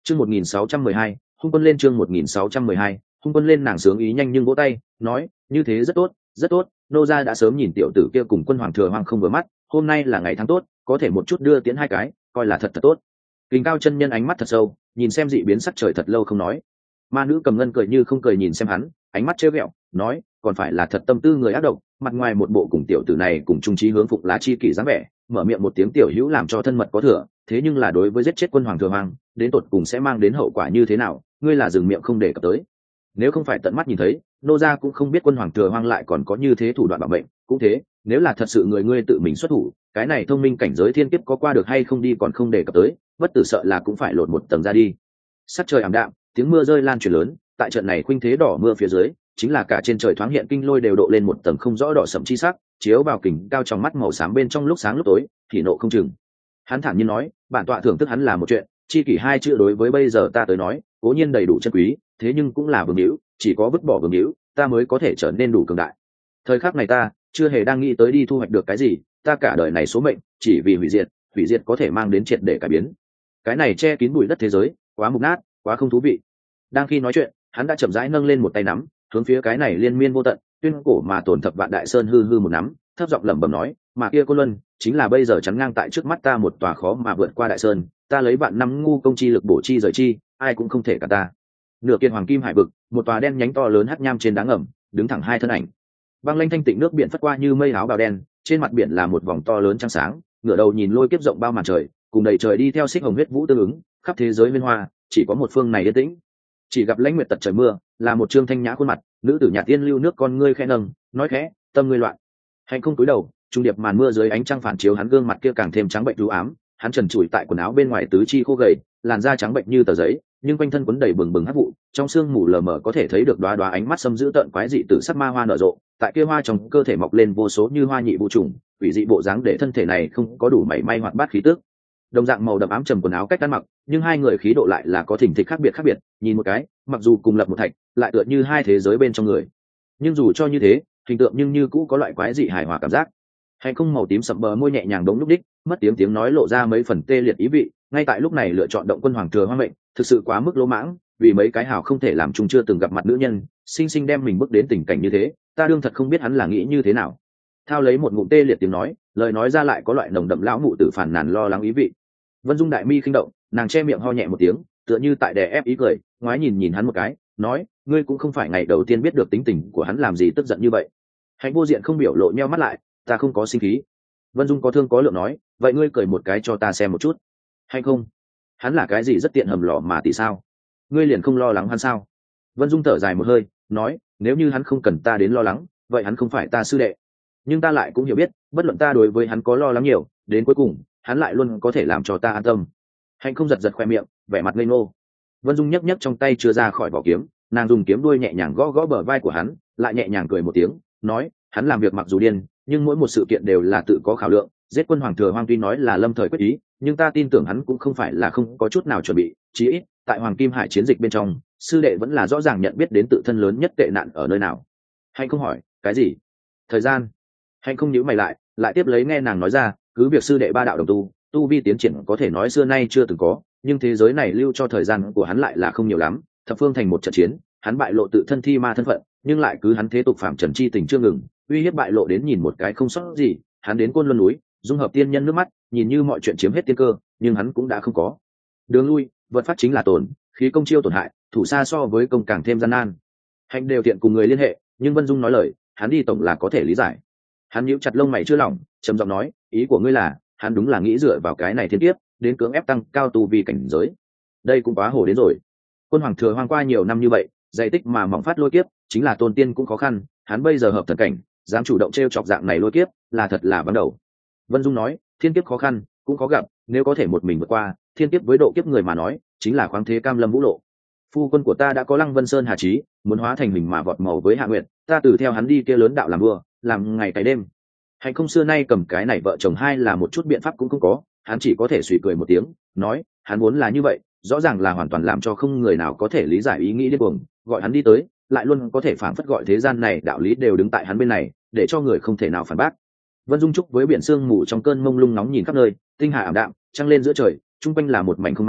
Chương 1612, hung quân lên. Chương 1612, hung quân lên. Nàng sướng ý nhanh nhưng vỗ tay, nói, như thế rất tốt, rất tốt. Nô gia đã sớm nhìn tiểu tử kia cùng quân hoàng thừa hoang không vừa mắt, hôm nay là ngày tháng tốt, có thể một chút đưa tiễn hai cái, coi là thật thật tốt. Kình Cao chân nhân ánh mắt thật sâu, nhìn xem dị biến sắc trời thật lâu không nói. Ma nữ Cầm Ngân cười như không cười nhìn xem hắn, ánh mắt trêu ghẹo, nói, còn phải là thật tâm tư người ác độc, mặt ngoài một bộ cùng tiểu tử này cùng trung trí hướng phục lá chi kỷ dáng vẻ, mở miệng một tiếng tiểu hữu làm cho thân mật có thừa, thế nhưng là đối với giết chết quân hoàng thừa hoang, đến tột cùng sẽ mang đến hậu quả như thế nào, ngươi là dừng miệng không để cập tới. Nếu không phải tận mắt nhìn thấy, nô gia cũng không biết quân hoàng thừa hoang lại còn có như thế thủ đoạn bảo mệnh. Cũng thế, nếu là thật sự người ngươi tự mình xuất thủ, cái này thông minh cảnh giới thiên kiếp có qua được hay không đi còn không để cập tới, bất tử sợ là cũng phải lột một tầng ra đi. Sắc trời ảm đạm, tiếng mưa rơi lan truyền lớn, tại trận này khuynh thế đỏ mưa phía dưới, chính là cả trên trời thoáng hiện kinh lôi đều độ lên một tầng không rõ đỏ sẫm chi sắc, chiếu vào Kình Cao trong mắt màu xám bên trong lúc sáng lúc tối, thì nộ không chừng. Hắn thản nhiên nói, bản tọa thưởng thức hắn là một chuyện, chi kỷ hai chữ đối với bây giờ ta tới nói, cố nhiên đầy đủ chân quý, thế nhưng cũng là vương hữu, chỉ có vứt bỏ vương hữu, ta mới có thể trở nên đủ cường đại. Thời khắc này ta chưa hề đang nghĩ tới đi thu hoạch được cái gì, ta cả đời này số mệnh chỉ vì hủy diệt có thể mang đến triệt để cải biến. Cái này che kín bụi đất thế giới, quá mục nát, quá không thú vị. Đang khi nói chuyện, hắn đã chậm rãi nâng lên một tay nắm, hướng phía cái này liên miên vô tận, tuyên cổ mà tổn thập vạn đại sơn hư hư một nắm, thấp giọng lẩm bẩm nói, mà kia Côn Luân chính là bây giờ chắn ngang tại trước mắt ta một tòa khó mà vượt qua đại sơn, ta lấy vạn năm ngu công chi lực bổ chi rời chi, ai cũng không thể cả ta. Nửa kiệt hoàng kim hải vực, một tòa đen nhánh to lớn hắc nham trên đá ngầm, đứng thẳng hai thân ảnh. Băng lanh thanh tịnh nước biển phất qua như mây áo bào đen, trên mặt biển là một vòng to lớn trăng sáng, ngửa đầu nhìn lôi kiếp rộng bao màn trời, cùng đầy trời đi theo xích hồng huyết vũ tương ứng, khắp thế giới nguyên hoa, chỉ có một phương này yên tĩnh. Chỉ gặp lãnh nguyệt tật trời mưa, là một trương thanh nhã khuôn mặt, nữ tử nhà tiên lưu nước con ngươi khẽ nâng, nói khẽ, tâm ngươi loạn. Hành không cúi đầu, trung điệp màn mưa dưới ánh trăng phản chiếu hắn gương mặt kia càng thêm trắng bệnh u ám, hắn trần trụi tại quần áo bên ngoài tứ chi khô gầy, làn da trắng bệnh như tờ giấy, nhưng quanh thân quấn đầy bừng bừng hắc vụ, trong sương mù lờ mờ có thể thấy được đóa đóa ánh mắt xâm dữ tợn quái dị tử sắc ma hoa nở rộ, tại kia hoa trong cơ thể mọc lên vô số như hoa nhị vũ trùng, quỷ dị bộ dáng để thân thể này không có đủ mảy may hoạt bát khí tức. Đồng dạng màu đậm ám trầm quần áo cách ăn mặc, nhưng hai người khí độ lại là có thình thịch khác biệt, nhìn một cái, mặc dù cùng lập một thạch, lại tựa như hai thế giới bên trong người. Nhưng dù cho như thế, hình tượng nhưng như cũ có loại quái dị hài hòa cảm giác. Hành không màu tím sậm bờ môi nhẹ nhàng đống lúc đích, mất tiếng nói lộ ra mấy phần tê liệt ý vị, ngay tại lúc này lựa chọn động quân hoàng thừa hoang mệnh, thực sự quá mức lỗ mãng, vì mấy cái hào không thể làm chung chưa từng gặp mặt nữ nhân, sinh sinh đem mình bước đến tình cảnh như thế, ta đương thật không biết hắn là nghĩ như thế nào. Thao lấy một ngụm tê liệt tiếng nói, lời nói ra lại có loại nồng đậm lão mụ tử phản nàn lo lắng ý vị. Vân Dung đại mi khinh động, nàng che miệng ho nhẹ một tiếng, tựa như tại đè ép ý cười, ngoái nhìn hắn một cái, nói, ngươi cũng không phải ngày đầu tiên biết được tính tình của hắn làm gì tức giận như vậy. Hạnh vô diện không biểu lộ nheo mắt lại, ta không có sinh khí. Vân Dung có thương có lượng nói, vậy ngươi cười một cái cho ta xem một chút. Hay không? Hắn là cái gì rất tiện hầm lò mà tỷ sao? Ngươi liền không lo lắng hắn sao? Vân Dung thở dài một hơi, nói, nếu như hắn không cần ta đến lo lắng, vậy hắn không phải ta sư đệ. Nhưng ta lại cũng hiểu biết, bất luận ta đối với hắn có lo lắng nhiều, đến cuối cùng, hắn lại luôn có thể làm cho ta an tâm. Hạnh không giật khoe miệng, vẻ mặt ngây ngô. Vân Dung nhấc trong tay chưa ra khỏi vỏ kiếm, nàng dùng kiếm đuôi nhẹ nhàng gõ gõ bờ vai của hắn, lại nhẹ nhàng cười một tiếng, nói, hắn làm việc mặc dù điên, nhưng mỗi một sự kiện đều là tự có khảo lượng. Giết quân hoàng thừa hoang tuy nói là lâm thời quyết ý, nhưng ta tin tưởng hắn cũng không phải là không có chút nào chuẩn bị. Chí ít tại Hoàng Kim Hải chiến dịch bên trong, sư đệ vẫn là rõ ràng nhận biết đến tự thân lớn nhất tệ nạn ở nơi nào. Hạnh không hỏi, cái gì? Thời gian. Hạnh không nhíu mày lại tiếp lấy nghe nàng nói ra, cứ việc sư đệ ba đạo đồng tu vi tiến triển có thể nói xưa nay chưa từng có, nhưng thế giới này lưu cho thời gian của hắn lại là không nhiều lắm. Thập phương thành một trận chiến, hắn bại lộ tự thân thi ma thân phận, nhưng lại cứ hắn thế tục phạm trần chi tình chưa ngừng, uy hiếp bại lộ đến nhìn một cái không sót gì. Hắn đến Côn Luân núi, dung hợp tiên nhân nước mắt, nhìn như mọi chuyện chiếm hết tiên cơ, nhưng hắn cũng đã không có đường lui, vật phát chính là tổn, khí công chiêu tổn hại, thủ xa so với công càng thêm gian nan. Hạnh đều tiện cùng người liên hệ, nhưng Vân Dung nói lời, hắn đi tổng là có thể lý giải. Hắn nhíu chặt lông mày chưa lỏng, trầm giọng nói, ý của ngươi là, hắn đúng là nghĩ dựa vào cái này thiên tiếp, đến cưỡng ép tăng cao tu vi cảnh giới. Đây cũng quá hồ đến rồi. Quân hoàng thừa hoang qua nhiều năm như vậy, dày tích mà mỏng phát lôi kiếp, chính là tôn tiên cũng khó khăn, hắn bây giờ hợp thần cảnh, dám chủ động trêu chọc dạng này lôi kiếp, là thật là ban đầu. Vân Dung nói, thiên kiếp khó khăn cũng khó gặp, nếu có thể một mình vượt qua thiên kiếp với độ kiếp người mà nói, chính là khoáng thế cam lâm vũ lộ. Phu quân của ta đã có Lăng Vân Sơn hà chí, muốn hóa thành hình mà vọt màu với Hạ Nguyệt, ta từ theo hắn đi kia lớn đạo làm vua, làm ngày cái đêm. Hạnh không xưa nay cầm cái này vợ chồng hai là một chút biện pháp cũng không có, hắn chỉ có thể suy cười một tiếng, nói, hắn muốn là như vậy, rõ ràng là hoàn toàn làm cho không người nào có thể lý giải ý nghĩ điên cuồng, gọi hắn đi tới, lại luôn có thể phảng phất gọi thế gian này đạo lý đều đứng tại hắn bên này, để cho người không thể nào phản bác. Vân Dung trúc với biển sương mù trong cơn mông lung nóng nhìn khắp nơi, tinh hà ảm đạm, trăng lên giữa trời, trung quanh là một mảnh không mang,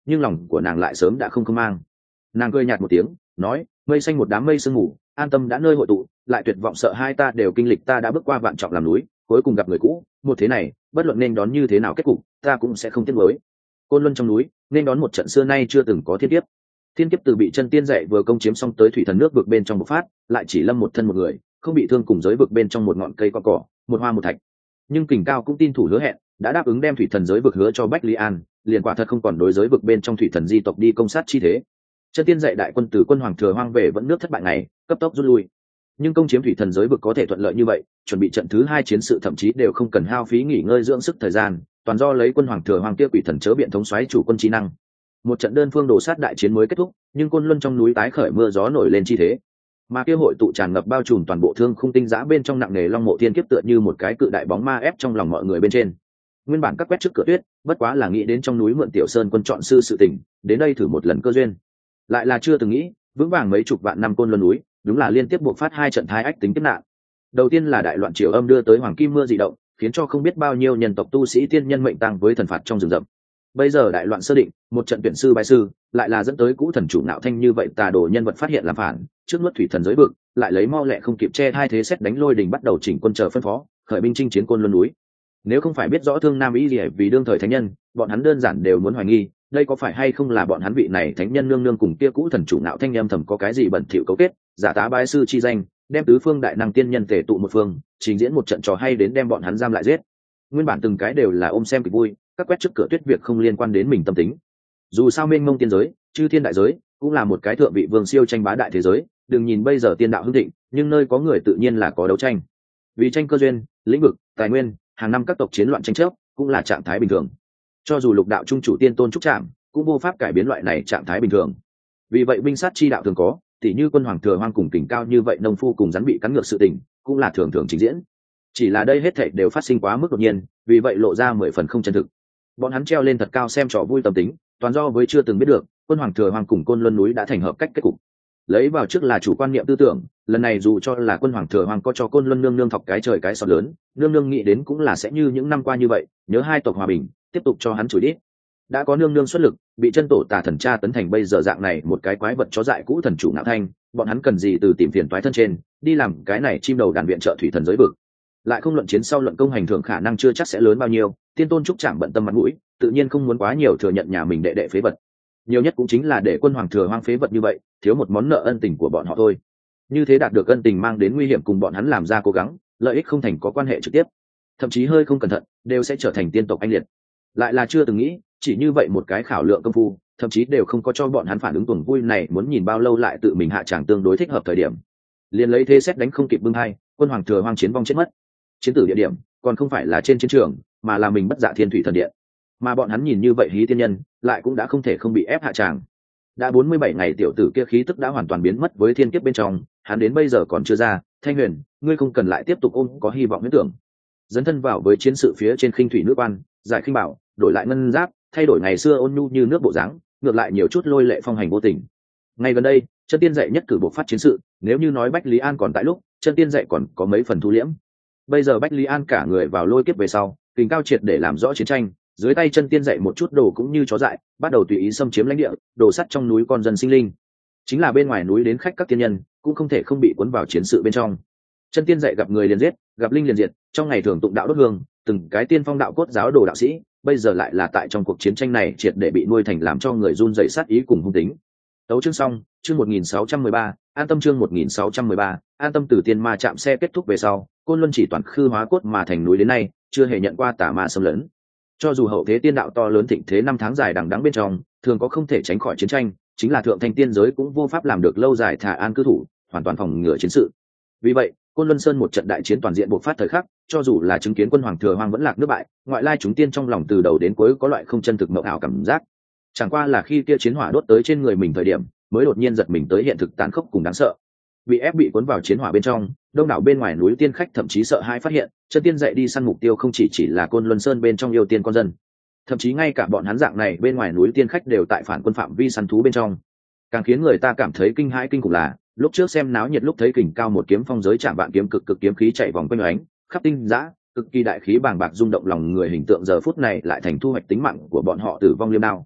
nhưng lòng của nàng lại sớm đã không mang. Nàng cười nhạt một tiếng nói, mây xanh một đám mây sương mù, an tâm đã nơi hội tụ, lại tuyệt vọng sợ hai ta đều kinh lịch, ta đã bước qua vạn trọng làm núi, cuối cùng gặp người cũ, một thế này bất luận nên đón như thế nào kết cục, ta cũng sẽ không tiếc nuối. Côn Luân trong núi nên đón một trận xưa nay chưa từng có thiên kiếp. Thiên kiếp từ bị chân tiên dạy vừa công chiếm xong tới thủy thần nước vực bên trong bộc phát, lại chỉ lâm một thân một người, không bị thương cùng giới vực bên trong một ngọn cây con cỏ, một hoa một thạch. Nhưng Kình Cao cũng tin thủ hứa hẹn, đã đáp ứng đem thủy thần giới vực hứa cho Bách Lý An, liền quả thật không còn đối giới vực bên trong thủy thần di tộc đi công sát chi thế. Chân tiên dạy đại quân từ quân hoàng thừa hoang về vẫn nước thất bại này, cấp tốc rút lui. Nhưng công chiếm thủy thần giới vực có thể thuận lợi như vậy, chuẩn bị trận thứ hai chiến sự thậm chí đều không cần hao phí nghỉ ngơi dưỡng sức thời gian, toàn do lấy quân hoàng thừa hoang kia quỷ thần chớ biện thống soái chủ quân trí năng. Một trận đơn phương đổ sát đại chiến mới kết thúc, nhưng Côn Luân trong núi tái khởi mưa gió nổi lên chi thế, mà kia hội tụ tràn ngập bao trùm toàn bộ thương khung tinh giã bên trong nặng nề long mộ thiên kiếp tựa như một cái cự đại bóng ma ép trong lòng mọi người bên trên. Nguyên bản các quét trước cửa tuyết, bất quá là nghĩ đến trong núi mượn Tiểu Sơn quân chọn sư sự tình, đến đây thử một lần cơ duyên. Lại là chưa từng nghĩ, vững vàng mấy chục vạn năm Côn Luân núi, đúng là liên tiếp buộc phát hai trận thái ách tính kiếp nạn. Đầu tiên là đại loạn triều âm đưa tới hoàng kim mưa dị động, khiến cho không biết bao nhiêu nhân tộc tu sĩ tiên nhân mệnh tang với thần phạt trong rừng rậm. Bây giờ đại loạn sơ định, một trận tuyển sư bái sư, lại là dẫn tới cũ thần chủ Nạo Thanh như vậy tà đồ nhân vật phát hiện làm phản, trước nuốt thủy thần giới vực, lại lấy mau lẹ không kịp che hai thế xét đánh lôi đình bắt đầu chỉnh quân chờ phân phó, khởi binh chinh chiến Côn Luân núi. Nếu không phải biết rõ Thương Nam ý gì vì đương thời thánh nhân, bọn hắn đơn giản đều muốn hoài nghi, đây có phải hay không là bọn hắn vị này thánh nhân nương nương cùng kia cũ thần chủ Nạo Thanh em thầm có cái gì bẩn thỉu cấu kết, giả tá bái sư chi danh, đem tứ phương đại năng tiên nhân tề tụ một phương, trình diễn một trận trò hay đến đem bọn hắn giam lại giết. Nguyên bản từng cái đều là ôm xem kịch vui, các quét trước cửa tuyết việc không liên quan đến mình tâm tính. Dù sao mênh mông tiên giới, chư thiên đại giới, cũng là một cái thượng vị vương siêu tranh bá đại thế giới, đừng nhìn bây giờ tiên đạo hưng thịnh, nhưng nơi có người tự nhiên là có đấu tranh. Vì tranh cơ duyên, lĩnh vực, tài nguyên, hàng năm các tộc chiến loạn tranh chấp, cũng là trạng thái bình thường. Cho dù lục đạo trung chủ tiên tôn trúc trạm, cũng vô pháp cải biến loại này trạng thái bình thường. Vì vậy binh sát chi đạo thường có, tỉ như quân hoàng thừa hoang cùng Kình Cao như vậy nông phu cùng rắn bị cắn ngược sự tình, cũng là thường thường trình diễn. Chỉ là đây hết thảy đều phát sinh quá mức đột nhiên, vì vậy lộ ra 10 phần không chân thực. Bọn hắn treo lên thật cao xem trò vui tâm tính, toàn do với chưa từng biết được, quân hoàng thừa hoang cùng Côn Luân núi đã thành hợp cách kết cục. Lấy vào trước là chủ quan niệm tư tưởng, lần này dù cho là quân hoàng thừa hoang có cho Côn Luân nương nương thọc cái trời cái sọt lớn, nương nương nghĩ đến cũng là sẽ như những năm qua như vậy, nhớ hai tộc hòa bình, tiếp tục cho hắn chửi đít. Đã có nương nương xuất lực, bị chân tổ tà thần tra tấn thành bây giờ dạng này một cái quái vật chó dại cũ thần chủ Nạo Thanh, bọn hắn cần gì từ tìm phiền toái thân trên, đi làm cái này chim đầu đàn viện trợ thủy thần giới vực. Lại không luận chiến sau luận công hành thưởng khả năng chưa chắc sẽ lớn bao nhiêu, tiên tôn trúc trạm bận tâm mặt mũi, tự nhiên không muốn quá nhiều thừa nhận nhà mình đệ đệ phế vật. Nhiều nhất cũng chính là để quân hoàng thừa hoang phế vật như vậy, thiếu một món nợ ân tình của bọn họ thôi. Như thế đạt được ân tình mang đến nguy hiểm cùng bọn hắn làm ra cố gắng, lợi ích không thành có quan hệ trực tiếp, thậm chí hơi không cẩn thận đều sẽ trở thành tiên tộc anh liệt. Lại là chưa từng nghĩ, chỉ như vậy một cái khảo lượng công phu, thậm chí đều không có cho bọn hắn phản ứng tuần vui này, muốn nhìn bao lâu lại tự mình hạ tràng tương đối thích hợp thời điểm. Liền lấy thế xét đánh không kịp bưng hai, quân hoàng thừa hoang chiến vong chết mất. Chiến tử địa điểm còn không phải là trên chiến trường, mà là mình Bất Dạ Thiên Thủy Thần Điện. Mà bọn hắn nhìn như vậy hí tiên nhân, lại cũng đã không thể không bị ép hạ tràng. Đã 47 ngày tiểu tử kia khí tức đã hoàn toàn biến mất với thiên kiếp bên trong, hắn đến bây giờ còn chưa ra. Thanh Huyền, ngươi không cần lại tiếp tục ôm có hy vọng huyễn tưởng. Dấn thân vào với chiến sự phía trên khinh thủy nước quan, giải khinh bảo, đổi lại ngân giáp, thay đổi ngày xưa ôn nhu như nước bộ dáng, ngược lại nhiều chút lôi lệ phong hành vô tình. Ngay gần đây, chân tiên dạy nhất cử buộc phát chiến sự, nếu như nói Bách Lý An còn tại lúc, chân tiên dạy còn có mấy phần thu liễm. Bây giờ Bách Lý An cả người vào lôi kiếp về sau, Kình Cao triệt để làm rõ chiến tranh, dưới tay chân tiên dạy một chút đồ cũng như chó dại, bắt đầu tùy ý xâm chiếm lãnh địa, đổ sắt trong núi con dân sinh linh. Chính là bên ngoài núi đến khách các tiên nhân, cũng không thể không bị cuốn vào chiến sự bên trong. Chân tiên dạy gặp người liền giết, gặp linh liền diệt, trong ngày thường tụng đạo đốt hương, từng cái tiên phong đạo cốt giáo đồ đạo sĩ, bây giờ lại là tại trong cuộc chiến tranh này triệt để bị nuôi thành làm cho người run rẩy sát ý cùng hung tính. Tấu chương xong, chương 1613, an tâm chương 1613, an tâm từ tiên ma chạm xe kết thúc về sau, Côn Luân chỉ toàn khư hóa cốt mà thành núi đến nay, chưa hề nhận qua tà ma xâm lấn. Cho dù hậu thế tiên đạo to lớn thịnh thế năm tháng dài đằng đẵng bên trong, thường có không thể tránh khỏi chiến tranh, chính là thượng thanh tiên giới cũng vô pháp làm được lâu dài thả an cư thủ, hoàn toàn phòng ngừa chiến sự. Vì vậy, Côn Luân Sơn một trận đại chiến toàn diện bộc phát thời khắc, cho dù là chứng kiến quân hoàng thừa hoang vẫn lạc nước bại, ngoại lai chúng tiên trong lòng từ đầu đến cuối có loại không chân thực mộng ảo cảm giác. Chẳng qua là khi kia chiến hỏa đốt tới trên người mình thời điểm, mới đột nhiên giật mình tới hiện thực tàn khốc cùng đáng sợ. Bị ép bị cuốn vào chiến hỏa bên trong, đông đảo bên ngoài núi tiên khách thậm chí sợ hãi phát hiện, chân tiên dạy đi săn mục tiêu không chỉ là Côn Luân Sơn bên trong yêu tiên con dân, thậm chí ngay cả bọn hắn dạng này bên ngoài núi tiên khách đều tại phản quân phạm vi săn thú bên trong. Càng khiến người ta cảm thấy kinh hãi kinh khủng là, lúc trước xem náo nhiệt lúc thấy Kình Cao một kiếm phong giới chạm vạn kiếm cực kiếm khí chạy vòng quanh ánh khắp tinh dã, cực kỳ đại khí bàng bạc rung động lòng người hình tượng giờ phút này lại thành thu hoạch tính mạng của bọn họ tử vong liêm đao.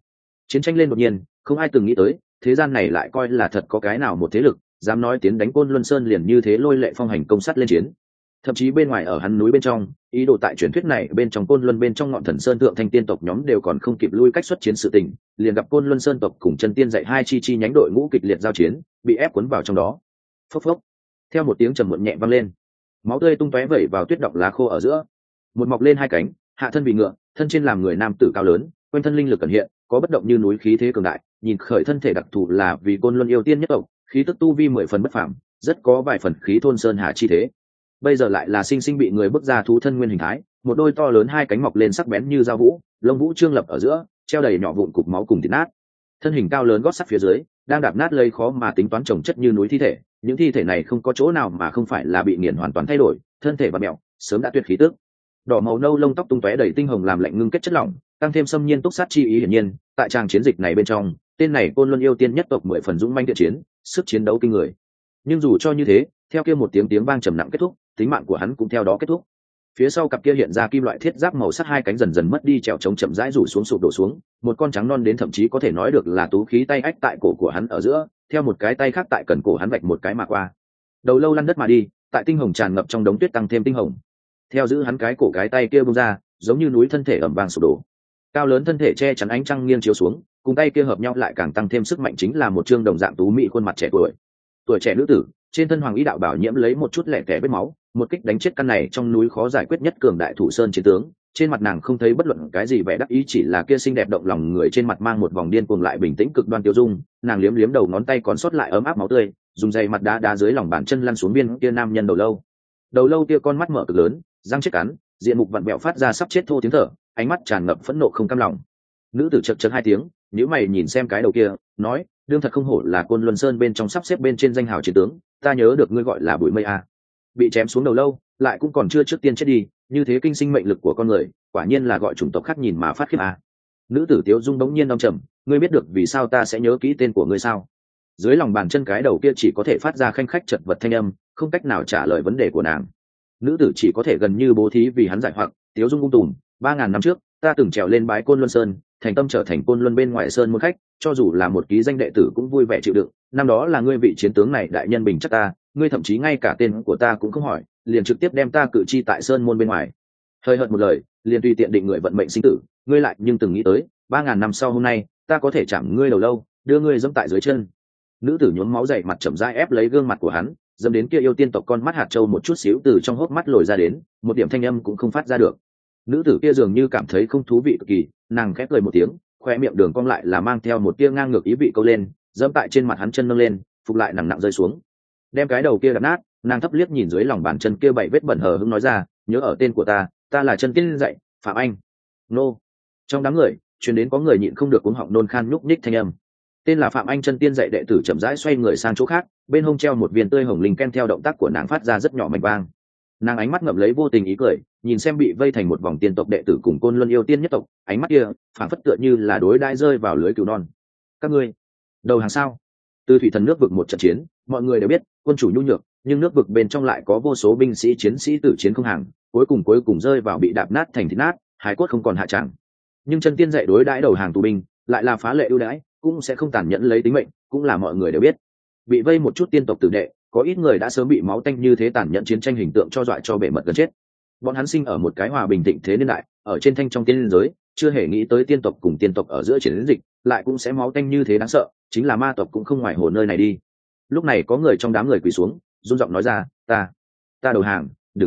Chiến tranh lên đột nhiên, không ai từng nghĩ tới thế gian này lại coi là thật có cái nào một thế lực dám nói tiến đánh Côn Luân Sơn liền như thế lôi lệ phong hành công sát lên chiến. Thậm chí bên ngoài ở hắn núi bên trong, ý đồ tại truyền thuyết này bên trong Côn Luân bên trong ngọn Thần Sơn thượng thanh tiên tộc nhóm đều còn không kịp lui cách xuất chiến sự tình, liền gặp Côn Luân Sơn tộc cùng chân tiên dạy hai chi nhánh đội ngũ kịch liệt giao chiến, bị ép cuốn vào trong đó. Phốc phốc. Theo một tiếng trầm muộn nhẹ vang lên, máu tươi tung tóe vẩy vào tuyết đọng lá khô ở giữa. Một mọc lên hai cánh, hạ thân vì ngựa, thân trên làm người nam tử cao lớn, quanh thân linh lực ẩn hiện, có bất động như núi khí thế cường đại, nhìn khởi thân thể đặc thù là vì Côn Luân yêu tiên nhất tộc, khí tức tu vi 10 phần bất phàm, rất có vài phần khí thôn sơn hà chi thế. Bây giờ lại là sinh sinh bị người bước ra thú thân nguyên hình thái, một đôi to lớn hai cánh mọc lên sắc bén như dao vũ, lông vũ trương lập ở giữa, treo đầy nhỏ vụn cục máu cùng thịt nát. Thân hình cao lớn gót sắt phía dưới, đang đạp nát lấy khó mà tính toán chồng chất như núi thi thể, những thi thể này không có chỗ nào mà không phải là bị nghiền hoàn toàn thay đổi, thân thể và mèo, sớm đã tuyệt khí tức. Đỏ màu nâu lông tóc tung tóe đầy tinh hồng làm lạnh ngưng kết chất lỏng, tăng thêm xâm nhiên túc sát chi ý hiển nhiên, tại trang chiến dịch này bên trong, tên này Côn Luân yêu tiên nhất tộc 10 phần dũng mãnh thiện chiến, sức chiến đấu kinh người. Nhưng dù cho như thế, theo kia một tiếng vang trầm nặng kết thúc, tính mạng của hắn cũng theo đó kết thúc. Phía sau cặp kia hiện ra kim loại thiết giáp màu sắc hai cánh dần dần mất đi, trèo trống chậm rãi rủ xuống sụp đổ xuống, một con trắng non đến thậm chí có thể nói được là tú khí tay ách tại cổ của hắn ở giữa, theo một cái tay khác tại cần cổ hắn vạch một cái mà qua. Đầu lâu lăn đất mà đi, tại tinh hồng tràn ngập trong đống tuyết tăng thêm tinh hồng. Theo giữ hắn cái cổ cái tay kia bung ra, giống như núi thân thể ẩm vang sụp đổ. Cao lớn thân thể che chắn ánh trăng nghiêng chiếu xuống, cùng tay kia hợp nhau lại càng tăng thêm sức mạnh, chính là một trương đồng dạng tú mỹ khuôn mặt trẻ tuổi trẻ nữ tử, trên thân hoàng y đạo bảo nhiễm lấy một chút lẻ tẻ vết máu, một kích đánh chết căn này trong núi khó giải quyết nhất cường đại thủ sơn chiến tướng. Trên mặt nàng không thấy bất luận cái gì vẻ đắc ý, chỉ là kia xinh đẹp động lòng người trên mặt mang một vòng điên cuồng lại bình tĩnh cực đoan tiêu dung. Nàng liếm liếm đầu ngón tay còn sót lại ấm áp máu tươi, dùng giày mặt đá đá dưới lòng bàn chân lăn xuống viên kia nam nhân đầu lâu kia con mắt mở cực lớn, răng chết cắn, diện mục vặn bẹo phát ra sắp chết thô tiếng thở, ánh mắt tràn ngập phẫn nộ không cam lòng. Nữ tử chật chật hai tiếng, nếu mày nhìn xem cái đầu kia, nói, đương thật không hổ là Côn Luân Sơn bên trong sắp xếp bên trên danh hào chiến tướng, ta nhớ được ngươi gọi là Bụi Mây a. Bị chém xuống đầu lâu, lại cũng còn chưa trước tiên chết đi, như thế kinh sinh mệnh lực của con người, quả nhiên là gọi chủng tộc khác nhìn mà phát khiếp a. Nữ tử Tiếu Dung bỗng nhiên đông trầm, ngươi biết được vì sao ta sẽ nhớ kỹ tên của ngươi sao? Dưới lòng bàn chân cái đầu kia chỉ có thể phát ra khanh khách chật vật thanh âm, không cách nào trả lời vấn đề của nàng. Nữ tử chỉ có thể gần như bố thí vì hắn giải hoặc. Tiếu Dung ung tùm, 3000 năm trước, ta từng trèo lên bái Côn Luân Sơn, thành tâm trở thành Côn Luân bên ngoài sơn môn khách, cho dù là một ký danh đệ tử cũng vui vẻ chịu đựng. Năm đó là ngươi vị chiến tướng này đại nhân bình chắc ta, ngươi thậm chí ngay cả tên của ta cũng không hỏi, liền trực tiếp đem ta cử chi tại sơn môn bên ngoài. Hơi hợt một lời, liền tùy tiện định người vận mệnh sinh tử, ngươi lại nhưng từng nghĩ tới, 3000 năm sau hôm nay, ta có thể chạm ngươi đầu lâu, đưa ngươi dẫm tại dưới chân. Nữ tử nhuốm máu dày mặt chậm rãi ép lấy gương mặt của hắn, dẫm đến kia yêu tiên tộc con mắt hạt châu một chút xíu từ trong hốc mắt lồi ra đến, một điểm thanh âm cũng không phát ra được. Nữ tử kia dường như cảm thấy không thú vị cực kỳ, nàng khép cười một tiếng, khoe miệng đường cong lại là mang theo một tia ngang ngược ý vị câu lên, dẫm tại trên mặt hắn chân nâng lên, phục lại nặng nặng rơi xuống, đem cái đầu kia đập nát. Nàng thấp liếc nhìn dưới lòng bàn chân kia 7 vết bẩn hờ hững nói ra, nhớ ở tên của ta là chân tiên dạy Phạm Anh. Nô. Trong đám người truyền đến có người nhịn không được cuống họng nôn khan nhúc nhích thanh âm. Tên là Phạm Anh chân tiên dạy đệ tử chậm rãi xoay người sang chỗ khác, bên hông treo một viên tươi hồng linh ken, theo động tác của nàng phát ra rất nhỏ mảnh vang. Nàng ánh mắt ngậm lấy vô tình ý cười, nhìn xem bị vây thành một vòng tiên tộc đệ tử cùng Côn Luân yêu tiên nhất tộc, ánh mắt kia phảng phất tựa như là đối đãi rơi vào lưới cứu non. Các ngươi đầu hàng sao? Từ thủy thần nước vực một trận chiến, mọi người đều biết quân chủ nhu nhược, nhưng nước vực bên trong lại có vô số binh sĩ chiến sĩ tử chiến không hàng, cuối cùng rơi vào bị đạp nát thành thịt nát, hài cốt không còn hạ tràng. Nhưng chân tiên dạy đối đãi đầu hàng tù binh lại là phá lệ ưu đãi, cũng sẽ không tàn nhẫn lấy tính mệnh, cũng là mọi người đều biết. Bị vây một chút tiên tộc tử đệ, có ít người đã sớm bị máu tanh như thế tàn nhẫn chiến tranh hình tượng cho dọa cho bể mật gần chết. Bọn hắn sinh ở một cái hòa bình thịnh thế niên đại, ở trên thanh trong tiên giới, chưa hề nghĩ tới tiên tộc cùng tiên tộc ở giữa chiến dịch lại cũng sẽ máu tanh như thế đáng sợ, chính là ma tộc cũng không ngoài hồ nơi này đi. Lúc này có người trong đám người quỳ xuống, run giọng nói ra, ta đầu hàng,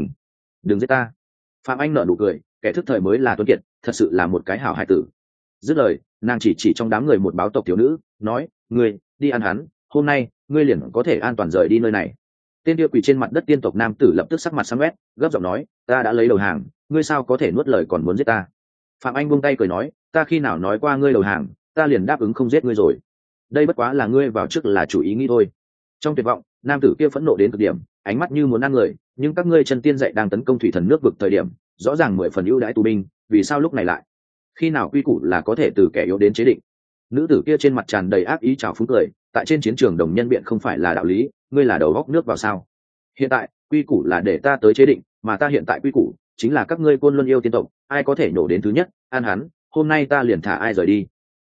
đừng giết ta. Phạm Anh nở nụ cười, kẻ thức thời mới là tuấn kiệt, thật sự là một cái hảo hài tử. Dứt lời, nàng chỉ trong đám người một báo tộc thiếu nữ, nói, ngươi đi ăn hắn, hôm nay ngươi liền có thể an toàn rời đi nơi này. Tên kia quỳ trên mặt đất tiên tộc nam tử lập tức sắc mặt sáng quét, gấp giọng nói, ta đã lấy đầu hàng, ngươi sao có thể nuốt lời còn muốn giết ta? Phạm Anh buông tay cười nói, ta khi nào nói qua ngươi đầu hàng, ta liền đáp ứng không giết ngươi rồi. Đây bất quá là ngươi vào trước là chủ ý nghĩ thôi. Trong tuyệt vọng, nam tử kia phẫn nộ đến cực điểm, ánh mắt như muốn ăn người, nhưng các ngươi chân tiên dạy đang tấn công thủy thần nước vực thời điểm, rõ ràng 10 phần ưu đãi tù binh, vì sao lúc này lại? Khi nào quy củ là có thể từ kẻ yếu đến chế định? Nữ tử kia trên mặt tràn đầy ác ý trào phúng cười, tại trên chiến trường đồng nhân biện không phải là đạo lý, ngươi là đầu góc nước vào sao? Hiện tại quy củ là để ta tới chế định, mà ta hiện tại quy củ chính là các ngươi Côn Luân yêu tiên tộc, ai có thể nổ đến thứ nhất, ăn hắn, hôm nay ta liền thả ai rời đi.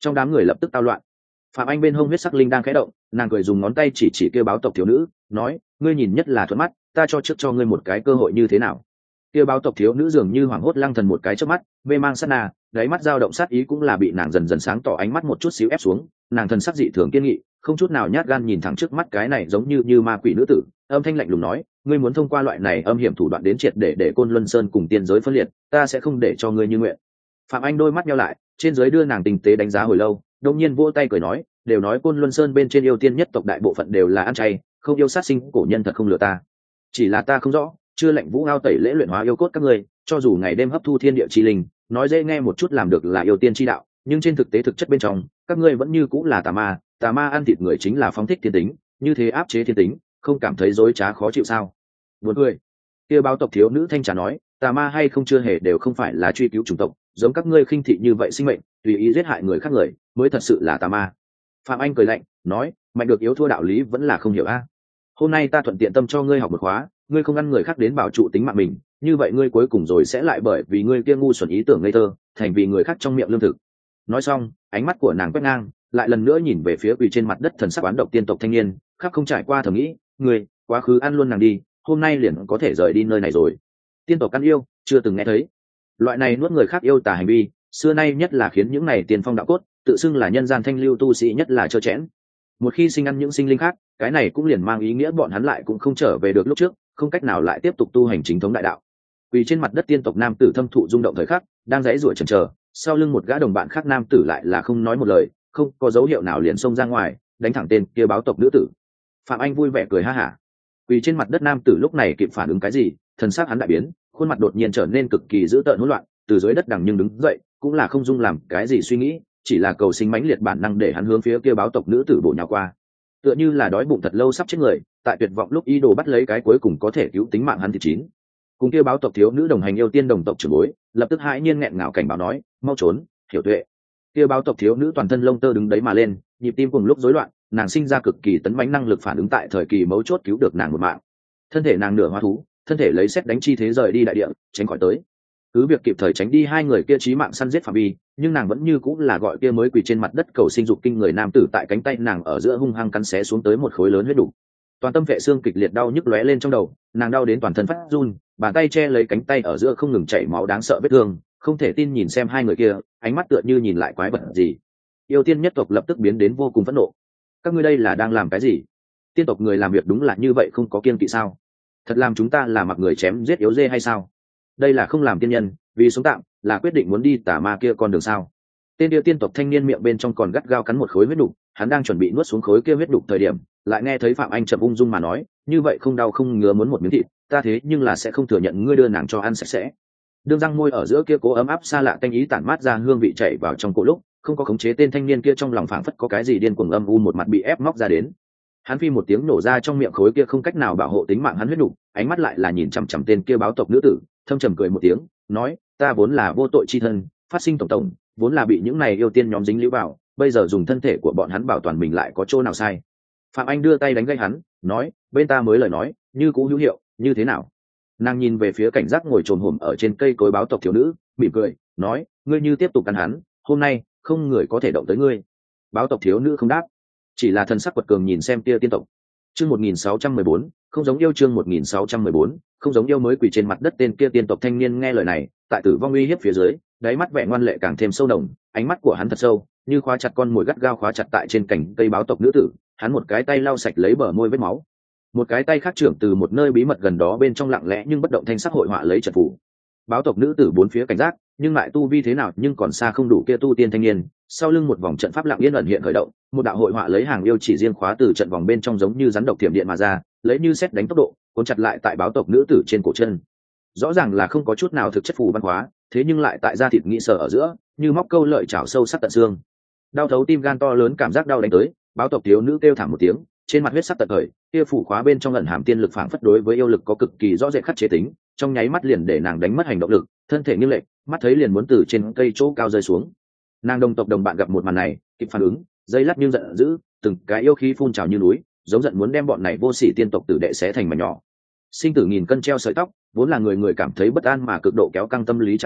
trong đám người lập tức tao loạn. Phạm Anh bên hông huyết sắc linh đang khẽ động, nàng cười dùng ngón tay chỉ kêu báo tộc thiếu nữ, nói, ngươi nhìn nhất là thuận mắt, ta cho trước cho ngươi một cái cơ hội như thế nào? Kêu báo tộc thiếu nữ dường như hoảng hốt lăng thần một cái chớp mắt, mê mang sát na, đáy mắt dao động sát ý cũng là bị nàng dần dần sáng tỏ ánh mắt một chút xíu ép xuống, nàng thần sắc dị thường kiên nghị, không chút nào nhát gan nhìn thẳng trước mắt cái này giống như ma quỷ nữ tử, âm thanh lạnh lùng nói, ngươi muốn thông qua loại này âm hiểm thủ đoạn đến triệt để Côn Luân Sơn cùng tiên giới phân liệt, ta sẽ không để cho ngươi như nguyện. Phạm Anh đôi mắt nheo lại, trên dưới đưa nàng tinh tế đánh giá hồi lâu, đột nhiên vỗ tay cười nói, đều nói Côn Luân Sơn bên trên yêu tiên nhất tộc đại bộ phận đều là ăn chay, không yêu sát sinh, cổ nhân thật không lừa ta. Chỉ là ta không rõ, chưa lệnh vũ ao tẩy lễ luyện hóa yêu cốt các ngươi, cho dù ngày đêm hấp thu thiên địa chi linh, nói dễ nghe một chút làm được là yêu tiên chi đạo, nhưng trên thực tế thực chất bên trong, các ngươi vẫn như cũng là tà ma ăn thịt người chính là phóng thích thiên tính, như thế áp chế thiên tính, không cảm thấy dối trá khó chịu sao? Buồn cười. Kia báo tộc thiếu nữ thanh trà nói, tà ma hay không chưa hề đều không phải là truy cứu chủng tộc, giống các ngươi khinh thị như vậy sinh mệnh, tùy ý giết hại người khác người, mới thật sự là tà ma. Phạm Anh cười lạnh, nói, mạnh được yếu thua đạo lý vẫn là không hiểu a. Hôm nay ta thuận tiện tâm cho ngươi học một khóa, ngươi không ăn người khác đến bảo trụ tính mạng mình, như vậy ngươi cuối cùng rồi sẽ lại bởi vì ngươi kia ngu xuẩn ý tưởng ngây thơ, thành vì người khác trong miệng lương thực. Nói xong, ánh mắt của nàng quét ngang, lại lần nữa nhìn về phía quỳ trên mặt đất thần sắc oán độc tiên tộc thanh niên, khắc không trải qua thầm nghĩ, ngươi, quá khứ ăn luôn nàng đi, hôm nay liền có thể rời đi nơi này rồi. Tiên tộc ăn yêu, chưa từng nghe thấy. Loại này nuốt người khác yêu tà hành vi, xưa nay nhất là khiến những này tiền phong đạo cốt, tự xưng là nhân gian thanh lưu tu sĩ nhất là trơ chẽn. Một khi sinh ăn những sinh linh khác, cái này cũng liền mang ý nghĩa bọn hắn lại cũng không trở về được lúc trước, không cách nào lại tiếp tục tu hành chính thống đại đạo. Quỳ trên mặt đất tiên tộc nam tử thâm thụ rung động thời khắc, đang giãy giụa chần chờ, sau lưng một gã đồng bạn khác nam tử lại là không nói một lời, không có dấu hiệu nào liền xông ra ngoài, đánh thẳng tên kia báo tộc nữ tử. Phạm Anh vui vẻ cười ha hả. Quỳ trên mặt đất nam tử lúc này kịp phản ứng cái gì, thần sắc hắn đại biến, khuôn mặt đột nhiên trở nên cực kỳ dữ tợn hỗn loạn, từ dưới đất đằng nhưng đứng dậy, cũng là không dung làm cái gì suy nghĩ, chỉ là cầu sinh mãnh liệt bản năng để hắn hướng phía kia báo tộc nữ tử bổ nhào qua. Tựa như là đói bụng thật lâu sắp chết người, tại tuyệt vọng lúc ý đồ bắt lấy cái cuối cùng có thể cứu tính mạng hắn thì chín. Cùng kia báo tộc thiếu nữ đồng hành yêu tiên đồng tộc trưởng bối, lập tức hãi nhiên nghẹn ngào cảnh báo nói, mau trốn, Hiểu Tuệ. Kia báo tộc thiếu nữ toàn thân lông tơ đứng đấy mà lên, nhịp tim cùng lúc rối loạn, nàng sinh ra cực kỳ tấn mãnh năng lực phản ứng tại thời kỳ mấu chốt cứu được nàng một mạng. Thân thể nàng nửa hóa thú, thân thể lấy xét đánh chi thế rời đi đại địa, tránh khỏi tới. Cứ việc kịp thời tránh đi hai người kia chí mạng săn giết phạm vi, nhưng nàng vẫn như cũng là gọi kia mới quỳ trên mặt đất cầu sinh dục kinh người nam tử tại cánh tay nàng ở giữa hung hăng cắn xé xuống tới một khối lớn huyết đủ. Toàn tâm vệ xương kịch liệt đau nhức lóe lên trong đầu, nàng đau đến toàn thân phát run, bàn tay che lấy cánh tay ở giữa không ngừng chảy máu đáng sợ vết thương, không thể tin nhìn xem hai người kia, ánh mắt tựa như nhìn lại quái vật gì. Yêu tiên nhất tộc lập tức biến đến vô cùng phẫn nộ. Các ngươi đây là đang làm cái gì? Tiên tộc người làm việc đúng là như vậy, không có kiêng kỵ sao? Thật làm chúng ta là mặc người chém giết yếu dê hay sao? Đây là không làm tiên nhân, vì sống tạm, là quyết định muốn đi tà ma kia con đường sao? Tên địa tiên tộc thanh niên miệng bên trong còn gắt gao cắn một khối huyết đục, hắn đang chuẩn bị nuốt xuống khối kia huyết đục thời điểm, lại nghe thấy Phạm Anh chậm ung dung mà nói, như vậy không đau không ngứa muốn một miếng thịt, ta thế nhưng là sẽ không thừa nhận ngươi đưa nàng cho ăn sạch sẽ. Đương răng môi ở giữa kia cố ấm áp xa lạ tanh ý tản mát ra hương vị chảy vào trong cổ lúc, không có khống chế tên thanh niên kia trong lòng phảng phất có cái gì điên cuồng âm u một mặt bị ép móc ra đến. Hắn phi một tiếng nổ ra trong miệng khối kia không cách nào bảo hộ tính mạng hắn huyết đục, ánh mắt lại là nhìn chằm chằm tên kia báo tộc nữ tử, thâm trầm cười một tiếng, nói, ta vốn là vô tội chi thân, phát sinh tổng vốn là bị những này yêu tiên nhóm dính líu vào, bây giờ dùng thân thể của bọn hắn bảo toàn mình lại có chỗ nào sai? Phạm Anh đưa tay đánh gây hắn, nói, bên ta mới lời nói, như cũ hữu hiệu, như thế nào? Nàng nhìn về phía cảnh giác ngồi trồm hổm ở trên cây cối báo tộc thiếu nữ, mỉm cười, nói, ngươi như tiếp tục cắn hắn, hôm nay không người có thể động tới ngươi. Báo tộc thiếu nữ không đáp, chỉ là thần sắc quật cường nhìn xem kia tiên tộc. Chương 1614, không giống yêu. Chương 1614, không giống yêu. Mới quỳ trên mặt đất tên kia tiên tộc thanh niên nghe lời này, tại tử vong uy hiếp phía dưới, đáy mắt vẻ ngoan lệ càng thêm sâu nồng, ánh mắt của hắn thật sâu, như khóa chặt con mồi gắt gao khóa chặt tại trên cành cây báo tộc nữ tử. Hắn một cái tay lau sạch lấy bờ môi vết máu, một cái tay khác trưởng từ một nơi bí mật gần đó bên trong lặng lẽ nhưng bất động thanh sắc hội họa lấy trận phù. Báo tộc nữ tử bốn phía cảnh giác, nhưng lại tu vi thế nào nhưng còn xa không đủ kia tu tiên thanh niên. Sau lưng một vòng trận pháp lặng yên ẩn hiện khởi động, một đạo hội họa lấy hàng yêu chỉ riêng khóa từ trận vòng bên trong giống như rắn độc thiểm điện mà ra, lấy như xét đánh tốc độ, cuốn chặt lại tại báo tộc nữ tử trên cổ chân. Rõ ràng là không có chút nào thực chất phù văn hóa, thế nhưng lại tại da thịt nghĩ sở ở giữa, như móc câu lợi chảo sâu sắc tận xương. Đau thấu tim gan to lớn, cảm giác đau đánh tới, báo tộc thiếu nữ kêu thảm một tiếng, trên mặt huyết sắc tận khởi, kia phủ khóa bên trong ẩn hàm tiên lực phảng phất đối với yêu lực có cực kỳ rõ rệt khắc chế tính, trong nháy mắt liền để nàng đánh mất hành động lực, thân thể nghiêng lệch, mắt thấy liền muốn từ trên cây chỗ cao rơi xuống. Nàng đồng tộc đồng bạn gặp một màn này, kịp phản ứng, dây lát nhưng giận dữ, từng cái yêu khí phun trào như núi, giống giận muốn đem bọn này vô sỉ tiên tộc tử đệ xé thành mảnh nhỏ. Sinh tử nghìn cân treo sợi tóc, vốn là người người cảm thấy bất an mà cực độ kéo căng tâm lý trạng thái,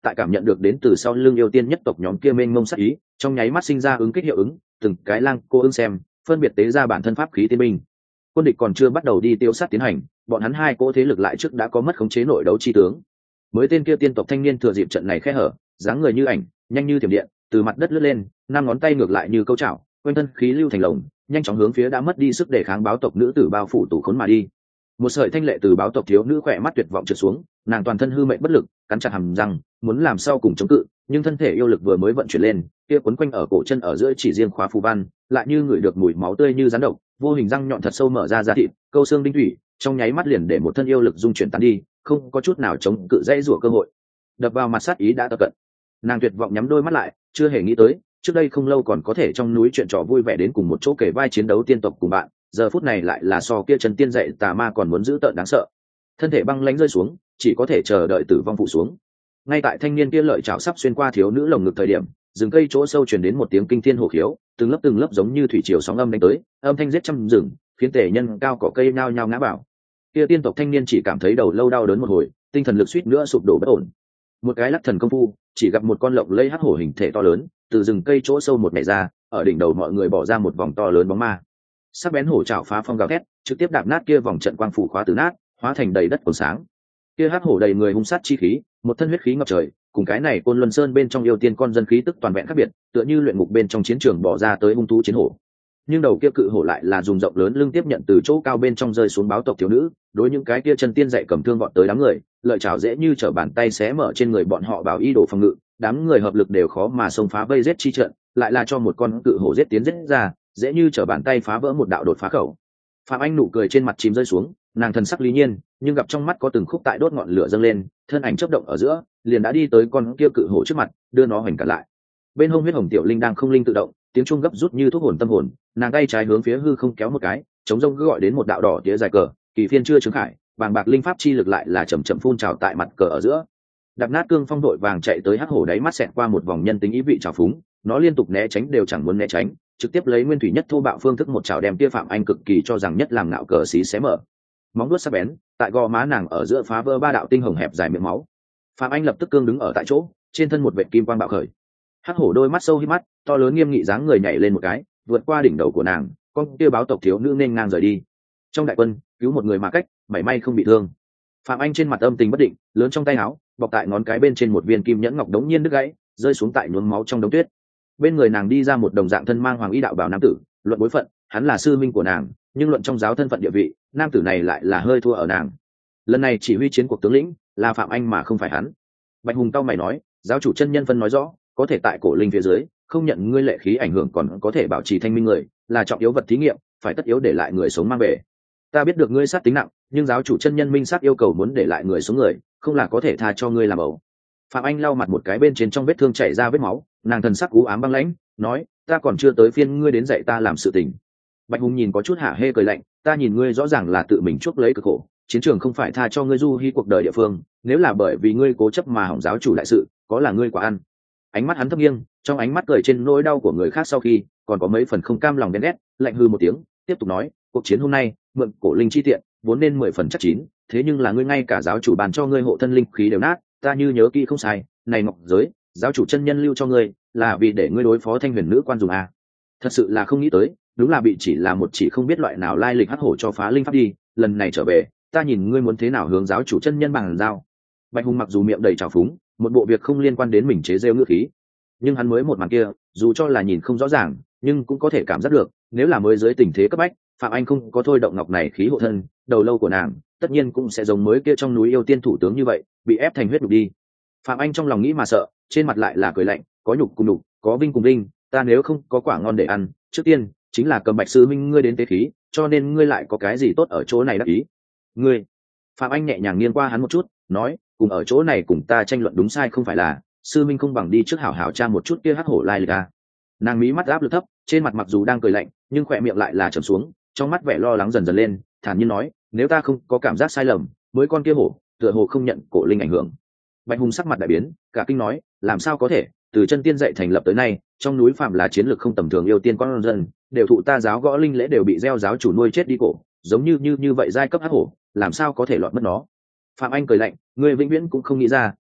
tại cảm nhận được đến từ sau lưng yêu tiên nhất tộc nhóm kia mênh mông sắc ý, trong nháy mắt sinh ra ứng kích hiệu ứng, từng cái lang cô ứng xem phân biệt tế ra bản thân pháp khí tiên binh. Quân địch còn chưa bắt đầu đi tiêu sát tiến hành, bọn hắn hai cỗ thế lực lại trước đã có mất khống chế nội đấu chi tướng. Mới tên kia tiên tộc thanh niên thừa dịp trận này khe hở, dáng người như ảnh, nhanh như thiểm điện, từ mặt đất lướt lên, năm ngón tay ngược lại như câu chảo, quanh thân khí lưu thành lồng, nhanh chóng hướng phía đã mất đi sức đề kháng báo tộc nữ tử bao phủ tủ khốn mà đi. Một sợi thanh lệ từ báo tộc thiếu nữ khỏe mắt tuyệt vọng trượt xuống, nàng toàn thân hư mệnh bất lực, cắn chặt hàm răng, muốn làm sao cùng chống cự, nhưng thân thể yêu lực vừa mới vận chuyển lên, kia quấn quanh ở cổ chân ở giữa chỉ riêng khóa phù văn, lại như ngửi được mùi máu tươi như rắn độc, vô hình răng nhọn thật sâu mở ra da thịt, câu xương đinh thủy, trong nháy mắt liền để một thân yêu lực dung chuyển tán đi, không có chút nào chống cự dãy rủa cơ hội. Đập vào mặt sát ý đã tập cận, nàng tuyệt vọng nhắm đôi mắt lại, chưa hề nghĩ tới trước đây không lâu còn có thể trong núi chuyện trò vui vẻ đến cùng một chỗ kể vai chiến đấu tiên tộc cùng bạn, giờ phút này lại là so kia chân tiên dạy tà ma còn muốn giữ tợn đáng sợ. Thân thể băng lãnh rơi xuống, chỉ có thể chờ đợi tử vong phụ xuống. Ngay tại thanh niên kia lợi chảo sắp xuyên qua thiếu nữ lồng ngực thời điểm, rừng cây chỗ sâu truyền đến một tiếng kinh thiên hổ khiếu, từng lớp giống như thủy triều sóng âm đánh tới, âm thanh giết trăm rừng, khiến tể nhân cao cỏ cây nhao nhao ngã vào. Kia tiên tộc thanh niên chỉ cảm thấy đầu lâu đau đớn một hồi, tinh thần lực suýt nữa sụp đổ bất ổn. Một cái lắc thần công phu, chỉ gặp một con lộng lây hắc hổ hình thể to lớn từ rừng cây chỗ sâu một nhảy ra, ở đỉnh đầu mọi người bỏ ra một vòng to lớn bóng ma. Sắc bén hổ chảo phá phong gào thét, trực tiếp đạp nát kia vòng trận quang phủ khóa từ nát, hóa thành đầy đất còn sáng. Kia hắc hổ đầy người hung sát chi khí, một thân huyết khí ngập trời, cùng cái này Côn Luân Sơn bên trong yêu tiên con dân khí tức toàn vẹn khác biệt, tựa như luyện ngục bên trong chiến trường bỏ ra tới hung thú chiến hổ. Nhưng đầu kia cự hổ lại là dùng rộng lớn lưng tiếp nhận từ chỗ cao bên trong rơi xuống báo tộc thiếu nữ, đối những cái kia chân tiên dạy cầm thương vọt tới đám người, lợi chảo dễ như trở bàn tay xé mở trên người bọn họ bảo y đồ phòng ngự, đám người hợp lực đều khó mà xông phá vây giết chi trận, lại là cho một con cự hổ giết tiến giết ra, dễ như trở bàn tay phá vỡ một đạo đột phá khẩu. Phạm Anh nụ cười trên mặt chìm rơi xuống, nàng thần sắc lý nhiên, nhưng gặp trong mắt có từng khúc tại đốt ngọn lửa dâng lên, thân ảnh chớp động ở giữa, liền đã đi tới con kia cự hổ trước mặt, đưa nó hoành cản lại. Bên hông huyết hồng tiểu linh đang không linh tự động, tiếng chuông gấp rút như thuốc hồn tâm hồn, nàng tay trái hướng phía hư không kéo một cái, chống rông cứ gọi đến một đạo đỏ tía dài cờ, kỳ phiên chưa chứng khải, bàng bạc linh pháp chi lực lại là chậm chậm phun trào tại mặt cờ ở giữa. Đạp nát cương phong đội vàng chạy tới hắc hổ đáy mắt xẹt qua một vòng nhân tính ý vị trào phúng, nó liên tục né tránh đều chẳng muốn né tránh, trực tiếp lấy nguyên thủy nhất thô bạo phương thức một chảo đem kia Phạm Anh cực kỳ cho rằng nhất làm ngạo cờ xí xé mở. Móng vuốt sắc bén, tại gò má nàng ở giữa phá vỡ ba đạo tinh hồng hẹp dài miệng máu. Phạm Anh lập tức cương đứng ở tại chỗ, trên thân một vệt kim quang bạo khởi. Hắc hổ đôi mắt sâu hít mắt, to lớn nghiêm nghị dáng người nhảy lên một cái, vượt qua đỉnh đầu của nàng, con kia báo tộc thiếu nữ nên ngang rời đi. Trong đại quân, cứu một người mà cách, mảy may không bị thương. Phạm Anh trên mặt âm tình bất định, lớn trong tay áo, bọc tại ngón cái bên trên một viên kim nhẫn ngọc đống nhiên đứt gãy, rơi xuống tại nhuốm máu trong đống tuyết. Bên người nàng đi ra một đồng dạng thân mang hoàng y đạo bào nam tử, luận bối phận, hắn là sư minh của nàng, nhưng luận trong giáo thân phận địa vị, nam tử này lại là hơi thua ở nàng. Lần này chỉ huy chiến cuộc tướng lĩnh là Phạm Anh mà không phải hắn. Bạch Hùng cao mày nói, giáo chủ chân nhân phân nói rõ, có thể tại cổ linh phía dưới, không nhận ngươi lệ khí ảnh hưởng còn có thể bảo trì thanh minh người, là trọng yếu vật thí nghiệm, phải tất yếu để lại người sống mang về. Ta biết được ngươi sát tính nặng, nhưng giáo chủ chân nhân minh sát yêu cầu muốn để lại người sống người, không là có thể tha cho ngươi làm ẩu. Phạm Anh lau mặt một cái bên trên trong vết thương chảy ra vết máu, nàng thần sắc u ám băng lãnh, nói, ta còn chưa tới phiên ngươi đến dạy ta làm sự tình. Bạch Hùng nhìn có chút hả hê cười lạnh, ta nhìn ngươi rõ ràng là tự mình chuốc lấy cực khổ, chiến trường không phải tha cho ngươi du hi cuộc đời địa phương, nếu là bởi vì ngươi cố chấp mà hỏng giáo chủ đại sự, có là ngươi quả ăn. Ánh mắt hắn thâm nghiêng, trong ánh mắt cười trên nỗi đau của người khác sau khi còn có mấy phần không cam lòng ghen ghét, lạnh hư một tiếng, tiếp tục nói, cuộc chiến hôm nay mượn cổ linh chi tiện vốn nên 10 phần chắc chín, thế nhưng là ngươi ngay cả giáo chủ bàn cho ngươi hộ thân linh khí đều nát, ta như nhớ kỹ không sai, này ngọc giới giáo chủ chân nhân lưu cho ngươi là vì để ngươi đối phó thanh huyền nữ quan dùng à? Thật sự là không nghĩ tới, đúng là bị chỉ là một chỉ không biết loại nào lai lịch hắc hổ cho phá linh pháp đi, lần này trở về ta nhìn ngươi muốn thế nào hướng giáo chủ chân nhân bằng giao. Bạch Hùng mặc dù miệng đầy trào phúng, một bộ việc không liên quan đến mình chế rêu ngữ khí, nhưng hắn mới một màn kia dù cho là nhìn không rõ ràng nhưng cũng có thể cảm giác được, nếu là mới dưới tình thế cấp bách, Phạm Anh không có thôi động ngọc này khí hộ thân, đầu lâu của nàng tất nhiên cũng sẽ giống mới kia trong núi yêu tiên thủ tướng như vậy, bị ép thành huyết nhục đi. Phạm Anh trong lòng nghĩ mà sợ, trên mặt lại là cười lạnh, có nhục cùng nhục, có vinh cùng vinh, ta nếu không có quả ngon để ăn, trước tiên chính là cầm Bạch sư minh ngươi đến tế khí, cho nên ngươi lại có cái gì tốt ở chỗ này đắc ý. Ngươi. Phạm Anh nhẹ nhàng nghiêng qua hắn một chút, nói, cùng ở chỗ này cùng ta tranh luận đúng sai không phải là, sư minh không bằng đi trước hảo hảo tra một chút kia hắc hổ lai lịch à. Nàng mí mắt áp lực thấp, trên mặt mặc dù đang cười lạnh nhưng khỏe miệng lại là trầm xuống, trong mắt vẻ lo lắng dần dần lên, thản nhiên nói, nếu ta không có cảm giác sai lầm, mới con kia hổ tựa hồ không nhận cổ linh ảnh hưởng. Bạch Hùng sắc mặt đại biến, cả kinh nói, làm sao có thể, từ chân tiên dạy thành lập tới nay, trong núi phạm là chiến lược không tầm thường yêu tiên con dân, đều thụ ta giáo gõ linh lễ đều bị gieo giáo chủ nuôi chết đi cổ, giống như vậy giai cấp hắc hổ, làm sao có thể lọt mất nó. Phạm Anh cười lạnh, ngươi vĩnh viễn cũng không nghĩ ra,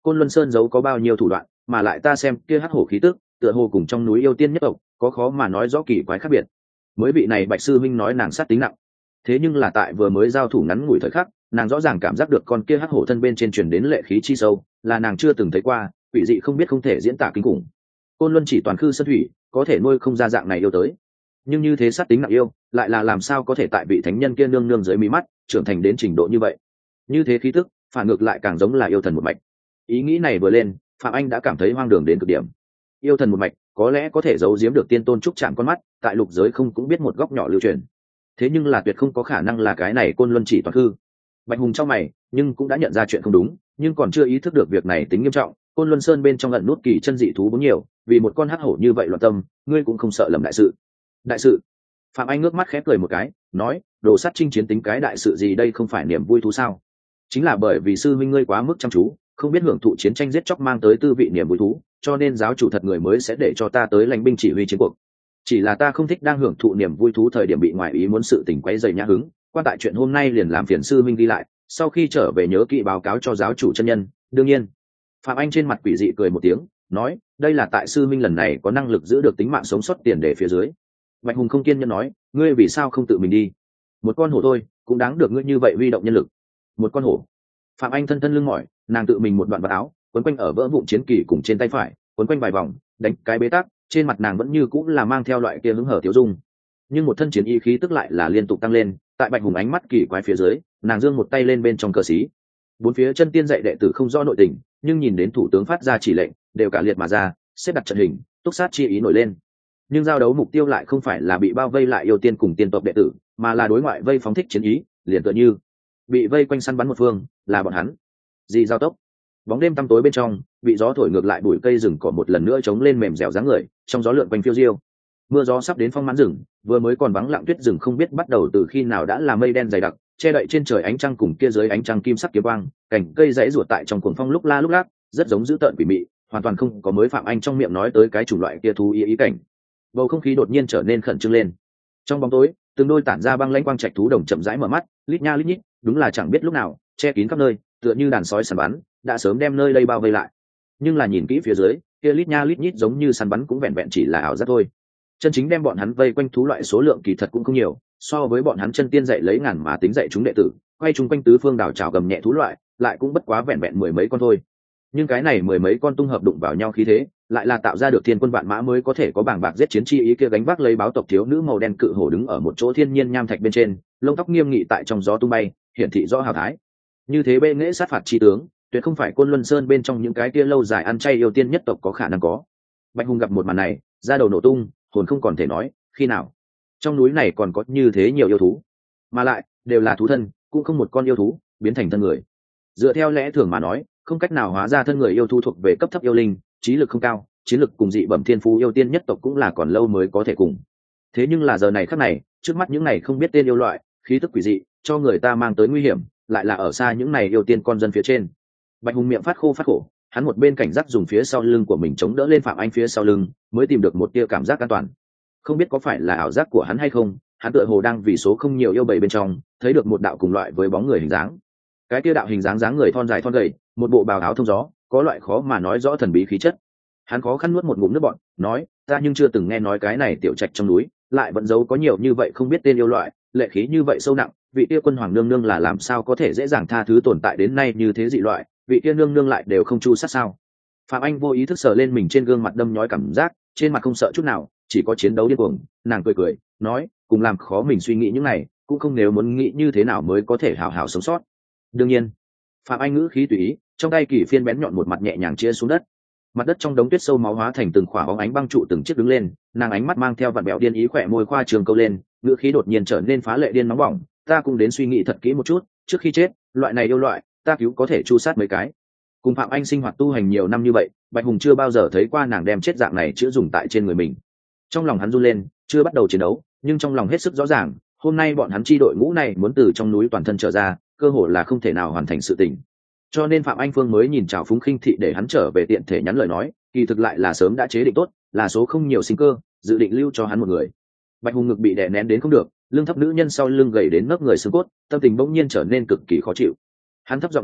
Côn Luân Sơn giấu có bao nhiêu thủ đoạn, mà lại ta xem kia hắc hổ khí tức, tựa hồ cùng trong núi yêu tiên nhất tộc có khó mà nói rõ kỳ quái khác biệt. Mới vị này Bạch sư minh nói nàng sát tính nặng, thế nhưng là tại vừa mới giao thủ ngắn ngủi thời khắc, nàng rõ ràng cảm giác được con kia hắc hổ thân bên trên truyền đến lệ khí chi sâu, là nàng chưa từng thấy qua, quỷ dị không biết không thể diễn tả kinh khủng. Côn Luân chỉ toàn khư sơn thủy, có thể nuôi không ra dạng này yêu tới, nhưng như thế sát tính nặng yêu, lại là làm sao có thể tại vị thánh nhân kia nương nương dưới mí mắt trưởng thành đến trình độ như vậy? Như thế khí tức, phản ngược lại càng giống là yêu thần một mạch. Ý nghĩ này vừa lên, Phạm Anh đã cảm thấy hoang đường đến cực điểm. Yêu thần một mạch, có lẽ có thể giấu giếm được tiên tôn trúc chạm con mắt, tại lục giới không cũng biết một góc nhỏ lưu truyền. Thế nhưng là tuyệt không có khả năng là cái này Côn Luân chỉ toàn hư. Bạch Hùng trong mày, nhưng cũng đã nhận ra chuyện không đúng, nhưng còn chưa ý thức được việc này tính nghiêm trọng. Côn Luân Sơn bên trong ẩn nút kỳ chân dị thú bốn nhiều, vì một con hắc hổ như vậy loạn tâm, ngươi cũng không sợ lầm đại sự. Đại sự? Phạm Anh ngước mắt khép cười một cái, nói, đồ sắt chinh chiến tính cái đại sự gì đây, không phải niềm vui thú sao? Chính là bởi vì sư minh ngươi quá mức chăm chú, không biết hưởng thụ chiến tranh giết chóc mang tới tư vị niềm vui thú, cho nên giáo chủ thật người mới sẽ để cho ta tới lãnh binh chỉ huy chiến cuộc. Chỉ là ta không thích đang hưởng thụ niềm vui thú thời điểm bị ngoại ý muốn sự tình quấy rầy nhã hứng, quan tại chuyện hôm nay liền làm phiền sư minh đi lại, sau khi trở về nhớ kỹ báo cáo cho giáo chủ chân nhân. Đương nhiên. Phạm Anh trên mặt quỷ dị cười một tiếng, nói, đây là tại sư minh lần này có năng lực giữ được tính mạng sống sót tiền để phía dưới. Bạch Hùng không kiên nhẫn nói, ngươi vì sao không tự mình đi? Một con hổ thôi, cũng đáng được ngươi như vậy huy động nhân lực. Một con hổ? Phạm Anh thân thân lưng mỏi, nàng tự mình một đoạn vật áo quấn quanh ở vỡ vụn chiến kỳ cùng trên tay phải, quấn quanh vài vòng, đánh cái bế tắc, trên mặt nàng vẫn như cũng là mang theo loại kia hứng hở tiêu dung, nhưng một thân chiến y khí tức lại là liên tục tăng lên. Tại Bạch Hùng ánh mắt kỳ quái phía dưới, nàng giương một tay lên bên trong cờ xí. Bốn phía chân tiên dạy đệ tử không rõ nội tình, nhưng nhìn đến thủ tướng phát ra chỉ lệnh, đều cả liệt mà ra, xếp đặt trận hình, túc sát chi ý nổi lên. Nhưng giao đấu mục tiêu lại không phải là bị bao vây lại yêu tiên cùng tiên tộc đệ tử, mà là đối ngoại vây phóng thích chiến ý, liền tựa như bị vây quanh săn bắn một phương, là bọn hắn. Dị giao tốc. Bóng đêm tăm tối bên trong, bị gió thổi ngược lại bụi cây rừng cỏ một lần nữa chống lên mềm dẻo dáng người, trong gió lượn quanh phiêu diêu. Mưa gió sắp đến phong mãn rừng, vừa mới còn vắng lặng tuyết rừng không biết bắt đầu từ khi nào đã là mây đen dày đặc, che đậy trên trời ánh trăng cùng kia dưới ánh trăng kim sắc kiếm quang, cảnh cây rẽ ruột tại trong cuồng phong lúc la lúc lắc, rất giống dữ tợn quỷ mị, hoàn toàn không có mới Phạm Anh trong miệng nói tới cái chủng loại kia thú ý cảnh. Bầu không khí đột nhiên trở nên khẩn trương lên. Trong bóng tối, từng đôi tản ra băng lãnh quang trạch thú đồng chậm rãi mở mắt, lít nha lít nhít, đúng là chẳng biết lúc nào che kín khắp nơi, tựa như đàn sói săn bắn, đã sớm đem nơi đây bao vây lại. Nhưng là nhìn kỹ phía dưới, kia lít nha lít nhít giống như săn bắn cũng vẹn vẹn chỉ là ảo giác thôi. Chân chính đem bọn hắn vây quanh thú loại số lượng kỳ thật cũng không nhiều, so với bọn hắn chân tiên dạy lấy ngàn mà tính dạy chúng đệ tử, quay chung quanh tứ phương đảo trào gầm nhẹ thú loại, lại cũng bất quá vẹn vẹn mười mấy con thôi. Nhưng cái này mười mấy con tung hợp đụng vào nhau khí thế, lại là tạo ra được thiên quân vạn mã mới có thể có bảng bạc giết chiến chi ý. Kia gánh vác lấy báo tộc thiếu nữ màu đen cự hổ đứng ở một chỗ thiên nhiên nham thạch bên trên, lông tóc nghiêm nghị tại trong gió tung bay, hiển thị rõ hào thái. Như thế bệ nghệ sát phạt chi tướng, tuyệt không phải Côn Luân Sơn bên trong những cái kia lâu dài ăn chay yêu tiên nhất tộc có khả năng có. Bạch Hùng gặp một màn này, da đầu nổ tung, hồn không còn thể nói, khi nào trong núi này còn có như thế nhiều yêu thú, mà lại đều là thú thân, cũng không một con yêu thú biến thành thân người. Dựa theo lẽ thường mà nói, không cách nào hóa ra thân người yêu thú thuộc về cấp thấp yêu linh, trí lực không cao, chiến lực cùng dị bẩm thiên phú yêu tiên nhất tộc cũng là còn lâu mới có thể cùng. Thế nhưng là giờ này khắc này, trước mắt những này không biết tên yêu loại, khí tức quỷ dị, cho người ta mang tới nguy hiểm, lại là ở xa những này yêu tiên con dân phía trên. Bạch Hùng miệng phát khổ, hắn một bên cảnh giác dùng phía sau lưng của mình chống đỡ lên Phạm Anh phía sau lưng, mới tìm được một tia cảm giác an toàn. Không biết có phải là ảo giác của hắn hay không, hắn tựa hồ đang vì số không nhiều yêu bầy bên trong, thấy được một đạo cùng loại với bóng người hình dáng. Cái tia đạo hình dáng người thon dài thon gầy, một bộ bào áo thông gió, có loại khó mà nói rõ thần bí khí chất. Hắn khó khăn nuốt một ngụm nước bọt, nói, ta nhưng chưa từng nghe nói cái này tiểu trạch trong núi lại vẫn giấu có nhiều như vậy không biết tên yêu loại, lệ khí như vậy sâu nặng. Vị tia quân hoàng nương nương là làm sao có thể dễ dàng tha thứ tồn tại đến nay như thế dị loại, vị tia nương nương lại đều không chu sát sao? Phạm Anh vô ý thức sờ lên mình trên gương mặt đâm nhói cảm giác, trên mặt không sợ chút nào, chỉ có chiến đấu điên cuồng. Nàng cười, nói, cùng làm khó mình suy nghĩ những này, cũng không nếu muốn nghĩ như thế nào mới có thể hào hào sống sót. Đương nhiên. Phạm Anh ngữ khí tùy ý, trong tay kỳ phiên bén nhọn một mặt nhẹ nhàng chia xuống đất. Mặt đất trong đống tuyết sâu máu hóa thành từng khỏa bóng ánh băng trụ từng chiếc đứng lên, nàng ánh mắt mang theo vặn bẹo điên ý, khỏe môi khoa trường câu lên, ngữ khí đột nhiên trở nên phá lệ điên nóng bỏng. Ta cũng đến suy nghĩ thật kỹ một chút, trước khi chết, loại này yêu loại, ta cứu có thể chu sát mấy cái. Cùng Phạm Anh sinh hoạt tu hành nhiều năm như vậy, Bạch Hùng chưa bao giờ thấy qua nàng đem chết dạng này chữa dùng tại trên người mình. Trong lòng hắn run lên, chưa bắt đầu chiến đấu, nhưng trong lòng hết sức rõ ràng, hôm nay bọn hắn chi đội ngũ này muốn từ trong núi toàn thân trở ra, cơ hội là không thể nào hoàn thành sự tình. Cho nên Phạm Anh Phương mới nhìn trào phúng khinh thị để hắn trở về tiện thể nhắn lời nói, kỳ thực lại là sớm đã chế định tốt, là số không nhiều sinh cơ, dự định lưu cho hắn một người. Bạch Hùng ngực bị đè nén đến không được, lưng thấp nữ nhân sau lưng gầy đến nấc người xương cốt, tâm tình bỗng nhiên trở nên cực kỳ khó chịu. Hắn thấp giọng nói,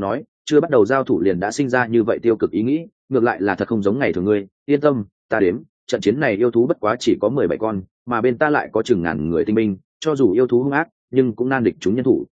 chưa bắt đầu giao thủ liền đã sinh ra như vậy tiêu cực ý nghĩ, ngược lại là thật không giống ngày thường ngươi. Yên tâm, ta đếm, trận chiến này yêu thú bất quá chỉ có 17 con, mà bên ta lại có chừng ngàn người tinh binh, cho dù yêu thú hung ác nhưng cũng nan địch chúng nhân thủ.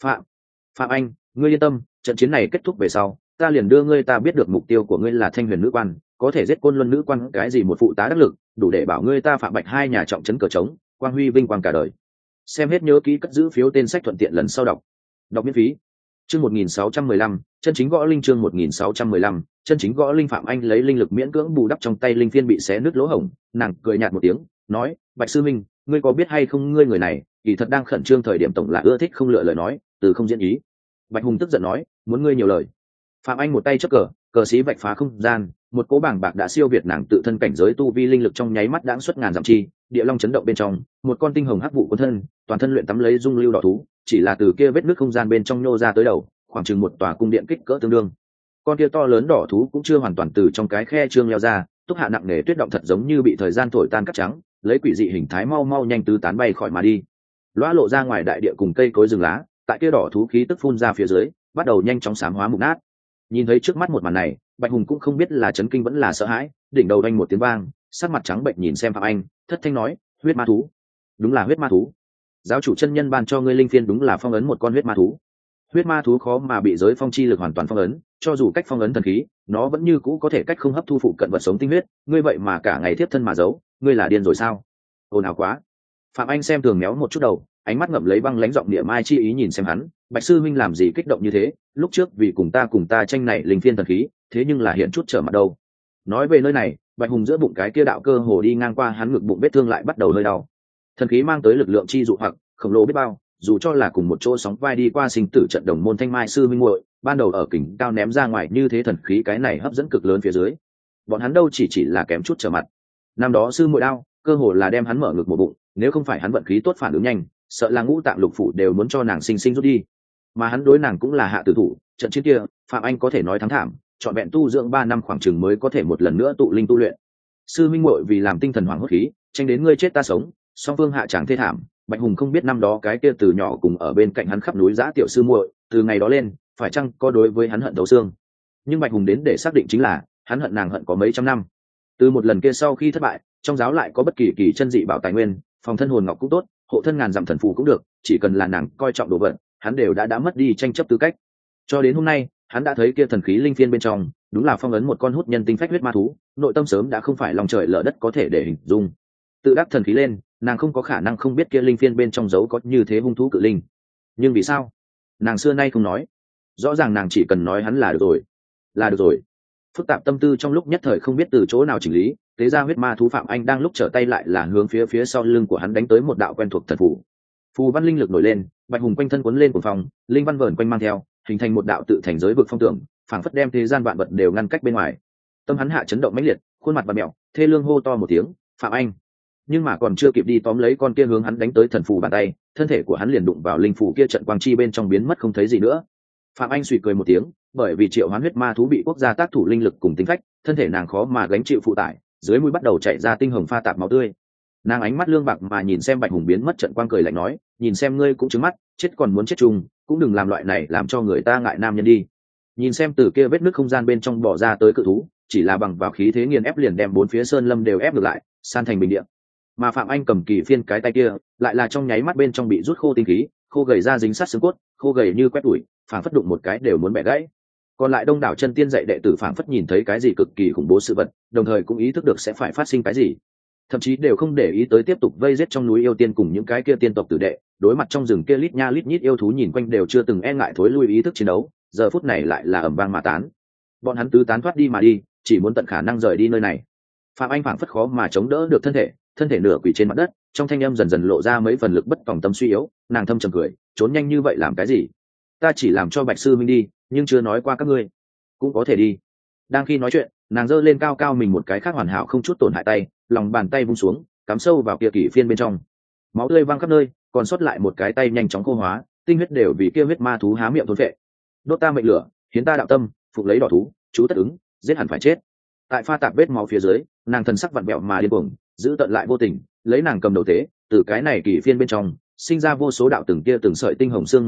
Phạm Anh, ngươi yên tâm, trận chiến này kết thúc về sau ta liền đưa ngươi, ta biết được mục tiêu của ngươi là Thanh Huyền nữ quan, có thể giết Côn Luân nữ quan cái gì một phụ tá đắc lực, đủ để bảo ngươi ta Phạm Bạch hai nhà trọng trấn cờ trống, quang huy vinh quang cả đời. Xem hết nhớ kỹ cất giữ phiếu tên sách thuận tiện lần sau đọc miễn phí. Chương 1615, chân chính gõ linh. Chương 1615, chân chính gõ linh. Phạm Anh lấy linh lực miễn cưỡng bù đắp trong tay linh phiên bị xé nứt lỗ hổng, nàng cười nhạt một tiếng, nói: Bạch sư minh, ngươi có biết hay không, ngươi người này kỳ thật đang khẩn trương thời điểm tổng là ưa thích không lựa lời nói, từ không diễn ý. Bạch Hùng tức giận nói: muốn ngươi nhiều lời. Phạm Anh một tay chấp cờ xí vạch phá không gian, một cỗ bảng bạc đã siêu việt nàng tự thân cảnh giới tu vi linh lực trong nháy mắt đãng xuất ngàn dặm chi, địa long chấn động bên trong, một con tinh hồng hắc vụ cuốn thân, toàn thân luyện tắm lấy dung lưu đỏ thú, chỉ là từ kia vết nước không gian bên trong nhô ra tới đầu, khoảng chừng một tòa cung điện kích cỡ tương đương. Con kia to lớn đỏ thú cũng chưa hoàn toàn từ trong cái khe trương leo ra, túc hạ nặng nề tuyết động thật giống như bị thời gian thổi tan cát trắng, lấy quỷ dị hình thái mau mau nhanh tứ tán bay khỏi mà đi. Lóa lộ ra ngoài đại địa cùng cây cối rừng lá, tại kia đỏ thú khí tức phun ra phía dưới, bắt đầu nhanh chóng xám hóa mục nát. Nhìn thấy trước mắt một màn này, Bạch Hùng cũng không biết là chấn kinh vẫn là sợ hãi, đỉnh đầu đánh một tiếng vang, sắc mặt trắng bệnh nhìn xem Phạm Anh, thất thanh nói: huyết ma thú. Đúng là huyết ma thú. Giáo chủ chân nhân ban cho ngươi linh phiên đúng là phong ấn một con huyết ma thú. Huyết ma thú khó mà bị giới phong chi lực hoàn toàn phong ấn, cho dù cách phong ấn thần khí, nó vẫn như cũ có thể cách không hấp thu phụ cận vật sống tinh huyết, ngươi vậy mà cả ngày tiếp thân mà giấu, ngươi là điên rồi sao? Ồn ào quá. Phạm Anh xem thường méo một chút đầu, ánh mắt ngậm lấy băng lãnh giọng địa mai chi ý nhìn xem hắn, Bạch sư huynh làm gì kích động như thế, lúc trước vì cùng ta tranh này linh phiên thần khí, thế nhưng là hiện chút trở mặt đâu. Nói về nơi này, Bạch Hùng giữa bụng cái kia đạo cơ hồ đi ngang qua hắn ngực bụng vết thương lại bắt đầu hơi đau. Thần khí mang tới lực lượng chi dụ hoặc khổng lồ biết bao, dù cho là cùng một chỗ sóng vai đi qua sinh tử trận đồng môn Thanh Mai sư huynh muội, ban đầu ở kình cao ném ra ngoài như thế thần khí cái này hấp dẫn cực lớn phía dưới. Bọn hắn đâu chỉ là kém chút trở mặt. Năm đó sư muội đao, cơ hồ là đem hắn mở ngực một bụng, nếu không phải hắn vận khí tốt phản ứng nhanh, sợ là ngũ tạng lục phủ đều muốn cho nàng sinh rút đi. Mà hắn đối nàng cũng là hạ tử thủ, trận chiến kia, Phạm Anh có thể nói thắng thảm, trọn vẹn tu dưỡng 3 năm khoảng chừng mới có thể một lần nữa tụ linh tu luyện. Sư minh muội vì làm tinh thần hoàng hốt khí, tranh đến ngươi chết ta sống, song phương hạ chẳng thê thảm. Bạch Hùng không biết năm đó cái kia từ nhỏ cùng ở bên cạnh hắn khắp núi giã tiểu sư muội, từ ngày đó lên, phải chăng có đối với hắn hận thấu xương. Nhưng Bạch Hùng đến để xác định chính là, hắn hận nàng hận có mấy trăm năm. Từ một lần kia sau khi thất bại, trong giáo lại có bất kỳ kỳ chân dị bảo tài nguyên, phòng thân hồn ngọc cũng tốt, hộ thân ngàn dặm thần phù cũng được, chỉ cần là nàng coi trọng đồ vật, hắn đều đã mất đi tranh chấp tư cách. Cho đến hôm nay, hắn đã thấy kia thần khí linh phiên bên trong, đúng là phong ấn một con hút nhân tinh phách huyết ma thú, nội tâm sớm đã không phải lòng trời lở đất có thể để hình dung. Tự đắc thần khí lên, nàng không có khả năng không biết kia linh phiên bên trong giấu có như thế hung thú cự linh. Nhưng vì sao? Nàng xưa nay không nói. Rõ ràng nàng chỉ cần nói hắn là được rồi. Phức tạp tâm tư trong lúc nhất thời không biết từ chỗ nào chỉnh lý, tế ra huyết ma thú Phạm Anh đang lúc trở tay lại là hướng phía sau lưng của hắn đánh tới một đạo quen thuộc thần phù. Phù văn linh lực nổi lên, Bạch Hùng quanh thân cuốn lên của phòng, linh văn vờn quanh mang theo, hình thành một đạo tự thành giới vực phong tưởng, phảng phất đem thế gian vạn vật đều ngăn cách bên ngoài. Tâm hắn hạ chấn động mãnh liệt, khuôn mặt bặm mèo, thê lương hô to một tiếng, "Phạm Anh!" Nhưng mà còn chưa kịp đi tóm lấy con kia hướng hắn đánh tới thần phù bàn tay, thân thể của hắn liền đụng vào linh phù kia trận quang chi bên trong biến mất không thấy gì nữa. Phạm Anh suy cười một tiếng, bởi vì triệu hoán huyết ma thú bị quốc gia tác thủ linh lực cùng tính phách, thân thể nàng khó mà gánh chịu phụ tải, dưới mũi bắt đầu chảy ra tinh hồng pha tạp máu tươi. Nàng ánh mắt lương bạc mà nhìn xem Bạch Hùng biến mất trận quang, cười lạnh nói, nhìn xem ngươi cũng trứng mắt, chết còn muốn chết chung, cũng đừng làm loại này làm cho người ta ngại nam nhân đi. Nhìn xem từ kia vết nứt không gian bên trong bỏ ra tới cự thú, chỉ là bằng vào khí thế nghiền ép liền đem bốn phía sơn lâm đều ép ngược lại, san thành bình địa. Mà Phạm Anh cầm kỳ phiên cái tay kia, lại là trong nháy mắt bên trong bị rút khô tinh khí, khô gầy ra dính sát xương cốt, khô gầy như quét tủi, phảng phất đụng một cái đều muốn bẻ gãy. Còn lại đông đảo chân tiên dạy đệ tử phảng phất nhìn thấy cái gì cực kỳ khủng bố sự vật, đồng thời cũng ý thức được sẽ phải phát sinh cái gì, thậm chí đều không để ý tới tiếp tục vây giết trong núi yêu tiên cùng những cái kia tiên tộc tử đệ, đối mặt trong rừng kia lít nha lít nhít yêu thú nhìn quanh đều chưa từng e ngại thối lui ý thức chiến đấu, giờ phút này lại là ầm vang mà tán. Bọn hắn tứ tán thoát đi mà đi, chỉ muốn tận khả năng rời đi nơi này. Phạm Anh phảng phất khó mà chống đỡ được thân thể nửa quỳ trên mặt đất, trong thanh âm dần dần lộ ra mấy phần lực bất tòng tâm suy yếu, nàng thâm trầm cười, trốn nhanh như vậy làm cái gì? Ta chỉ làm cho Bạch sư minh đi, nhưng chưa nói qua các ngươi cũng có thể đi. Đang khi nói chuyện, nàng giơ lên cao cao mình một cái khác hoàn hảo không chút tổn hại tay, lòng bàn tay vung xuống, cắm sâu vào kia kỷ phiên bên trong. Máu tươi văng khắp nơi, còn sót lại một cái tay nhanh chóng khô hóa, tinh huyết đều vì kia huyết ma thú há miệng thôn phệ. Đốt ta mệnh lửa, hiến ta đạo tâm, phục lấy đỏ thú, chú tất ứng, giết hẳn phải chết. Tại pha tạp vết máu phía dưới, nàng thần sắc vặn vẹo mà điên cuồng, giữ tận lại vô tình, lấy nàng cầm đầu tế, từ cái này kỷ phiên bên trong sinh ra vô số đạo từng tia từng sợi tinh hồng xương mù tuyến,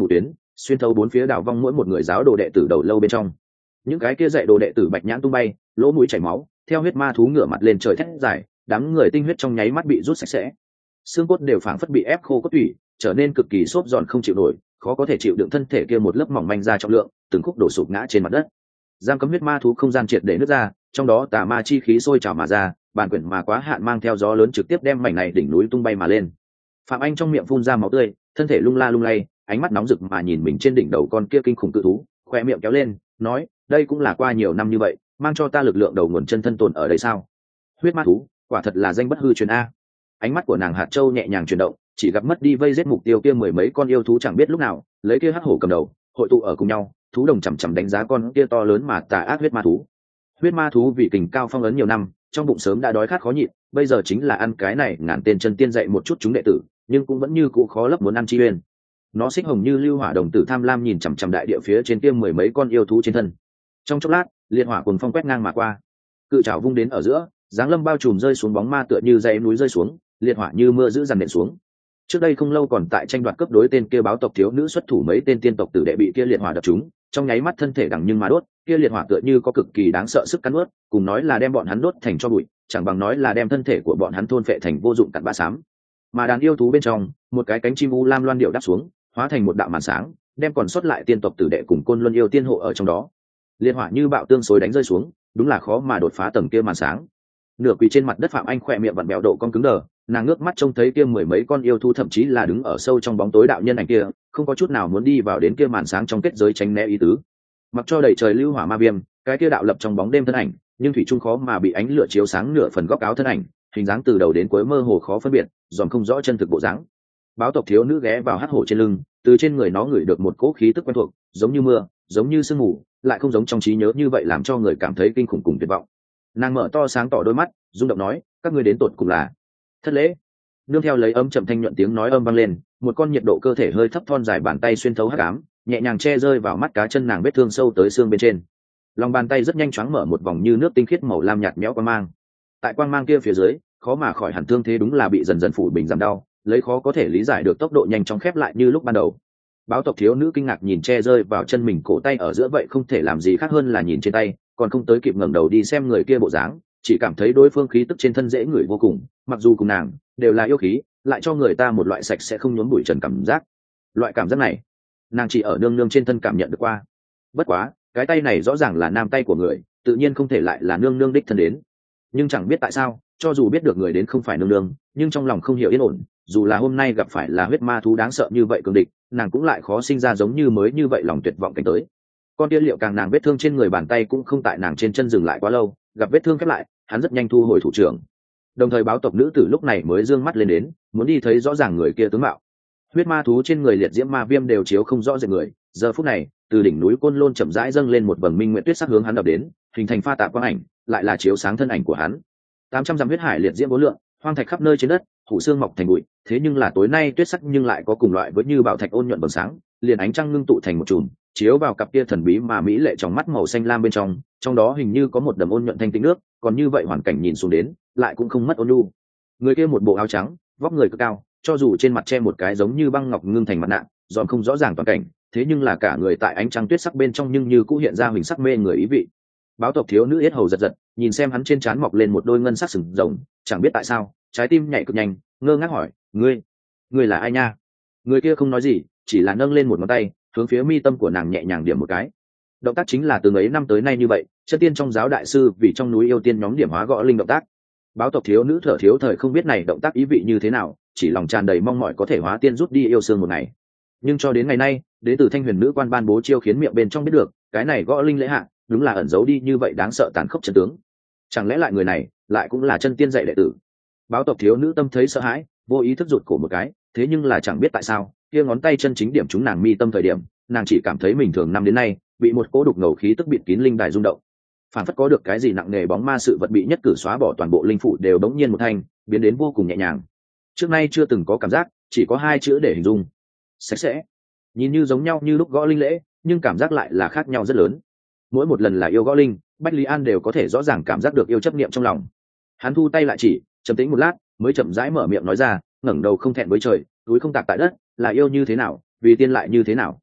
xuyên thấu bốn phía đảo vong mỗi một người giáo đồ đệ tử đầu lâu bên trong. Những cái kia dạy đồ đệ tử bạch nhãn tung bay, lỗ mũi chảy máu, theo huyết ma thú ngửa mặt lên trời thét dài, đám người tinh huyết trong nháy mắt bị rút sạch sẽ, xương cốt đều phảng phất bị ép khô cốt tủy, trở nên cực kỳ xốp giòn không chịu nổi, khó có thể chịu đựng thân thể kia một lớp mỏng manh ra trọng lượng, từng khúc đổ sụp ngã trên mặt đất. Giam cấm huyết ma thú không gian triệt để nứt ra, trong đó tà ma chi khí sôi trào mà ra, bản quyển mà quá hạn mang theo gió lớn trực tiếp đem mảnh này đỉnh núi tung bay mà lên. Phạm Anh trong miệng phun ra máu tươi, thân thể lung la lung lay, ánh mắt nóng rực mà nhìn mình trên đỉnh đầu con kia kinh khủng cự thú, khoe miệng kéo lên, nói, đây cũng là qua nhiều năm như vậy, mang cho ta lực lượng đầu nguồn chân thân tồn ở đây sao? Huyết ma thú, quả thật là danh bất hư truyền a. Ánh mắt của nàng hạt châu nhẹ nhàng chuyển động, chỉ gặp mất đi vây giết mục tiêu kia mười mấy con yêu thú chẳng biết lúc nào, lấy kia hắc hổ cầm đầu, hội tụ ở cùng nhau, thú đồng chằm chằm đánh giá con kia to lớn mà tà ác huyết ma thú. Huyết ma thú vì kình cao phong ấn nhiều năm, trong bụng sớm đã đói khát khó nhịn, bây giờ chính là ăn cái này ngàn tên chân tiên dạy một chút chúng đệ tử, nhưng cũng vẫn như cũ khó lấp muốn ăn chi uyên. Nó xích hồng như lưu hỏa đồng tử tham lam nhìn chằm chằm đại địa phía trên kia mười mấy con yêu thú trên thân. Trong chốc lát, liệt hỏa cuồng phong quét ngang mà qua, cự trảo vung đến ở giữa, giáng lâm bao trùm rơi xuống bóng ma tựa như dãy núi rơi xuống, liệt hỏa như mưa dữ dằn nện xuống. Trước đây không lâu còn tại tranh đoạt cấp đối tên kia báo tộc thiếu nữ xuất thủ mấy tên tiên tộc tử đệ bị kia liệt hỏa đập trúng, trong nháy mắt thân thể đằng nhưng mà đốt, kia liệt hỏa tựa như có cực kỳ đáng sợ sức cắn nuốt, cùng nói là đem bọn hắn đốt thành tro bụi, chẳng bằng nói là đem thân thể của bọn hắn thôn phệ thành vô dụng cặn bã xám. Mà đàn yêu thú bên trong, một cái cánh chim u lam loan điệu đáp xuống, hóa thành một đạo màn sáng, đem còn sót lại tiên tộc tử đệ cùng côn luân yêu tiên hộ ở trong đó. Liệt hỏa như bạo tương xối đánh rơi xuống, đúng là khó mà đột phá tầng kia màn sáng. Nửa quỳ trên mặt đất Phạm Anh khỏe miệng vặn bẹo độ con cứng đờ, nàng ngước mắt trông thấy kia mười mấy con yêu thú thậm chí là đứng ở sâu trong bóng tối đạo nhân ảnh kia, không có chút nào muốn đi vào đến kia màn sáng trong kết giới tránh né ý tứ. Mặc cho đầy trời lưu hỏa ma viêm, cái kia đạo lập trong bóng đêm thân ảnh, nhưng thủy trung khó mà bị ánh lửa chiếu sáng nửa phần góc áo thân ảnh, hình dáng từ đầu đến cuối mơ hồ khó phân biệt, dòm không rõ chân thực bộ dáng. Báo tộc thiếu nữ ghé vào hắc hổ trên lưng, từ trên người nó ngửi được một cỗ khí tức quen thuộc, giống như mưa, giống như sương mù, lại không giống trong trí nhớ như vậy làm cho người cảm thấy kinh khủng cùng tuyệt vọng. Nàng mở to sáng tỏ đôi mắt, rung động nói, các ngươi đến tột cùng là thất lễ. Nương theo lấy âm chậm thanh nhuận tiếng nói âm vang lên, một con nhiệt độ cơ thể hơi thấp thon dài bàn tay xuyên thấu hắc ám, nhẹ nhàng che rơi vào mắt cá chân nàng vết thương sâu tới xương bên trên. Lòng bàn tay rất nhanh choáng mở một vòng như nước tinh khiết màu lam nhạt méo quang mang. Tại quang mang kia phía dưới, khó mà khỏi hẳn thương thế đúng là bị dần dần phủ bình giảm đau, lấy khó có thể lý giải được tốc độ nhanh chóng khép lại như lúc ban đầu. Báo tộc thiếu nữ kinh ngạc nhìn che rơi vào chân mình cổ tay ở giữa vậy không thể làm gì khác hơn là nhìn trên tay, còn không tới kịp ngẩng đầu đi xem người kia bộ dáng, chỉ cảm thấy đối phương khí tức trên thân dễ ngửi vô cùng, mặc dù cùng nàng đều là yêu khí, lại cho người ta một loại sạch sẽ không nhốn bụi trần cảm giác. Loại cảm giác này, nàng chỉ ở nương nương trên thân cảm nhận được qua. Bất quá, cái tay này rõ ràng là nam tay của người, tự nhiên không thể lại là nương nương đích thân đến. Nhưng chẳng biết tại sao, cho dù biết được người đến không phải nương nương, nhưng trong lòng không hiểu yên ổn, dù là hôm nay gặp phải là huyết ma thú đáng sợ như vậy cường địch, nàng cũng lại khó sinh ra giống như mới như vậy lòng tuyệt vọng cảnh tới. Con tiên liệu càng nàng vết thương trên người bàn tay cũng không tại nàng trên chân dừng lại quá lâu, gặp vết thương khép lại, hắn rất nhanh thu hồi thủ trưởng. Đồng thời báo tộc nữ tử lúc này mới dương mắt lên đến, muốn đi thấy rõ ràng người kia tướng mạo. Huyết ma thú trên người liệt diễm ma viêm đều chiếu không rõ rệt người, giờ phút này, từ đỉnh núi Côn Lôn chậm rãi dâng lên một vầng minh nguyện tuyết sắc hướng hắn đập đến, hình thành pha tạp quang ảnh, lại là chiếu sáng thân ảnh của hắn. 800 dặm huyết hải liệt diễm vô lượng, hoang thạch khắp nơi trên đất, hủ xương mọc thành bụi, thế nhưng là tối nay tuyết sắc nhưng lại có cùng loại với như bảo thạch ôn nhuận bừng sáng, liền ánh trăng ngưng tụ thành một chùm, chiếu vào cặp kia thần bí mà mỹ lệ trong mắt màu xanh lam bên trong, trong đó hình như có một đầm ôn nhuận thanh tĩnh nước, còn như vậy hoàn cảnh nhìn xuống đến, lại cũng không mất ôn nhu. Người kia một bộ áo trắng, vóc người cực cao, cho dù trên mặt che một cái giống như băng ngọc ngưng thành mặt nạ, dọn không rõ ràng toàn cảnh, thế nhưng là cả người tại ánh trăng tuyết sắc bên trong nhưng như cũng hiện ra hình sắc mê người ý vị. Báo tộc thiếu nữ yết hầu giật giật, nhìn xem hắn trên trán mọc lên một đôi ngân sắc sừng rồng, chẳng biết tại sao, trái tim nhảy cực nhanh, ngơ ngác hỏi, ngươi là ai nha? Người kia không nói gì, chỉ là nâng lên một ngón tay, hướng phía mi tâm của nàng nhẹ nhàng điểm một cái. Động tác chính là từ mấy năm tới nay như vậy, chân tiên trong giáo đại sư vì trong núi yêu tiên nhóm điểm hóa gõ linh động tác. Báo tộc thiếu nữ thở thiếu thời không biết này động tác ý vị như thế nào, chỉ lòng tràn đầy mong mỏi có thể hóa tiên rút đi yêu xương một ngày. Nhưng cho đến ngày nay, đến từ Thanh Huyền nữ quan ban bố chiêu khiến miệng bên trong biết được, cái này gõ linh lễ hạ, đúng là ẩn giấu đi như vậy đáng sợ tàn khốc chân tướng. Chẳng lẽ lại người này lại cũng là chân tiên dạy đệ tử? Báo tộc thiếu nữ tâm thấy sợ hãi, vô ý thức rụt cổ một cái, thế nhưng là chẳng biết tại sao, kia ngón tay chân chính điểm trúng nàng mi tâm thời điểm, nàng chỉ cảm thấy mình thường năm đến nay bị một cỗ đục ngầu khí tức bịt kín linh đài rung động, phản phất có được cái gì nặng nề bóng ma sự vật bị nhất cử xóa bỏ, toàn bộ linh phủ đều đống nhiên một thanh biến đến vô cùng nhẹ nhàng. Trước nay chưa từng có cảm giác, chỉ có hai chữ để hình dung: sạch sẽ. Nhìn như giống nhau như lúc gõ linh lễ, nhưng cảm giác lại là khác nhau rất lớn. Mỗi một lần là yêu gõ linh, Bách Lý An đều có thể rõ ràng cảm giác được yêu chấp niệm trong lòng. Hắn thu tay lại chỉ, trầm tĩnh một lát, mới chậm rãi mở miệng nói ra, ngẩng đầu không thẹn với trời, túi không tạc tại đất, là yêu như thế nào, vì tiên lại như thế nào.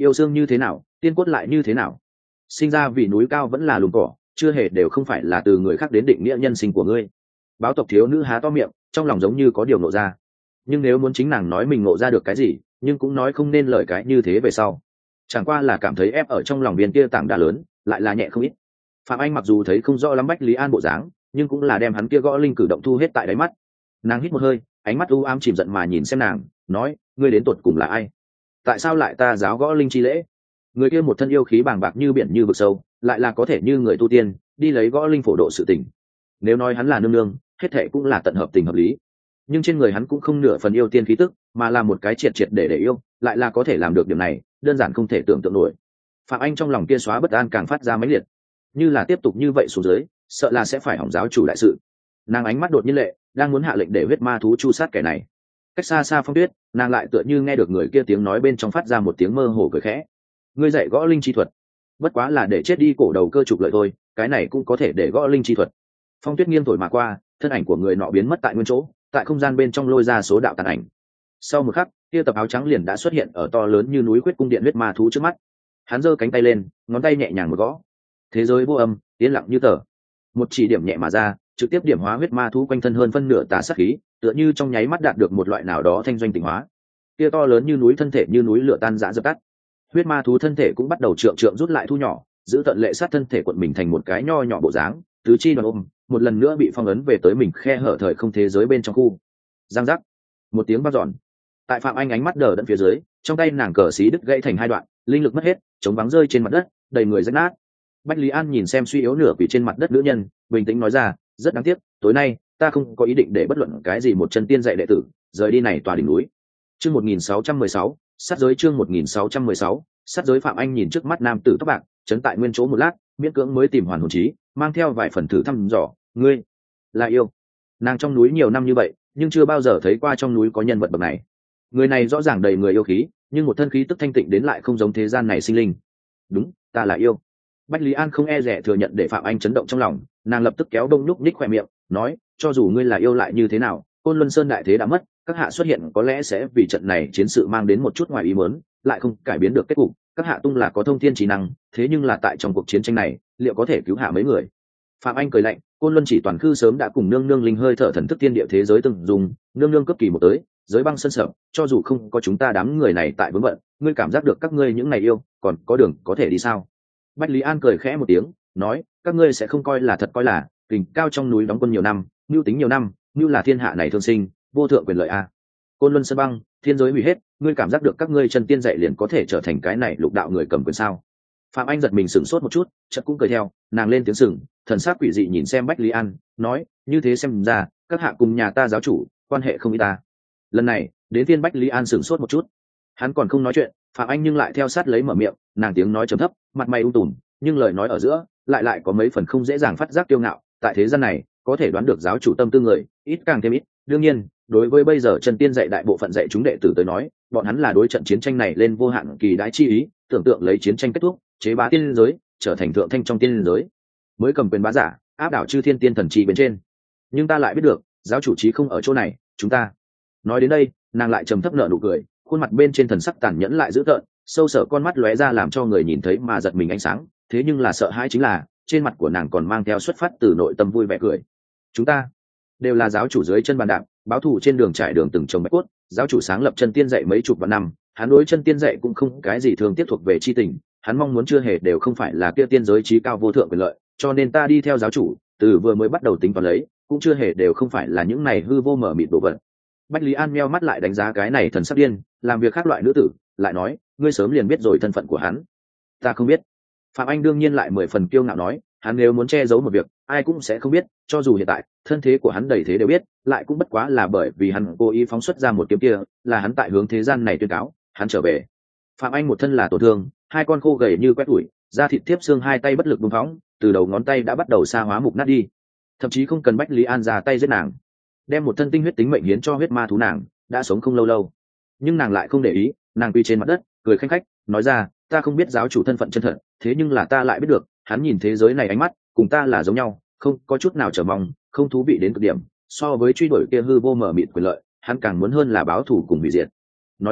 Yêu xương như thế nào, tiên cốt lại như thế nào? Sinh ra vì núi cao vẫn là lùm cỏ, chưa hề đều không phải là từ người khác đến định nghĩa nhân sinh của ngươi. Báo tộc thiếu nữ há to miệng, trong lòng giống như có điều nộ ra. Nhưng nếu muốn chính nàng nói mình ngộ ra được cái gì, nhưng cũng nói không nên lời cái như thế về sau. Chẳng qua là cảm thấy ép ở trong lòng viên kia tảng đá lớn, lại là nhẹ không ít. Phạm Anh mặc dù thấy không rõ lắm Bách Lý An bộ dáng, nhưng cũng là đem hắn kia gõ linh cử động thu hết tại đáy mắt. Nàng hít một hơi, ánh mắt u ám chìm giận mà nhìn xem nàng, nói: ngươi đến tuột cùng là ai? Tại sao lại ta giáo gõ linh chi lễ? Người kia một thân yêu khí bàng bạc như biển như vực sâu, lại là có thể như người tu tiên đi lấy gõ linh phổ độ sự tình. Nếu nói hắn là nương nương, hết thệ cũng là tận hợp tình hợp lý. Nhưng trên người hắn cũng không nửa phần yêu tiên khí tức, mà là một cái triệt triệt để yêu, lại là có thể làm được điểm này, đơn giản không thể tưởng tượng nổi. Phạm Anh trong lòng kia xóa bất an càng phát ra mãnh liệt, như là tiếp tục như vậy xuống dưới, sợ là sẽ phải hỏng giáo chủ đại sự. Nàng ánh mắt đột nhiên lệ, đang muốn hạ lệnh để huyết ma thú chu sát kẻ này. Cách xa xa Phong Tuyết, nàng lại tựa như nghe được người kia tiếng nói bên trong phát ra một tiếng mơ hồ cười khẽ. Ngươi dạy gõ linh chi thuật, bất quá là để chết đi cổ đầu cơ trục lợi thôi, cái này cũng có thể để gõ linh chi thuật. Phong Tuyết nghiêng thổi mà qua, thân ảnh của người nọ biến mất tại nguyên chỗ, tại không gian bên trong lôi ra số đạo tàn ảnh. Sau một khắc, kia tập áo trắng liền đã xuất hiện ở to lớn như núi huyết cung điện huyết ma thú trước mắt. Hắn giơ cánh tay lên, ngón tay nhẹ nhàng một gõ. Thế giới vô âm, yên lặng như tờ. Một chỉ điểm nhẹ mà ra, trực tiếp điểm hóa huyết ma thú quanh thân hơn phân nửa tà sát khí, tựa như trong nháy mắt đạt được một loại nào đó thanh doanh tỉnh hóa. Kia to lớn như núi thân thể như núi lửa tan rã dập tắt. Huyết ma thú thân thể cũng bắt đầu trượng trượng rút lại thu nhỏ, giữ tận lệ sát thân thể cuộn mình thành một cái nho nhỏ bộ dáng, tứ chi đoàn ôm, một lần nữa bị phong ấn về tới mình khe hở thời không thế giới bên trong khu. Giang giác, một tiếng vang dọn. Tại Phạm Anh ánh mắt đờ đẫn phía dưới, trong tay nàng cờ xí đứt gãy thành hai đoạn, linh lực mất hết, chống vắng rơi trên mặt đất, đầy người rách nát. Bách Lý An nhìn xem suy yếu nửa quỷ trên mặt đất nữ nhân, bình tĩnh nói ra: rất đáng tiếc, tối nay ta không có ý định để bất luận cái gì một chân tiên dạy đệ tử rời đi này tòa đỉnh núi. Chương 1616, sát giới. Chương 1616, sát giới. Phạm Anh nhìn trước mắt nam tử tóc bạc, chấn tại nguyên chỗ một lát, miễn cưỡng mới tìm hoàn hồn trí, mang theo vài phần thử thăm dò: ngươi là yêu? Nàng trong núi nhiều năm như vậy, nhưng chưa bao giờ thấy qua trong núi có nhân vật bậc này. Người này rõ ràng đầy người yêu khí, nhưng một thân khí tức thanh tịnh đến lại không giống thế gian này sinh linh. Đúng, ta là yêu. Bách Lý An không e rẻ thừa nhận để Phạm Anh chấn động trong lòng, nàng lập tức kéo đông nhúc nhích khoe miệng, nói: cho dù ngươi là yêu lại như thế nào, Côn Luân Sơn đại thế đã mất, các hạ xuất hiện có lẽ sẽ vì trận này chiến sự mang đến một chút ngoài ý muốn, lại không cải biến được kết cục. Các hạ tung là có thông thiên trí năng, thế nhưng là tại trong cuộc chiến tranh này, liệu có thể cứu hạ mấy người? Phạm Anh cười lạnh: Côn Luân chỉ toàn khư sớm đã cùng nương nương linh hơi thở thần thức thiên địa thế giới từng dùng, nương nương cấp kỳ một tới, giới băng sân sợ, cho dù không có chúng ta đám người này tại vướng bận, ngươi cảm giác được các ngươi những này yêu, còn có đường có thể đi sao? Bách Lý An cười khẽ một tiếng, nói: các ngươi sẽ không coi là thật coi là kình cao trong núi đóng quân nhiều năm, mưu tính nhiều năm, như là thiên hạ này thương sinh, vô thượng quyền lợi a. Côn Luân sơn băng, thiên giới hủy hết, ngươi cảm giác được các ngươi chân tiên dạy liền có thể trở thành cái này lục đạo người cầm quyền sao? Phạm Anh giật mình sửng sốt một chút, chợt cũng cười theo, nàng lên tiếng sừng, thần sắc quỷ dị nhìn xem Bách Lý An, nói: như thế xem ra, các hạ cùng nhà ta giáo chủ quan hệ không ít ta. Lần này, đến phiên Bách Lý An sửng sốt một chút, hắn còn không nói chuyện, Phạm Anh nhưng lại theo sát lấy mở miệng, nàng tiếng nói trầm thấp, mặt mày tùm, nhưng lời nói ở giữa lại có mấy phần không dễ dàng phát giác kiêu ngạo. Tại thế gian này, có thể đoán được giáo chủ tâm tư người, ít càng thêm ít. Đương nhiên, đối với bây giờ chân tiên dạy đại bộ phận dạy chúng đệ tử tới nói, bọn hắn là đối trận chiến tranh này lên vô hạn kỳ đái chi ý, tưởng tượng lấy chiến tranh kết thúc, chế bá tiên giới, trở thành thượng thanh trong tiên giới, mới cầm quyền bá giả, áp đảo chư thiên tiên thần chi bên trên. Nhưng ta lại biết được, giáo chủ chí không ở chỗ này, chúng ta. Nói đến đây, nàng lại trầm thấp nở nụ cười, khuôn mặt bên trên thần sắc tàn nhẫn lại dữ tợn, sâu sợ con mắt lóe ra làm cho người nhìn thấy mà giật mình ánh sáng. Thế nhưng là sợ hãi chính là trên mặt của nàng còn mang theo xuất phát từ nội tâm vui vẻ cười. Chúng ta đều là giáo chủ dưới chân bàn đạp, báo thù trên đường trải đường từng trồng bạch cốt. Giáo chủ sáng lập chân tiên dạy mấy chục vạn năm, hắn đối chân tiên dạy cũng không cái gì thường tiếp thuộc về chi tình, hắn mong muốn chưa hề đều không phải là kia tiên giới trí cao vô thượng quyền lợi, cho nên ta đi theo giáo chủ, từ vừa mới bắt đầu tính toán lấy, cũng chưa hề đều không phải là những này hư vô mở mịt đồ vật. Bách Lý An meo mắt lại đánh giá cái này thần sắc điên, làm việc khác loại nữ tử, lại nói: ngươi sớm liền biết rồi thân phận của hắn. Ta không biết. Phạm Anh đương nhiên lại 10 phần kiêu ngạo nói: hắn nếu muốn che giấu một việc, ai cũng sẽ không biết, cho dù hiện tại thân thế của hắn đầy thế đều biết, lại cũng bất quá là bởi vì hắn cố ý phóng xuất ra một kiếm kia, là hắn tại hướng thế gian này tuyên cáo, hắn trở về. Phạm Anh một thân là tổn thương, hai con khô gầy như quét ủi, da thịt tiếp xương, hai tay bất lực bùng phóng, từ đầu ngón tay đã bắt đầu sa hóa mục nát đi, thậm chí không cần Bách Lý An ra tay giết nàng, đem một thân tinh huyết tính mệnh hiến cho huyết ma thú, nàng đã sống không lâu lâu. Nhưng nàng lại không để ý, nàng quỳ trên mặt đất, cười khanh khách, nói ra: ta không biết giáo chủ thân phận chân thật, thế nhưng là ta lại biết được, hắn nhìn thế giới này ánh mắt cùng ta là giống nhau, không có chút nào trở mong, không thú vị đến cực điểm, so với truy đuổi kia hư vô mở mịt quyền lợi, hắn càng muốn hơn là báo thù cùng hủy diệt. Nói,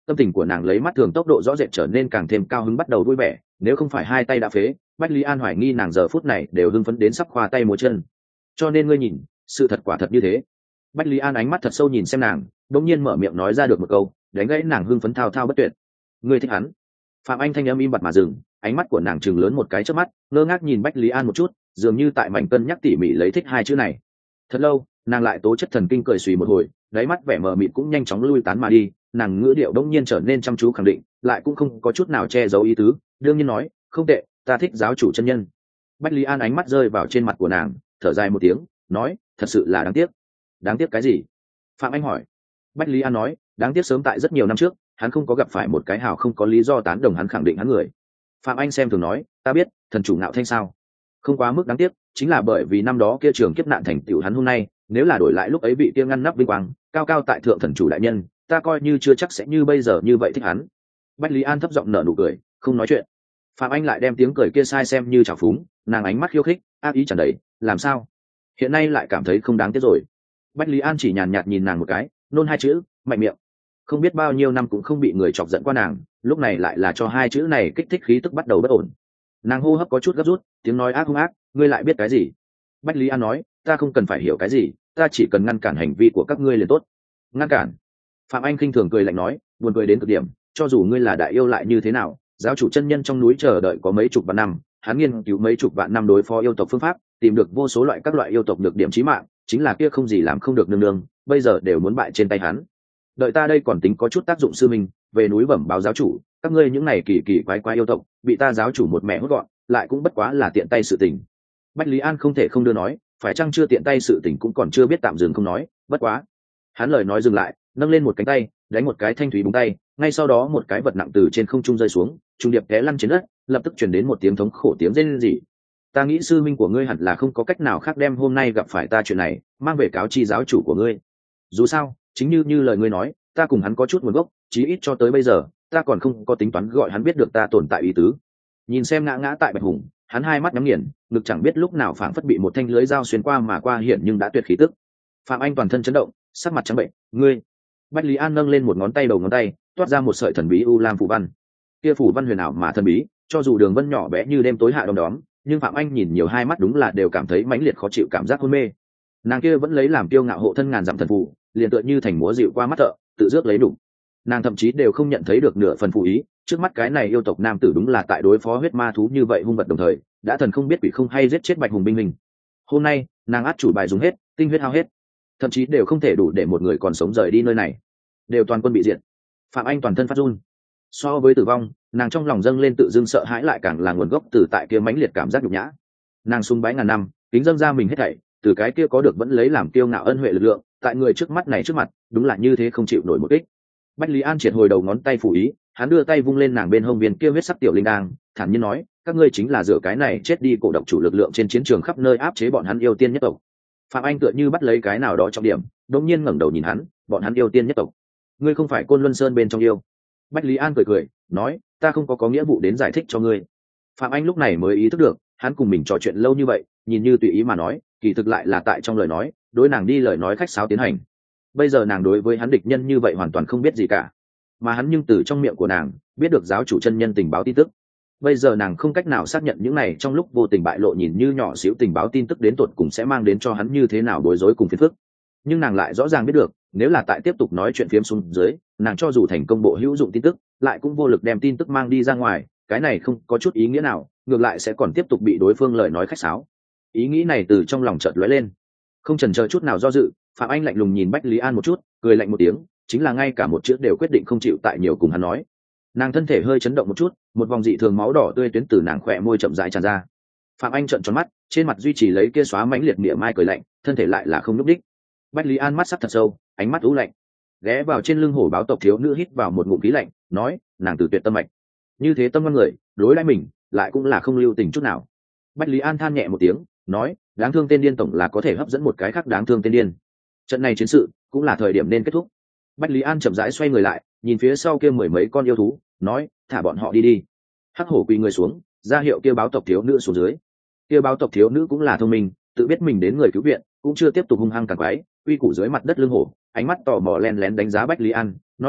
tâm tình của nàng lấy mắt thường tốc độ rõ rệt trở nên càng thêm cao hứng, bắt đầu vui vẻ. Nếu không phải hai tay đã phế, Bách Lý An hoài nghi nàng giờ phút này đều hưng phấn đến sắp khoa tay múa chân. Cho nên ngươi nhìn, sự thật quả thật như thế. Bách Lý An ánh mắt thật sâu nhìn xem nàng, đột nhiên mở miệng nói ra được một câu, đánh gãy nàng hưng phấn thao thao bất tuyệt. Ngươi thích hắn? Phạm Anh thanh âm im bặt mà dừng, ánh mắt của nàng trừng lớn một cái chớp mắt, ngơ ngác nhìn Bách Lý An một chút, dường như tại mảnh cân nhắc tỉ mỉ lấy thích hai chữ này. Thật lâu, nàng lại tố chất thần kinh cười xùy một hồi, đáy mắt vẻ mờ mịt cũng nhanh chóng lui tán mà đi. Nàng ngữ điệu đống nhiên trở nên chăm chú khẳng định, lại cũng không có chút nào che giấu ý tứ, đương nhiên nói, không tệ, ta thích giáo chủ chân nhân. Bách Lý An ánh mắt rơi vào trên mặt của nàng, thở dài một tiếng, nói, thật sự là đáng tiếc. Đáng tiếc cái gì? Phạm Anh hỏi. Bách Lý An nói, đáng tiếc sớm tại rất nhiều năm trước, hắn không có gặp phải một cái hào không có lý do tán đồng hắn khẳng định hắn người. Phạm Anh xem thường nói, ta biết, thần chủ Ngạo Thanh sao? Không quá mức đáng tiếc, chính là bởi vì năm đó kia trường kiếp nạn thành tựu hắn hôm nay, nếu là đổi lại lúc ấy bị kia ngăn nắp vinh quang, cao cao tại thượng thần chủ đại nhân, ta coi như chưa chắc sẽ như bây giờ như vậy thích hắn. Bách Lý An thấp giọng nở nụ cười, không nói chuyện. Phạm Anh lại đem tiếng cười kia sai xem như trào phúng, nàng ánh mắt khiêu khích, ác ý tràn đầy, làm sao? Hiện nay lại cảm thấy không đáng tiếc rồi. Bách Lý An chỉ nhàn nhạt nhìn nàng một cái, nôn hai chữ, mạnh miệng. Không biết bao nhiêu năm cũng không bị người chọc giận qua nàng, lúc này lại là cho hai chữ này kích thích khí tức bắt đầu bất ổn. Nàng hô hấp có chút gấp rút, tiếng nói ác hung ác, ngươi lại biết cái gì? Bách Lý An nói, ta không cần phải hiểu cái gì, ta chỉ cần ngăn cản hành vi của các ngươi liền tốt. Ngăn cản? Phạm Anh khinh thường cười lạnh nói, buồn cười đến cực điểm, cho dù ngươi là đại yêu lại như thế nào, giáo chủ chân nhân trong núi chờ đợi có mấy chục vạn năm, hắn nghiên cứu mấy chục vạn năm đối phó yêu tộc phương pháp, tìm được vô số loại các loại yêu tộc được điểm chí mạng, chính là kia không gì làm không được nương nương, bây giờ đều muốn bại trên tay hắn. Đợi ta đây còn tính có chút tác dụng sư minh, về núi bẩm báo giáo chủ, các ngươi những này kỳ kỳ quái quái yêu tộc, bị ta giáo chủ một mẹ hốt gọn, lại cũng bất quá là tiện tay sự tình. Bách Lý An không thể không đưa nói, phải chăng chưa tiện tay sự tình cũng còn chưa biết tạm dừng không nói, bất quá. Hắn lời nói dừng lại, nâng lên một cánh tay, đánh một cái thanh thúy búng tay, ngay sau đó một cái vật nặng từ trên không trung rơi xuống, trung điệp té lăn trên đất, lập tức truyền đến một tiếng thống khổ tiếng rên rỉ. Ta nghĩ sư minh của ngươi hẳn là không có cách nào khác đem hôm nay gặp phải ta chuyện này mang về cáo chi giáo chủ của ngươi. Dù sao, chính như lời ngươi nói, ta cùng hắn có chút nguồn gốc, chí ít cho tới bây giờ, ta còn không có tính toán gọi hắn biết được ta tồn tại ý tứ. Nhìn xem ngã ngã tại Bạch Hùng, hắn hai mắt nhắm nghiền, ngực chẳng biết lúc nào phảng phất bị một thanh lưới dao xuyên qua mà qua hiện nhưng đã tuyệt khí tức. Phạm Anh toàn thân chấn động, sắc mặt trắng bệnh, ngươi. Bách Lý An nâng lên một ngón tay đầu ngón tay, toát ra một sợi thần bí u lam phù văn. Kia phù văn huyền ảo mà thần bí, cho dù đường vân nhỏ bé như đêm tối hạ đom đóm, nhưng Phạm Anh nhìn nhiều hai mắt đúng là đều cảm thấy mãnh liệt khó chịu cảm giác hôn mê. Nàng kia vẫn lấy làm kiêu ngạo hộ thân ngàn dặm thần phù, liền tựa như thành múa dịu qua mắt thợ, tự rước lấy đủ. Nàng thậm chí đều không nhận thấy được nửa phần phù ý, trước mắt cái này yêu tộc nam tử đúng là tại đối phó huyết ma thú như vậy hung vật đồng thời, đã thần không biết quỷ không hay giết chết Bạch Hùng binh mình. Hôm nay, nàng át chủ bài dùng hết, tinh huyết hao hết, thậm chí đều không thể đủ để một người còn sống rời đi nơi này, đều toàn quân bị diệt. Phạm Anh toàn thân phát run. So với tử vong, nàng trong lòng dâng lên tự dưng sợ hãi lại càng là nguồn gốc từ tại kia mãnh liệt cảm giác nhục nhã. Nàng sung bái ngàn năm, kính dâng ra mình hết thảy, từ cái kia có được vẫn lấy làm kiêu ngạo ân huệ lực lượng, tại người trước mắt này trước mặt, đúng là như thế không chịu nổi một kích. Bách Lý An triệt hồi đầu ngón tay phủ ý, hắn đưa tay vung lên nàng bên hông viên kia huyết sắc tiểu linh đang, thản nhiên nói, các ngươi chính là dựa cái này chết đi cổ độc chủ lực lượng trên chiến trường khắp nơi áp chế bọn hắn yêu tiên nhất tộc. Phạm Anh tựa như bắt lấy cái nào đó trọng điểm, đột nhiên ngẩng đầu nhìn hắn, bọn hắn yêu tiên nhất tộc, ngươi không phải Côn Luân Sơn bên trong yêu? Bách Lý An cười cười, nói, ta không có nghĩa vụ đến giải thích cho ngươi. Phạm Anh lúc này mới ý thức được, hắn cùng mình trò chuyện lâu như vậy, nhìn như tùy ý mà nói, kỳ thực lại là tại trong lời nói, đối nàng đi lời nói khách sáo tiến hành. Bây giờ nàng đối với hắn địch nhân như vậy hoàn toàn không biết gì cả, mà hắn nhưng từ trong miệng của nàng biết được giáo chủ chân nhân tình báo tin tức. Bây giờ nàng không cách nào xác nhận những này trong lúc vô tình bại lộ nhìn như nhỏ xíu tình báo tin tức đến tột cùng sẽ mang đến cho hắn như thế nào bối rối cùng phiền phức. Nhưng nàng lại rõ ràng biết được, nếu là tại tiếp tục nói chuyện phiếm xuống dưới, nàng cho dù thành công bộ hữu dụng tin tức, lại cũng vô lực đem tin tức mang đi ra ngoài, cái này không có chút ý nghĩa nào, ngược lại sẽ còn tiếp tục bị đối phương lời nói khách sáo. Ý nghĩ này từ trong lòng chợt lóe lên, không chần chờ chút nào do dự, Phạm Anh lạnh lùng nhìn Bách Lý An một chút, cười lạnh một tiếng, chính là ngay cả một chữ đều quyết định không chịu tại nhiều cùng hắn nói. Nàng thân thể hơi chấn động một chút, một vòng dị thường máu đỏ tươi tuyến từ nàng khỏe môi chậm rãi tràn ra. Phạm Anh trợn tròn mắt, trên mặt duy trì lấy kia xóa mãnh liệt mỉa mai cười lạnh, thân thể lại là không nhúc đích. Bách Lý An mắt sắc thật sâu, ánh mắt u lạnh, ghé vào trên lưng hổ báo tộc thiếu nữ hít vào một ngụm khí lạnh, nói, nàng từ tuyệt tâm mạch, như thế tâm con người, đối đãi mình, lại cũng là không lưu tình chút nào. Bách Lý An than nhẹ một tiếng, nói, đáng thương tên điên tổng là có thể hấp dẫn một cái khác đáng thương tên điên. Trận này chiến sự cũng là thời điểm nên kết thúc. Bách Lý An chậm rãi xoay người lại, nhìn phía sau kia mười mấy con yêu thú, nói, thả bọn họ đi đi. Hắc hổ quỳ người xuống, ra hiệu kia báo tộc thiếu nữ xuống dưới. Kia báo tộc thiếu nữ cũng là thông minh, tự biết mình đến người cứu viện, cũng chưa tiếp tục hung hăng càng quái, uy củ dưới mặt đất lưng hổ, ánh mắt tò mò len lén đánh giá Bách Lý An, nói khẽ,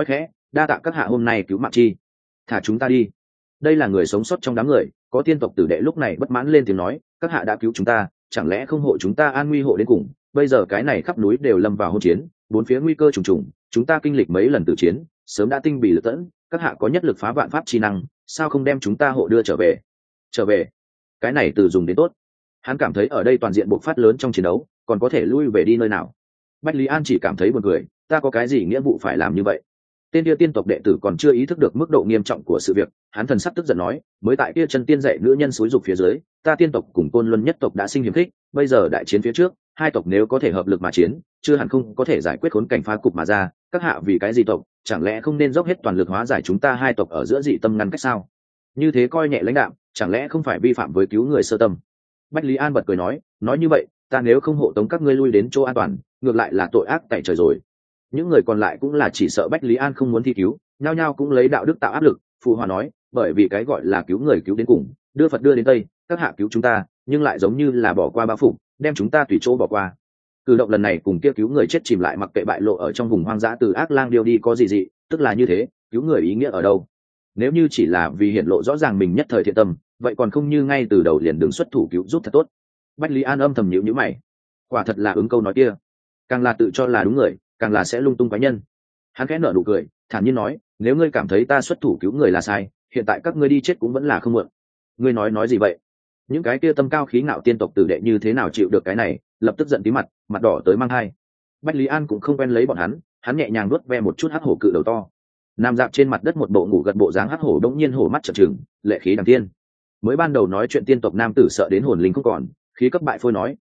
đa tạ các hạ hôm nay cứu mạng chi, thả chúng ta đi. Đây là người sống sót trong đám người, có tiên tộc tử đệ lúc này bất mãn lên tiếng nói, các hạ đã cứu chúng ta, chẳng lẽ không hộ chúng ta an nguy hộ đến cùng? Bây giờ cái này khắp núi đều lâm vào hỗn chiến, bốn phía nguy cơ trùng trùng, chúng ta kinh lịch mấy lần tử chiến, sớm đã tinh bì lực tẫn, các hạ có nhất lực phá vạn pháp chi năng, sao không đem chúng ta hộ đưa trở về? Trở về? Cái này từ dùng đến tốt. Hắn cảm thấy ở đây toàn diện bộc phát lớn trong chiến đấu, còn có thể lui về đi nơi nào? Bách Lý An chỉ cảm thấy buồn cười, ta có cái gì nghĩa vụ phải làm như vậy? Tên kia tiên tộc đệ tử còn chưa ý thức được mức độ nghiêm trọng của sự việc, hắn thần sắc tức giận nói, mới tại kia chân tiên dạy nữ nhân xúi dục phía dưới, ta tiên tộc cùng Côn Luân nhất tộc đã sinh hiểm khích, bây giờ đại chiến phía trước, hai tộc nếu có thể hợp lực mà chiến, chưa hẳn không có thể giải quyết khốn cảnh phá cục mà ra, các hạ vì cái gì tộc, chẳng lẽ không nên dốc hết toàn lực hóa giải chúng ta hai tộc ở giữa dị tâm ngăn cách sao? Như thế coi nhẹ lãnh đạm, chẳng lẽ không phải vi phạm với cứu người sơ tâm? Bách Lý An bật cười nói như vậy, ta nếu không hộ tống các ngươi lui đến chỗ an toàn, ngược lại là tội ác tại trời rồi. Những người còn lại cũng là chỉ sợ Bách Lý An không muốn thi cứu, nhao nhao cũng lấy đạo đức tạo áp lực. Phụ hòa nói, bởi vì cái gọi là cứu người cứu đến cùng, đưa Phật đưa đến Tây, các hạ cứu chúng ta, nhưng lại giống như là bỏ qua bao phủ, đem chúng ta tùy chỗ bỏ qua. Cử động lần này cùng kia cứu người chết chìm lại mặc kệ bại lộ ở trong vùng hoang dã từ ác lang điêu đi có gì dị, tức là như thế, cứu người ý nghĩa ở đâu? Nếu như chỉ là vì hiển lộ rõ ràng mình nhất thời thiện tâm, vậy còn không như ngay từ đầu liền đứng xuất thủ cứu giúp thật tốt. Bách Lý An âm thầm nhíu mày, quả thật là ứng câu nói kia, càng là tự cho là đúng người, càng là sẽ lung tung quái nhân. Hắn khẽ nở nụ cười, thản nhiên nói, nếu ngươi cảm thấy ta xuất thủ cứu người là sai, hiện tại các ngươi đi chết cũng vẫn là không muộn. Ngươi nói gì vậy? Những cái kia tâm cao khí ngạo tiên tộc tử đệ như thế nào chịu được cái này, lập tức giận tí mặt, mặt đỏ tới mang hai. Bách Lý An cũng không quen lấy bọn hắn nhẹ nhàng nuốt ve một chút hắc hổ cự đầu to, nằm dạp trên mặt đất một bộ ngủ gật bộ dáng hắc hổ đống nhiên hổ mắt trợn trừng, lệ khí đằng tiên. Mới ban đầu nói chuyện tiên tộc nam tử sợ đến hồn linh không còn, khí cấp bại phôi nói,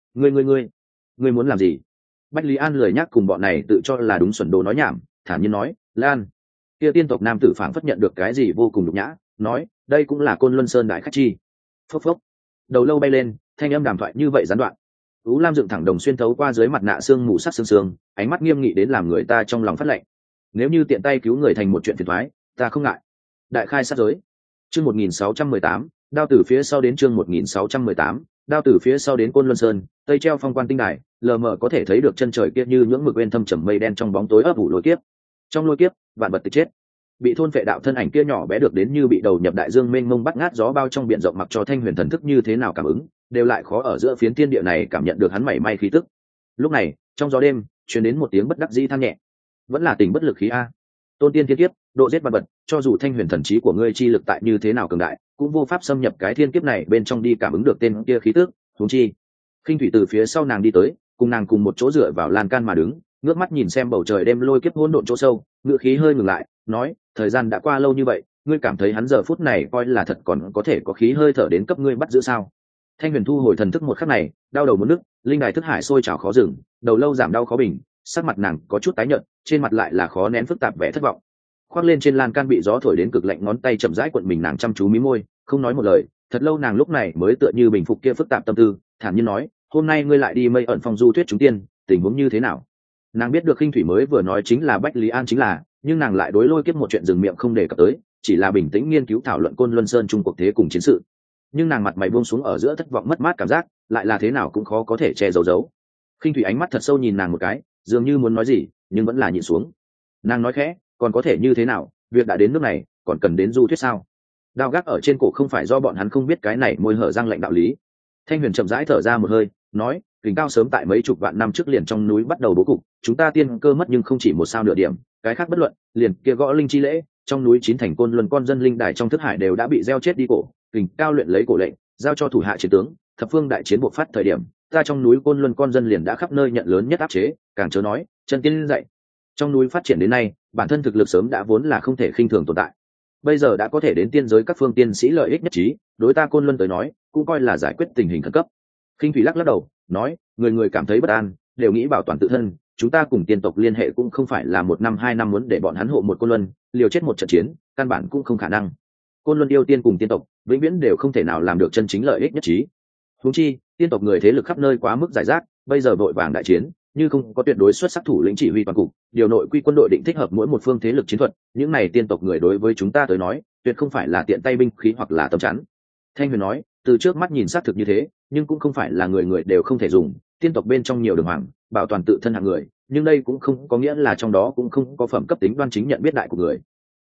ngươi muốn làm gì? Bách Lý An lười nhắc cùng bọn này tự cho là đúng xuẩn đồ nói nhảm, thản nhiên nói, Lan. Kia tiên tộc nam tử phảng phất nhận được cái gì vô cùng nhục nhã, nói, đây cũng là Côn Luân Sơn đại khách chi. Phốc phốc. Đầu lâu bay lên, thanh âm đàm thoại như vậy gián đoạn. Ú Lam dựng thẳng đồng xuyên thấu qua dưới mặt nạ xương mù sắc sương, ánh mắt nghiêm nghị đến làm người ta trong lòng phát lạnh. Nếu như tiện tay cứu người thành một chuyện phiền toái, ta không ngại. Đại khai sát giới. Chương 1618, đao từ phía sau đến chương 1618, đao từ phía sau đến Côn Luân Sơn, tây treo phong quan tinh đài, lờ mờ có thể thấy được chân trời kia như những mực bên thâm trầm mây đen trong bóng tối ấp ủ lôi kiếp. Trong lôi kiếp, vạn vật tịch chết. Bị thôn phệ đạo thân ảnh kia nhỏ bé được đến như bị đầu nhập đại dương mênh mông bắt ngát gió bao trong biển rộng, mặc cho Thanh Huyền thần thức như thế nào cảm ứng, đều lại khó ở giữa phiến thiên địa này cảm nhận được hắn mảy may khí tức. Lúc này, trong gió đêm, truyền đến một tiếng bất đắc dĩ than nhẹ. Vẫn là tình bất lực khí a. Tôn tiên thiên kiếp, độ giết vạn vật, cho dù Thanh Huyền thần trí của ngươi chi lực tại như thế nào cường đại, cũng vô pháp xâm nhập cái thiên kiếp này bên trong đi cảm ứng được tên kia khí tức, huống chi. Khinh Thủy từ phía sau nàng đi tới, cùng nàng cùng một chỗ dựa vào lan can mà đứng, ngước mắt nhìn xem bầu trời đêm lôi kiếp hỗn độn chỗ sâu, ngữ khí hơi ngừng lại, nói, thời gian đã qua lâu như vậy, ngươi cảm thấy hắn giờ phút này coi là thật còn có thể có khí hơi thở đến cấp ngươi bắt giữ sao? Thanh Huyền thu hồi thần thức một khắc này, đau đầu muốn nức, linh đài thức hải sôi trào khó dừng, đầu lâu giảm đau khó bình, sắc mặt nàng có chút tái nhợt, trên mặt lại là khó nén phức tạp vẻ thất vọng. Khoác lên trên lan can bị gió thổi đến cực lạnh ngón tay chậm rãi cuộn mình, nàng chăm chú mí môi, không nói một lời. Thật lâu nàng lúc này mới tựa như bình phục kia phức tạp tâm tư, thản nhiên nói, hôm nay ngươi lại đi Mây Ẩn Phong du thuyết chúng tiên, tình huống như thế nào? Nàng biết được Khinh Thủy mới vừa nói chính là Bách Lý An chính là, nhưng nàng lại đối lôi kiếp một chuyện dừng miệng không đề cập tới, chỉ là bình tĩnh nghiên cứu thảo luận Côn Luân Sơn trung cuộc thế cùng chiến sự. Nhưng nàng mặt mày buông xuống ở giữa thất vọng mất mát cảm giác, lại là thế nào cũng khó có thể che giấu. Khinh Thủy ánh mắt thật sâu nhìn nàng một cái, dường như muốn nói gì, nhưng vẫn là nhịn xuống. Nàng nói khẽ, còn có thể như thế nào, việc đã đến nước này, còn cần đến du thuyết sao? Đao gác ở trên cổ không phải do bọn hắn không biết cái này môi hở răng lệnh đạo lý. Thanh Huyền chậm rãi thở ra một hơi, nói, Kình Cao sớm tại mấy chục vạn năm trước liền trong núi bắt đầu bố cục, chúng ta tiên cơ mất nhưng không chỉ một sao nửa điểm, cái khác bất luận, liền kia gõ linh chi lễ, trong núi chín thành Côn Luân con dân linh đài trong thức hải đều đã bị gieo chết đi cổ, Kình Cao luyện lấy cổ lệnh, giao cho thủ hạ chiến tướng, thập phương đại chiến buộc phát thời điểm, ta trong núi Côn Luân con dân liền đã khắp nơi nhận lớn nhất áp chế, càng chớ nói, chân tiên dạy. Trong núi phát triển đến nay, bản thân thực lực sớm đã vốn là không thể khinh thường tồn tại. Bây giờ đã có thể đến tiên giới các phương tiên sĩ lợi ích nhất trí, đối ta Côn Luân tới nói, cũng coi là giải quyết tình hình khẩn cấp. Khinh Thủy lắc đầu, nói, người người cảm thấy bất an, đều nghĩ bảo toàn tự thân, chúng ta cùng tiên tộc liên hệ cũng không phải là 1 năm 2 năm muốn để bọn hắn hộ một Côn Luân, liều chết một trận chiến, căn bản cũng không khả năng. Côn Luân yêu tiên cùng tiên tộc, vĩnh viễn đều không thể nào làm được chân chính lợi ích nhất trí. Huống chi, tiên tộc người thế lực khắp nơi quá mức giải rác, bây giờ vội vàng đại chiến, như không có tuyệt đối xuất sắc thủ lĩnh chỉ huy toàn cục, điều nội quy quân đội định thích hợp mỗi một phương thế lực chiến thuật, những này tiên tộc người đối với chúng ta tới nói, tuyệt không phải là tiện tay binh khí hoặc là tấm chắn. Thanh Huyền nói, từ trước mắt nhìn xác thực như thế, nhưng cũng không phải là người người đều không thể dùng, tiên tộc bên trong nhiều đường hoàng, bảo toàn tự thân hạng người, nhưng đây cũng không có nghĩa là trong đó cũng không có phẩm cấp tính đoan chính nhận biết đại của người.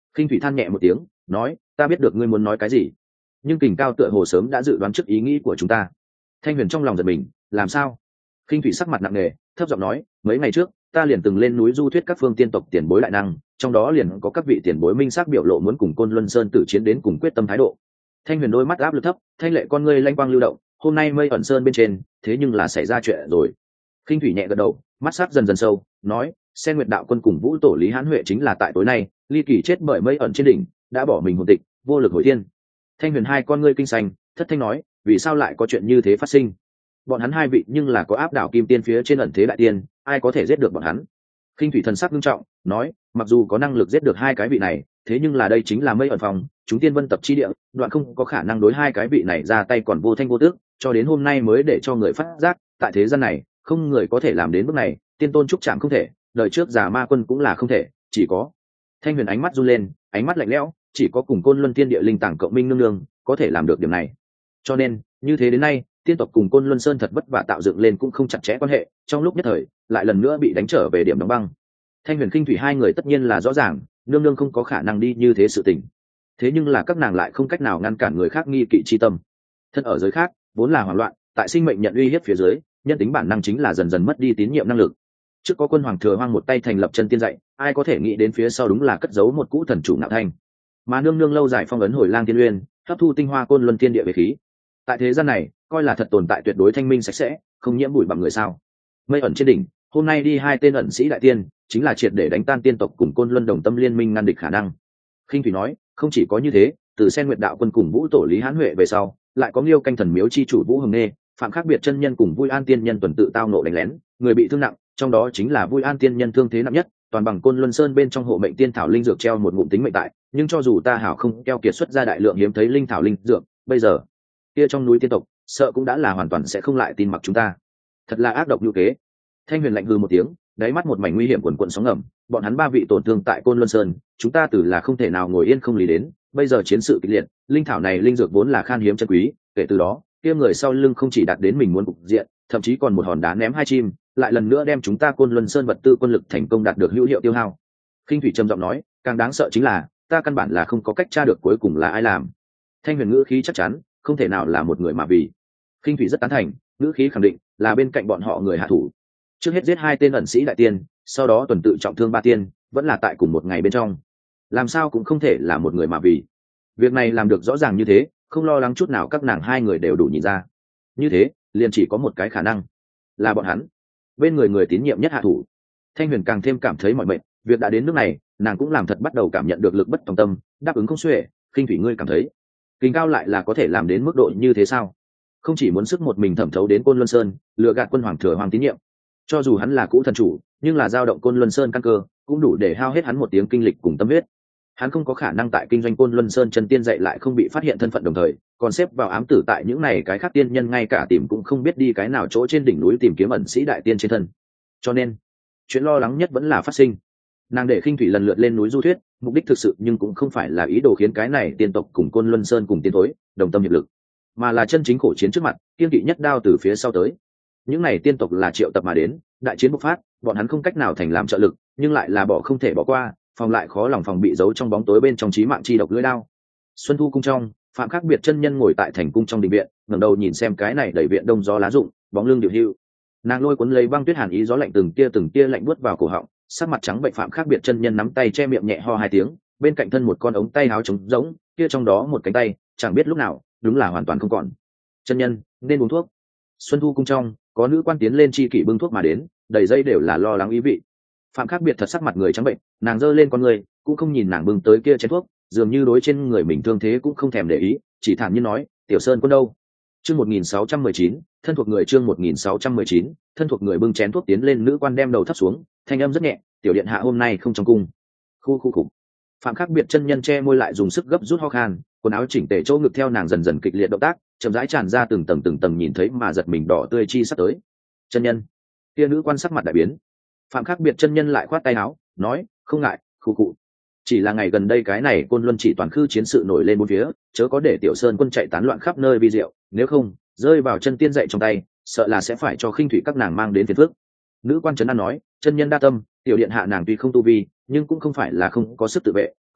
Khinh thủy than nhẹ một tiếng, nói, ta biết được ngươi muốn nói cái gì, nhưng Kình Cao tựa hồ sớm đã dự đoán trước ý nghĩ của chúng ta. Thanh Huyền trong lòng giật mình, làm sao? Khinh thủy sắc mặt nặng nề, thấp giọng nói, mấy ngày trước ta liền từng lên núi du thuyết các phương tiên tộc tiền bối đại năng, trong đó liền có các vị tiền bối minh xác biểu lộ muốn cùng Côn Luân Sơn tử chiến đến cùng quyết tâm thái độ. Thanh Huyền đôi mắt áp lực thấp, thanh lệ con ngươi lanh quang lưu động, hôm nay Mây ẩn sơn bên trên, thế nhưng là xảy ra chuyện rồi. Khinh thủy nhẹ gật đầu, mắt sắc dần dần sâu, nói, Sen Nguyệt đạo quân cùng Vũ tổ Lý Hán Huệ chính là tại tối nay, ly kỳ chết bởi Mây ẩn trên đỉnh, đã bỏ mình hồn tịch, vô lực hồi thiên. Thanh Huyền hai con ngươi kinh xanh, thất thanh nói, vì sao lại có chuyện như thế phát sinh? Bọn hắn hai vị nhưng là có áp đảo kim tiên phía trên ẩn thế đại tiên, ai có thể giết được bọn hắn? Khinh thủy thần sắc nghiêm trọng, nói, mặc dù có năng lực giết được hai cái vị này, thế nhưng là đây chính là Mây ẩn phòng, chúng tiên vân tập chi địa, đoạn không có khả năng đối hai cái vị này ra tay còn vô thanh vô tước, cho đến hôm nay mới để cho người phát giác, tại thế gian này, không người có thể làm đến bước này, tiên tôn trúc chạm không thể, đời trước già ma quân cũng là không thể, chỉ có. Thanh Huyền ánh mắt run lên, ánh mắt lạnh lẽo, chỉ có cùng Côn Luân Thiên Địa linh tàng cộng minh nương nương có thể làm được điểm này. Cho nên, như thế đến nay, tiên tộc cùng Côn Luân Sơn thật vất vả tạo dựng lên cũng không chặt chẽ quan hệ, trong lúc nhất thời, lại lần nữa bị đánh trở về điểm đóng băng. Thanh Huyền Khinh thủy hai người tất nhiên là rõ ràng, nương nương không có khả năng đi như thế sự tình. Thế nhưng là các nàng lại không cách nào ngăn cản người khác nghi kỵ chi tâm. Thân ở giới khác, vốn là hoảng loạn, tại sinh mệnh nhận uy hiếp phía dưới, nhân tính bản năng chính là dần dần mất đi tín nhiệm năng lực. Trước có quân hoàng thừa hoang một tay thành lập chân tiên dạy, ai có thể nghĩ đến phía sau đúng là cất giấu một cũ thần chủ Nạo Thanh. Mà nương nương lâu dài phong ấn Hồi Lang Tiên Uyên, hấp thu tinh hoa Côn Luân Thiên Địa về khí. Tại thế gian này, coi là thật tồn tại tuyệt đối thanh minh sạch sẽ, không nhiễm bụi bặm người sao? Mây ẩn trên đỉnh, hôm nay đi hai tên ẩn sĩ đại tiên, chính là triệt để đánh tan tiên tộc cùng Côn Luân đồng tâm liên minh ngăn địch khả năng. Khinh thủy nói, không chỉ có như thế, từ Sen Nguyệt đạo quân cùng Vũ tổ Lý Hán Huệ về sau, lại có Liêu canh thần miếu chi chủ Vũ Hồng Nghê, Phạm Khác Biệt chân nhân cùng Vui An tiên nhân tuần tự tao nộ đánh lén, người bị thương nặng, trong đó chính là Vui An tiên nhân thương thế nặng nhất, toàn bằng Côn Luân Sơn bên trong hộ mệnh tiên thảo linh dược treo một ngụm tính mệnh tại, nhưng cho dù ta hảo không keo kiệt xuất ra đại lượng hiếm thấy linh thảo linh dược, bây giờ, kia trong núi tiên tộc, sợ cũng đã là hoàn toàn sẽ không lại tin mặc chúng ta. Thật là ác độc như kế. Thanh Huyền lạnh hừ một tiếng, đáy mắt một mảnh nguy hiểm quần quần sóng ngầm, bọn hắn ba vị tổn thương tại Côn Luân Sơn, chúng ta từ là không thể nào ngồi yên không lý đến, bây giờ chiến sự kịch liệt, linh thảo này linh dược vốn là khan hiếm chân quý, kể từ đó, kia người sau lưng không chỉ đạt đến mình muốn cục diện, thậm chí còn một hòn đá ném hai chim, lại lần nữa đem chúng ta Côn Luân Sơn vật tư quân lực thành công đạt được hữu hiệu tiêu hao. Khinh thủy trầm giọng nói, càng đáng sợ chính là, ta căn bản là không có cách tra được cuối cùng là ai làm. Thanh Huyền ngữ khí chắc chắn, không thể nào là một người mà vì. Khinh thủy rất tán thành, ngữ khí khẳng định, là bên cạnh bọn họ người hạ thủ. Trước hết giết hai tên ẩn sĩ đại tiên, sau đó tuần tự trọng thương ba tiên, vẫn là tại cùng một ngày bên trong. Làm sao cũng không thể là một người mà vì. Việc này làm được rõ ràng như thế, không lo lắng chút nào các nàng hai người đều đủ nhìn ra. Như thế, liền chỉ có một cái khả năng, là bọn hắn. Bên người tín nhiệm nhất hạ thủ. Thanh Huyền càng thêm cảm thấy mọi mệnh, việc đã đến nước này, nàng cũng làm thật bắt đầu cảm nhận được lực bất tòng tâm, đáp ứng không xuể. Khinh thủy ngươi cảm thấy, Kình Cao lại là có thể làm đến mức độ như thế sao? Không chỉ muốn sức một mình thẩm thấu đến Côn Luân Sơn, lừa gạt quân hoàng thừa hoàng tín nhiệm, cho dù hắn là cũ thần chủ, nhưng là dao động Côn Luân Sơn căn cơ, cũng đủ để hao hết hắn một tiếng kinh lịch cùng tâm huyết. Hắn không có khả năng tại kinh doanh Côn Luân Sơn chân tiên dạy lại không bị phát hiện thân phận đồng thời, còn xếp vào ám tử tại những này cái khác tiên nhân ngay cả tìm cũng không biết đi cái nào chỗ trên đỉnh núi tìm kiếm ẩn sĩ đại tiên trên thân. Cho nên, chuyện lo lắng nhất vẫn là phát sinh. Nàng để Khinh thủy lần lượt lên núi du thuyết, mục đích thực sự nhưng cũng không phải là ý đồ khiến cái này tiên tộc cùng Côn Luân Sơn cùng tiến thối, đồng tâm hiệp lực, mà là chân chính khổ chiến trước mặt, kiên kỵ nhất đao từ phía sau tới. Những này tiên tộc là triệu tập mà đến, đại chiến bộc phát, bọn hắn không cách nào thành làm trợ lực, nhưng lại là bỏ không thể bỏ qua, phòng lại khó lòng phòng bị giấu trong bóng tối bên trong chí mạng chi độc lưỡi đao. Xuân Thu cung trong, Phạm Khác Biệt chân nhân ngồi tại thành cung trong đình viện, ngẩng đầu nhìn xem cái này đầy viện đông gió lá rụng, bóng lưng điều hưu. Nàng lôi cuốn lấy băng tuyết hàn ý gió lạnh từng tia lạnh buốt vào cổ họng, sắc mặt trắng bệnh. Phạm Khác Biệt chân nhân nắm tay che miệng nhẹ ho hai tiếng, bên cạnh thân một con ống tay áo trống rỗng, kia trong đó một cánh tay, chẳng biết lúc nào, đúng là hoàn toàn không còn. Chân nhân, nên uống thuốc. Xuân Thu cung trong, có nữ quan tiến lên chi kỷ bưng thuốc mà đến, đầy dây đều là lo lắng ý vị. Phạm Khác Biệt thật sắc mặt người trắng bệnh, nàng giơ lên con người, cũng không nhìn nàng bưng tới kia chén thuốc, dường như đối trên người mình thương thế cũng không thèm để ý, chỉ thản nhiên nói, Tiểu Sơn quân đâu? Chương 1619, thân thuộc người. Chương 1619, thân thuộc người bưng chén thuốc tiến lên, nữ quan đem đầu thấp xuống, thanh âm rất nhẹ, tiểu điện hạ hôm nay không trong cung. Khu. Phạm Khác Biệt chân nhân che môi lại dùng sức gấp rút ho khan, quần áo chỉnh tề chỗ ngực theo nàng dần dần kịch liệt động tác, chậm rãi tràn ra từng tầng nhìn thấy mà giật mình đỏ tươi chi sắp tới. Chân nhân, kia nữ quan sắc mặt đại biến. Phạm Khác Biệt chân nhân lại khoát tay áo, nói, không ngại, khu cụ. Chỉ là ngày gần đây cái này Côn Luân chỉ toàn khư chiến sự nổi lên bốn phía, chớ có để Tiểu Sơn quân chạy tán loạn khắp nơi vi diệu, nếu không, rơi vào chân tiên dạy trong tay, sợ là sẽ phải cho Khinh thủy các nàng mang đến phiền phức. Nữ quan trấn an nói, chân nhân đa tâm, tiểu điện hạ nàng tuy không tu vi, nhưng cũng không phải là không có sức tự vệ,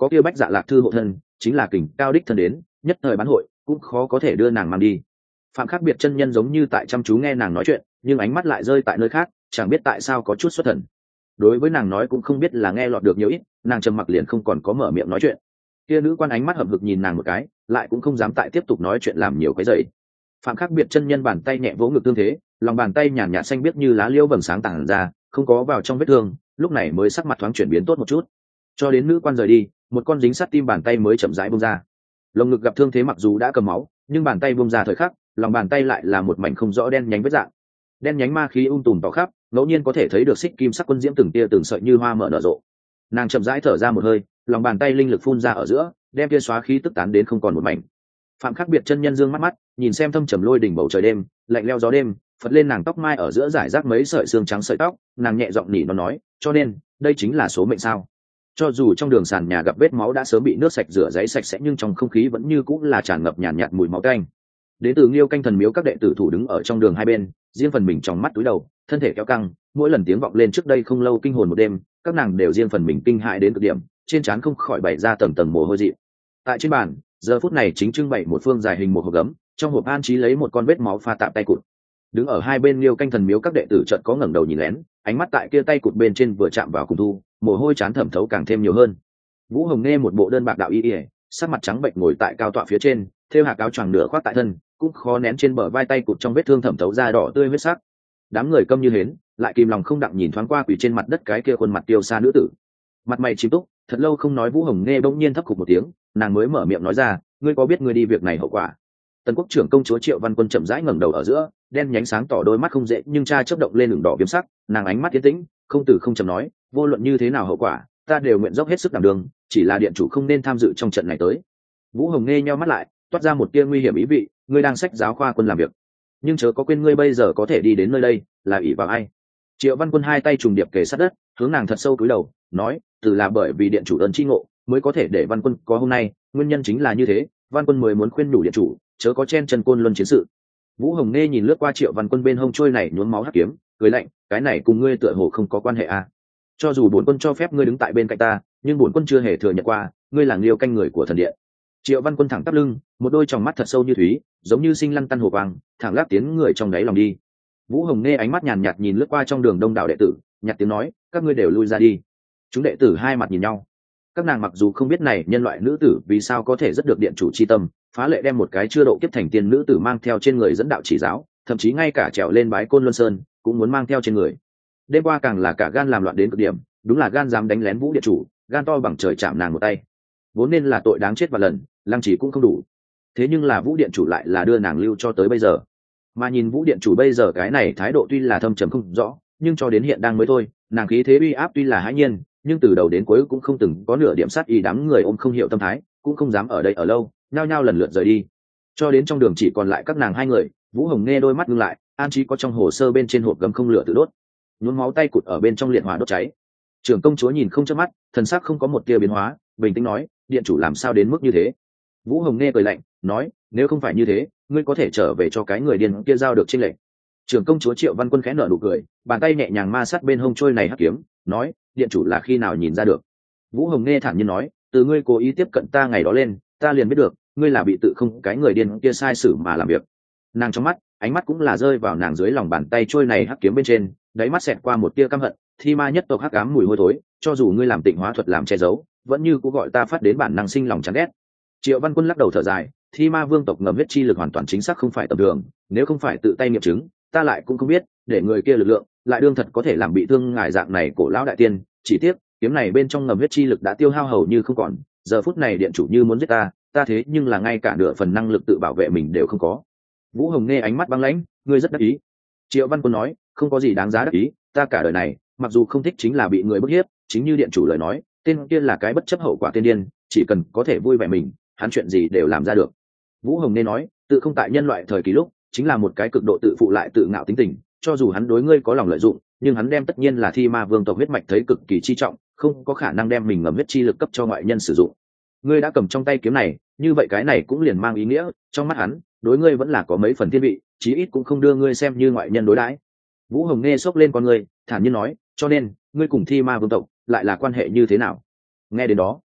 có kia Bách Dạ Lạc thư hộ thân chính là kình cao đích thân đến, nhất thời bán hội cũng khó có thể đưa nàng mang đi. Phạm Khác Biệt chân nhân giống như tại chăm chú nghe nàng nói chuyện, nhưng ánh mắt lại rơi tại nơi khác, chẳng biết tại sao có chút xuất thần. Đối với nàng nói cũng không biết là nghe lọt được nhiều ít, nàng trầm mặc liền không còn có mở miệng nói chuyện. Kia nữ quan ánh mắt hậm hực nhìn nàng một cái, lại cũng không dám tại tiếp tục nói chuyện làm nhiều cái dậy. Phạm Khác Biệt chân nhân bàn tay nhẹ vỗ ngực tương thế, lòng bàn tay nhàn nhạt xanh biếc như lá liễu vầng sáng tản ra, không có vào trong vết thương, lúc này mới sắc mặt thoáng chuyển biến tốt một chút. Cho đến nữ quan rời đi, một con dính sát tim bàn tay mới chậm rãi buông ra. Lồng ngực gặp thương thế mặc dù đã cầm máu, nhưng bàn tay buông ra thời khắc, lòng bàn tay lại là một mảnh không rõ đen nhánh vết dạng. Đen nhánh ma khí tùm tỏ khắp, ngẫu nhiên có thể thấy được xích kim sắc quân diễm từng tia từng sợi như hoa mở nở rộ. Nàng chậm rãi thở ra một hơi, lòng bàn tay linh lực phun ra ở giữa, đem kia xóa khí tức tán đến không còn một mảnh. Phạm Khác Biệt chân nhân dương mắt mắt, nhìn xem thâm trầm lôi đỉnh bầu trời đêm, lạnh lẽo gió đêm, phật lên nàng tóc mai ở giữa giải rác mấy sợi xương trắng sợi tóc, nàng nhẹ giọng nỉ nó nói, cho nên đây chính là số mệnh sao? Cho dù trong đường sàn nhà gặp vết máu đã sớm bị nước sạch rửa giấy sạch sẽ, nhưng trong không khí vẫn như cũng là tràn ngập nhàn nhạt mùi máu tanh. Đến từ Liêu Canh thần miếu các đệ tử thủ đứng ở trong đường hai bên, riêng phần mình trong mắt túi đầu, thân thể kéo căng, mỗi lần tiếng vọng lên trước đây không lâu kinh hồn một đêm, các nàng đều riêng phần mình kinh hại đến cực điểm, trên trán không khỏi bày ra tầng tầng mồ hôi dị. Tại trên bàn, giờ phút này chính trưng bày một phương dài hình một hộp gấm, trong hộp an trí lấy một con vết máu pha tạm tay cụt. Đứng ở hai bên Liêu Canh thần miếu các đệ tử chợt có ngẩng đầu nhìn lén, ánh mắt tại kia tay cụt bên trên vừa chạm vào cùng thu, mồ hôi chán thẩm thấu càng thêm nhiều hơn. Vũ Hồng nghe một bộ đơn bạc đạo y y, sắc mặt trắng bệnh ngồi tại cao tọa phía trên, thêu hạ áo choàng nửa khoác tại thân, cũng khó nén trên bờ vai tay cụt trong vết thương thẩm thấu ra đỏ tươi huyết sắc. Đám người câm như hến, lại kìm lòng không đặng nhìn thoáng qua quỳ trên mặt đất cái kia khuôn mặt tiêu xa nữ tử. Mặt mày chìm túc, thật lâu không nói, Vũ Hồng nghe bỗng nhiên thấp khục một tiếng, nàng mới mở miệng nói ra, ngươi có biết ngươi đi việc này hậu quả? Tần Quốc trưởng công chúa Triệu Văn Quân chậm rãi ngẩng đầu ở giữa, đen nhánh sáng tỏ đôi mắt không dễ nhưng cha chớp động lên đường đỏ viêm sắc, nàng ánh mắt tiến tĩnh, không từ không chậm nói, vô luận như thế nào hậu quả, ta đều nguyện dốc hết sức đảm đương, chỉ là điện chủ không nên tham dự trong trận này tới. Vũ Hồng nghe nheo mắt lại, toát ra một tia nguy hiểm ý vị, ngươi đang sách giáo khoa quân làm việc, nhưng chớ có quên ngươi bây giờ có thể đi đến nơi đây là ỷ vào ai? Triệu Văn Quân hai tay trùng điệp kề sát đất, hướng nàng thật sâu cúi đầu, nói, từ là bởi vì điện chủ ơn chi ngộ, mới có thể để Văn Quân có hôm nay, nguyên nhân chính là như thế, Văn Quân mới muốn khuyên nhủ điện chủ, chớ có chen chân côn luân chiến sự. Vũ Hồng nghe nhìn lướt qua Triệu Văn Quân bên hông trôi này nhuốm máu hắc kiếm, cười lạnh, cái này cùng ngươi tựa hồ không có quan hệ à? Cho dù bổn quân cho phép ngươi đứng tại bên cạnh ta, nhưng bổn quân chưa hề thừa nhận qua, ngươi là Liêu Canh người của thần điện. Triệu Văn Quân thẳng tắp lưng, một đôi tròng mắt thật sâu như thúy, giống như sinh lăn tăn hồ quang, thẳng lắc tiến người trong đáy lòng đi. Vũ Hồng nghe ánh mắt nhàn nhạt nhìn lướt qua trong đường đông đảo đệ tử, nhạt tiếng nói, các ngươi đều lui ra đi. Chúng đệ tử hai mặt nhìn nhau. Các nàng mặc dù không biết này nhân loại nữ tử vì sao có thể rất được điện chủ chi tâm, phá lệ đem một cái chưa độ kiếp thành tiên nữ tử mang theo trên người dẫn đạo chỉ giáo, thậm chí ngay cả trèo lên bái Côn Luân Sơn cũng muốn mang theo trên người. Đêm qua càng là cả gan làm loạn đến cực điểm, đúng là gan dám đánh lén Vũ điện chủ, gan to bằng trời chạm nàng một tay. Vốn nên là tội đáng chết và lần, lăng chỉ cũng không đủ. Thế nhưng là Vũ điện chủ lại là đưa nàng lưu cho tới bây giờ. Mà nhìn Vũ điện chủ bây giờ cái này thái độ tuy là thâm trầm không rõ, nhưng cho đến hiện đang mới thôi, nàng khí thế uy áp tuy là hãi nhiên, nhưng từ đầu đến cuối cũng không từng có nửa điểm sát ý, đám người ôm không hiểu tâm thái, cũng không dám ở đây ở lâu, nhao nhao lần lượt rời đi. Cho đến trong đường chỉ còn lại các nàng hai người, Vũ Hồng nghe đôi mắt ngưng lại, an trí có trong hồ sơ bên trên hộp gấm không lửa tự đốt, nhuốm máu tay cụt ở bên trong liệt hỏa đốt cháy. Trưởng công chúa nhìn không chớp mắt, thần sắc không có một tia biến hóa, bình tĩnh nói, điện chủ làm sao đến mức như thế? Vũ Hồng nghe cười lạnh, nói, nếu không phải như thế, ngươi có thể trở về cho cái người điên kia giao được chênh lệch. Trưởng công chúa Triệu Văn Quân khẽ nở nụ cười, bàn tay nhẹ nhàng ma sát bên hông trôi này hắc kiếm, nói, điện chủ là khi nào nhìn ra được? Vũ Hồng nghe thản nhiên nói, từ ngươi cố ý tiếp cận ta ngày đó lên, ta liền biết được, ngươi là bị tự không cái người điên kia sai sử mà làm việc. Nàng trong mắt, ánh mắt cũng là rơi vào nàng dưới lòng bàn tay trôi này hắc kiếm bên trên, đáy mắt xẹt qua một tia căm hận, thi ma nhất tộc hắc ám mùi hôi thối, cho dù ngươi làm tịnh hóa thuật làm che giấu, vẫn như cũng gọi ta phát đến bản năng sinh lòng chán ghét. Triệu Văn Quân lắc đầu thở dài, thi ma vương tộc ngầm huyết chi lực hoàn toàn chính xác không phải tầm thường, nếu không phải tự tay nghiệm chứng, ta lại cũng không biết, để người kia lực lượng, lại đương thật có thể làm bị thương ngài dạng này cổ lão đại tiên, chỉ tiếc, kiếm này bên trong ngầm huyết chi lực đã tiêu hao hầu như không còn, giờ phút này điện chủ như muốn giết ta, ta thế nhưng là ngay cả nửa phần năng lực tự bảo vệ mình đều không có. Vũ Hồng nghe ánh mắt băng lãnh, ngươi rất đắc ý. Triệu Văn Quân nói, không có gì đáng giá đắc ý, ta cả đời này, mặc dù không thích chính là bị người bức hiếp, chính như điện chủ lời nói, tên kia là cái bất chấp hậu quả tiên điên, chỉ cần có thể vui vẻ mình, hắn chuyện gì đều làm ra được. Vũ Hồng nên nói, tự không tại nhân loại thời kỳ lúc, chính là một cái cực độ tự phụ lại tự ngạo tính tình, cho dù hắn đối ngươi có lòng lợi dụng, nhưng hắn đem tất nhiên là thi ma vương tộc huyết mạch thấy cực kỳ chi trọng, không có khả năng đem mình ngầm huyết chi lực cấp cho ngoại nhân sử dụng. Ngươi đã cầm trong tay kiếm này, như vậy cái này cũng liền mang ý nghĩa, trong mắt hắn, đối ngươi vẫn là có mấy phần thiên vị, chí ít cũng không đưa ngươi xem như ngoại nhân đối đãi. Vũ Hồng nghe sốc lên con ngươi, thản nhiên nói, cho nên, ngươi cùng thi ma vương tộc lại là quan hệ như thế nào? Nghe đến đó,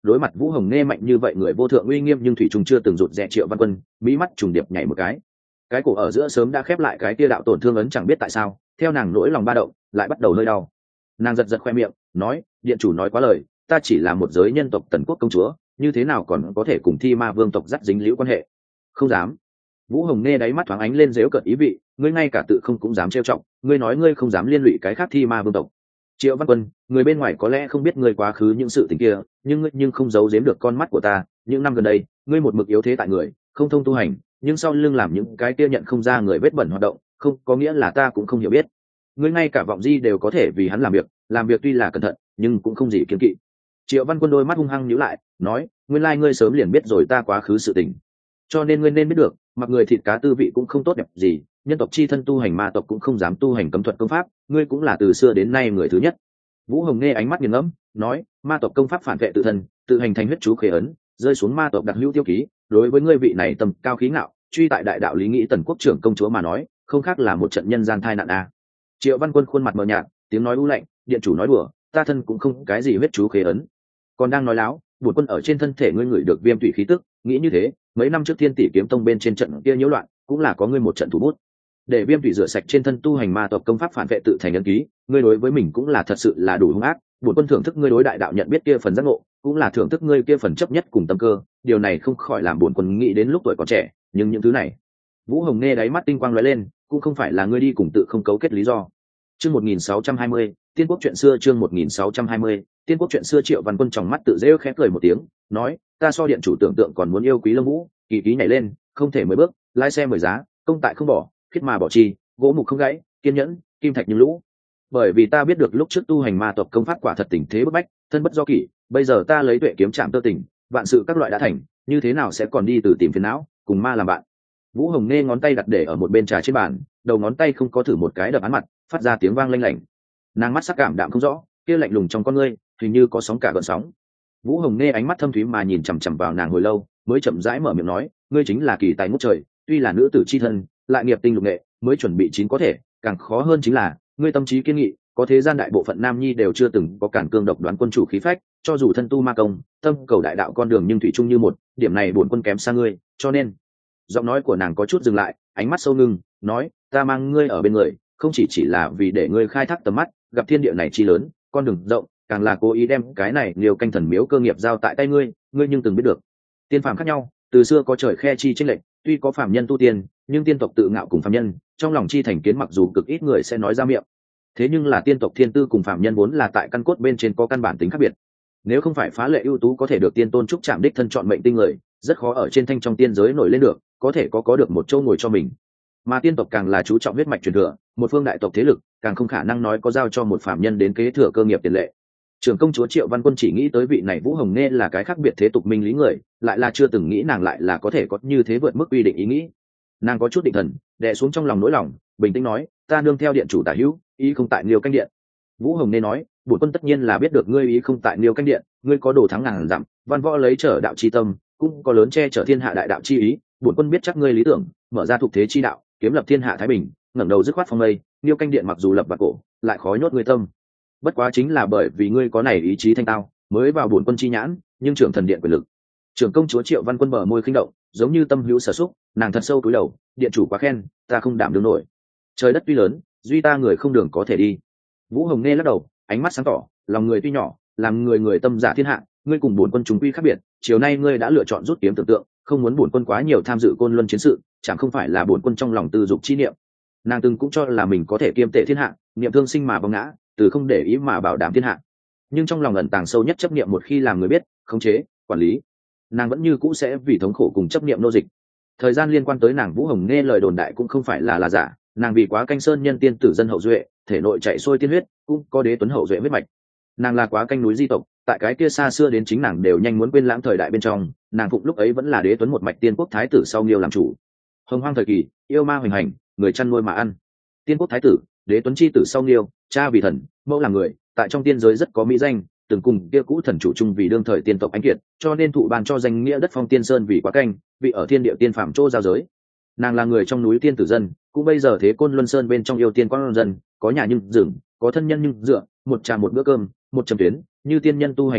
đối mặt Vũ Hồng Nghe mạnh như vậy người vô thượng uy nghiêm nhưng thủy trung chưa từng rụt rè. Triệu Văn Quân mỹ mắt trùng điệp nhảy một cái cổ ở giữa sớm đã khép lại cái tia đạo tổn thương ấn, chẳng biết tại sao theo nàng nỗi lòng ba động lại bắt đầu hơi đau. Nàng giật giật khoe miệng nói, điện chủ nói quá lời, ta chỉ là một giới nhân tộc Tần Quốc công chúa, như thế nào còn có thể cùng Thi Ma Vương tộc dắt dính liễu quan hệ? Không dám. Vũ Hồng Nghe đáy mắt thoáng ánh lên dếu cợt ý vị, ngươi ngay cả tự không cũng dám trêu chọc, ngươi nói ngươi không dám liên lụy cái khác Thi Ma Vương tộc. Triệu Văn Quân, người bên ngoài có lẽ không biết ngươi quá khứ những sự tình kia, nhưng không giấu giếm được con mắt của ta, những năm gần đây ngươi một mực yếu thế tại người, không thông tu hành, nhưng sau lưng làm những cái kia nhận không ra người vết bẩn hoạt động, không có nghĩa là ta cũng không hiểu biết. Ngươi ngay cả vọng di đều có thể vì hắn làm việc tuy là cẩn thận nhưng cũng không gì kiêng kỵ. Triệu Văn Quân đôi mắt hung hăng nhíu lại, nói, nguyên lai ngươi sớm liền biết rồi ta quá khứ sự tình, cho nên ngươi nên biết được, mặc người thịt cá tư vị cũng không tốt đẹp gì, nhân tộc chi thân tu hành ma tộc cũng không dám tu hành cấm thuật công pháp, ngươi cũng là từ xưa đến nay người thứ nhất. Vũ Hồng Nghe ánh mắt nghiền ngẫm, nói, ma tộc công pháp phản vệ tự thân, tự hành thành huyết chú khế ấn, rơi xuống ma tộc đặc hữu tiêu ký, đối với ngươi vị này tầm cao khí ngạo, truy tại đại đạo lý nghĩ Tần Quốc trưởng công chúa mà nói, không khác là một trận nhân gian thai nạn a. Triệu Văn Quân khuôn mặt mờ nhạt, tiếng nói u lạnh, điện chủ nói đùa, ta thân cũng không cái gì huyết chú khế ấn, còn đang nói láo. Bổn quân ở trên thân thể ngươi ngửi được viêm thủy khí tức, nghĩ như thế, mấy năm trước Thiên Tỷ kiếm tông bên trên trận kia nhiễu loạn, cũng là có ngươi một trận thủ bút, để viêm thủy rửa sạch trên thân tu hành ma tộc công pháp phản vệ tự thành ấn ký. Ngươi đối với mình cũng là thật sự là đủ hung ác. Bổn quân thưởng thức ngươi đối đại đạo nhận biết kia phần giác ngộ, cũng là thưởng thức ngươi kia phần chấp nhất cùng tâm cơ, điều này không khỏi làm bổn quân nghĩ đến lúc tuổi còn trẻ, nhưng những thứ này. Vũ Hồng Nghe đáy mắt tinh quang lóe lên, cũng không phải là ngươi đi cùng tự không cấu kết lý do. Chương 1620, Tiên Quốc chuyện xưa. Chương 1620, Tiên Quốc chuyện xưa. Triệu Văn Quân tròng mắt tự rêu khẽ cười một tiếng, nói, ta so điện chủ tưởng tượng còn muốn yêu quý Lâm Vũ. Kỳ ký nhảy lên, không thể mới bước, lái xe mười giá, công tại không bỏ, khiết mà bỏ chi, gỗ mục không gãy, kiên nhẫn, kim thạch như lũ. Bởi vì ta biết được lúc trước tu hành ma tộc công pháp quả thật tình thế bức bách, thân bất do kỷ, bây giờ ta lấy tuệ kiếm chạm tơ tình, vạn sự các loại đã thành, như thế nào sẽ còn đi từ tìm phiền não, cùng ma làm bạn. Vũ Hồng Nghe ngón tay đặt để ở một bên trà trên bàn, đầu ngón tay không có thử một cái đập án mặt, phát ra tiếng vang lanh lảnh. Nàng mắt sắc cảm đạm không rõ, kia lạnh lùng trong con ngươi hình như có sóng cả gợn sóng. Vũ Hồng Nghe ánh mắt thâm thúy mà nhìn chằm chằm vào nàng hồi lâu, mới chậm rãi mở miệng nói, ngươi chính là kỳ tài ngút trời, tuy là nữ tử chi thân, lại nghiệp tinh lục nghệ, mới chuẩn bị chín có thể, càng khó hơn chính là ngươi tâm trí kiên nghị, có thế gian đại bộ phận nam nhi đều chưa từng có cản cương độc đoán quân chủ khí phách, cho dù thân tu ma công, tâm cầu đại đạo con đường nhưng thủy chung như một, điểm này bổn quân kém xa ngươi, cho nên. Giọng nói của nàng có chút dừng lại, ánh mắt sâu ngưng, nói, ta mang ngươi ở bên người, không chỉ là vì để ngươi khai thác tầm mắt, gặp thiên địa này chi lớn, con đường rộng, càng là cố ý đem cái này liều canh thần miếu cơ nghiệp giao tại tay ngươi, ngươi nhưng từng biết được, tiên phàm khác nhau, từ xưa có trời khe chi chênh lệch, tuy có phàm nhân tu tiên, nhưng tiên tộc tự ngạo cùng phàm nhân, trong lòng chi thành kiến mặc dù cực ít người sẽ nói ra miệng. Thế nhưng là tiên tộc thiên tư cùng phàm nhân vốn là tại căn cốt bên trên có căn bản tính khác biệt. Nếu không phải phá lệ ưu tú có thể được tiên tôn trúc chạm đích thân chọn mệnh tinh người, rất khó ở trên thanh trong tiên giới nổi lên được, có thể có được một chỗ ngồi cho mình. Mà tiên tộc càng là chú trọng huyết mạch truyền thừa, một phương đại tộc thế lực, càng không khả năng nói có giao cho một phàm nhân đến kế thừa cơ nghiệp tiền lệ. Trưởng công chúa Triệu Văn Quân chỉ nghĩ tới vị này Vũ Hồng Nghe là cái khác biệt thế tục minh lý người, lại là chưa từng nghĩ nàng lại là có thể có như thế vượt mức quy định ý nghĩ. Nàng có chút định thần, đè xuống trong lòng nỗi lòng, bình tĩnh nói, ta nương theo điện chủ tả hữu, ý không tại Liêu Canh Điện. Vũ Hồng Nghe nói, bổn quân tất nhiên là biết được ngươi ý không tại Liêu Canh Điện, ngươi có đồ thắng ngàn dặm, văn võ lấy trở đạo chi tâm, cũng có lớn che chở thiên hạ đại đạo chi ý, bổn quân biết chắc ngươi lý tưởng, mở ra thuộc thế chi đạo, kiếm lập thiên hạ thái bình, ngẩng đầu dứt khoát phong mây, Liêu Canh Điện mặc dù lập và cổ, lại khó nhốt ngươi tâm. Bất quá chính là bởi vì ngươi có này ý chí thanh tao, mới vào bổn quân chi nhãn, nhưng trưởng thần điện quyền lực. Trưởng công chúa Triệu Văn Quân bờ môi khinh động, giống như tâm hữu sở xúc, nàng thật sâu cúi đầu, điện chủ quá khen, ta không đảm đương nổi. Trời đất tuy lớn, duy ta người không đường có thể đi. Vũ Hồng Nghe lắc đầu, ánh mắt sáng tỏ, lòng người tuy nhỏ, làm người tâm giả thiên hạ, ngươi cùng bổn quân chúng quy khác biệt, chiều nay ngươi đã lựa chọn rút kiếm tưởng tượng, không muốn bổn quân quá nhiều tham dự côn luân chiến sự, chẳng không phải là bổn quân trong lòng tư dục chi niệm. Nàng từng cũng cho là mình có thể kiêm tệ thiên hạ, niệm thương sinh mà vong ngã, từ không để ý mà bảo đảm thiên hạ, nhưng trong lòng ẩn tàng sâu nhất chấp niệm một khi làm người biết, khống chế, quản lý, nàng vẫn như cũ sẽ vì thống khổ cùng chấp niệm nô dịch. Thời gian liên quan tới nàng Vũ Hồng Nghe lời đồn đại cũng không phải là giả, nàng vì quá canh sơn nhân tiên tử dân hậu duệ, thể nội chạy xuôi tiên huyết, cũng có đế tuấn hậu duệ huyết mạch. Nàng là quá canh núi di tộc, tại cái kia xa xưa đến chính nàng đều nhanh muốn quên lãng thời đại bên trong, nàng phụng lúc ấy vẫn là đế tuấn một mạch tiên quốc thái tử sau Nghiêu làm chủ. Hồng hoang thời kỳ, yêu ma hoành hành, người chăn nuôi mà ăn. Tiên quốc thái tử, đế tuấn chi tử sau Nghiêu, cha vì thần, mẫu là người, tại trong tiên giới rất có mỹ danh, từng cùng kia cũ thần chủ chung vì đương thời tiên tộc ánh kiệt, cho nên thụ ban cho danh nghĩa đất phong tiên sơn vì quá canh, vị ở thiên địa tiên phạm chỗ giao giới. Nàng là người trong núi tiên tử dân, cũng bây giờ thế côn luân sơn bên trong yêu tiên quang dân, có nhà nhưng rừng, có thân nhân nhưng dựa, một trà một bữa cơm, một trầm tuyến, như tiên nhân tu hành vấn đạo,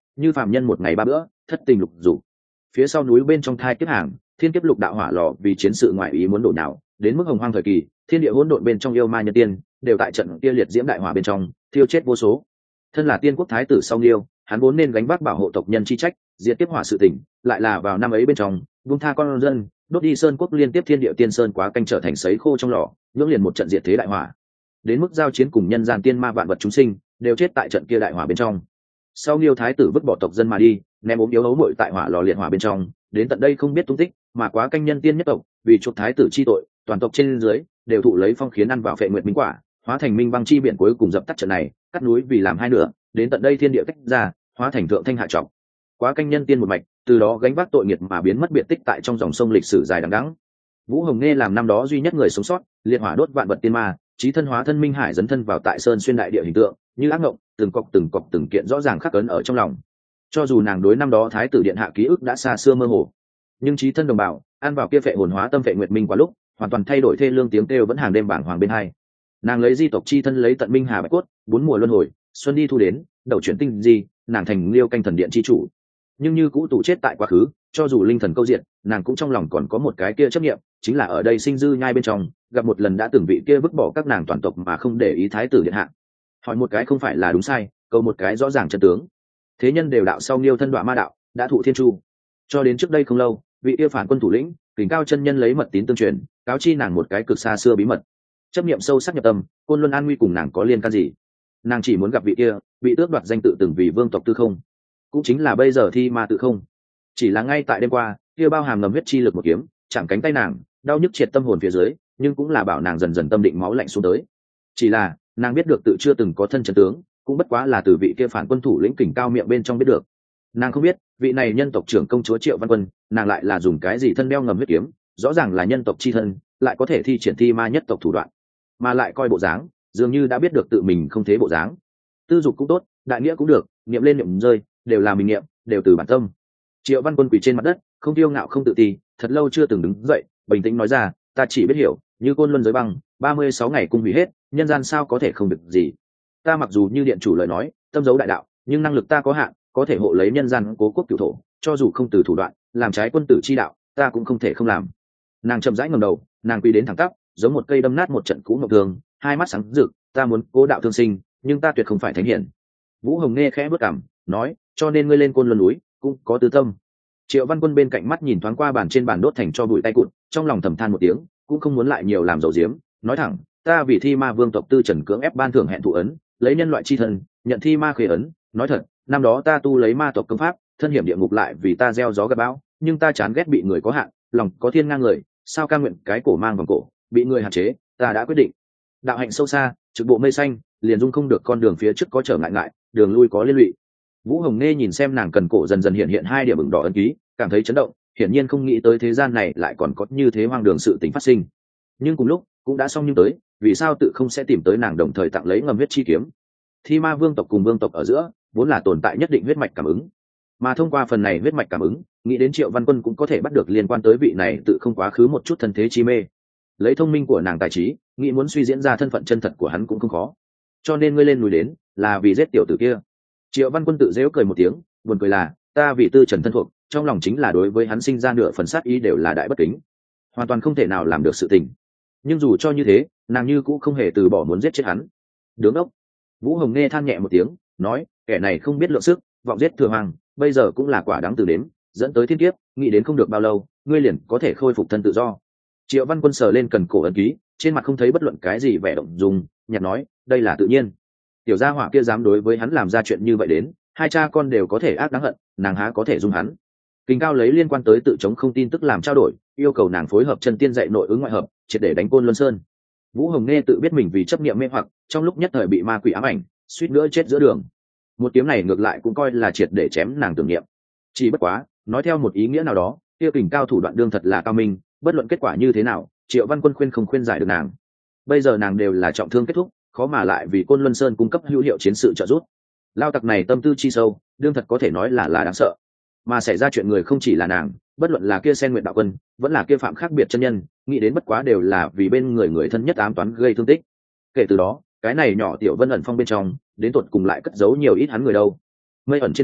như phạm nhân một ngày ba bữa, thất tình lục dục. Phía sau núi bên trong thai kiếp hàng, thiên kiếp lục đạo hỏa lò vì chiến sự ngoại ý muốn đổ nào, đến mức hồng hoang thời kỳ, thiên địa hỗn độn bên trong yêu ma nhân tiên đều tại trận kia liệt diễm đại hỏa bên trong thiêu chết vô số. Thân là tiên quốc thái tử sau Nghiêu, hắn vốn nên gánh vác bảo hộ tộc nhân chi trách, diệt tiếp hỏa sự tỉnh, lại là vào năm ấy bên trong buông tha con dân, đốt đi sơn quốc liên tiếp thiên địa tiên sơn quá canh trở thành sấy khô trong lò, nhưỡng liền một trận diệt thế đại hỏa. Đến mức giao chiến cùng nhân gian tiên ma vạn vật chúng sinh đều chết tại trận kia đại hỏa bên trong. Sau Nghiêu thái tử vứt bỏ tộc dân mà đi, ném ốm yếu hấu muội tại hỏa lò liệt hỏa bên trong, đến tận đây không biết tung tích, mà quá canh nhân tiên nhất tộc vì chuộc thái tử chi tội, toàn tộc trên dưới đều thụ lấy phong khiến ăn vào phệ nguyệt minh quả, hóa thành minh băng chi biển cuối cùng dập tắt trận này, cắt núi vì làm hai nửa, đến tận đây thiên địa tách ra, hóa thành thượng thanh hạ trọng. Quá canh nhân tiên một mạch, từ đó gánh vác tội nghiệp mà biến mất biệt tích tại trong dòng sông lịch sử dài đằng đẵng. Vũ Hồng Nghe làm năm đó duy nhất người sống sót, liệt hỏa đốt vạn vật tiên ma, chí thân hóa thân minh hải dấn thân vào tại sơn xuyên đại địa hình tượng, như ác ngộng, từng cọc từng kiện rõ ràng khắc ấn ở trong lòng. Cho dù nàng đối năm đó thái tử điện hạ ký ức đã xa xưa mơ hồ, nhưng chí thân đồng bào ăn vào kia phệ hồn hóa tâm phệ nguyệt minh quá lúc, hoàn toàn thay đổi thê lương tiếng kêu vẫn hàng đêm bảng hoàng bên hai. Nàng lấy di tộc chi thân lấy tận minh hà bạch cốt, bốn mùa luân hồi, xuân đi thu đến, đầu chuyển tinh di, nàng thành Liêu canh thần điện chi chủ. Nhưng như cũ tù chết tại quá khứ, cho dù linh thần câu diện, nàng cũng trong lòng còn có một cái kia chấp niệm, chính là ở đây sinh dư nhai bên trong gặp một lần đã từng vị kia vứt bỏ các nàng toàn tộc mà không để ý thái tử điện hạ. Hỏi một cái không phải là đúng sai, câu một cái rõ ràng chân tướng. Thế nhân đều đạo sau Liêu thân đọa ma đạo, đã thụ thiên chu. Cho đến trước đây không lâu, vị kia phản quân thủ lĩnh Kình Cao chân nhân lấy mật tín tương truyền, cáo chi nàng một cái cực xa xưa bí mật. Chấp niệm sâu sắc nhập tâm, Côn Luân an nguy cùng nàng có liên can gì? Nàng chỉ muốn gặp vị kia, bị tước đoạt danh tự từng vì vương tộc Tư Không, cũng chính là bây giờ Thi Ma Tự Không. Chỉ là ngay tại đêm qua, kia bao hàm ngầm huyết chi lực một kiếm, chạm cánh tay nàng, đau nhức triệt tâm hồn phía dưới, nhưng cũng là bảo nàng dần dần tâm định máu lạnh xuống tới. Chỉ là, nàng biết được tự chưa từng có thân chân tướng, cũng bất quá là từ vị kia phản quân thủ lĩnh Kình Cao miệng bên trong biết được. Nàng không biết, vị này nhân tộc trưởng công chúa Triệu Văn Quân, nàng lại là dùng cái gì thân đeo ngầm huyết kiếm, rõ ràng là nhân tộc chi thân, lại có thể thi triển thi ma nhất tộc thủ đoạn, mà lại coi bộ dáng, dường như đã biết được tự mình không thế bộ dáng. Tư dục cũng tốt, đại nghĩa cũng được, niệm lên niệm rơi, đều là mình niệm, đều từ bản tâm. Triệu Văn Quân quỳ trên mặt đất, không kiêu ngạo không tự ti, thật lâu chưa từng đứng dậy, bình tĩnh nói ra, ta chỉ biết hiểu, như Côn Luân giới băng, 36 ngày cung hủy hết, nhân gian sao có thể không được gì. Ta mặc dù như điện chủ lời nói, tâm dấu đại đạo, nhưng năng lực ta có hạn, có thể hộ lấy nhân gian cố quốc cửu thổ, cho dù không từ thủ đoạn, làm trái quân tử chi đạo, ta cũng không thể không làm. Nàng chậm rãi ngẩng đầu, nàng quỳ đến thẳng tắp, giống một cây đâm nát một trận cũ ngọc thường, hai mắt sáng rực, ta muốn cố đạo thương sinh, nhưng ta tuyệt không phải thánh hiển. Vũ Hồng nghe khẽ bước cằm, nói, cho nên ngươi lên Côn Luân núi cũng có tư tâm. Triệu Văn Quân bên cạnh mắt nhìn thoáng qua bàn trên bàn đốt thành cho bụi tay cụt, trong lòng thầm than một tiếng, cũng không muốn lại nhiều làm dầu diếm, nói thẳng, ta vì Thi Ma vương tộc Tư Trần cưỡng ép ban thưởng hẹn thụ ấn, lấy nhân loại chi thân, nhận Thi Ma khế ấn, nói thật, năm đó ta tu lấy ma tộc công pháp, thân hiểm địa ngục lại vì ta gieo gió gặp bão, nhưng ta chán ghét bị người có hạn, lòng có thiên ngang người, sao ca nguyện cái cổ mang vòng cổ, bị người hạn chế, ta đã quyết định. Đạo hạnh sâu xa, trực bộ mây xanh, liền dung không được con đường phía trước có trở ngại, đường lui có liên lụy. Vũ Hồng Nghe nhìn xem nàng cần cổ dần dần hiện hai điểm ửng đỏ ấn ký, cảm thấy chấn động, hiển nhiên không nghĩ tới thế gian này lại còn có như thế hoang đường sự tình phát sinh. Nhưng cùng lúc, cũng đã xong nhưng tới, vì sao tự không sẽ tìm tới nàng đồng thời tặng lấy ngầm huyết chi kiếm? Thi Ma vương tộc cùng vương tộc ở giữa, vốn là tồn tại nhất định huyết mạch cảm ứng, mà thông qua phần này huyết mạch cảm ứng, nghĩ đến Triệu Văn Quân cũng có thể bắt được liên quan tới vị này tự không quá khứ một chút thân thế chi mê. Lấy thông minh của nàng tài trí, nghĩ muốn suy diễn ra thân phận chân thật của hắn cũng không khó. Cho nên ngươi lên núi đến, là vì giết tiểu tử kia. Triệu Văn Quân tự giễu cười một tiếng, buồn cười là, ta vì Tư Trần thân thuộc, trong lòng chính là đối với hắn sinh ra nửa phần sát ý đều là đại bất kính, hoàn toàn không thể nào làm được sự tình. Nhưng dù cho như thế, nàng như cũng không hề từ bỏ muốn giết chết hắn. Đứng ốc. Vũ Hồng nghe than nhẹ một tiếng, nói, kẻ này không biết lượng sức, vọng giết thừa hoàng, bây giờ cũng là quả đáng từ đếm, dẫn tới thiên kiếp, nghĩ đến không được bao lâu, ngươi liền có thể khôi phục thân tự do. Triệu Văn Quân sờ lên cần cổ ấn ký, trên mặt không thấy bất luận cái gì vẻ động dung, nhạt nói, đây là tự nhiên. Tiểu gia hỏa kia dám đối với hắn làm ra chuyện như vậy đến, hai cha con đều có thể ác đáng hận, nàng há có thể dung hắn. Kình Cao lấy liên quan tới tự chống không tin tức làm trao đổi, yêu cầu nàng phối hợp chân tiên dạy nội ứng ngoại hợp, triệt để đánh Côn Luân Sơn. Vũ Hồng nghe tự biết mình vì chấp niệm mê hoặc, trong lúc nhất thời bị ma quỷ ám ảnh, suýt nữa chết giữa đường. Một kiếm này ngược lại cũng coi là triệt để chém nàng tưởng niệm. Chỉ bất quá, nói theo một ý nghĩa nào đó, kia Kình Cao thủ đoạn đương thật là cao minh, bất luận kết quả như thế nào, Triệu Văn Quân khuyên không khuyên giải được nàng. Bây giờ nàng đều là trọng thương kết thúc, khó mà lại vì Côn Luân Sơn cung cấp hữu hiệu chiến sự trợ giúp. Lao tặc này tâm tư chi sâu, đương thật có thể nói là đáng sợ. Mà xảy ra chuyện người không chỉ là nàng, bất luận là kia Sen Nguyệt đạo quân, vẫn là kia Phạm khác biệt chân nhân, nghĩ đến bất quá đều là vì bên người thân nhất ám toán gây thương tích. Kể từ đó, cái này nhỏ tiểu Vân ẩn phong bên trong, đến tột cùng lại cất giấu nhiều ít hắn người đâu. Mây ẩn trên đỉnh,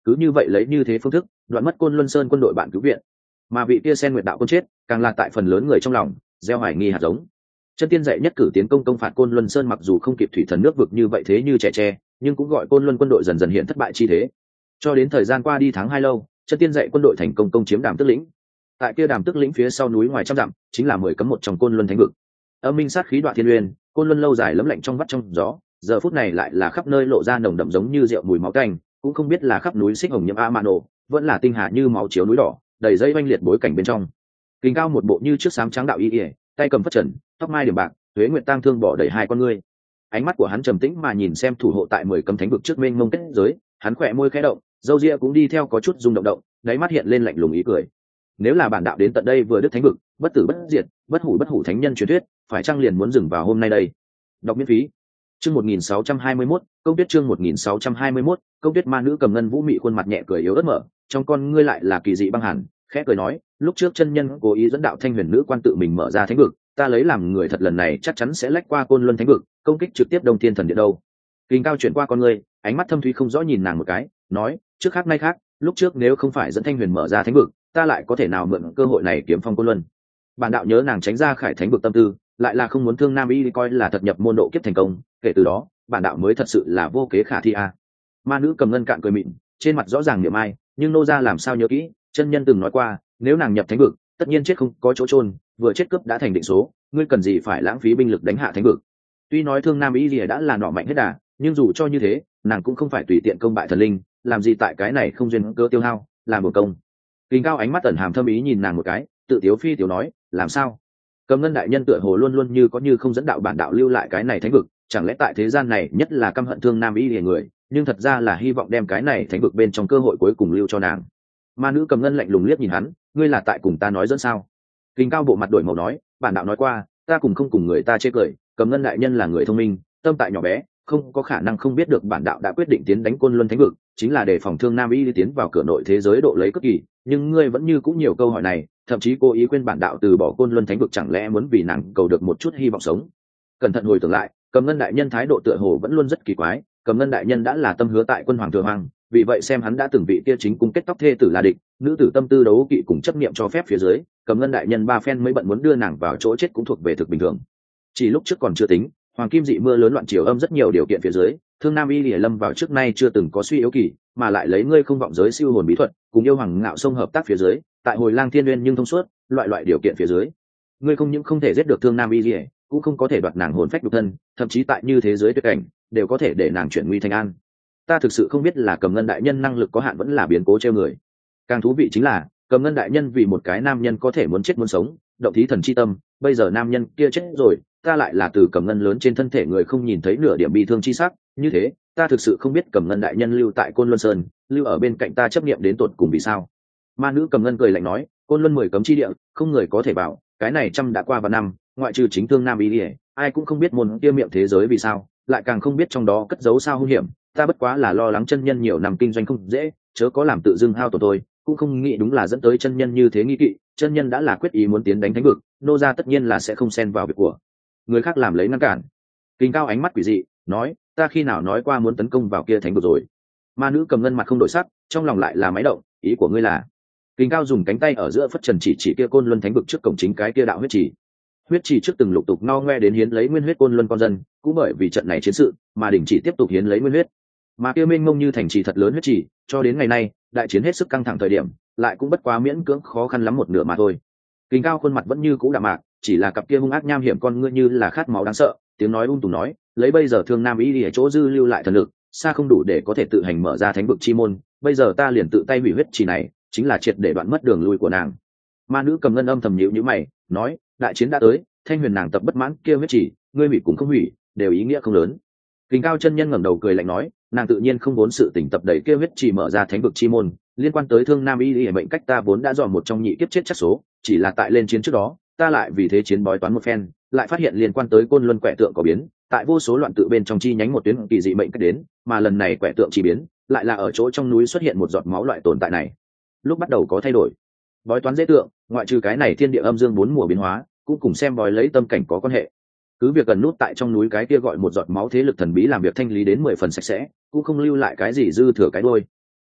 cứ như vậy lấy như thế phương thức đoạn mất Côn Luân Sơn quân đội bạn cứu viện. Mà vị kia Sen Nguyệt đạo quân chết càng là tại phần lớn người trong lòng gieo hoài nghi hạt giống. Chân Tiên dạy nhất cử tiến công công phạt Côn Luân Sơn, mặc dù không kịp thủy thần nước vực như vậy thế như trẻ tre, nhưng cũng gọi Côn Luân quân đội dần dần hiện thất bại chi thế. Cho đến thời gian qua đi tháng 2 lâu, Chân Tiên dạy quân đội thành công công chiếm Đàm Tức lĩnh. Tại kia Đàm Tức lĩnh phía sau núi ngoài trăm dặm, chính là 10 cấm một trong Côn Luân thánh vực. Âm minh sát khí đoạn thiên uyên, Côn Luân lâu dài lấm lạnh trong vắt trong gió, giờ phút này lại là khắp nơi lộ ra nồng đậm giống như rượu mùi máu tanh, cũng không biết là khắp núi xích hồng nhiễm Amano, vẫn là tinh hà như máu chiếu núi đỏ, đầy dây oanh liệt bối cảnh bên trong. Kình cao một bộ như trước sám trắng đạo y, tay cầm phất trần, tóc mai điểm bạc, Tuế Nguyệt tang thương bỏ đầy hai con ngươi. Ánh mắt của hắn trầm tĩnh mà nhìn xem thủ hộ tại 10 cấm thánh vực trước mênh mông kết giới, hắn khỏe môi khẽ động, râu ria cũng đi theo có chút rung động, đáy mắt hiện lên lạnh lùng ý cười. Nếu là bản đạo đến tận đây vừa đức thánh vực, bất tử bất diệt, bất hủ thánh nhân truyền thuyết, phải chăng liền muốn dừng vào hôm nay đây? Đọc miễn phí. Chương 1621, câu tuyết chương 1621, câu tuyết ma nữ cầm ngân vũ mị khuôn mặt nhẹ cười yếu ớt mở, trong con ngươi lại là kỳ dị băng hàn, khẽ cười nói, lúc trước chân nhân cố ý dẫn đạo thanh huyền nữ quan tự mình mở ra thánh vực, ta lấy làm người thật lần này chắc chắn sẽ lách qua Côn Luân thánh vực, công kích trực tiếp Đông Thiên thần điện đâu. Kình cao chuyển qua con ngươi, ánh mắt thâm thúy không rõ nhìn nàng một cái, nói, trước khác nay khác, lúc trước nếu không phải dẫn thanh huyền mở ra thánh vực, ta lại có thể nào mượn cơ hội này kiếm phong Côn Luân. Bản đạo nhớ nàng tránh ra khải thánh vực tâm tư, lại là không muốn thương Nam Y coi là thật nhập môn độ kiếp thành công, kể từ đó, bản đạo mới thật sự là vô kế khả thi a. Ma nữ cầm ngân cạn cười mịn, trên mặt rõ ràng niệm ai, nhưng nô gia làm sao nhớ kỹ, chân nhân từng nói qua, nếu nàng nhập thánh vực, tất nhiên chết không có chỗ chôn, vừa chết cướp đã thành định số, ngươi cần gì phải lãng phí binh lực đánh hạ thánh vực. Tuy nói thương Nam Y Lìa đã là nọ mạnh hết đà, nhưng dù cho như thế, nàng cũng không phải tùy tiện công bại thần linh, làm gì tại cái này không duyên cơ tiêu hao, làm một công. Kình cao ánh mắt ẩn hàm thâm ý nhìn nàng một cái, tự tiếu phi tiểu nói, làm sao? Cầm ngân đại nhân tựa hồ luôn luôn như có như không dẫn đạo bản đạo lưu lại cái này thánh vực, chẳng lẽ tại thế gian này nhất là căm hận thương Nam Y Lìa người, nhưng thật ra là hy vọng đem cái này thánh vực bên trong cơ hội cuối cùng lưu cho nàng. Ma nữ cầm ngân lạnh lùng liếc nhìn hắn, ngươi là tại cùng ta nói dẫn sao? Kình cao bộ mặt đổi màu nói, bản đạo nói qua, ta cùng không cùng người ta chê cười, cầm ngân đại nhân là người thông minh, tâm tại nhỏ bé, không có khả năng không biết được bản đạo đã quyết định tiến đánh Côn Luân thánh vực, chính là để phòng thương Nam Y tiến vào cửa nội thế giới độ lấy cấp kỳ, nhưng ngươi vẫn như cũng nhiều câu hỏi này, thậm chí cố ý khuyên bản đạo từ bỏ Côn Luân thánh vực, chẳng lẽ muốn vì nàng cầu được một chút hy vọng sống? Cẩn thận hồi tưởng lại, cầm ngân đại nhân thái độ tựa hồ vẫn luôn rất kỳ quái, cầm ngân đại nhân đã là tâm hứa tại quân hoàng thừa hoàng, vì vậy xem hắn đã từng vị kia chính cung kết tóc thê tử là địch, nữ tử tâm tư đấu kỵ cùng chấp niệm cho phép phía dưới, cầm ngân đại nhân ba phen mới bận muốn đưa nàng vào chỗ chết cũng thuộc về thực bình thường. Chỉ lúc trước còn chưa tính, hoàng kim dị mưa lớn loạn triều âm rất nhiều điều kiện phía dưới, thương Nam Y Lìa lâm vào trước nay chưa từng có suy yếu kỳ, mà lại lấy ngươi không vọng giới siêu hồn bí thuật, cùng yêu hoàng ngạo sông hợp tác phía dưới, tại hồi lang thiên nguyên nhưng thông suốt, loại điều kiện phía dưới, ngươi không những không thể giết được thương Nam Y Lìa, cũng không có thể đoạt nàng hồn phách nhục thân, thậm chí tại như thế giới tuyệt cảnh, đều có thể để nàng chuyển nguy thành an. Ta thực sự không biết là cầm ngân đại nhân năng lực có hạn vẫn là biến cố treo người. Càng thú vị chính là, cầm ngân đại nhân vì một cái nam nhân có thể muốn chết muốn sống, động thí thần chi tâm, bây giờ nam nhân kia chết rồi, ta lại là từ cầm ngân lớn trên thân thể người không nhìn thấy nửa điểm bi thương chi sắc, như thế, ta thực sự không biết cầm ngân đại nhân lưu tại Côn Luân Sơn, lưu ở bên cạnh ta chấp niệm đến tột cùng vì sao. Ma nữ cầm ngân cười lạnh nói, Côn Luân 10 cấm chi địa, không người có thể vào, cái này trăm đã qua vài năm, ngoại trừ chính thương Nam Y Lìa, ai cũng không biết môn kia miệng thế giới vì sao, lại càng không biết trong đó cất giấu sao hung hiểm, ta bất quá là lo lắng chân nhân nhiều năm kinh doanh không dễ, chớ có làm tự dưng hao tổn tôi, cũng không nghĩ đúng là dẫn tới chân nhân như thế nghi kỵ, chân nhân đã là quyết ý muốn tiến đánh thánh vực, nô gia tất nhiên là sẽ không xen vào việc của người khác làm lấy ngăn cản. Kình cao ánh mắt quỷ dị nói, ta khi nào nói qua muốn tấn công vào kia thánh vực rồi? Ma nữ cầm ngân mặt không đổi sắc, trong lòng lại là máy động, ý của ngươi là? Kình cao dùng cánh tay ở giữa phất trần chỉ kia Côn Luân thánh vực trước cổng chính cái kia đạo huyết trì trước từng lục tục no ngoe đến hiến lấy nguyên huyết Côn Luân con dân, cũng bởi vì trận này chiến sự mà đình chỉ tiếp tục hiến lấy nguyên huyết, mà kia mênh mông như thành trì thật lớn huyết trì, cho đến ngày nay đại chiến hết sức căng thẳng thời điểm, lại cũng bất quá miễn cưỡng khó khăn lắm một nửa mà thôi. Kình cao khuôn mặt vẫn như cũ đạm mạc, chỉ là cặp kia hung ác nham hiểm con ngươi như là khát máu đáng sợ, tiếng nói tùng nói, lấy bây giờ thương Nam Y Lìa chỗ dư lưu lại thần lực, xa không đủ để có thể tự hành mở ra thánh vực chi môn, bây giờ ta liền tự tay hủy huyết trì này, chính là triệt để đoạn mất đường lui của nàng. Ma nữ cầm ngân âm thầm nhíu nhíu mày, nói, đại chiến đã tới, thanh huyền nàng tập bất mãn kia huyết trì, ngươi hủy cũng không hủy, đều ý nghĩa không lớn. Kình cao chân nhân ngẩng đầu cười lạnh nói, nàng tự nhiên không muốn sự tỉnh tập đẩy kia huyết trì mở ra thánh vực chi môn, liên quan tới thương Nam Y Lìa mệnh cách ta vốn đã dọn một trong nhị kiếp chết chắc số, chỉ là tại lên chiến trước đó, ta lại vì thế chiến bói toán một phen, lại phát hiện liên quan tới Côn Luân quẻ tượng có biến, tại vô số loạn tự bên trong chi nhánh một tuyến kỳ dị mệnh cách đến, mà lần này quẻ tượng chỉ biến, lại là ở chỗ trong núi xuất hiện một giọt máu loại tồn tại này. Lúc bắt đầu có thay đổi, bói toán dễ tượng, ngoại trừ cái này thiên địa âm dương bốn mùa biến hóa, cũng cùng xem bói lấy tâm cảnh có quan hệ. Cứ việc gần nút tại trong núi cái kia gọi một giọt máu thế lực thần bí làm việc thanh lý đến 10 phần sạch sẽ, cũng không lưu lại cái gì dư thừa cái đuôi.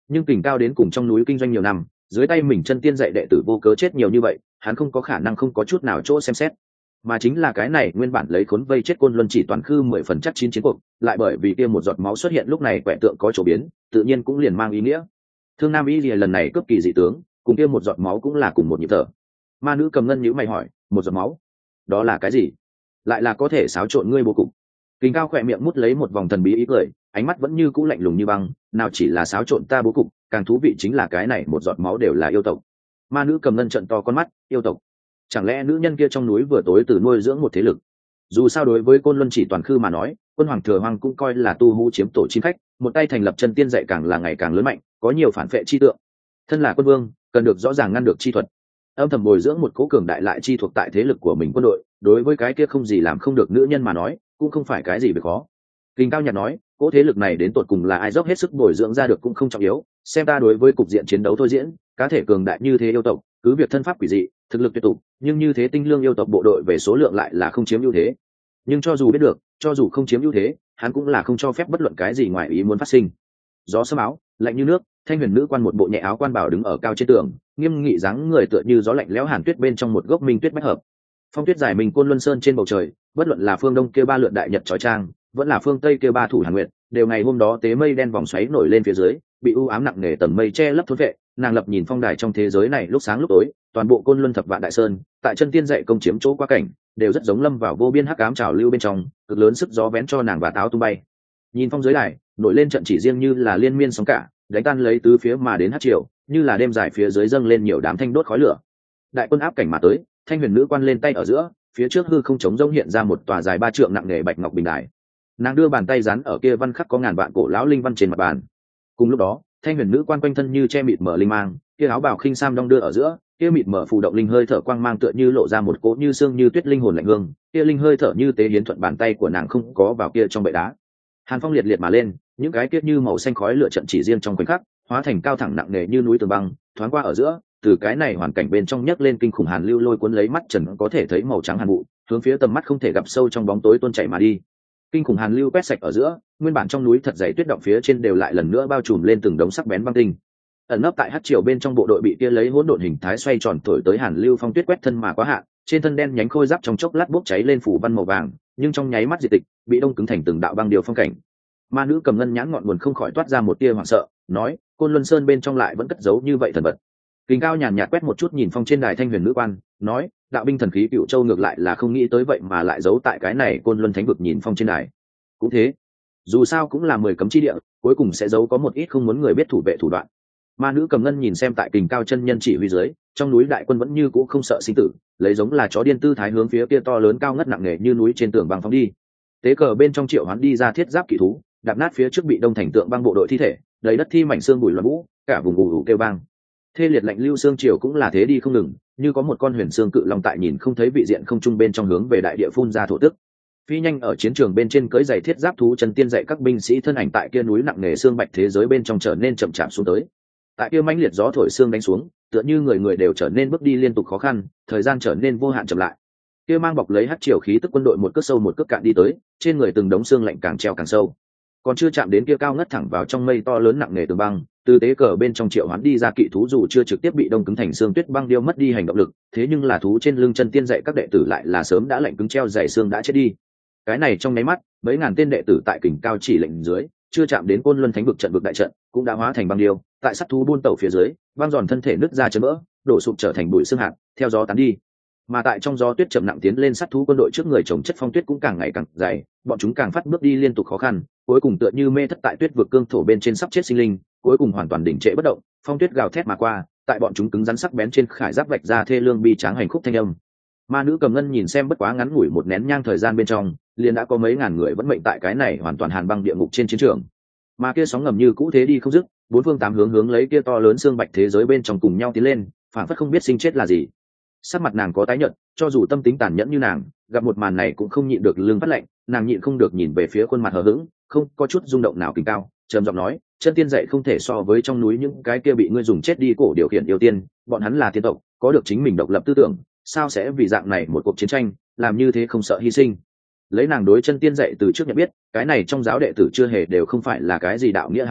nhưng Kình Cao đến cùng trong núi kinh doanh nhiều năm, dưới tay mình chân tiên dạy đệ tử vô cớ chết nhiều như vậy, hắn không có khả năng không có chút nào chỗ xem xét. Mà chính là cái này nguyên bản lấy khốn vây chết Côn Luân Chỉ Toàn Khư 10 phần chắc chín chiến cuộc, lại bởi vì kia một giọt máu xuất hiện lúc này quẻ tượng có chỗ biến, tự nhiên cũng liền mang ý nghĩa. Thương Nam Y Lìa lần này cướp kỳ dị tướng, cùng kia một giọt máu cũng là cùng một nhịp thở. Ma nữ cầm ngân nhíu mày hỏi, một giọt máu, đó là cái gì? Lại là có thể xáo trộn ngươi bố cục. Kình Cao khỏe miệng mút lấy một vòng thần bí ý cười, ánh mắt vẫn như cũ lạnh lùng như băng, nào chỉ là xáo trộn ta bố cục, càng thú vị chính là cái này một giọt máu đều là yêu tộc. Ma nữ cầm ngân trợn to con mắt, yêu tộc? Chẳng lẽ nữ nhân kia trong núi vừa tối từ nuôi dưỡng một thế lực? Dù sao đối với Côn Luân Chỉ Toàn Khư mà nói, Quân Hoàng Thừa Hoang cũng coi là tu hú chiếm tổ chim khách, một tay thành lập chân tiên dạy càng là ngày càng lớn mạnh, có nhiều phản phệ chi tượng. Thân là quân vương, cần được rõ ràng ngăn được chi thuật, âm thầm bồi dưỡng một cố cường đại lại chi thuộc tại thế lực của mình quân đội, đối với cái kia không gì làm không được nữ nhân mà nói, cũng không phải cái gì về khó. Kình Cao nhạt nói, cố thế lực này đến tột cùng là ai dốc hết sức bồi dưỡng ra được cũng không trọng yếu, xem ta đối với cục diện chiến đấu thôi diễn, cá thể cường đại như thế yêu tộc, cứ việc thân pháp quỷ dị, thực lực tuyệt tụ, nhưng như thế tinh lương yêu tộc bộ đội về số lượng lại là không chiếm ưu thế. Nhưng cho dù biết được, cho dù không chiếm ưu thế, hắn cũng là không cho phép bất luận cái gì ngoài ý muốn phát sinh. Gió sớm áo, lạnh như nước, Thanh Huyền nữ quan một bộ nhẹ áo quan bảo đứng ở cao trên tường, nghiêm nghị dáng người tựa như gió lạnh lẽo hàn tuyết bên trong một gốc minh tuyết bách hợp. Phong tuyết dài mình Côn Luân Sơn trên bầu trời, bất luận là phương đông kia ba lượn đại nhật chói chang, vẫn là phương tây kia ba thủ hàn nguyệt, đều ngày hôm đó tế mây đen vòng xoáy nổi lên phía dưới, bị u ám nặng nề tầng mây che lấp thốn vệ. Nàng lập nhìn phong đài trong thế giới này lúc sáng lúc tối, toàn bộ Côn Luân thập vạn đại sơn, tại chân tiên dạy công chiếm chỗ qua cảnh, đều rất giống lâm vào vô biên hắc ám trào lưu bên trong, cực lớn sức gió vén cho nàng và táo tung bay. Nhìn phong giới đài, nổi lên trận chỉ riêng như là liên miên sóng cả, đánh tan lấy tứ phía mà đến hắc triều, như là đêm dài phía dưới dâng lên nhiều đám thanh đốt khói lửa. Đại quân áp cảnh mà tới, Thanh Huyền nữ quan lên tay ở giữa, phía trước hư không trống rỗng hiện ra một tòa dài 3 trượng nặng nề bạch ngọc bình đài. Nàng đưa bàn tay dán ở kia văn khắc có ngàn vạn cổ lão linh văn trên mặt bàn. Cùng lúc đó, Thanh Huyền nữ quan quanh thân như che mịt mở linh mang, kia áo bào khinh sam đong đưa ở giữa, kia mịt mở phù động linh hơi thở quang mang tựa như lộ ra một cỗ như xương như tuyết linh hồn lạnh hương, kia linh hơi thở như tế hiến thuận bàn tay của nàng không có vào kia trong bệ đá. Hàn phong liệt liệt mà lên, những cái kiết như màu xanh khói lửa trận chỉ riêng trong khoảnh khắc, hóa thành cao thẳng nặng nề như núi tường băng, thoáng qua ở giữa, từ cái này hoàn cảnh bên trong nhấc lên kinh khủng hàn lưu lôi cuốn lấy mắt trần có thể thấy màu trắng hàn vụ, hướng phía tầm mắt không thể gặp sâu trong bóng tối tuôn chảy mà đi. Kinh khủng hàn lưu quét sạch ở giữa, nguyên bản trong núi thật dày tuyết động phía trên đều lại lần nữa bao trùm lên từng đống sắc bén băng tinh. Ẩn nấp tại hắc triều bên trong bộ đội bị kia lấy hỗn độn hình thái xoay tròn thổi tới hàn lưu phong tuyết quét thân mà quá hạn, trên thân đen nhánh khôi giáp trong chốc lát bốc cháy lên phủ văn màu vàng, nhưng trong nháy mắt diệt tịch, bị đông cứng thành từng đạo băng điều phong cảnh. Ma nữ cầm ngân nhãn ngọn nguồn không khỏi toát ra một tia hoảng sợ, nói, Côn Luân Sơn bên trong lại vẫn cất giấu như vậy thần vật. Kình Cao nhàn nhạt quét một chút nhìn phong trên đài Thanh Huyền nữ quan, nói, đạo binh thần khí Cựu Châu ngược lại là không nghĩ tới vậy mà lại giấu tại cái này Côn Luân Thánh vực nhìn phong trên đài. Cũng thế, dù sao cũng là 10 cấm chi địa, cuối cùng sẽ giấu có một ít không muốn người biết thủ vệ thủ đoạn. Ma nữ cầm ngân nhìn xem tại Kình Cao chân nhân chỉ huy dưới, trong núi đại quân vẫn như cũ không sợ sinh tử, lấy giống là chó điên tư thái hướng phía kia to lớn cao ngất nặng nề như núi trên tường băng phóng đi. Tế cờ bên trong triệu hoán đi ra thiết giáp kỵ thú, đạp nát phía trước bị đông thành tượng băng bộ đội thi thể, đầy đất thi mảnh xương bụi loạn vũ, cả vùng ù ù kêu vang. Thê liệt lạnh lưu xương triều cũng là thế đi không ngừng, như có một con huyền xương cự long tại nhìn không thấy vị diện không trung bên trong hướng về đại địa phun ra thổ tức. Phi nhanh ở chiến trường bên trên cưỡi giày thiết giáp thú chân tiên dạy các binh sĩ thân ảnh tại kia núi nặng nề xương bạch thế giới bên trong trở nên chậm chạp xuống tới. Tại kia mãnh liệt gió thổi xương đánh xuống, tựa như người người đều trở nên bước đi liên tục khó khăn, thời gian trở nên vô hạn chậm lại. Kia mang bọc lấy hắc triều khí tức quân đội một cước sâu một cước cạn đi tới, trên người từng đống xương lạnh càng treo càng sâu. Còn chưa chạm đến kia cao ngất thẳng vào trong mây to lớn nặng nề tường băng, từ tế cờ bên trong triệu hoán đi ra kỵ thú dù chưa trực tiếp bị đông cứng thành xương tuyết băng điêu mất đi hành động lực, thế nhưng là thú trên lưng chân tiên dạy các đệ tử lại là sớm đã lạnh cứng treo dày xương đã chết đi. Cái này trong nháy mắt, mấy ngàn tên đệ tử tại Kình Cao chỉ lệnh dưới, chưa chạm đến Côn Luân Thánh vực trận vực đại trận, cũng đã hóa thành băng điêu, tại sắt thú buôn tẩu phía dưới, băng giòn thân thể nứt ra chấn vỡ, đổ sụp trở thành bụi xương hạt, theo gió tán đi. Mà tại trong gió tuyết chậm nặng tiến lên sắt thú quân đội trước người chồng chất phong tuyết cũng càng ngày càng dày, bọn chúng càng phát bước đi liên tục khó khăn, cuối cùng tựa như mê thất tại tuyết vực cương thổ bên trên sắp chết sinh linh, cuối cùng hoàn toàn đỉnh trệ bất động, phong tuyết gào thét mà qua, tại bọn chúng cứng rắn sắc bén trên khải giáp vạch ra thê lương bi tráng hành khúc thanh âm. Ma nữ cầm ngân nhìn xem bất quá ngắn ngủi một nén nhang thời gian bên trong, liền đã có mấy ngàn người vẫn mệnh tại cái này hoàn toàn hàn băng địa ngục trên chiến trường. Mà kia sóng ngầm như cũ thế đi không dứt, bốn phương tám hướng lấy kia to lớn xương bạch thế giới bên trong cùng nhau tiến lên, phản phất không biết sinh chết là gì. Sắc mặt nàng có tái nhợt, cho dù tâm tính tàn nhẫn như nàng, gặp một màn này cũng không nhịn được lưng phát lạnh, nàng nhịn không được nhìn về phía khuôn mặt hờ hững, không có chút rung động nào. Kình Cao trầm giọng nói, chân tiên dạy không thể so với trong núi những cái kia bị ngươi dùng chết đi cổ điều khiển yêu tiên, bọn hắn là tiên tộc, có được chính mình độc lập tư tưởng, sao sẽ vì dạng này một cuộc chiến tranh làm như thế không sợ hy sinh. Lấy nàng đối chân tiên dạy từ trước nhận biết, cái này trong giáo đệ tử chưa hề đều không phải là cái gì đạo nghĩa hạng người,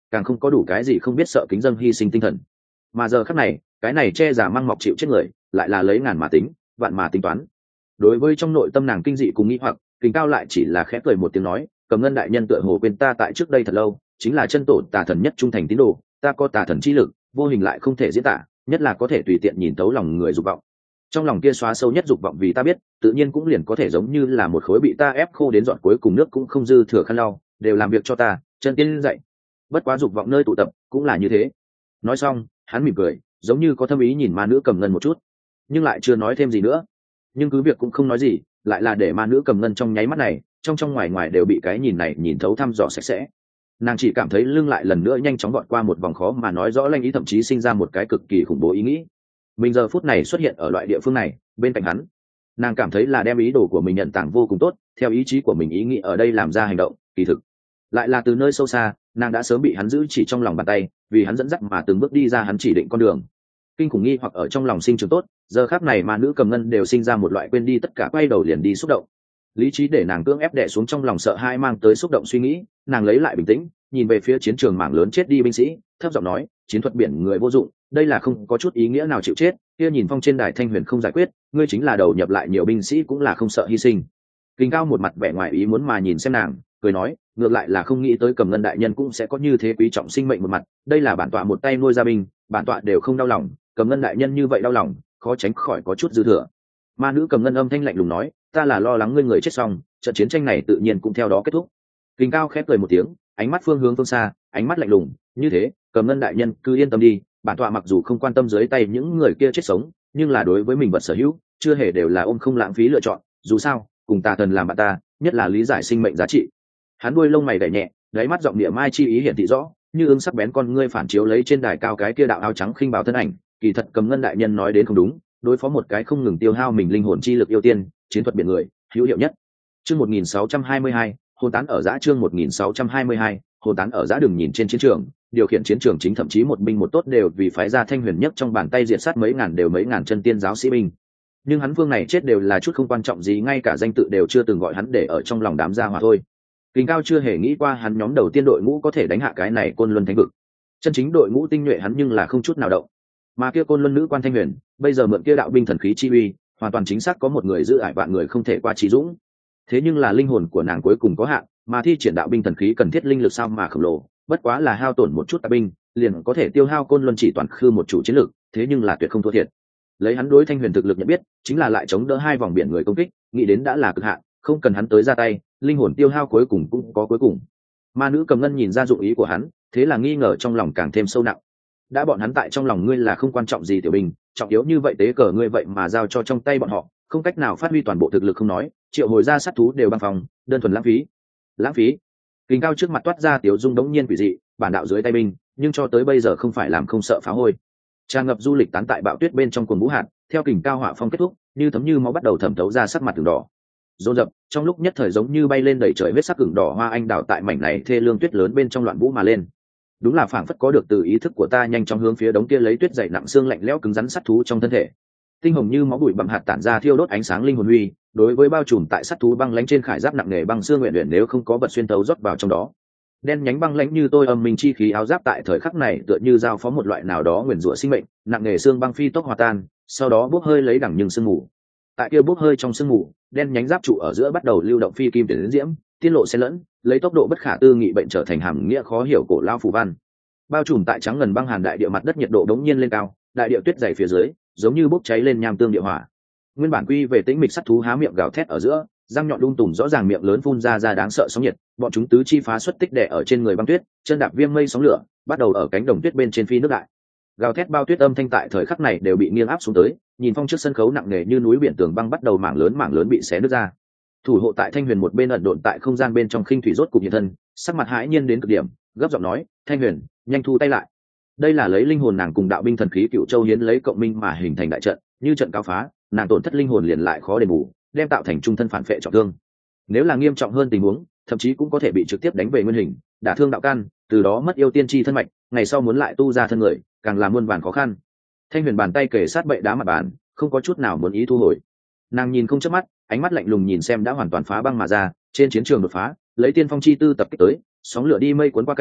càng không có đủ cái gì không biết sợ kính dâng hy sinh tinh thần. Mà giờ khắc này, cái này che giả mang mọc chịu chết người lại là lấy ngàn mà tính, vạn mà tính toán. Đối với trong nội tâm nàng kinh dị cùng nghĩ hoặc, Kình Cao lại chỉ là khẽ cười một tiếng nói, Cầm Ngân đại nhân tựa hồ quên ta tại trước đây thật lâu chính là chân tổ tà thần nhất trung thành tín đồ, ta có tà thần chi lực vô hình lại không thể diễn tả, nhất là có thể tùy tiện nhìn tấu lòng người dục vọng. Trong lòng kia xóa sâu nhất dục vọng vì ta biết, tự nhiên cũng liền có thể giống như là một khối bị ta ép khô đến giọt cuối cùng nước cũng không dư thừa khăn lau, đều làm việc cho ta, chân tiên dậy. Bất quá dục vọng nơi tụ tập cũng là như thế. Nói xong, hắn mỉm cười, giống như có thâm ý nhìn ma nữ Cầm Ngân một chút, nhưng lại chưa nói thêm gì nữa. Nhưng cứ việc cũng không nói gì, lại là để ma nữ Cầm Ngân trong nháy mắt này, trong ngoài ngoài đều bị cái nhìn này nhìn thấu thăm dò sạch sẽ. Nàng chỉ cảm thấy lưng lại lần nữa nhanh chóng gọn qua một vòng khó mà nói rõ lanh ý, thậm chí sinh ra một cái cực kỳ khủng bố ý nghĩ. Mình giờ phút này xuất hiện ở loại địa phương này, bên cạnh hắn, nàng cảm thấy là đem ý đồ của mình nhận tảng vô cùng tốt, theo ý chí của mình ý nghĩ ở đây làm ra hành động, kỳ thực lại là từ nơi sâu xa, nàng đã sớm bị hắn giữ chỉ trong lòng bàn tay, vì hắn dẫn dắt mà từng bước đi ra hắn chỉ định con đường. Kinh khủng nghi hoặc ở trong lòng sinh trưởng tốt, giờ khắc này mà nữ Cầm Ngân đều sinh ra một loại quên đi tất cả, quay đầu liền đi xúc động. Lý trí để nàng cưỡng ép đè xuống trong lòng sợ hãi mang tới xúc động suy nghĩ, nàng lấy lại bình tĩnh, nhìn về phía chiến trường mảng lớn chết đi binh sĩ, thấp giọng nói, chiến thuật biển người vô dụng, đây là không có chút ý nghĩa nào chịu chết, kia nhìn phong trên đài Thanh Huyền không giải quyết, ngươi chính là đầu nhập lại nhiều binh sĩ cũng là không sợ hy sinh. Kình Cao một mặt vẻ ngoài ý muốn mà nhìn xem nàng, cười nói, ngược lại là không nghĩ tới Cầm Ngân đại nhân cũng sẽ có như thế quý trọng sinh mệnh một mặt, đây là bản tọa một tay nuôi gia binh, bản tọa đều không đau lòng, Cầm Ngân đại nhân như vậy đau lòng, khó tránh khỏi có chút dư thừa. Ma nữ Cầm Ngân âm thanh lạnh lùng nói, ta là lo lắng ngươi người chết xong, trận chiến tranh này tự nhiên cũng theo đó kết thúc. Kình Cao khép cười một tiếng, ánh mắt phương hướng phương xa, ánh mắt lạnh lùng, như thế, Cầm Ngân đại nhân cứ yên tâm đi, bản tọa mặc dù không quan tâm dưới tay những người kia chết sống, nhưng là đối với mình vật sở hữu, chưa hề đều là ôm không lãng phí lựa chọn, dù sao, cùng tà thần làm bạn ta, nhất là lý giải sinh mệnh giá trị. Hắn đuôi lông mày đẩy nhẹ, đáy mắt giọng địa mai chi ý hiển thị rõ, như ương sắc bén con ngươi phản chiếu lấy trên đài cao cái kia đạo áo trắng khinh bào thân ảnh, kỳ thật Cầm Ngân đại nhân nói đến không đúng, đối phó một cái không ngừng tiêu hao mình linh hồn chi lực yêu tiên, chiến thuật biển người, hữu hiệu nhất. Chương 1622, hồn tán ở giã, chương 1622, hồn tán ở giã. Đừng nhìn trên chiến trường, điều khiển chiến trường chính thậm chí một binh một tốt đều vì phái ra Thanh Huyền nhất trong bàn tay diệt sát mấy ngàn chân tiên giáo sĩ binh. Nhưng hắn vương này chết đều là chút không quan trọng gì, ngay cả danh tự đều chưa từng gọi hắn để ở trong lòng đám gia hỏa thôi. Kình Cao chưa hề nghĩ qua hắn nhóm đầu tiên đội ngũ có thể đánh hạ cái này Côn Luân Thánh vực. Chân chính đội ngũ tinh nhuệ hắn nhưng là không chút nào động. Mà kia Côn Luân nữ quan Thanh Huyền, bây giờ mượn kia đạo binh thần khí chi uy, hoàn toàn chính xác có một người giữ ải vạn người không thể qua trí dũng. Thế nhưng là linh hồn của nàng cuối cùng có hạn, mà thi triển đạo binh thần khí cần thiết linh lực sao mà khổng lồ, bất quá là hao tổn một chút tà binh, liền có thể tiêu hao Côn Luân chỉ toàn khư một chủ chiến lực, thế nhưng là tuyệt không thua thiệt. Lấy hắn đối Thanh Huyền thực lực nhận biết, chính là lại chống đỡ hai vòng biển người công kích, nghĩ đến đã là cực hạn, không cần hắn tới ra tay, linh hồn tiêu hao cuối cùng cũng có cuối cùng. Ma nữ Cầm Ngân nhìn ra dụng ý của hắn, thế là nghi ngờ trong lòng càng thêm sâu nặng. Đã bọn hắn tại trong lòng ngươi là không quan trọng gì tiểu binh, trọng yếu như vậy tế cờ ngươi vậy mà giao cho trong tay bọn họ, không cách nào phát huy toàn bộ thực lực không nói, triệu hồi ra sát thú đều băng phòng, đơn thuần lãng phí. Lãng phí. Kình Cao trước mặt toát ra tiểu dung đống nhiên quỷ dị, bản đạo dưới tay binh, nhưng cho tới bây giờ không phải làm không sợ phá hôi. Tràn ngập du lịch tán tại bạo tuyết bên trong cuồng vũ hạt, theo Kình Cao hỏa phong kết thúc, như thấm như máu bắt đầu thẩm thấu ra sắc mặt từng đỏ. Dồn dập, trong lúc nhất thời giống như bay lên đầy trời huyết sắc ửng đỏ hoa anh đào tại mảnh này thê lương tuyết lớn bên trong loạn vũ mà lên. Đúng là phảng phất có được từ ý thức của ta nhanh chóng hướng phía đống kia lấy tuyết dày nặng xương lạnh lẽo cứng rắn sắt thú trong thân thể. Tinh hồng như máu bụi bặm hạt tản ra thiêu đốt ánh sáng linh hồn huy, đối với bao trùm tại sắt thú băng lãnh trên khải giáp nặng nề băng xương nguyện luyện nếu không có vật xuyên tấu rót vào trong đó. Đen nhánh băng lãnh như tôi âm minh chi khí áo giáp tại thời khắc này tựa như giao phó một loại nào đó nguyền rủa sinh mệnh, nặng nề xương băng phi tốc hòa tan, sau đó bốc hơi lấy đẳng nhưng sương mù. Tại kia bốc hơi trong sương mù, đen nhánh giáp trụ ở giữa bắt đầu lưu động phi kim tiền diễm, tiên lộ xen lẫn, lấy tốc độ bất khả tư nghị bệnh trở thành hàm nghĩa khó hiểu cổ lao phù văn. Bao trùm tại trắng ngần băng hàn đại địa mặt đất nhiệt độ đống nhiên lên cao, đại địa tuyết dày phía dưới giống như bốc cháy lên nham tương địa hỏa. Nguyên bản quy về tĩnh mịch sắt thú há miệng gào thét ở giữa, răng nhọn đung tùng rõ ràng miệng lớn phun ra đáng sợ sóng nhiệt, bọn chúng tứ chi phá xuất tích đè ở trên người băng tuyết, chân đạp viêm mây sóng lửa, bắt đầu ở cánh đồng tuyết bên trên phi nước đại. Gào thét bao tuyết âm thanh tại thời khắc này đều bị nghiêng áp xuống tới, nhìn phong trước sân khấu nặng nề như núi biển tường băng bắt đầu mảng lớn bị xé nứt ra. Thủ hộ tại Thanh Huyền một bên ẩn độn tại không gian bên trong khinh thủy rốt cục hiện thân, sắc mặt hãi nhiên đến cực điểm, gấp giọng nói, Thanh Huyền, nhanh thu tay lại. Đây là lấy linh hồn nàng cùng đạo binh thần khí Cựu Châu hiến lấy cộng minh mà hình thành đại trận, như trận cao phá, nàng tổn thất linh hồn liền lại khó đền bù, đem tạo thành trung thân phản phệ trọng thương. Nếu là nghiêm trọng hơn tình huống, thậm chí cũng có thể bị trực tiếp đánh về nguyên hình, đả thương đạo căn, từ đó mất yêu tiên tri thân mạch, ngày sau muốn lại tu ra thân người, càng làm muôn vàn khó khăn. Thanh Huyền bàn tay kề sát bệ đá mặt bàn, không có chút nào muốn ý thu hồi. Nàng nhìn không chớp mắt, ánh mắt lạnh lùng nhìn xem đã hoàn toàn phá băng mà ra, trên chiến trường đột phá, lấy tiên phong chi tư tập kích tới, sóng lửa đi mây cuốn qua cảnh,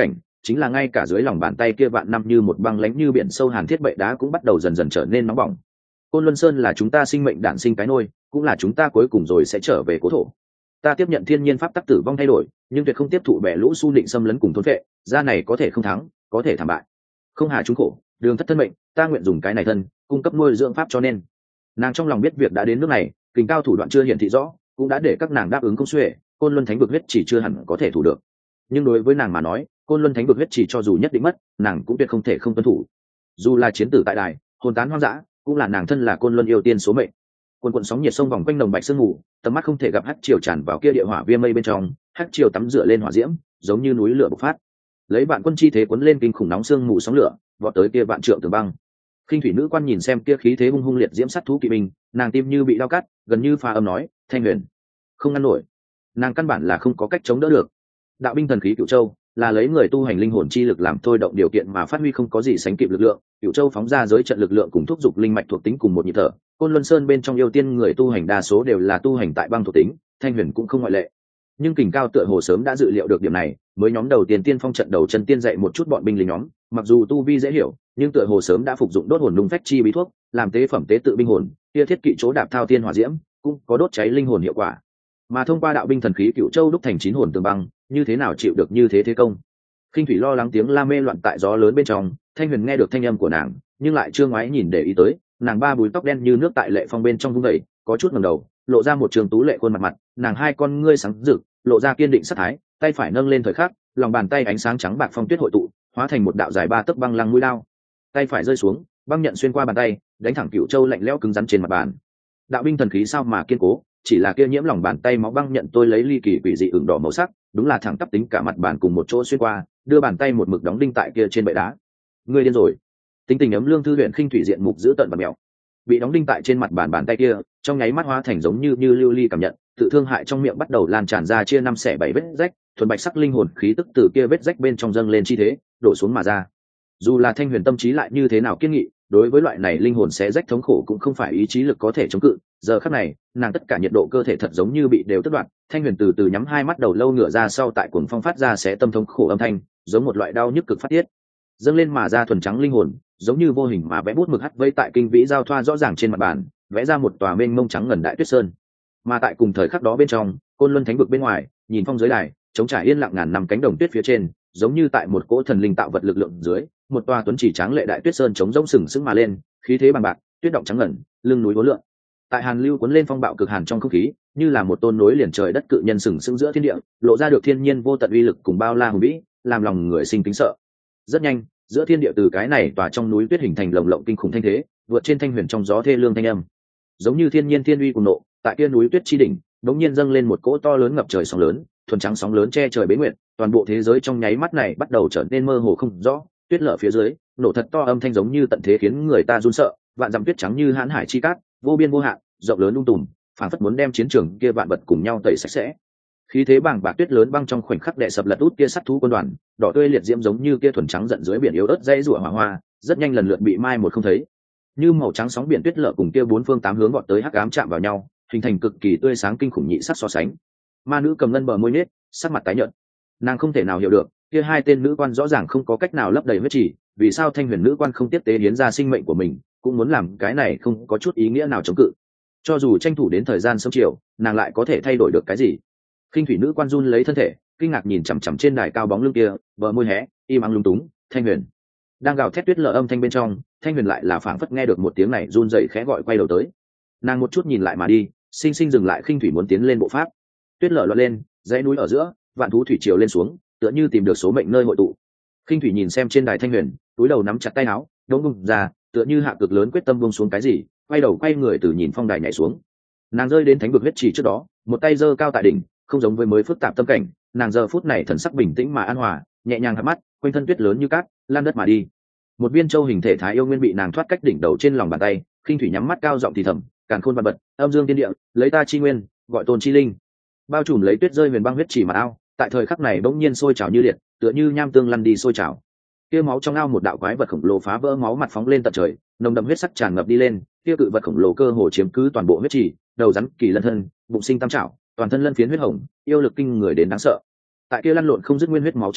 chính là ngay cả dưới lòng bàn tay kia vạn năm như một băng lãnh như biển sâu hàn thiết bệ đá cũng bắt đầu dần dần trở nên nóng bỏng. Côn Luân Sơn là chúng ta sinh mệnh đản sinh cái nôi, cũng là chúng ta cuối cùng rồi sẽ trở về cố thổ. Ta tiếp nhận thiên nhiên pháp tắc tử vong thay đổi, nhưng tuyệt không tiếp thụ bẻ lũ su định xâm lấn cùng thôn vệ, ra này có thể không thắng, có thể thảm bại. Không hà chúng khổ, đường thất thân mệnh, ta nguyện dùng cái này thân, cung cấp nuôi dưỡng pháp cho nên. Nàng trong lòng biết việc đã đến nước này, kình cao thủ đoạn chưa hiển thị rõ, cũng đã để các nàng đáp ứng công xuể, Côn Luân Thánh vực huyết chỉ chưa hẳn có thể thủ được. Nhưng đối với nàng mà nói, Côn Luân Thánh vực huyết chỉ cho dù nhất định mất, nàng cũng tuyệt không thể không tuân thủ. Dù là chiến tử tại đài, hồn tán hoang dã, cũng là nàng thân là Côn Luân yêu tiên số mệnh. Cuồn cuộn sóng nhiệt sông vòng quanh nồng bạch sương mù, tầm mắt không thể gặp hắc triều tràn vào kia địa hỏa viêm mây bên trong, hắc triều tắm rửa lên hỏa diễm, giống như núi lửa bộc phát. Lấy vạn quân chi thế cuốn lên kinh khủng nóng sương mù sóng lửa, vọt tới kia vạn trượng tường băng. Khinh thủy nữ quan nhìn xem kia khí thế hung hung liệt diễm sát thú kỵ binh, nàng tim như bị đau cắt, gần như phá âm nói, Thanh Huyền, không ngăn nổi. Nàng căn bản là không có cách chống đỡ được. Đạo binh thần khí Cửu Châu là lấy người tu hành linh hồn chi lực làm thôi động điều kiện mà phát huy không có gì sánh kịp lực lượng. Cửu Châu phóng ra giới trận lực lượng cùng thúc giục linh mạch thuộc tính cùng một nhịp thở. Côn Luân Sơn bên trong yêu tiên người tu hành đa số đều là tu hành tại băng thuộc tính, Thanh Huyền cũng không ngoại lệ. Nhưng Kình Cao tựa hồ sớm đã dự liệu được điểm này, mới nhóm đầu tiên tiên phong trận đầu chân tiên dạy một chút bọn binh lính nhóm, mặc dù tu vi dễ hiểu, nhưng tựa hồ sớm đã phục dụng đốt hồn nung phách chi bí thuốc, làm tế phẩm tế tự binh hồn, kia thiết kỵ chỗ đạp thao tiên hỏa diễm, cũng có đốt cháy linh hồn hiệu quả. Mà thông qua đạo binh thần khí Cửu Châu đúc thành 9 hồn tường băng, như thế nào chịu được như thế thế công. Khinh thủy lo lắng tiếng la mê loạn tại gió lớn bên trong, Thanh Huyền nghe được thanh âm của nàng, nhưng lại chưa ngoái nhìn để ý tới, nàng ba búi tóc đen như nước tại lệ phong bên trong vung vẩy, có chút ngẩng đầu, lộ ra một trường tú lệ khuôn mặt mặt, nàng hai con ngươi sáng rực, lộ ra kiên định sát thái, tay phải nâng lên thời khắc, lòng bàn tay ánh sáng trắng bạc phong tuyết hội tụ, hóa thành một đạo dài 3 tấc băng lăng mũi lao. Tay phải rơi xuống, băng nhận xuyên qua bàn tay, đánh thẳng Cửu Châu lạnh lẽo cứng rắn trên mặt bàn. Đạo binh thần khí sao mà kiên cố, chỉ là kia nhiễm lòng bàn tay máu băng nhận tôi lấy ly kỳ quỷ dị ửng đỏ màu sắc, đúng là thẳng tắp tính cả mặt bàn cùng một chỗ xuyên qua, đưa bàn tay một mực đóng đinh tại kia trên bệ đá. Ngươi điên rồi. Tính tình ấm lương thư luyện khinh thủy diện mục giữ tận và mèo, bị đóng đinh tại trên mặt bàn tay kia, trong nháy mắt hóa thành giống như lưu ly cảm nhận, tự thương hại trong miệng bắt đầu lan tràn ra chia 5 xẻ 7 vết rách, thuần bạch sắc linh hồn khí tức từ kia vết rách bên trong dâng lên chi thế, đổ xuống mà ra. Dù là Thanh Huyền tâm trí lại như thế nào kiên nghị, đối với loại này linh hồn xé rách thống khổ cũng không phải ý chí lực có thể chống cự. Giờ khắc này, nàng tất cả nhiệt độ cơ thể thật giống như bị đều tất đoạn. Thanh Huyền từ từ nhắm hai mắt đầu lâu ngửa ra sau tại cuồng phong phát ra xé tâm thống khổ âm thanh, giống một loại đau nhức cực phát tiết, dâng lên mà ra thuần trắng linh hồn, giống như vô hình mà vẽ bút mực hắt vây tại kinh vĩ giao thoa rõ ràng trên mặt bàn, vẽ ra một tòa mênh mông trắng ngần đại tuyết sơn. Mà tại cùng thời khắc đó bên trong, Côn Luân Thánh vực bên ngoài, nhìn phong giới đài, chống trải yên lặng ngàn năm cánh đồng tuyết phía trên, giống như tại một cỗ thần linh tạo vật lực lượng dưới, một tòa tuấn chỉ tráng lệ đại tuyết sơn chống rỗng sừng sững mà lên, khí thế bằng bạc, tuyết động trắng ngần, lưng núi uốn lượn. Tại hàn lưu cuốn lên phong bạo cực hàn trong không khí, như là một tôn núi liền trời đất cự nhân sừng sững giữa thiên địa, lộ ra được thiên nhiên vô tận uy lực cùng bao la hùng vĩ, làm lòng người sinh kính sợ. Rất nhanh, giữa thiên địa từ cái này tòa trong núi tuyết hình thành lồng lộng kinh khủng thanh thế, vượt trên Thanh Huyền trong gió thê lương thanh âm, giống như thiên nhiên thiên uy cùng nộ, tại kia núi tuyết chi đỉnh, đống nhiên dâng lên một cỗ to lớn ngập trời sóng lớn, thuần trắng sóng lớn che trời bế nguyện, toàn bộ thế giới trong nháy mắt này bắt đầu trở nên mơ hồ không rõ, tuyết lở phía dưới, nổ thật to âm thanh giống như tận thế khiến người ta run sợ, vạn dặm tuyết trắng như hãn hải chi cát, vô biên vô hạn, rộng lớn lung tùm, phảng phất muốn đem chiến trường kia vạn vật cùng nhau tẩy sạch sẽ. Khí thế bàng bạc tuyết lớn băng trong khoảnh khắc đè sập lật út kia sắt thú quân đoàn, đỏ tươi liệt diễm giống như kia thuần trắng giận dưới biển yếu ớt dãy rủa hỏa hoa, rất nhanh lần lượt bị mai một không thấy. Như màu trắng sóng biển tuyết lở cùng kia bốn phương tám hướng vọt tới hắc ám chạm vào nhau, hình thành cực kỳ tươi sáng kinh khủng nhị sắc so sánh. Ma nữ cầm ngân bờ môi nết, sắc mặt tái nhợt. Nàng không thể nào hiểu được, kia hai tên nữ quan rõ ràng không có cách nào lấp đầy huyết chỉ, vì sao Thanh Huyền nữ quan không tiếp tế hiến ra sinh mệnh của mình, cũng muốn làm cái này không có chút ý nghĩa nào chống cự. Cho dù tranh thủ đến thời gian sớm chiều, nàng lại có thể thay đổi được cái gì? Khinh thủy nữ quan run lấy thân thể, kinh ngạc nhìn chằm chằm trên đài cao bóng lưng kia, bờ môi hé, im ắng lúng túng. Thanh Huyền đang gào thét tuyết lở âm thanh bên trong, Thanh Huyền lại là phảng phất nghe được một tiếng này run rẩy khẽ gọi quay đầu tới. Nàng một chút nhìn lại mà đi, sinh sinh dừng lại khinh thủy muốn tiến lên bộ pháp. Tuyết lở loạn lên, dãy núi ở giữa, vạn thú thủy triều lên xuống, tựa như tìm được số mệnh nơi hội tụ. Khinh thủy nhìn xem trên đài Thanh Huyền, túi đầu nắm chặt tay áo, đống bùng ra, tựa như hạ cực lớn quyết tâm buông xuống cái gì, quay đầu quay người từ nhìn phong đài nhảy xuống. Nàng rơi đến thánh vực huyết chỉ trước đó, một tay giơ cao tại đỉnh, không giống với mới phức tạp tâm cảnh, nàng giờ phút này thần sắc bình tĩnh mà an hòa, nhẹ nhàng hấp mắt, quanh thân tuyết lớn như cát, lan đất mà đi. Một viên châu hình thể thái yêu nguyên bị nàng thoát cách đỉnh đầu trên lòng bàn tay, khinh thủy nhắm mắt cao giọng thì thầm, càn khôn vạn bật, âm dương thiên địa, lấy ta chi nguyên, gọi tôn chi linh. Bao trùm lấy tuyết rơi huyền băng huyết chỉ mà ao, tại thời khắc này bỗng nhiên sôi trào như liệt, tựa như nham tương lăn đi sôi trào. Kia máu trong ao một đạo quái vật khổng lồ phá vỡ máu mặt phóng lên tận trời, nồng đậm huyết sắc tràn ngập đi lên, kia cự vật khổng lồ cơ hồ chiếm cứ toàn bộ huyết chỉ, đầu rắn kỳ lân thân, bụng sinh tam trảo, toàn thân lân phiến huyết hồng, yêu lực kinh người đến đáng sợ. Tại kia lăn lộn không dứt nguyên huyết máu trong ao,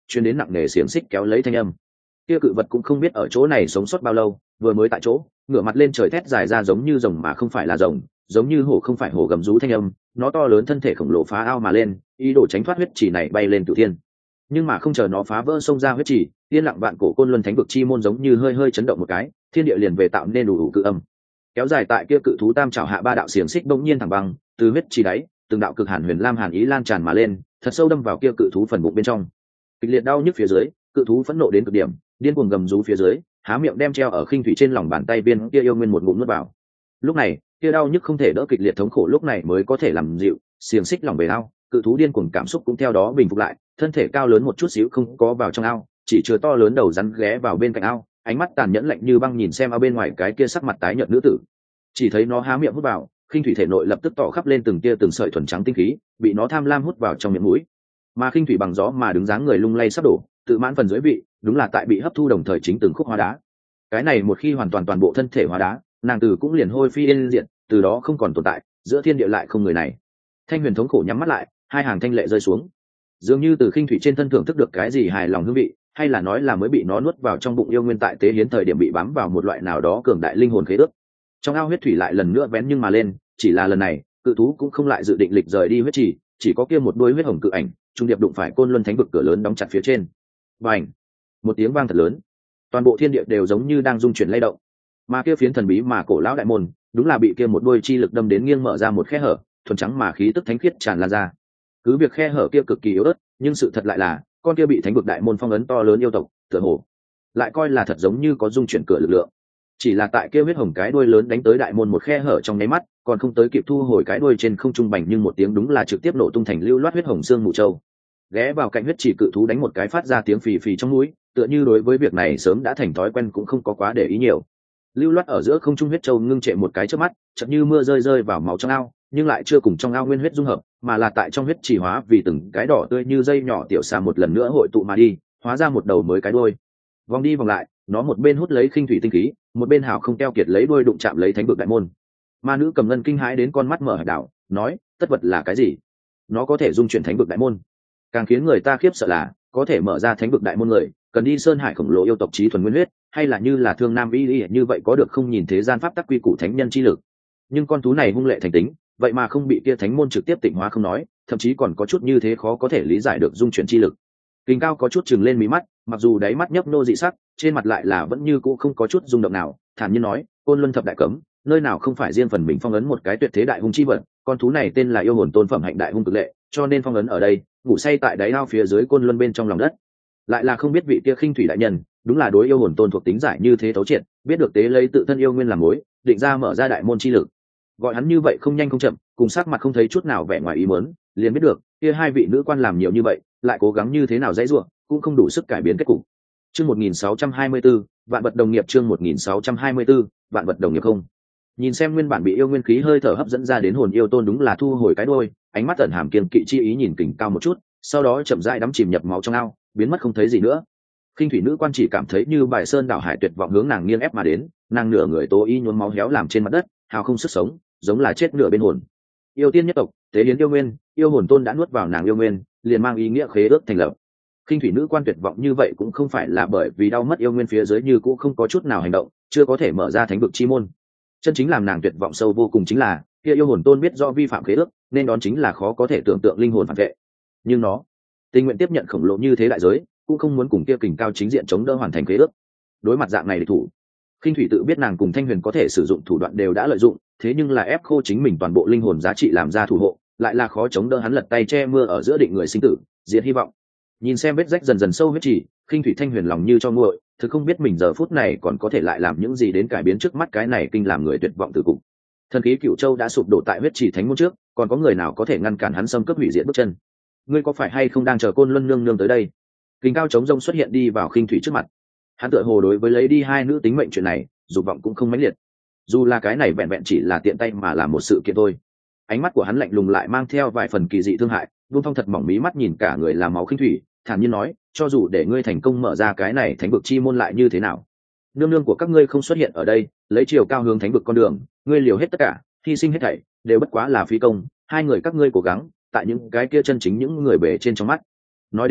chuyến đến nặng nề xiềng xích kéo lấy thanh âm. Kia cự vật cũng không biết ở chỗ này sống sót bao lâu, vừa mới tại chỗ ngửa mặt lên trời thét dài ra giống như rồng mà không phải là rồng, giống như hổ không phải hổ gầm rú thanh âm. Nó to lớn thân thể khổng lồ phá ao mà lên, ý đồ tránh thoát huyết chỉ này bay lên cửu thiên. Nhưng mà không chờ nó phá vỡ xông ra huyết chỉ, yên lặng vạn cổ côn luân thánh vực chi môn giống như hơi hơi chấn động một cái, thiên địa liền về tạo nên đủ cự âm. Kéo dài tại kia cự thú tam trảo hạ ba đạo xiềng xích bỗng nhiên thẳng băng, từ huyết chỉ đáy, từng đạo cực hàn huyền lam hàn ý lan tràn mà lên, thật sâu đâm vào kia cự thú phần bụng bên trong. Kịch liệt đau nhức phía dưới, cự thú phẫn nộ đến cực điểm, điên cuồng gầm rú phía dưới, há miệng đem treo ở khinh thủy trên lòng bàn tay viên kia yêu nguyên một ngụm nuốt vào. Lúc này, kia đau nhức không thể đỡ kịch liệt thống khổ lúc này mới có thể làm dịu, xiềng xích lòng bể ao, cự thú điên cuồng cảm xúc cũng theo đó bình phục lại, thân thể cao lớn một chút xíu không có vào trong ao, chỉ chứa to lớn đầu rắn ghé vào bên cạnh ao, ánh mắt tàn nhẫn lạnh như băng nhìn xem ao bên ngoài cái kia sắc mặt tái nhợt nữ tử. Chỉ thấy nó há miệng hút vào, khinh thủy thể nội lập tức tỏ khắp lên từng tia từng sợi thuần trắng tinh khí, bị nó tham lam hút vào trong miệng mũi. Mà khinh thủy bằng gió mà đứng dáng người lung lay sắp đổ, tự mãn phần dưới vị, đúng là tại bị hấp thu đồng thời chính từng khúc hóa đá. Cái này một khi hoàn toàn toàn bộ thân thể hóa đá, nàng từ cũng liền hôi phi yên diệt, từ đó không còn tồn tại, giữa thiên địa lại không người này. Thanh Huyền thống khổ nhắm mắt lại, hai hàng thanh lệ rơi xuống, dường như từ khinh thủy trên thân thưởng thức được cái gì hài lòng hương vị, hay là nói là mới bị nó nuốt vào trong bụng yêu nguyên tại tế hiến thời điểm bị bám vào một loại nào đó cường đại linh hồn khế ước. Trong ao huyết thủy lại lần nữa vén nhưng mà lên, chỉ là lần này cự thú cũng không lại dự định lịch rời đi huyết chỉ có kia một đôi huyết hồng cự ảnh trung điệp đụng phải côn luân thánh vực cửa lớn đóng chặt phía trên. Bành! Một tiếng vang thật lớn, toàn bộ thiên địa đều giống như đang rung chuyển lay động. Mà kia phiến thần bí mà cổ lão đại môn đúng là bị kia một đôi chi lực đâm đến nghiêng mở ra một khe hở, thuần trắng mà khí tức thánh khiết tràn lan ra. Cứ việc khe hở kia cực kỳ yếu ớt, nhưng sự thật lại là con kia bị thánh vực đại môn phong ấn to lớn yêu tộc tựa hồ lại coi là thật giống như có dung chuyển cửa lực lượng. Chỉ là tại kia huyết hồng cái đuôi lớn đánh tới đại môn một khe hở trong nháy mắt, còn không tới kịp thu hồi cái đuôi trên không trung bành nhưng một tiếng đúng là trực tiếp nổ tung thành lưu loát huyết hồng xương mù châu. Ghé vào cạnh huyết chỉ cự thú đánh một cái phát ra tiếng phì phì trong mũi, tựa như đối với việc này sớm đã thành thói quen cũng không có quá để ý nhiều. Lưu loát ở giữa không trung huyết châu ngưng trệ một cái trước mắt, chợt như mưa rơi rơi vào máu trong ao, nhưng lại chưa cùng trong ao nguyên huyết dung hợp, mà là tại trong huyết chỉ hóa vì từng cái đỏ tươi như dây nhỏ tiểu xà một lần nữa hội tụ mà đi, hóa ra một đầu mới cái đuôi. Vòng đi vòng lại, nó một bên hút lấy khinh thủy tinh khí, một bên hào không keo kiệt lấy đuôi đụng chạm lấy thánh vực đại môn. Ma nữ cầm ngân kinh hãi đến con mắt mở đảo, nói: tất vật là cái gì? Nó có thể dung chuyển thánh vực đại môn. Càng khiến người ta khiếp sợ là có thể mở ra thánh vực đại môn người cần đi sơn hải khổng lồ yêu tộc trí thuần nguyên huyết, hay là như là thương nam y như vậy có được không nhìn thế gian pháp tắc quy củ thánh nhân chi lực. Nhưng con thú này hung lệ thành tính, vậy mà không bị kia thánh môn trực tiếp tịnh hóa không nói, thậm chí còn có chút như thế khó có thể lý giải được dung chuyển chi lực. Kình Cao có chút chừng lên mí mắt, mặc dù đáy mắt nhấp nô dị sắc, trên mặt lại là vẫn như cũ không có chút rung động nào, thản nhiên nói: côn luân thập đại cấm, nơi nào không phải riêng phần mình phong ấn một cái tuyệt thế đại hung chi vật, con thú này tên là yêu hồn tôn phẩm hạnh đại hung cực lệ, cho nên phong ấn ở đây, ngủ say tại đáy ao phía dưới côn luân bên trong lòng đất. Lại là không biết vị kia khinh thủy đại nhân, đúng là đối yêu hồn tôn thuộc tính giải như thế thấu triệt, biết được tế lấy tự thân yêu nguyên làm mối, định ra mở ra đại môn chi lực. Gọi hắn như vậy không nhanh không chậm, cùng sắc mặt không thấy chút nào vẻ ngoài ý muốn, liền biết được kia hai vị nữ quan làm nhiều như vậy, lại cố gắng như thế nào dãy rủa, cũng không đủ sức cải biến kết cục. Chương 1624, vạn vật đồng nghiệp. Chương 1624, vạn vật đồng nghiệp không. Nhìn xem nguyên bản bị yêu nguyên khí hơi thở hấp dẫn ra đến hồn yêu tôn đúng là thu hồi cái đuôi, ánh mắt ẩn hàm kiên kỵ chi ý nhìn Kình Cao một chút, sau đó chậm rãi đắm chìm nhập máu trong ao, biến mất không thấy gì nữa. Khinh thủy nữ quan chỉ cảm thấy như bài sơn đảo hải tuyệt vọng hướng nàng nghiêng ép mà đến, nàng nửa người tố y nhuốm máu héo làm trên mặt đất, hào không sức sống, giống là chết nửa bên hồn. Yêu tiên nhất tộc, tế hiến yêu nguyên, yêu hồn tôn đã nuốt vào nàng yêu nguyên, liền mang ý nghĩa khế ước thành lập. Khinh thủy nữ quan tuyệt vọng như vậy cũng không phải là bởi vì đau mất yêu nguyên phía dưới như cũng không có chút nào hành động, chưa có thể mở ra thánh vực chi môn. Chân chính làm nàng tuyệt vọng sâu vô cùng chính là kia yêu hồn tôn biết do vi phạm khế ước, nên đón chính là khó có thể tưởng tượng linh hồn phản vệ. Nhưng nó tình nguyện tiếp nhận khổng lồ như thế đại giới, cũng không muốn cùng kia Kình Cao chính diện chống đỡ hoàn thành khế ước. Đối mặt dạng này địch thủ, Khinh thủy tự biết nàng cùng Thanh Huyền có thể sử dụng thủ đoạn đều đã lợi dụng, thế nhưng là ép khô chính mình toàn bộ linh hồn giá trị làm ra thủ hộ, lại là khó chống đỡ hắn lật tay che mưa ở giữa định người sinh tử, diệt hy vọng. Nhìn xem vết rách dần dần sâu huyết chỉ, Khinh thủy Thanh Huyền lòng như cho nguội, thực không biết mình giờ phút này còn có thể lại làm những gì đến cải biến trước mắt cái này kinh làm người tuyệt vọng từ cục. Thần khí Cửu Châu đã sụp đổ tại huyết chỉ thánh môn trước, còn có người nào có thể ngăn cản hắn xâm cướp hủy diệt bước chân? Ngươi có phải hay không đang chờ Côn Luân nương nương tới đây? Kình Cao chống rông xuất hiện đi vào Khinh thủy trước mặt. Hắn tựa hồ đối với lấy đi hai nữ tính mệnh chuyện này, dục vọng cũng không mãnh liệt. Dù là cái này vẹn vẹn chỉ là tiện tay mà làm một sự kiện thôi. Ánh mắt của hắn lạnh lùng lại mang theo vài phần kỳ dị thương hại, Vương Phong thật mỏng mí mắt nhìn cả người làm máu Khinh thủy, thản nhiên nói: cho dù để ngươi thành công mở ra cái này thánh vực chi môn lại như thế nào? Nương nương của các ngươi không xuất hiện ở đây, lấy chiều cao hướng thánh vực con đường, ngươi liều hết tất cả, hy sinh hết thảy, đều bất quá là phí công. Hai người các ngươi cố gắng, tại những cái kia chân chính những người bề trên trong mắt. Nói đến đây,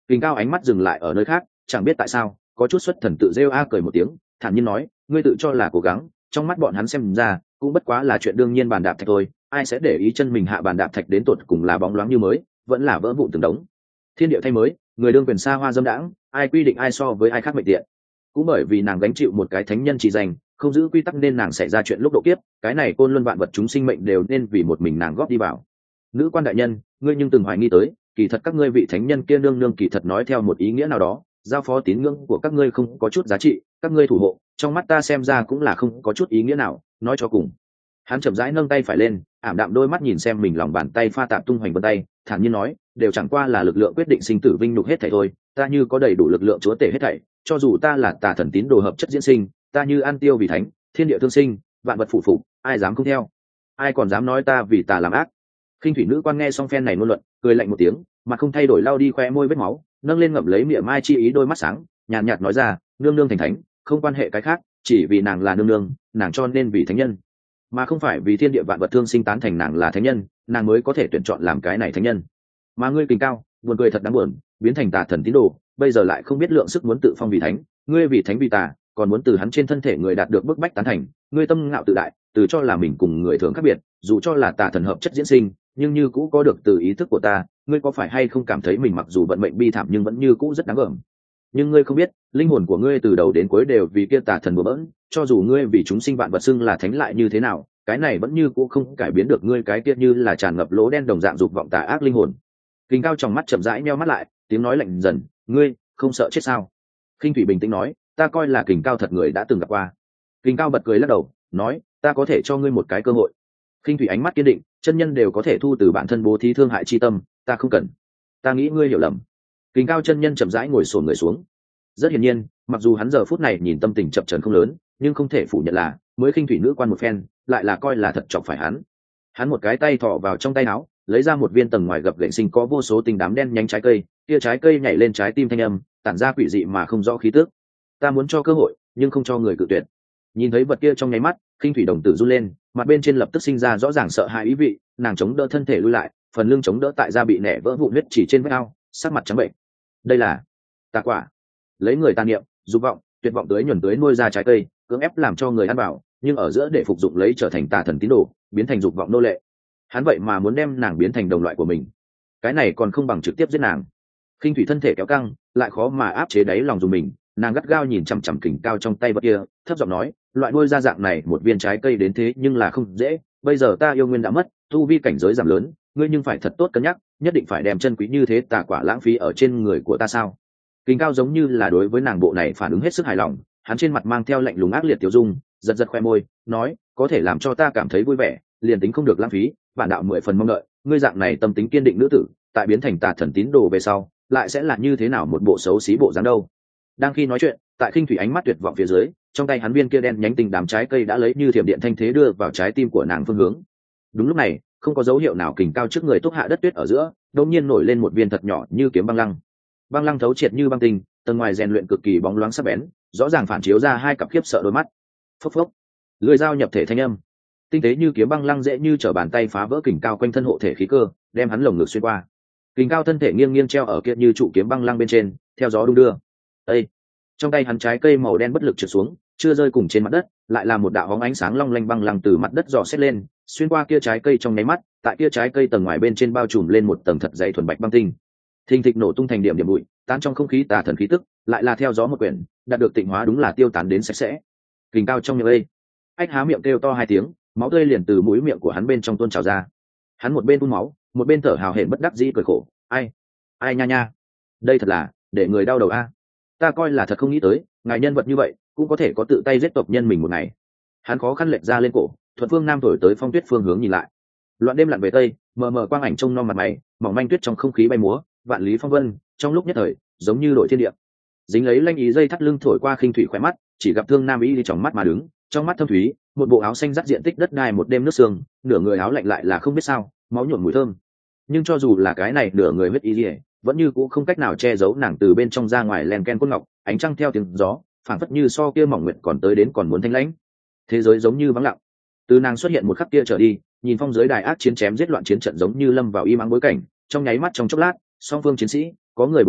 Kình Cao ánh mắt dừng lại ở nơi khác, chẳng biết tại sao có chút xuất thần tự rêu cười một tiếng, thản nhiên nói, ngươi tự cho là cố gắng, trong mắt bọn hắn xem ra cũng bất quá là chuyện đương nhiên bàn đạp thạch thôi, ai sẽ để ý chân mình hạ bàn đạp thạch đến tột cùng là bóng loáng như mới vẫn là vỡ vụn từng đống. Thiên địa thay mới, người đương quyền xa hoa dâm đãng, ai quy định ai so với ai khác mệnh tiện. Cũng bởi vì nàng gánh chịu một cái thánh nhân chỉ dành, không giữ quy tắc nên nàng xảy ra chuyện lúc độ kiếp, cái này côn luân vạn vật chúng sinh mệnh đều nên vì một mình nàng góp đi vào. Nữ quan đại nhân, ngươi nhưng từng hoài nghi tới, kỳ thật các ngươi vị thánh nhân kia nương nương kỳ thật nói theo một ý nghĩa nào đó, giao phó tín ngưỡng của các ngươi không có chút giá trị, các ngươi thủ hộ trong mắt ta xem ra cũng là không có chút ý nghĩa nào, nói cho cùng. Hắn chậm rãi nâng tay phải lên, ảm đạm đôi mắt nhìn xem mình lòng bàn tay pha tạp tung hoành vân tay, thản nhiên nói, đều chẳng qua là lực lượng quyết định sinh tử vinh nhục hết thảy thôi, ta như có đầy đủ lực lượng chúa tể hết thảy, cho dù ta là tà thần tín đồ hợp chất diễn sinh, ta như ăn tiêu vì thánh, thiên địa thương sinh, vạn vật phụ phục, ai dám không theo, ai còn dám nói ta vì tà làm ác. Khinh thủy nữ quan nghe xong phen này ngôn luận, cười lạnh một tiếng, mặt không thay đổi lau đi khoe môi vết máu, nâng lên ngậm lấy miệng mai chi ý đôi mắt sáng, nhàn nhạt nói ra, nương nương thành thánh không quan hệ cái khác, chỉ vì nàng là nương nương, nàng cho nên vì thánh nhân, mà không phải vì thiên địa vạn vật thương sinh tán thành nàng là thánh nhân, nàng mới có thể tuyển chọn làm cái này thánh nhân. Mà ngươi Kình Cao, buồn cười thật đáng buồn, biến thành tà thần tín đồ, bây giờ lại không biết lượng sức muốn tự phong vì thánh, ngươi vì thánh vì tà, còn muốn từ hắn trên thân thể người đạt được bức bách tán thành, ngươi tâm ngạo tự đại, từ cho là mình cùng người thường khác biệt, dù cho là tà thần hợp chất diễn sinh, nhưng như cũ có được từ ý thức của ta, ngươi có phải hay không cảm thấy mình mặc dù vận mệnh bi thảm nhưng vẫn như cũ rất đáng gờm? Nhưng ngươi không biết, linh hồn của ngươi từ đầu đến cuối đều vì kia tà thần bừa bỡn, cho dù ngươi vì chúng sinh vạn vật xưng là thánh lại như thế nào, cái này vẫn như cũ không cải biến được ngươi cái kia như là tràn ngập lỗ đen đồng dạng dục vọng tà ác linh hồn. Kình Cao trong mắt chậm rãi meo mắt lại, tiếng nói lạnh dần, ngươi không sợ chết sao? Khinh thủy bình tĩnh nói, ta coi là Kình Cao thật người đã từng gặp qua. Kình Cao bật cười lắc đầu, nói, ta có thể cho ngươi một cái cơ hội. Khinh thủy ánh mắt kiên định, chân nhân đều có thể thu từ bản thân bố thí thương hại chi tâm, ta không cần. Ta nghĩ ngươi hiểu lầm. Kình Cao chân nhân chậm rãi ngồi xổm người xuống. Rất hiển nhiên, mặc dù hắn giờ phút này nhìn tâm tình chập chờn không lớn, nhưng không thể phủ nhận là mới khinh thủy nữ quan một phen, lại là coi là thật chọc phải hắn. Hắn một cái tay thò vào trong tay áo, lấy ra một viên tầng ngoài gập gệnh sinh có vô số tinh đám đen nhánh trái cây, kia trái cây nhảy lên trái tim thanh âm, tản ra quỷ dị mà không rõ khí tức. Ta muốn cho cơ hội, nhưng không cho người cự tuyệt. Nhìn thấy vật kia trong nháy mắt, khinh thủy đồng tử run lên, mặt bên trên lập tức sinh ra rõ ràng sợ hãi ý vị, nàng chống đỡ thân thể lui lại, phần lưng chống đỡ tại da bị nẻ vỡ vụn huyết chỉ trên vết ao, sắc mặt trắng bệnh. Đây là tà quả. Lấy người tà niệm, dục vọng, tuyệt vọng tới nhuần tới nuôi ra trái cây, cưỡng ép làm cho người ăn bảo, nhưng ở giữa để phục dụng lấy trở thành tà thần tín đồ, biến thành dục vọng nô lệ. Hắn vậy mà muốn đem nàng biến thành đồng loại của mình, cái này còn không bằng trực tiếp giết nàng. Khinh thủy thân thể kéo căng, lại khó mà áp chế đáy lòng dùng mình, nàng gắt gao nhìn chằm chằm Kình Cao trong tay vật kia, thấp giọng nói, loại nuôi ra dạng này một viên trái cây đến thế nhưng là không dễ, bây giờ ta yêu nguyên đã mất, tu vi cảnh giới giảm lớn, ngươi nhưng phải thật tốt cân nhắc, nhất định phải đem chân quý như thế tà quả lãng phí ở trên người của ta sao? Kình Cao giống như là đối với nàng bộ này phản ứng hết sức hài lòng, hắn trên mặt mang theo lạnh lùng ác liệt tiêu dung, giật giật khoe môi, nói, có thể làm cho ta cảm thấy vui vẻ, liền tính không được lãng phí, bản đạo 10 phần mong đợi, ngươi dạng này tâm tính kiên định nữ tử, tại biến thành tà thần tín đồ về sau, lại sẽ là như thế nào một bộ xấu xí bộ dáng đâu? Đang khi nói chuyện, tại khinh thủy ánh mắt tuyệt vọng phía dưới, trong tay hắn viên kia đen nhánh tinh đám trái cây đã lấy như thiểm điện thanh thế đưa vào trái tim của nàng phương hướng. Đúng lúc này, không có dấu hiệu nào Kình Cao trước người túc hạ đất tuyết ở giữa, đột nhiên nổi lên một viên thật nhỏ như kiếm băng lăng. Băng lăng thấu triệt như băng tinh, tầng ngoài rèn luyện cực kỳ bóng loáng sắc bén, rõ ràng phản chiếu ra hai cặp khiếp sợ đôi mắt. Phốc phốc, lưỡi dao nhập thể thanh âm, tinh tế như kiếm băng lăng dễ như trở bàn tay phá vỡ Kình Cao quanh thân hộ thể khí cơ, đem hắn lồng ngực xuyên qua. Kình Cao thân thể nghiêng nghiêng treo ở kia như trụ kiếm băng lăng bên trên, theo gió đung đưa. Ê! Trong tay hắn trái cây màu đen bất lực trượt xuống, chưa rơi cùng trên mặt đất, lại là một đạo bóng ánh sáng long lanh băng lăng từ mặt đất dò xét lên, xuyên qua kia trái cây trong nháy mắt, tại kia trái cây tầng ngoài bên trên bao trùm lên một tầng thật dày thuần bạch băng tinh. Thình thịch nổ tung thành điểm điểm bụi, tán trong không khí tà thần khí tức, lại là theo gió một quyển, đạt được tịnh hóa đúng là tiêu tán đến sạch sẽ. Kình Cao trong miệng ê, ách há miệng kêu to hai tiếng, máu tươi liền từ mũi miệng của hắn bên trong tuôn trào ra. Hắn một bên phun máu, một bên thở hào hển bất đắc dĩ cười khổ, ai nha nha, đây thật là để người đau đầu a. Ta coi là thật không nghĩ tới, ngài nhân vật như vậy cũng có thể có tự tay giết tộc nhân mình một ngày. Hắn khó khăn lệch ra lên cổ, thuận phương nam thổi tới phong tuyết phương hướng nhìn lại. Loạn đêm lặn về tây, mờ mờ quang ảnh trông nom mặt mày, mỏng manh tuyết trong không khí bay múa, vạn lý phong vân, trong lúc nhất thời giống như đổi thiên địa. Dính lấy lanh ý dây thắt lưng thổi qua khinh thủy khỏe mắt, chỉ gặp thương nam ý đi trong mắt mà đứng, trong mắt thâm thúy, một bộ áo xanh dắt diện tích đất đai một đêm nước sương, nửa người áo lạnh lại là không biết sao, máu nhuộm mùi thơm. Nhưng cho dù là cái này nửa người huyết y liễu, vẫn như cũng không cách nào che giấu nàng từ bên trong ra ngoài len ken cốt ngọc, ánh trăng theo tiếng gió, phảng phất như so kia mỏng nguyệt còn tới đến còn muốn thanh lãnh. Thế giới giống như vắng lặng. Từ nàng xuất hiện một khắc kia trở đi, nhìn phong giới đài ác chiến chém giết loạn chiến trận giống như lâm vào im ắng bối cảnh, trong nháy mắt trong chốc lát, song phương chiến sĩ, có người bụi bay,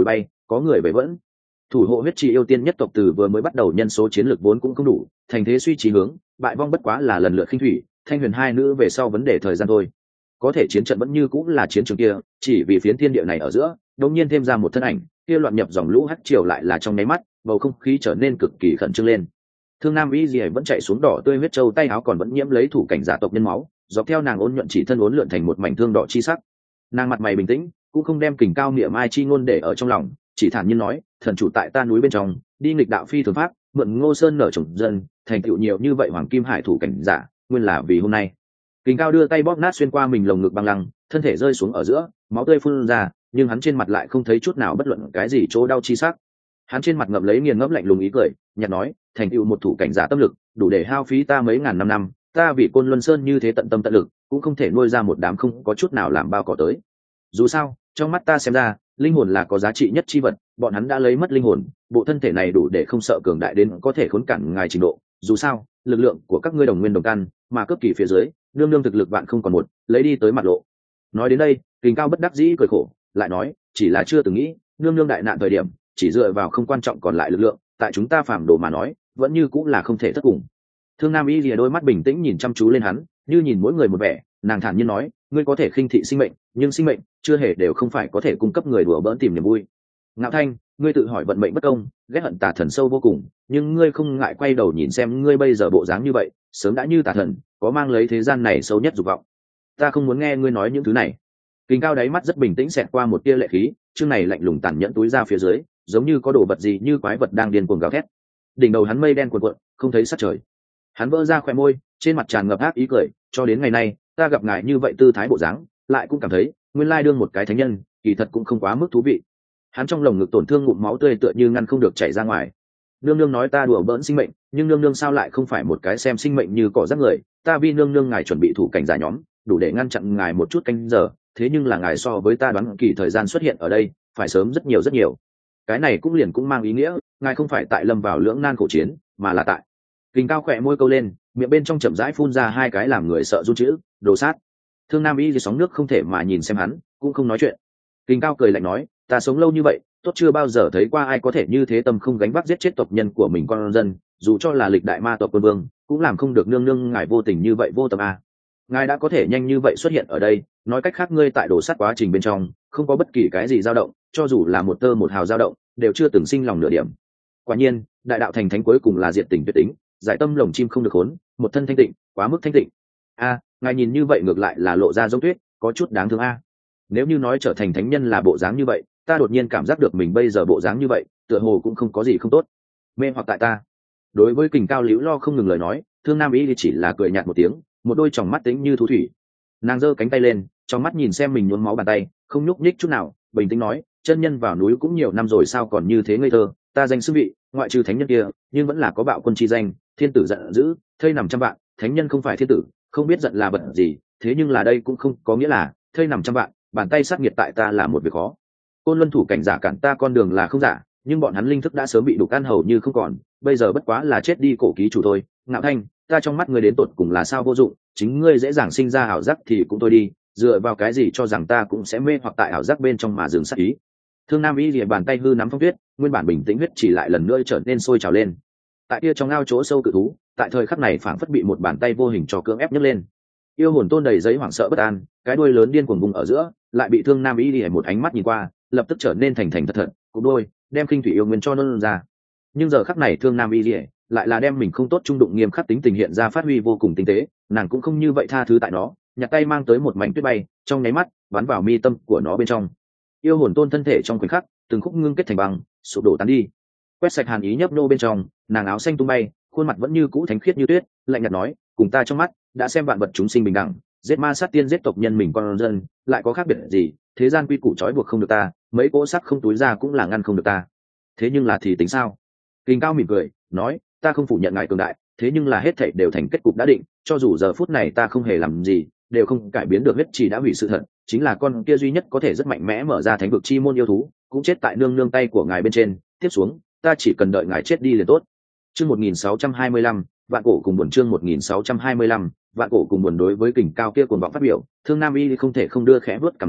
có người về vẫn thủ hộ huyết trì yêu tiên nhất tộc từ vừa mới bắt đầu nhân số chiến lược vốn cũng không đủ, thành thế suy trí hướng, bại vong bất quá là lần lượt khinh thủy thanh huyền hai nữ về sau vấn đề thời gian thôi. Có thể chiến trận vẫn như cũng là chiến trường kia, chỉ vì phiến thiên địa này ở giữa đống nhiên thêm ra một thân ảnh kia, loạn nhập dòng lũ hắc triều lại là trong nháy mắt bầu không khí trở nên cực kỳ khẩn trương lên. Thương Nam Y Dì vẫn chạy xuống đỏ tươi huyết châu, tay áo còn vẫn nhiễm lấy thủ cảnh giả tộc nhân máu, dọc theo nàng ôn nhuận chỉ thân uốn lượn thành một mảnh thương đỏ chi sắc. Nàng mặt mày bình tĩnh, cũng không đem kình cao niệm ai chi ngôn để ở trong lòng, chỉ thản nhiên nói, thần chủ tại ta núi bên trong đi nghịch đạo phi thường pháp, mượn Ngô Sơn nở trồng dân, thành tựu nhiều như vậy hoàng kim hải thủ cảnh giả, nguyên là vì hôm nay. Kình cao đưa tay bóp nát xuyên qua mình lồng ngực băng lăng, thân thể rơi xuống ở giữa, máu tươi phun ra, nhưng hắn trên mặt lại không thấy chút nào bất luận cái gì chỗ đau chi sắc. Hắn trên mặt ngậm lấy nghiền ngẫm lạnh lùng ý cười, nhạt nói, thành tựu một thủ cảnh giả tâm lực, đủ để hao phí ta mấy ngàn năm, ta vì Côn Luân Sơn như thế tận tâm tận lực, cũng không thể nuôi ra một đám không có chút nào làm bao cỏ tới. Dù sao, trong mắt ta xem ra, linh hồn là có giá trị nhất chi vật, bọn hắn đã lấy mất linh hồn, bộ thân thể này đủ để không sợ cường đại đến có thể khốn cản ngài trình độ. Dù sao, lực lượng của các ngươi đồng nguyên đồng căn, mà cấp kỳ phía dưới, nương nương thực lực bạn không còn một, lấy đi tới mặt lộ. Nói đến đây, Kình Cao bất đắc dĩ cười khổ, lại nói, chỉ là chưa từng nghĩ, nương nương đại nạn thời điểm, chỉ dựa vào không quan trọng còn lại lực lượng, tại chúng ta phàm đồ mà nói, vẫn như cũng là không thể thất cùng. Thương Nam Y lìa đôi mắt bình tĩnh nhìn chăm chú lên hắn, như nhìn mỗi người một vẻ, nàng thản nhiên nói, ngươi có thể khinh thị sinh mệnh, nhưng sinh mệnh chưa hề đều không phải có thể cung cấp người đùa bỡn tìm niềm vui. Ngạo Thanh, ngươi tự hỏi vận mệnh bất công, ghét hận tà thần sâu vô cùng, nhưng ngươi không ngại quay đầu nhìn xem ngươi bây giờ bộ dáng như vậy, sớm đã như tà thần, có mang lấy thế gian này sâu nhất dục vọng. Ta không muốn nghe ngươi nói những thứ này. Kình Cao đáy mắt rất bình tĩnh xẹt qua một tia lệ khí, chương này lạnh lùng tàn nhẫn túi ra phía dưới, giống như có đồ vật gì như quái vật đang điên cuồng gào thét. Đỉnh đầu hắn mây đen cuồn cuộn, không thấy sát trời. Hắn vỡ ra khóe môi, trên mặt tràn ngập ác ý cười, cho đến ngày nay, ta gặp ngài như vậy tư thái bộ dáng, lại cũng cảm thấy, nguyên lai đương một cái thánh nhân, kỳ thật cũng không quá mức thú vị. Hắn trong lồng ngực tổn thương ngụm máu tươi tựa như ngăn không được chảy ra ngoài. Nương nương nói ta đùa bỡn sinh mệnh, nhưng nương nương sao lại không phải một cái xem sinh mệnh như cỏ rác người, ta vì nương nương ngài chuẩn bị thủ cảnh giả nhóm, đủ để ngăn chặn ngài một chút canh giờ, thế nhưng là ngài so với ta đoán kỳ thời gian xuất hiện ở đây, phải sớm rất nhiều rất nhiều. Cái này cũng liền cũng mang ý nghĩa, ngài không phải tại lâm vào lưỡng nan khổ chiến, mà là tại. Kình Cao khỏe môi câu lên, miệng bên trong chậm rãi phun ra hai cái làm người sợ run chữ, đồ sát. Thương Nam Y dưới sóng nước không thể mà nhìn xem hắn, cũng không nói chuyện. Kình Cao cười lạnh nói, ta sống lâu như vậy, tốt chưa bao giờ thấy qua ai có thể như thế tâm không gánh vác giết chết tộc nhân của mình con dân, dù cho là lịch đại ma tộc quân vương, cũng làm không được nương nương ngài vô tình như vậy vô tâm a. Ngài đã có thể nhanh như vậy xuất hiện ở đây, nói cách khác ngươi tại đổ sát quá trình bên trong, không có bất kỳ cái gì dao động, cho dù là một tơ một hào dao động, đều chưa từng sinh lòng nửa điểm. Quả nhiên, đại đạo thành thánh cuối cùng là diệt tình tuyệt tính, giải tâm lồng chim không được khốn, một thân thanh tịnh, quá mức thanh tịnh. A, ngài nhìn như vậy ngược lại là lộ ra giống tuyết, có chút đáng thương a. Nếu như nói trở thành thánh nhân là bộ dáng như vậy, ta đột nhiên cảm giác được mình bây giờ bộ dáng như vậy, tựa hồ cũng không có gì không tốt. Mê hoặc tại ta. Đối với Kình Cao liễu lo không ngừng lời nói, Thương Nam Y thì chỉ là cười nhạt một tiếng, một đôi tròng mắt tĩnh như thú thủy. Nàng giơ cánh tay lên, trong mắt nhìn xem mình nhuốm máu bàn tay, không nhúc nhích chút nào, bình tĩnh nói, chân nhân vào núi cũng nhiều năm rồi sao còn như thế ngây thơ, ta danh xưng vị, ngoại trừ thánh nhân kia, nhưng vẫn là có bạo quân chi danh, thiên tử giận dữ, thây nằm trăm vạn, thánh nhân không phải thiên tử, không biết giận là bật gì, thế nhưng là đây cũng không có nghĩa là thây nằm trăm vạn, bàn tay sát nghiệt tại ta là một việc khó. Côn Luân thủ cảnh giả cản ta con đường là không giả, nhưng bọn hắn linh thức đã sớm bị đục ăn hầu như không còn, bây giờ bất quá là chết đi cổ ký chủ thôi. Ngạo Thanh, ta trong mắt ngươi đến tột cùng là sao vô dụng, chính ngươi dễ dàng sinh ra ảo giác thì cũng thôi đi, dựa vào cái gì cho rằng ta cũng sẽ mê hoặc tại ảo giác bên trong mà dừng sát ý. Thương Nam Y lìa bàn tay hư nắm phong tuyết, nguyên bản bình tĩnh huyết chỉ lại lần nữa trở nên sôi trào lên. Tại kia trong ao chỗ sâu cự thú, tại thời khắc này phảng phất bị một bàn tay vô hình cho cưỡng ép nhấc lên. Yêu hồn tôn đầy giấy hoảng sợ bất an, cái đuôi lớn điên cuồng vùng ở giữa, lại bị Thương Nam Y lìa một ánh mắt nhìn qua, lập tức trở nên thành thành thật thật, cụp đôi, đem kinh thủy yêu nguyên cho nôn ra. Nhưng giờ khắc này Thương Nam Y lìa lại là đem mình không tốt trung đụng nghiêm khắc tính tình hiện ra phát huy vô cùng tinh tế, nàng cũng không như vậy tha thứ tại nó, nhặt tay mang tới một mảnh tuyết bay, trong nháy mắt bắn vào mi tâm của nó bên trong. Yêu hồn tôn thân thể trong khoảnh khắc từng khúc ngưng kết thành băng, sụp đổ tan đi. Quét sạch hàn ý nhấp nô bên trong, nàng áo xanh tung bay, khuôn mặt vẫn như cũ thánh khiết như tuyết, lạnh nhạt nói, cùng ta trong mắt đã xem vạn vật chúng sinh bình đẳng, giết ma sát tiên giết tộc nhân mình con dân, lại có khác biệt gì? Thế gian quy củ trói buộc không được ta, mấy cỗ sắc không túi ra cũng là ngăn không được ta. Thế nhưng là thì tính sao? Kình Cao mỉm cười, nói, ta không phủ nhận ngài cường đại, thế nhưng là hết thảy đều thành kết cục đã định, cho dù giờ phút này ta không hề làm gì, đều không cải biến được huyết chỉ đã hủy sự thật, chính là con kia duy nhất có thể rất mạnh mẽ mở ra thánh vực chi môn yêu thú, cũng chết tại nương nương tay của ngài bên trên, tiếp xuống, ta chỉ cần đợi ngài chết đi liền tốt. Chương 1625, vạn cổ cùng buồn chương 1625, vạn cổ cùng buồn đối với Kình Cao kia cuồng vọng phát biểu, Thương Nam Y không thể không đưa khẽ vuốt cằm nói,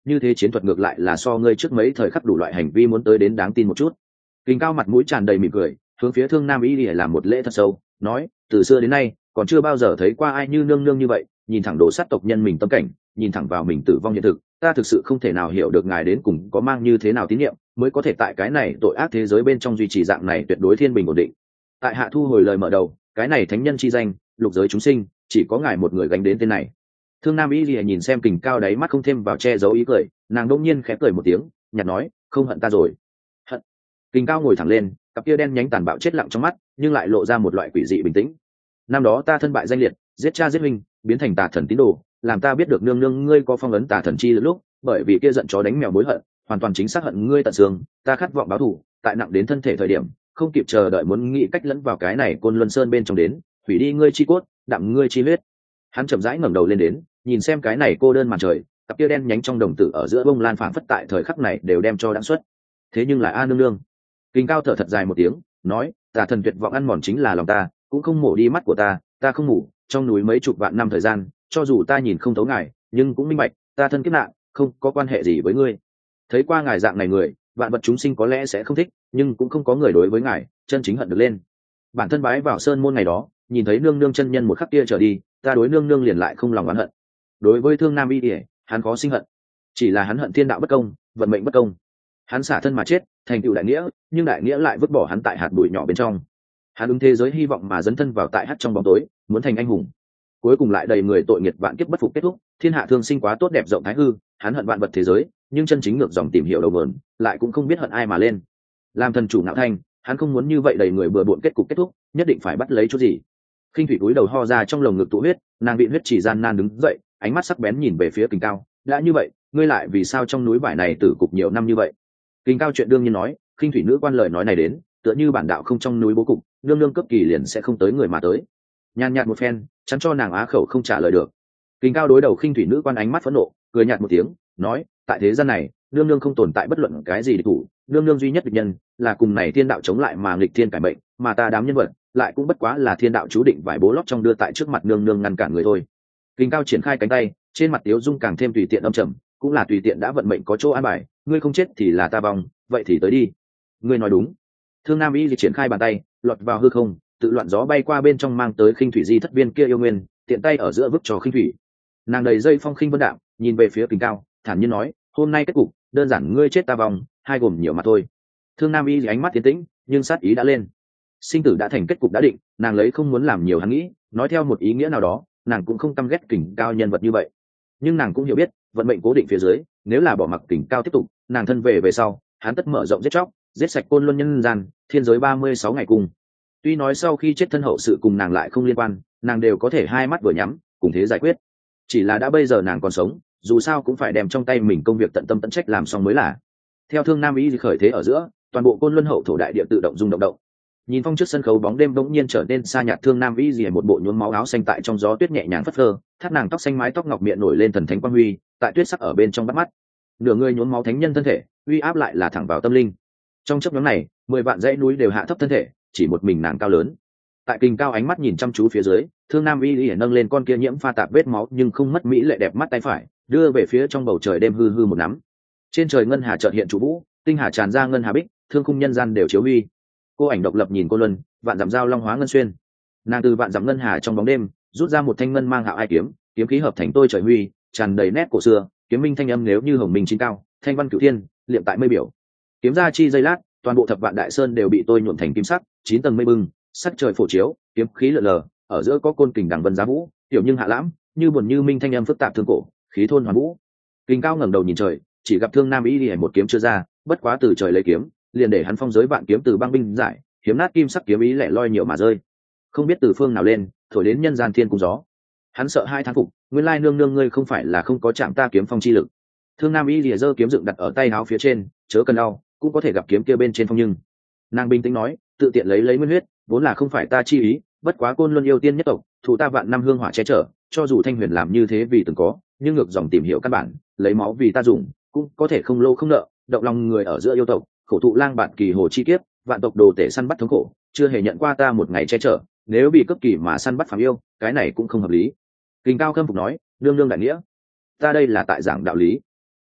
như thế chiến thuật ngược lại là so ngươi trước mấy thời khắc đủ loại hành vi muốn tới đến đáng tin một chút. Kình Cao mặt mũi tràn đầy mỉm cười, hướng phía Thương Nam Y Lìa làm một lễ thật sâu, nói, từ xưa đến nay còn chưa bao giờ thấy qua ai như nương nương như vậy, nhìn thẳng đồ sát tộc nhân mình tâm cảnh, nhìn thẳng vào mình tử vong hiện thực, ta thực sự không thể nào hiểu được ngài đến cùng có mang như thế nào tín nhiệm mới có thể tại cái này tội ác thế giới bên trong duy trì dạng này tuyệt đối thiên bình ổn định. Tại hạ thu hồi lời mở đầu, cái này thánh nhân chi danh, lục giới chúng sinh, chỉ có ngài một người gánh đến tên này. Thương Nam Y Lìa nhìn xem Kình Cao đáy mắt không thêm vào che giấu ý cười, nàng đột nhiên khẽ cười một tiếng, nhạt nói, không hận ta rồi. Hận. Kình Cao ngồi thẳng lên, cặp kia đen nhánh tàn bạo chết lặng trong mắt, nhưng lại lộ ra một loại quỷ dị bình tĩnh. Năm đó ta thân bại danh liệt, giết cha giết huynh, biến thành tà thần tín đồ, làm ta biết được nương nương ngươi có phong ấn tà thần chi lúc, bởi vì kia giận chó đánh mèo mối hận, hoàn toàn chính xác hận ngươi tận xương, ta khát vọng báo thù, tại nặng đến thân thể thời điểm, không kịp chờ đợi muốn nghĩ cách lẫn vào cái này Côn Luân Sơn bên trong đến, hủy đi ngươi chi cốt, đặng ngươi chi huyết. Hắn chậm rãi ngẩng đầu lên đến, nhìn xem cái này cô đơn màn trời, cặp kia đen nhánh trong đồng tử ở giữa bông lan phảng phất tại thời khắc này đều đem cho đãng xuất. Thế nhưng là a nương nương. Kình Cao thở thật dài một tiếng, nói, tà thần tuyệt vọng ăn mòn chính là lòng ta, cũng không mổ đi mắt của ta không ngủ, trong núi mấy chục vạn năm thời gian, cho dù ta nhìn không thấu ngài, nhưng cũng minh bạch, ta thân kiếp nạn, không có quan hệ gì với ngươi. Thấy qua ngài dạng này người, vạn vật chúng sinh có lẽ sẽ không thích, nhưng cũng không có người đối với ngài chân chính hận được lên. Bản thân bái vào sơn môn ngày đó, nhìn thấy nương nương chân nhân một khắc kia trở đi, ta đối nương nương liền lại không lòng oán hận. Đối với Thương Nam Y Lìa, hắn có sinh hận, chỉ là hắn hận thiên đạo bất công, vận mệnh bất công. Hắn xả thân mà chết, thành tựu đại nghĩa, nhưng đại nghĩa lại vứt bỏ hắn tại hạt bụi nhỏ bên trong. Hắn ứng thế giới hy vọng mà dấn thân vào tại hắt trong bóng tối, muốn thành anh hùng, cuối cùng lại đầy người tội nghiệp vạn kiếp bất phục kết thúc. Thiên hạ thương sinh quá tốt đẹp rộng thái hư, hắn hận vạn vật thế giới, nhưng chân chính ngược dòng tìm hiểu đầu nguồn, lại cũng không biết hận ai mà lên. Làm thần chủ ngạo thanh, hắn không muốn như vậy đầy người bừa bộn kết cục kết thúc, nhất định phải bắt lấy chút gì. Khinh thủy cúi đầu ho ra trong lồng ngực tụ huyết, nàng bị huyết chỉ gian nan đứng dậy, ánh mắt sắc bén nhìn về phía Kình Cao, đã như vậy, ngươi lại vì sao trong núi vải này tử cục nhiều năm như vậy? Kình Cao chuyện đương nhiên nói, khinh thủy nữ quan lời nói này đến, tựa như bản đạo không trong núi bố cục, nương nương cấp kỳ liền sẽ không tới người mà tới. Nhàn nhạt một phen, chắn cho nàng á khẩu không trả lời được. Kình Cao đối đầu khinh thủy nữ quan ánh mắt phẫn nộ, cười nhạt một tiếng, nói, tại thế gian này, nương nương không tồn tại bất luận cái gì địch thủ, nương nương duy nhất địch nhân là cùng này thiên đạo chống lại mà nghịch thiên cải mệnh, mà ta đám nhân vật lại cũng bất quá là thiên đạo chú định vài bố lót trong đưa tại trước mặt nương nương ngăn cản người thôi. Kình Cao triển khai cánh tay, trên mặt tiếu dung càng thêm tùy tiện âm trầm, cũng là tùy tiện đã vận mệnh có chỗ an bài, ngươi không chết thì là ta vong, vậy thì tới đi. Ngươi nói đúng. Thương Nam Y triển khai bàn tay, lọt vào hư không, tự loạn gió bay qua bên trong mang tới khinh thủy di thất viên kia yêu nguyên, tiện tay ở giữa vứt cho khinh thủy. Nàng đầy dây phong khinh vân đạm, nhìn về phía Kình Cao, thản nhiên nói, hôm nay kết cục đơn giản ngươi chết ta vong, hai gồm nhiều mà thôi. Thương Nam Y ánh mắt tiến tĩnh, nhưng sát ý đã lên. Sinh tử đã thành kết cục đã định, nàng lấy không muốn làm nhiều hắn nghĩ, nói theo một ý nghĩa nào đó, nàng cũng không căm ghét Kình Cao nhân vật như vậy, nhưng nàng cũng hiểu biết vận mệnh cố định phía dưới, nếu là bỏ mặc Kình Cao tiếp tục, nàng thân về sau, hắn tất mở rộng giết chóc, giết sạch Côn Luân nhân gian, thiên giới 36 ngày cùng. Tuy nói sau khi chết thân hậu sự cùng nàng lại không liên quan, nàng đều có thể hai mắt vừa nhắm, cùng thế giải quyết. Chỉ là đã bây giờ nàng còn sống, dù sao cũng phải đem trong tay mình công việc tận tâm tận trách làm xong mới là. Theo Thương Nam Y khởi thế ở giữa, toàn bộ Côn Luân hậu thổ đại địa tự động rung động động. Nhìn phong trước sân khấu bóng đêm bỗng nhiên trở nên xa nhạt, Thương Nam Y rìa một bộ nhuốm máu áo xanh tại trong gió tuyết nhẹ nhàng phất phơ, thắt nàng tóc xanh mái tóc ngọc miệng nổi lên thần thánh quang huy, tại tuyết sắc ở bên trong bắt mắt. Nửa người nhuốm máu thánh nhân thân thể, uy áp lại là thẳng vào tâm linh. Trong chớp nhoáng này, 10 vạn dãy núi đều hạ thấp thân thể, chỉ một mình nàng cao lớn. Tại Kình Cao ánh mắt nhìn chăm chú phía dưới, Thương Nam Y nâng lên con kia nhiễm pha tạp vết máu nhưng không mất mỹ lệ đẹp mắt tay phải, đưa về phía trong bầu trời đêm hư hư một nắm. Trên trời ngân hà chợt hiện trụ vũ, tinh hà tràn ra ngân hà bích, thương khung nhân gian đều chiếu huy. Cô ảnh độc lập nhìn cô luân, vạn dặm giao long hóa ngân xuyên. Nàng từ vạn dặm ngân hà trong bóng đêm, rút ra một thanh ngân mang hạo ai kiếm, kiếm khí hợp thành tôi trời huy, tràn đầy nét cổ xưa, kiếm minh thanh âm nếu như hồng minh chín cao, thanh văn cửu thiên, liệm tại mây biểu. Kiếm ra chi giây lát, toàn bộ thập vạn đại sơn đều bị tôi nhuộm thành kim sắc, 9 tầng mây bừng, sắc trời phổ chiếu, kiếm khí lờ lờ, ở giữa có côn kình đằng vân giá vũ, tiểu nhưng hạ lãm, như buồn như minh thanh âm phức tạp thương cổ, khí thôn hoàn vũ. Kình Cao ngẩng đầu nhìn trời, chỉ gặp Thương Nam Y đi một kiếm chưa ra, bất quá từ trời lấy kiếm, liền để hắn phong giới vạn kiếm từ băng binh giải, hiếm nát kim sắc kiếm ý lẻ loi nhiều mà rơi. Không biết từ phương nào lên, thổi đến nhân gian thiên cung gió. Hắn sợ hai thán phục, nguyên lai nương nương ngươi không phải là không có chạm ta kiếm phong chi lực. Thương Nam Y lìa giơ kiếm dựng đặt ở tay áo phía trên, chớ cần đau, cũng có thể gặp kiếm kia bên trên phong nhưng. Nàng bình tĩnh nói, tự tiện lấy nguyên huyết, vốn là không phải ta chi ý, bất quá Côn Luân yêu tiên nhất tộc, thủ ta vạn năm hương hỏa che chở, cho dù Thanh Huyền làm như thế vì từng có, nhưng ngược dòng tìm hiểu căn bản, lấy máu vì ta dùng, cũng có thể không lâu không nợ, động lòng người ở giữa yêu tộc, khổ thụ lang bản kỳ hồ chi kiếp, vạn tộc đồ tể săn bắt thống khổ, chưa hề nhận qua ta một ngày che chở, nếu bị cấp kỳ mà săn bắt phàm yêu, cái này cũng không hợp lý. Kình Cao khâm phục nói, nương nương đại nghĩa, ta đây là tại giảng đạo lý.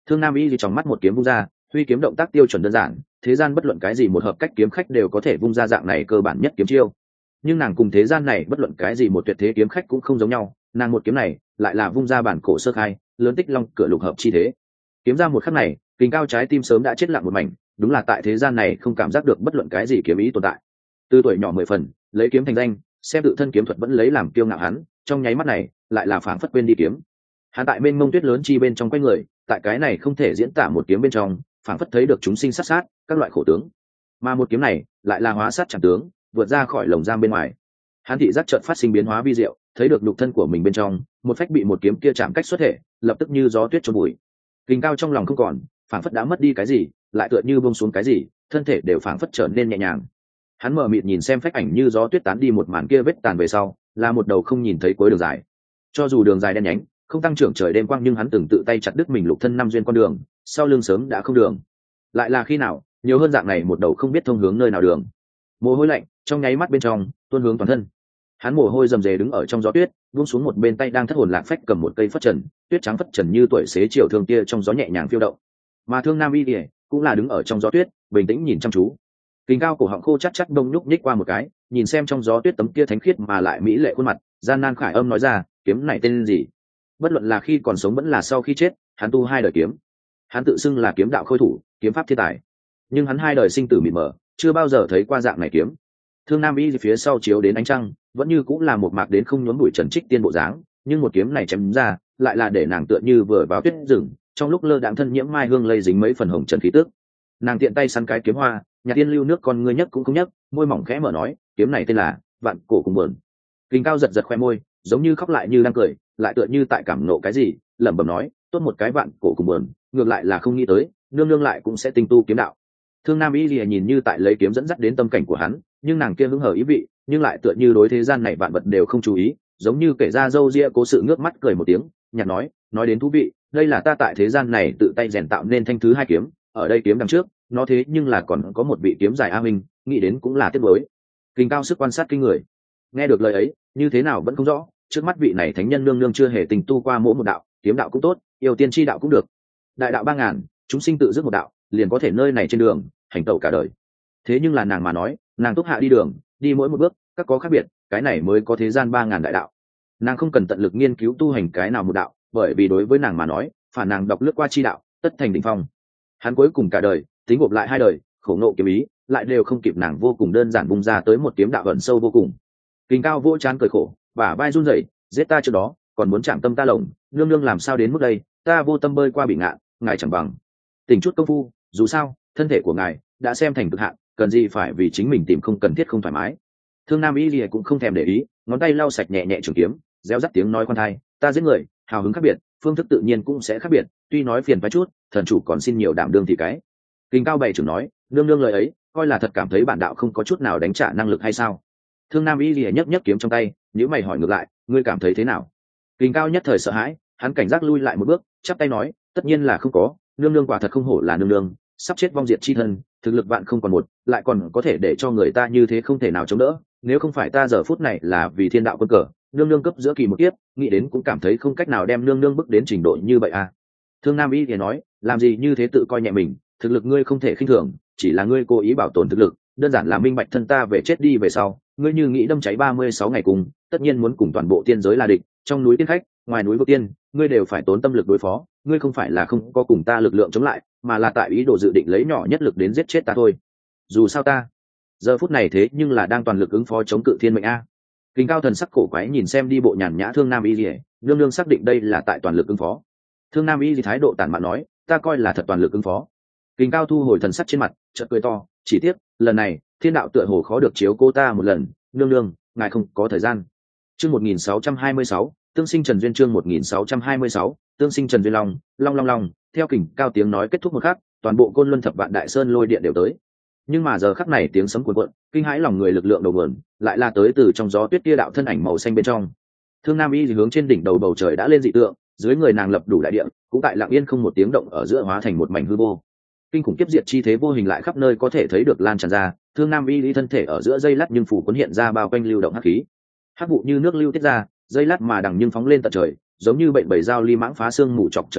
Thương Nam Y thì trong mắt một kiếm vung ra, huy kiếm động tác tiêu chuẩn đơn giản, thế gian bất luận cái gì một hợp cách kiếm khách đều có thể vung ra dạng này cơ bản nhất kiếm chiêu. Nhưng nàng cùng thế gian này bất luận cái gì một tuyệt thế kiếm khách cũng không giống nhau, nàng một kiếm này lại là vung ra bản cổ sơ khai, lớn tích long cửa lục hợp chi thế. Kiếm ra một khắc này, Kình Cao trái tim sớm đã chết lặng một mảnh, đúng là tại thế gian này không cảm giác được bất luận cái gì kiếm ý tồn tại. Từ tuổi nhỏ 10 phần, lấy kiếm thành danh, xem tự thân kiếm thuật vẫn lấy làm kiêu ngạo hắn, trong nháy mắt này, lại là phảng phất quên đi kiếm. Hắn tại bên mông tuyết lớn chi bên trong quanh người, tại cái này không thể diễn tả một kiếm bên trong, phảng phất thấy được chúng sinh sát sát, các loại khổ tướng. Mà một kiếm này, lại là hóa sát chẳng tướng, vượt ra khỏi lồng giam bên ngoài. Hắn thị giác chợt phát sinh biến hóa vi diệu, thấy được nhục thân của mình bên trong, một phách bị một kiếm kia chạm cách xuất thể, lập tức như gió tuyết trôi bụi. Kình Cao trong lòng không còn, phảng phất đã mất đi cái gì, lại tựa như buông xuống cái gì, thân thể đều phảng phất trở nên nhẹ nhàng. Hắn mờ mịt nhìn xem phách ảnh như gió tuyết tán đi một màn kia vết tàn về sau, là một đầu không nhìn thấy cuối đường dài. Cho dù đường dài đen nhánh, không tăng trưởng trời đêm quang, nhưng hắn từng tự tay chặt đứt mình lục thân năm duyên con đường, sau lưng sớm đã không đường. Lại là khi nào, nhiều hơn dạng này một đầu không biết thông hướng nơi nào đường. Mồ hôi lạnh trong nháy mắt bên trong tuôn hướng toàn thân. Hắn mồ hôi rầm rề đứng ở trong gió tuyết, buông xuống một bên tay đang thất hồn lạc phách cầm một cây phất trần, tuyết trắng phất trần như tuổi xế chiều thương kia trong gió nhẹ nhàng phiêu động. Mà Thương Nam Y Điệp cũng là đứng ở trong gió tuyết, bình tĩnh nhìn chăm chú. Kình Cao cổ họng khô chắc chắc đông nhúc nhích qua một cái, nhìn xem trong gió tuyết tấm kia thánh khiết mà lại mỹ lệ khuôn mặt, gian nan khải âm nói ra, kiếm này tên gì? Bất luận là khi còn sống vẫn là sau khi chết, hắn tu 2 đời kiếm. Hắn tự xưng là kiếm đạo khôi thủ, kiếm pháp thiên tài. Nhưng hắn 2 đời sinh tử mịt mờ, chưa bao giờ thấy qua dạng này kiếm. Thương Nam Y phía sau chiếu đến ánh trăng, vẫn như cũng là một mạc đến không nhốn bụi trần trích tiên bộ dáng, nhưng một kiếm này chém ra, lại là để nàng tựa như vừa vào tuyết rừng, trong lúc lơ đãng thân nhiễm mai hương lây dính mấy phần hồng trần khí tức. Nàng tiện tay săn cái kiếm hoa, nhà tiên lưu nước con ngươi nhấc cũng không nhấc, môi mỏng khẽ mở nói, kiếm này tên là Vạn Cổ Cùng Buồn. Kình Cao giật giật khoe môi, giống như khóc lại như đang cười, lại tựa như tại cảm nộ cái gì, lẩm bẩm nói, tốt một cái Vạn Cổ Cùng Buồn, ngược lại là không nghĩ tới, nương nương lại cũng sẽ tinh tu kiếm đạo. Thương Nam Y Lìa nhìn như tại lấy kiếm dẫn dắt đến tâm cảnh của hắn, nhưng nàng kia hứng hở ý vị, nhưng lại tựa như đối thế gian này vạn vật đều không chú ý, giống như kể ra dâu ria cố sự ngước mắt cười một tiếng, nhạt nói đến thú vị, đây là ta tại thế gian này tự tay rèn tạo nên thanh thứ 2 kiếm, ở đây kiếm đằng trước, nó thế nhưng là còn có một vị kiếm dài A Minh, nghĩ đến cũng là tiếc nuối. Kình Cao sức quan sát kinh người, nghe được lời ấy, như thế nào vẫn không rõ, trước mắt vị này thánh nhân nương nương chưa hề tình tu qua mỗi một đạo, kiếm đạo cũng tốt, yêu tiên chi đạo cũng được, đại đạo 3000, chúng sinh tự dứt một đạo, liền có thể nơi này trên đường hành tẩu cả đời. Thế nhưng là nàng mà nói, nàng túc hạ đi đường, đi mỗi một bước các có khác biệt, cái này mới có thế gian 3000 đại đạo. Nàng không cần tận lực nghiên cứu tu hành cái nào một đạo, bởi vì đối với nàng mà nói, phản nàng đọc lướt qua chi đạo tất thành đỉnh phong. Hắn cuối cùng cả đời tính gộp lại 2 đời, khổ ngộ kiếm ý lại đều không kịp nàng vô cùng đơn giản bung ra tới một kiếm đạo ẩn sâu vô cùng. Kình Cao vỗ trán cười khổ, bả vai run rẩy, giết ta trước đó còn muốn chạm tâm ta lồng, nương nương làm sao đến mức đây, ta vô tâm bơi qua bị ngạn, ngài chẳng bằng tỉnh chút công phu, dù sao thân thể của ngài đã xem thành cực hạn, cần gì phải vì chính mình tìm không cần thiết không thoải mái. Thương Nam Y Lìa cũng không thèm để ý, ngón tay lau sạch nhẹ nhẹ trường kiếm, réo rắt tiếng nói khoan thai, ta giết người hào hứng khác biệt, phương thức tự nhiên cũng sẽ khác biệt, tuy nói phiền phải chút, thần chủ còn xin nhiều đảm đương thì cái. Kình Cao bày trưởng nói, nương nương lời ấy coi là thật cảm thấy bản đạo không có chút nào đánh trả năng lực hay sao? Thương Nam Y Lìa nhấc kiếm trong tay, nếu mày hỏi ngược lại, ngươi cảm thấy thế nào? Kình Cao nhất thời sợ hãi, hắn cảnh giác lui lại một bước, chắp tay nói, tất nhiên là không có, nương nương quả thật không hổ là nương nương, sắp chết vong diệt chi thân, thực lực vạn không còn một, lại còn có thể để cho người ta như thế không thể nào chống đỡ. Nếu không phải ta giờ phút này là vì thiên đạo quân cờ, nương nương cấp giữa kỳ một kiếp, nghĩ đến cũng cảm thấy không cách nào đem nương nương bước đến trình độ như vậy à. Thương Nam Y thì nói, làm gì như thế tự coi nhẹ mình, thực lực ngươi không thể khinh thường, chỉ là ngươi cố ý bảo tồn thực lực, đơn giản là minh bạch thân ta về chết đi về sau, ngươi như nghĩ đâm cháy 36 ngày cùng, tất nhiên muốn cùng toàn bộ tiên giới là địch, trong núi tiên khách, ngoài núi vô tiên, ngươi đều phải tốn tâm lực đối phó, ngươi không phải là không có cùng ta lực lượng chống lại, mà là tại ý đồ dự định lấy nhỏ nhất lực đến giết chết ta thôi. Dù sao ta giờ phút này thế nhưng là đang toàn lực ứng phó chống cự thiên mệnh a. Kình Cao thần sắc cổ quái nhìn xem đi bộ nhàn nhã Thương Nam Y Lìa, nương nương xác định đây là tại toàn lực ứng phó. Thương Nam Y thì thái độ tản mạn nói, ta coi là thật toàn lực ứng phó. Kình Cao thu hồi thần sắc trên mặt, chợt cười to, chỉ tiếc lần này thiên đạo tựa hồ khó được chiếu cô ta một lần, nương nương ngài không có thời gian. Chương 1626, tương sinh Trần Duyên, chương 1626, tương sinh Trần Duyên long, long. Theo Kình Cao tiếng nói kết thúc một khắc, toàn bộ Côn Luân Thập Vạn Đại Sơn lôi điện đều tới. Nhưng mà giờ khắc này tiếng sấm cuồn cuộn, kinh hãi lòng người lực lượng đầu nguồn, lại là tới từ trong gió tuyết tia đạo thân ảnh màu xanh bên trong. Thương Nam Y thì hướng trên đỉnh đầu bầu trời đã lên dị tượng, dưới người nàng lập đủ đại địa, cũng tại lặng yên không một tiếng động ở giữa hóa thành một mảnh hư vô. Kinh khủng kiếp diệt chi thế vô hình lại khắp nơi có thể thấy được lan tràn ra, Thương Nam Y lý thân thể ở giữa dây lát nhưng phủ cuốn hiện ra bao quanh lưu động hắc khí. Hắc vụ như nước lưu tiết ra, dây lát mà đằng nhưng phóng lên tận trời, giống như bệnh bầy dao ly mãng phá xương mù chọc trời mây,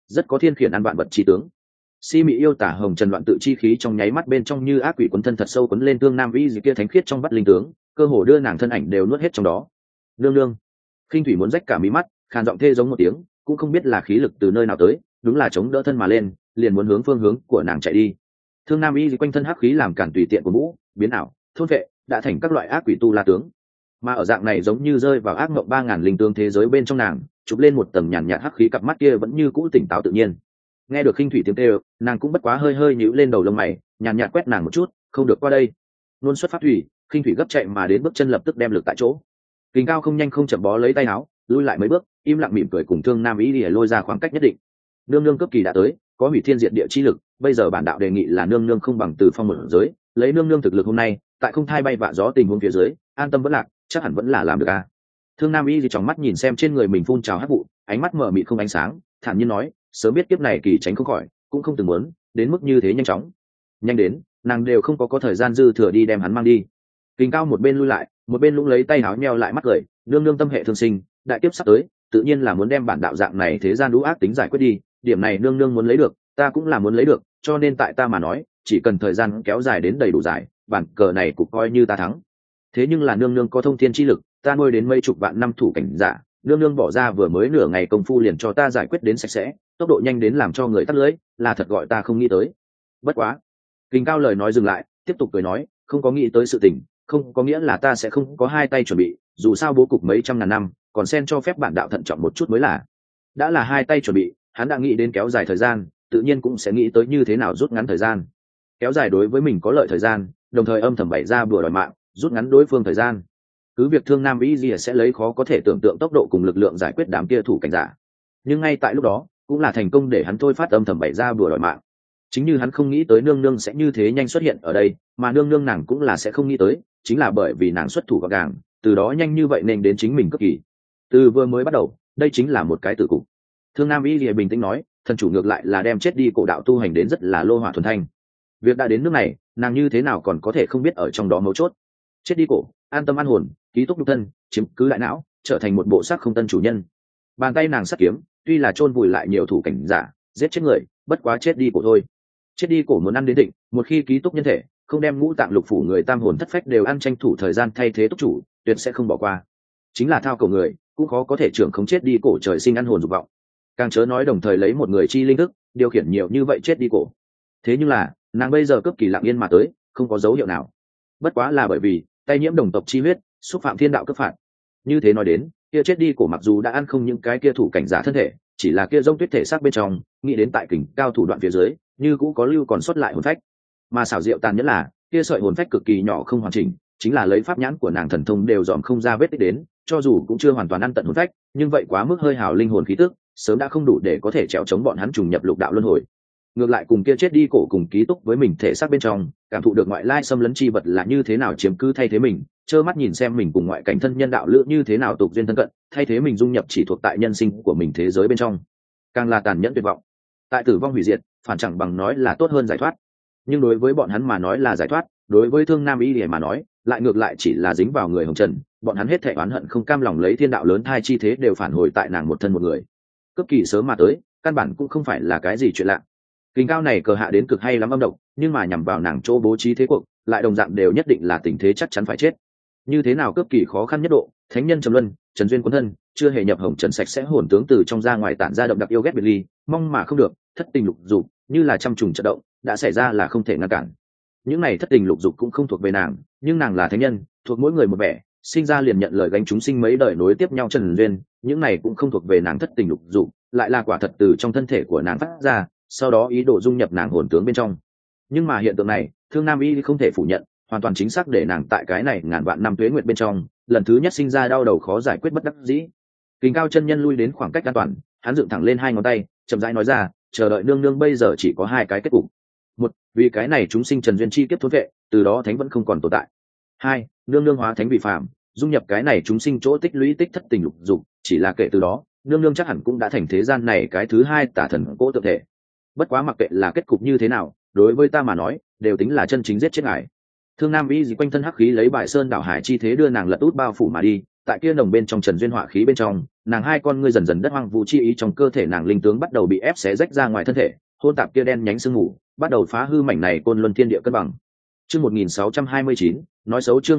rất có thiên khiển ăn vạn vật chi tướng. Si mị yêu tả hồng trần loạn tự chi khí trong nháy mắt bên trong như ác quỷ quấn thân thật sâu quấn lên Thương Nam Y gì kia thánh khiết trong bắt linh tướng, cơ hồ đưa nàng thân ảnh đều nuốt hết trong đó. Nương nương. Khinh thủy muốn rách cả mí mắt, khàn giọng thê giống một tiếng, cũng không biết là khí lực từ nơi nào tới, đúng là chống đỡ thân mà lên, liền muốn hướng phương hướng của nàng chạy đi. Thương Nam Y gì quanh thân hắc khí làm cản tùy tiện của mũ, biến ảo, thôn vệ, đã thành các loại ác quỷ tu la tướng. Mà ở dạng này giống như rơi vào ác mộng 3000 linh tướng thế giới bên trong nàng, chụp lên một tầng nhàn nhạt hắc khí, cặp mắt kia vẫn như cũ tỉnh táo tự nhiên. Nghe được khinh thủy tiếng kêu, nàng cũng bất quá hơi hơi nhíu lên đầu lông mày, nhàn nhạt quét nàng một chút, không được qua đây. Luôn xuất pháp thủy, khinh thủy gấp chạy mà đến, bước chân lập tức đem lực tại chỗ. Kình Cao không nhanh không chậm bó lấy tay áo, lui lại mấy bước, im lặng mỉm cười cùng Thương Nam Y để lôi ra khoảng cách nhất định. Nương nương cấp kỳ đã tới, có hủy thiên diệt địa chi lực, bây giờ bản đạo đề nghị là nương nương không bằng từ phong một giới, lấy nương nương thực lực hôm nay, tại không thai bay vạ gió tình huống phía dưới, an tâm vẫn lạc, chắc hẳn vẫn là làm được a. Thương Nam Y thì trong mắt nhìn xem trên người mình phun trào hắc vụ, ánh mắt mở mịt không ánh sáng, thản nhiên nói, sớm biết kiếp này kỳ tránh không khỏi, cũng không từng muốn đến mức như thế nhanh chóng. Nhanh đến, nàng đều không có thời gian dư thừa đi đem hắn mang đi. Kình Cao một bên lui lại, một bên lũng lấy tay áo nheo lại mắt cười, nương nương tâm hệ thương sinh, đại kiếp sắp tới, tự nhiên là muốn đem bản đạo dạng này thế gian đũ ác tính giải quyết đi, điểm này nương nương muốn lấy được, ta cũng là muốn lấy được, cho nên tại ta mà nói, chỉ cần thời gian kéo dài đến đầy đủ dài, bản cờ này cũng coi như ta thắng. Thế nhưng là nương nương có thông thiên chi lực, ta nuôi đến mấy chục vạn năm thủ cảnh giả, nương nương bỏ ra vừa mới nửa ngày công phu liền cho ta giải quyết đến sạch sẽ, tốc độ nhanh đến làm cho người tắt lưỡi, là thật gọi ta không nghĩ tới. Bất quá, Kình Cao lời nói dừng lại, tiếp tục cười nói, không có nghĩ tới sự tình, không có nghĩa là ta sẽ không có hai tay chuẩn bị, dù sao bố cục mấy trăm ngàn năm, còn xen cho phép bản đạo thận trọng một chút mới là. Đã là hai tay chuẩn bị, hắn đã nghĩ đến kéo dài thời gian, tự nhiên cũng sẽ nghĩ tới như thế nào rút ngắn thời gian. Kéo dài đối với mình có lợi thời gian, đồng thời âm thầm bày ra bừa đòi mạng, rút ngắn đối phương thời gian. Cứ việc Thương Nam Y Lìa sẽ lấy khó có thể tưởng tượng tốc độ cùng lực lượng giải quyết đám kia thủ cảnh giả, nhưng ngay tại lúc đó cũng là thành công để hắn thôi phát âm thầm bày ra bừa đòi mạng. Chính như hắn không nghĩ tới nương nương sẽ như thế nhanh xuất hiện ở đây, mà nương nương nàng cũng là sẽ không nghĩ tới, chính là bởi vì nàng xuất thủ gọn gàng, từ đó nhanh như vậy nên đến chính mình cực kỳ. Từ vừa mới bắt đầu, đây chính là một cái tử cục. Thương Nam Y Lìa bình tĩnh nói, thần chủ ngược lại là đem chết đi cổ đạo tu hành đến rất là lô hỏa thuần thanh. Việc đã đến nước này, nàng như thế nào còn có thể không biết ở trong đó mấu chốt. Chết đi cổ, an tâm an hồn, ký túc nhục thân, chiếm cứ đại não, trở thành một bộ xác không tân chủ nhân. Bàn tay nàng sắt kiếm, tuy là chôn vùi lại nhiều thủ cảnh giả, giết chết người, bất quá chết đi cổ thôi. Chết đi cổ muốn ăn đến định, một khi ký túc nhân thể, không đem ngũ tạng lục phủ người tam hồn thất phách đều ăn, tranh thủ thời gian thay thế túc chủ, tuyệt sẽ không bỏ qua. Chính là thao cổ người, cũng khó có thể trưởng không chết đi cổ trời sinh ăn hồn dục vọng. Càng chớ nói đồng thời lấy một người chi linh thức điều khiển nhiều như vậy chết đi cổ. Thế nhưng là nàng bây giờ cấp kỳ lặng yên mà tới, không có dấu hiệu nào. Bất quá là bởi vì tay nhiễm đồng tộc chi huyết, xúc phạm thiên đạo cấp phạt. Như thế nói đến, kia chết đi cổ mặc dù đã ăn không những cái kia thủ cảnh giả thân thể, chỉ là kia rông tuyết thể xác bên trong, nghĩ đến tại kình cao thủ đoạn phía dưới, như cũng có lưu còn sót lại hồn phách. Mà xảo diệu tàn nhẫn là, kia sợi hồn phách cực kỳ nhỏ không hoàn chỉnh, chính là lấy pháp nhãn của nàng thần thông đều dòm không ra vết tích đến, cho dù cũng chưa hoàn toàn ăn tận hồn phách, nhưng vậy quá mức hơi hào linh hồn khí tức, sớm đã không đủ để có thể trèo chống bọn hắn trùng nhập lục đạo luân hồi. Ngược lại cùng kia chết đi cổ cùng ký túc với mình thể xác bên trong, cảm thụ được ngoại lai xâm lấn chi vật là như thế nào chiếm cứ thay thế mình, trơ mắt nhìn xem mình cùng ngoại cảnh thân nhân đạo lữ như thế nào tục duyên thân cận, thay thế mình dung nhập chỉ thuộc tại nhân sinh của mình thế giới bên trong, càng là tàn nhẫn tuyệt vọng. Tại tử vong hủy diệt, phản chẳng bằng nói là tốt hơn giải thoát. Nhưng đối với bọn hắn mà nói là giải thoát, đối với Thương Nam Y Lìa mà nói, lại ngược lại chỉ là dính vào người hồng trần, bọn hắn hết thảy oán hận không cam lòng lấy thiên đạo lớn thai chi thế đều phản hồi tại nàng một thân một người. Cấp kỳ sớm mà tới, căn bản cũng không phải là cái gì chuyện lạ. Kình cao này cờ hạ đến cực hay lắm âm độc, nhưng mà nhằm vào nàng chỗ bố trí thế cuộc, lại đồng dạng đều nhất định là tình thế chắc chắn phải chết. Như thế nào cấp kỳ khó khăn nhất độ, thánh nhân trầm luân, trần duyên cuốn thân, chưa hề nhập hồng trần sạch sẽ hồn tướng từ trong ra ngoài tản ra động đặc yêu ghét biệt ly, mong mà không được, thất tình lục dục, như là trăm trùng trận động, đã xảy ra là không thể ngăn cản. Những này thất tình lục dục cũng không thuộc về nàng, nhưng nàng là thánh nhân, thuộc mỗi người một vẻ, sinh ra liền nhận lời gánh chúng sinh mấy đời nối tiếp nhau trần duyên, những này cũng không thuộc về nàng thất tình lục dục, lại là quả thật từ trong thân thể của nàng phát ra, sau đó ý đồ dung nhập nàng hồn tướng bên trong. Nhưng mà hiện tượng này, Thương Nam Y không thể phủ nhận, hoàn toàn chính xác để nàng tại cái này ngàn vạn năm tuế nguyệt bên trong, lần thứ nhất sinh ra đau đầu khó giải quyết bất đắc dĩ. Kình cao chân nhân lui đến khoảng cách an toàn, hắn dựng thẳng lên hai ngón tay, chậm rãi nói ra, chờ đợi nương nương bây giờ chỉ có hai cái kết cục. Một, vì cái này chúng sinh trần duyên chi kiếp thốn vệ, từ đó thánh vẫn không còn tồn tại. Hai, nương nương hóa thánh vì phàm, dung nhập cái này chúng sinh chỗ tích lũy tích thất tình lục dục, chỉ là kể từ đó, nương nương chắc hẳn cũng đã thành thế gian này cái thứ hai tả thần cỗ tự thể. Bất quá mặc kệ là kết cục như thế nào, đối với ta mà nói, đều tính là chân chính giết chết ngài. Thương Nam Y dì quanh thân hắc khí lấy Bại Sơn đảo hải chi thế đưa nàng lật út bao phủ mà đi, tại kia nồng bên trong trần duyên hỏa khí bên trong, nàng hai con ngươi dần dần đất hoang vu chi ý trong cơ thể nàng linh tướng bắt đầu bị ép xé rách ra ngoài thân thể, hôn tạp kia đen nhánh sương mù bắt đầu phá hư mảnh này côn luân thiên địa cân bằng. Chương 1629, nói xấu chương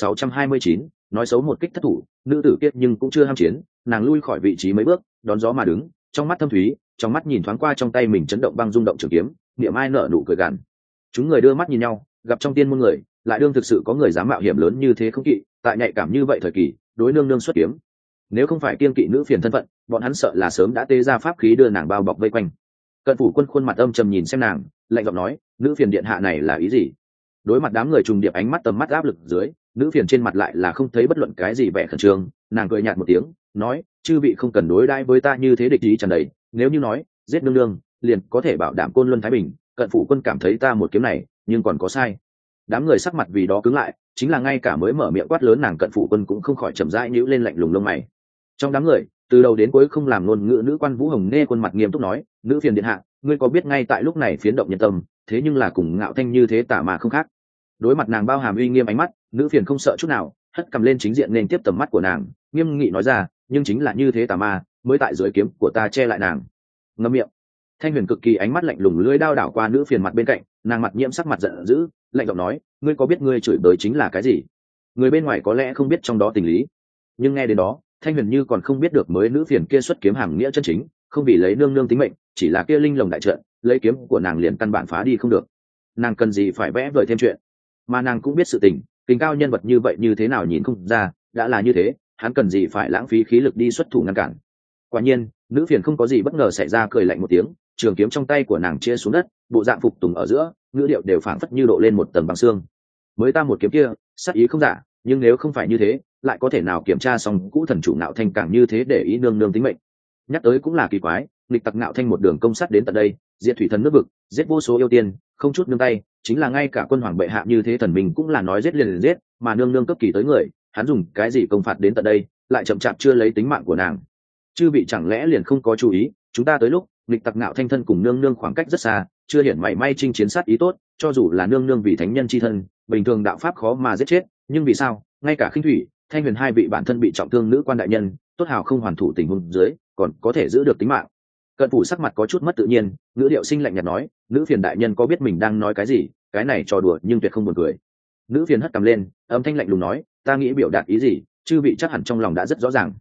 1629, nói xấu một kích thất thủ, nữ tử kiết nhưng cũng chưa ham chiến, nàng lui khỏi vị trí mấy bước, đón gió mà đứng, trong mắt thâm thúy, trong mắt nhìn thoáng qua trong tay mình chấn động băng rung động trường kiếm, niệm ai nở nụ cười gằn. Chúng người đưa mắt nhìn nhau, gặp trong tiên môn người, lại đương thực sự có người dám mạo hiểm lớn như thế không kỵ, tại nhạy cảm như vậy thời kỳ, đối nương nương xuất kiếm. Nếu không phải kiêng kỵ nữ phiền thân phận, bọn hắn sợ là sớm đã tê ra pháp khí đưa nàng bao bọc vây quanh. Cận phủ quân khuôn mặt âm trầm nhìn xem nàng, lạnh giọng nói, nữ phiền điện hạ này là ý gì? Đối mặt đám người trùng điệp ánh mắt tầm mắt áp lực dưới, nữ phiền trên mặt lại là không thấy bất luận cái gì vẻ khẩn trương, nàng cười nhạt một tiếng, nói, chư vị không cần đối đãi với ta như thế địch ý tràn đầy, nếu như nói giết nương nương, liền có thể bảo đảm côn luân thái bình. Cận phủ quân cảm thấy ta một kiếm này, nhưng còn có sai. Đám người sắc mặt vì đó cứng lại, chính là ngay cả mới mở miệng quát lớn nàng cận phủ quân cũng không khỏi chậm rãi nhíu lên lạnh lùng lông mày. Trong đám người, từ đầu đến cuối không làm ngôn ngữ nữ quan Vũ Hồng nghe khuôn mặt nghiêm túc nói, nữ phiền điện hạ, ngươi có biết ngay tại lúc này phiến động nhân tâm, thế nhưng là cùng Ngạo Thanh như thế tả mà không khác. Đối mặt nàng bao hàm uy nghiêm ánh mắt, nữ phiền không sợ chút nào, hất cầm lên chính diện nên tiếp tầm mắt của nàng, nghiêm nghị nói ra, nhưng chính là như thế tà ma mới tại dưới kiếm của ta che lại nàng. Ngậm miệng. Thanh Huyền cực kỳ ánh mắt lạnh lùng lưỡi đao đảo qua nữ phiền mặt bên cạnh, nàng mặt nhiễm sắc mặt giận dữ, lạnh giọng nói, ngươi có biết ngươi chửi bới chính là cái gì? Người bên ngoài có lẽ không biết trong đó tình lý, nhưng nghe đến đó, Thanh Huyền như còn không biết được mới nữ phiền kia xuất kiếm hàm nghĩa chân chính, không vì lấy nương nương tính mệnh, chỉ là kia linh lồng đại trận, lấy kiếm của nàng liền căn bản phá đi không được. Nàng cần gì phải vẽ vời thêm chuyện? Mà nàng cũng biết sự tình, kính cao nhân vật như vậy như thế nào nhìn không ra, đã là như thế, hắn cần gì phải lãng phí khí lực đi xuất thủ ngăn cản. Quả nhiên, nữ phiền không có gì bất ngờ xảy ra, cười lạnh một tiếng, trường kiếm trong tay của nàng chia xuống đất, bộ dạng phục tùng ở giữa, ngữ điệu đều phảng phất như độ lên một tầng băng xương. Mới ta một kiếm kia, sát ý không giả, nhưng nếu không phải như thế, lại có thể nào kiểm tra xong cũ thần chủ Ngạo Thanh càng như thế để ý nương nương tính mệnh. Nhắc tới cũng là kỳ quái, nghịch tặc Ngạo Thanh một đường công sát đến tận đây, diệt thủy thần nước vực, giết vô số yêu tiên, không chút nương tay, chính là ngay cả quân hoàng bệ hạ như thế thần mình cũng là nói giết liền giết, mà nương nương cấp kỳ tới người, hắn dùng cái gì công phạt đến tận đây, lại chậm chạp chưa lấy tính mạng của nàng. Chư vị chẳng lẽ liền không có chú ý, chúng ta tới lúc nghịch tặc Ngạo Thanh thân cùng nương nương khoảng cách rất xa, chưa hiển mảy may chinh chiến sát ý tốt, cho dù là nương nương vì thánh nhân chi thân, bình thường đạo pháp khó mà giết chết, nhưng vì sao ngay cả Khinh Thủy, Thanh Huyền hai vị bản thân bị trọng thương nữ quan đại nhân, tốt hào không hoàn thủ tình huống dưới, còn có thể giữ được tính mạng. Cận phủ sắc mặt có chút mất tự nhiên, ngữ điệu sinh lạnh nhạt nói, nữ phiền đại nhân có biết mình đang nói cái gì? Cái này trò đùa nhưng tuyệt không buồn cười. Nữ phiền hất cầm lên, âm thanh lạnh lùng nói, ta nghĩ biểu đạt ý gì, chư vị chắc hẳn trong lòng đã rất rõ ràng.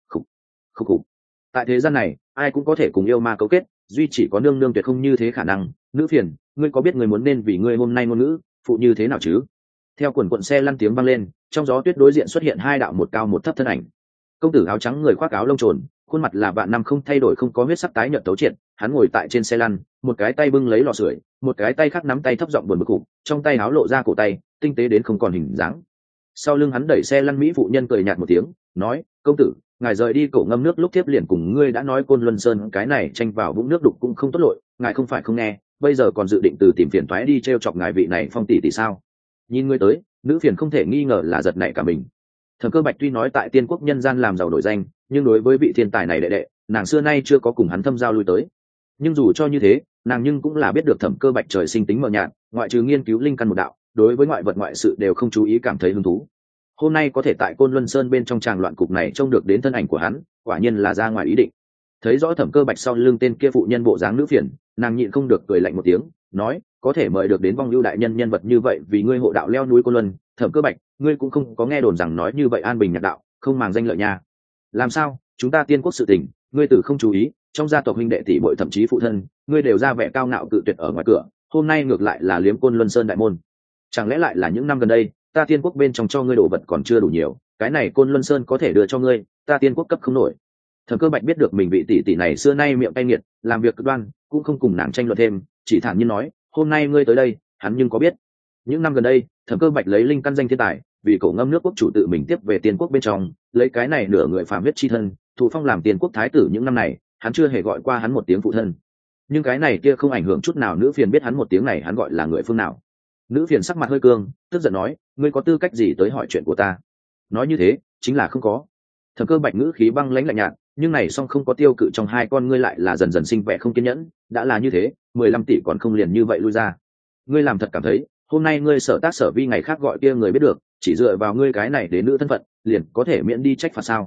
Khục. Tại thế gian này, ai cũng có thể cùng yêu ma cấu kết, duy chỉ có nương nương tuyệt không như thế khả năng. Nữ phiền, ngươi có biết người muốn nên vì ngươi hôm nay ngôn ngữ phụ như thế nào chứ? Theo quần quận xe lăn tiếng vang lên, trong gió tuyết đối diện xuất hiện hai đạo một cao một thấp thân ảnh. Công tử áo trắng người khoác áo lông trồn, khuôn mặt là vạn năm không thay đổi không có huyết sắc tái nhợt tấu triệt, hắn ngồi tại trên xe lăn, một cái tay bưng lấy lò sưởi, một cái tay khác nắm tay thấp giọng buồn bực khủng, trong tay áo lộ ra cổ tay, tinh tế đến không còn hình dáng. Sau lưng hắn đẩy xe lăn mỹ phụ nhân cười nhạt một tiếng, nói, công tử, ngài rời đi cổ ngâm nước lúc tiếp liền cùng ngươi đã nói Côn Luân Sơn cái này tranh vào vũng nước đục cũng không tốt lội, ngài không phải không nghe, bây giờ còn dự định từ tìm phiền toái đi trêu chọc ngài vị này phong tỷ tỷ sao? Nhìn ngươi tới, nữ phiền không thể nghi ngờ là giật nảy cả mình. Thẩm Cơ Bạch tuy nói tại Tiên Quốc nhân gian làm giàu nổi danh, nhưng đối với vị thiên tài này đệ, nàng xưa nay chưa có cùng hắn thâm giao lui tới. Nhưng dù cho như thế, nàng nhưng cũng là biết được Thẩm Cơ Bạch trời sinh tính mờ nhạt, ngoại trừ nghiên cứu linh căn một đạo, đối với ngoại vật ngoại sự đều không chú ý cảm thấy hứng thú. Hôm nay có thể tại Côn Luân Sơn bên trong tràng loạn cục này trông được đến thân ảnh của hắn, quả nhiên là ra ngoài ý định. Thấy rõ Thẩm Cơ Bạch sau lưng tên kia phụ nhân bộ dáng nữ phiền, nàng nhịn không được cười lạnh một tiếng, nói, có thể mời được đến vong lưu đại nhân nhân vật như vậy vì ngươi hộ đạo leo núi Côn Luân, Thẩm Cơ Bạch, ngươi cũng không có nghe đồn rằng nói như vậy an bình nhạc đạo, không màng danh lợi nha. Làm sao, chúng ta Tiên Quốc sự tình, ngươi tử không chú ý, trong gia tộc huynh đệ tỷ muội thậm chí phụ thân, ngươi đều ra vẻ cao ngạo cự tuyệt ở ngoài cửa, hôm nay ngược lại là liếm Côn Luân Sơn đại môn. Chẳng lẽ lại là những năm gần đây, ta Tiên Quốc bên trong cho ngươi đồ vật còn chưa đủ nhiều, cái này Côn Luân Sơn có thể đưa cho ngươi, ta Tiên Quốc cấp không nổi. Thẩm Cơ Bạch biết được mình vị tỷ tỷ này xưa nay miệng cay nghiệt, làm việc cực đoan, cũng không cùng nàng tranh luận thêm, chỉ thản nhiên nói, hôm nay ngươi tới đây, hắn nhưng có biết, những năm gần đây, Thẩm Cơ Bạch lấy linh căn danh thiên tài, vì cổ ngâm nước quốc chủ tự mình tiếp về Tiên Quốc bên trong, lấy cái này nửa người phàm huyết chi thân, thụ phong làm Tiên Quốc thái tử những năm này, hắn chưa hề gọi qua hắn một tiếng phụ thân. Nhưng cái này kia không ảnh hưởng chút nào nữ phiền biết hắn một tiếng này hắn gọi là người phương nào. Nữ phiền sắc mặt hơi cương, tức giận nói, ngươi có tư cách gì tới hỏi chuyện của ta? Nói như thế, chính là không có. Thẩm Cơ Bạch ngữ khí băng lãnh lạnh nhạt, nhưng này song không có tiêu cự trong hai con ngươi lại là dần dần sinh vẻ không kiên nhẫn, đã là như thế, 15 tỷ còn không liền như vậy lui ra. Ngươi làm thật cảm thấy, hôm nay ngươi sở tác sở vi ngày khác gọi kia người biết được, chỉ dựa vào ngươi cái này đến nữ thân phận, liền có thể miễn đi trách phạt sao?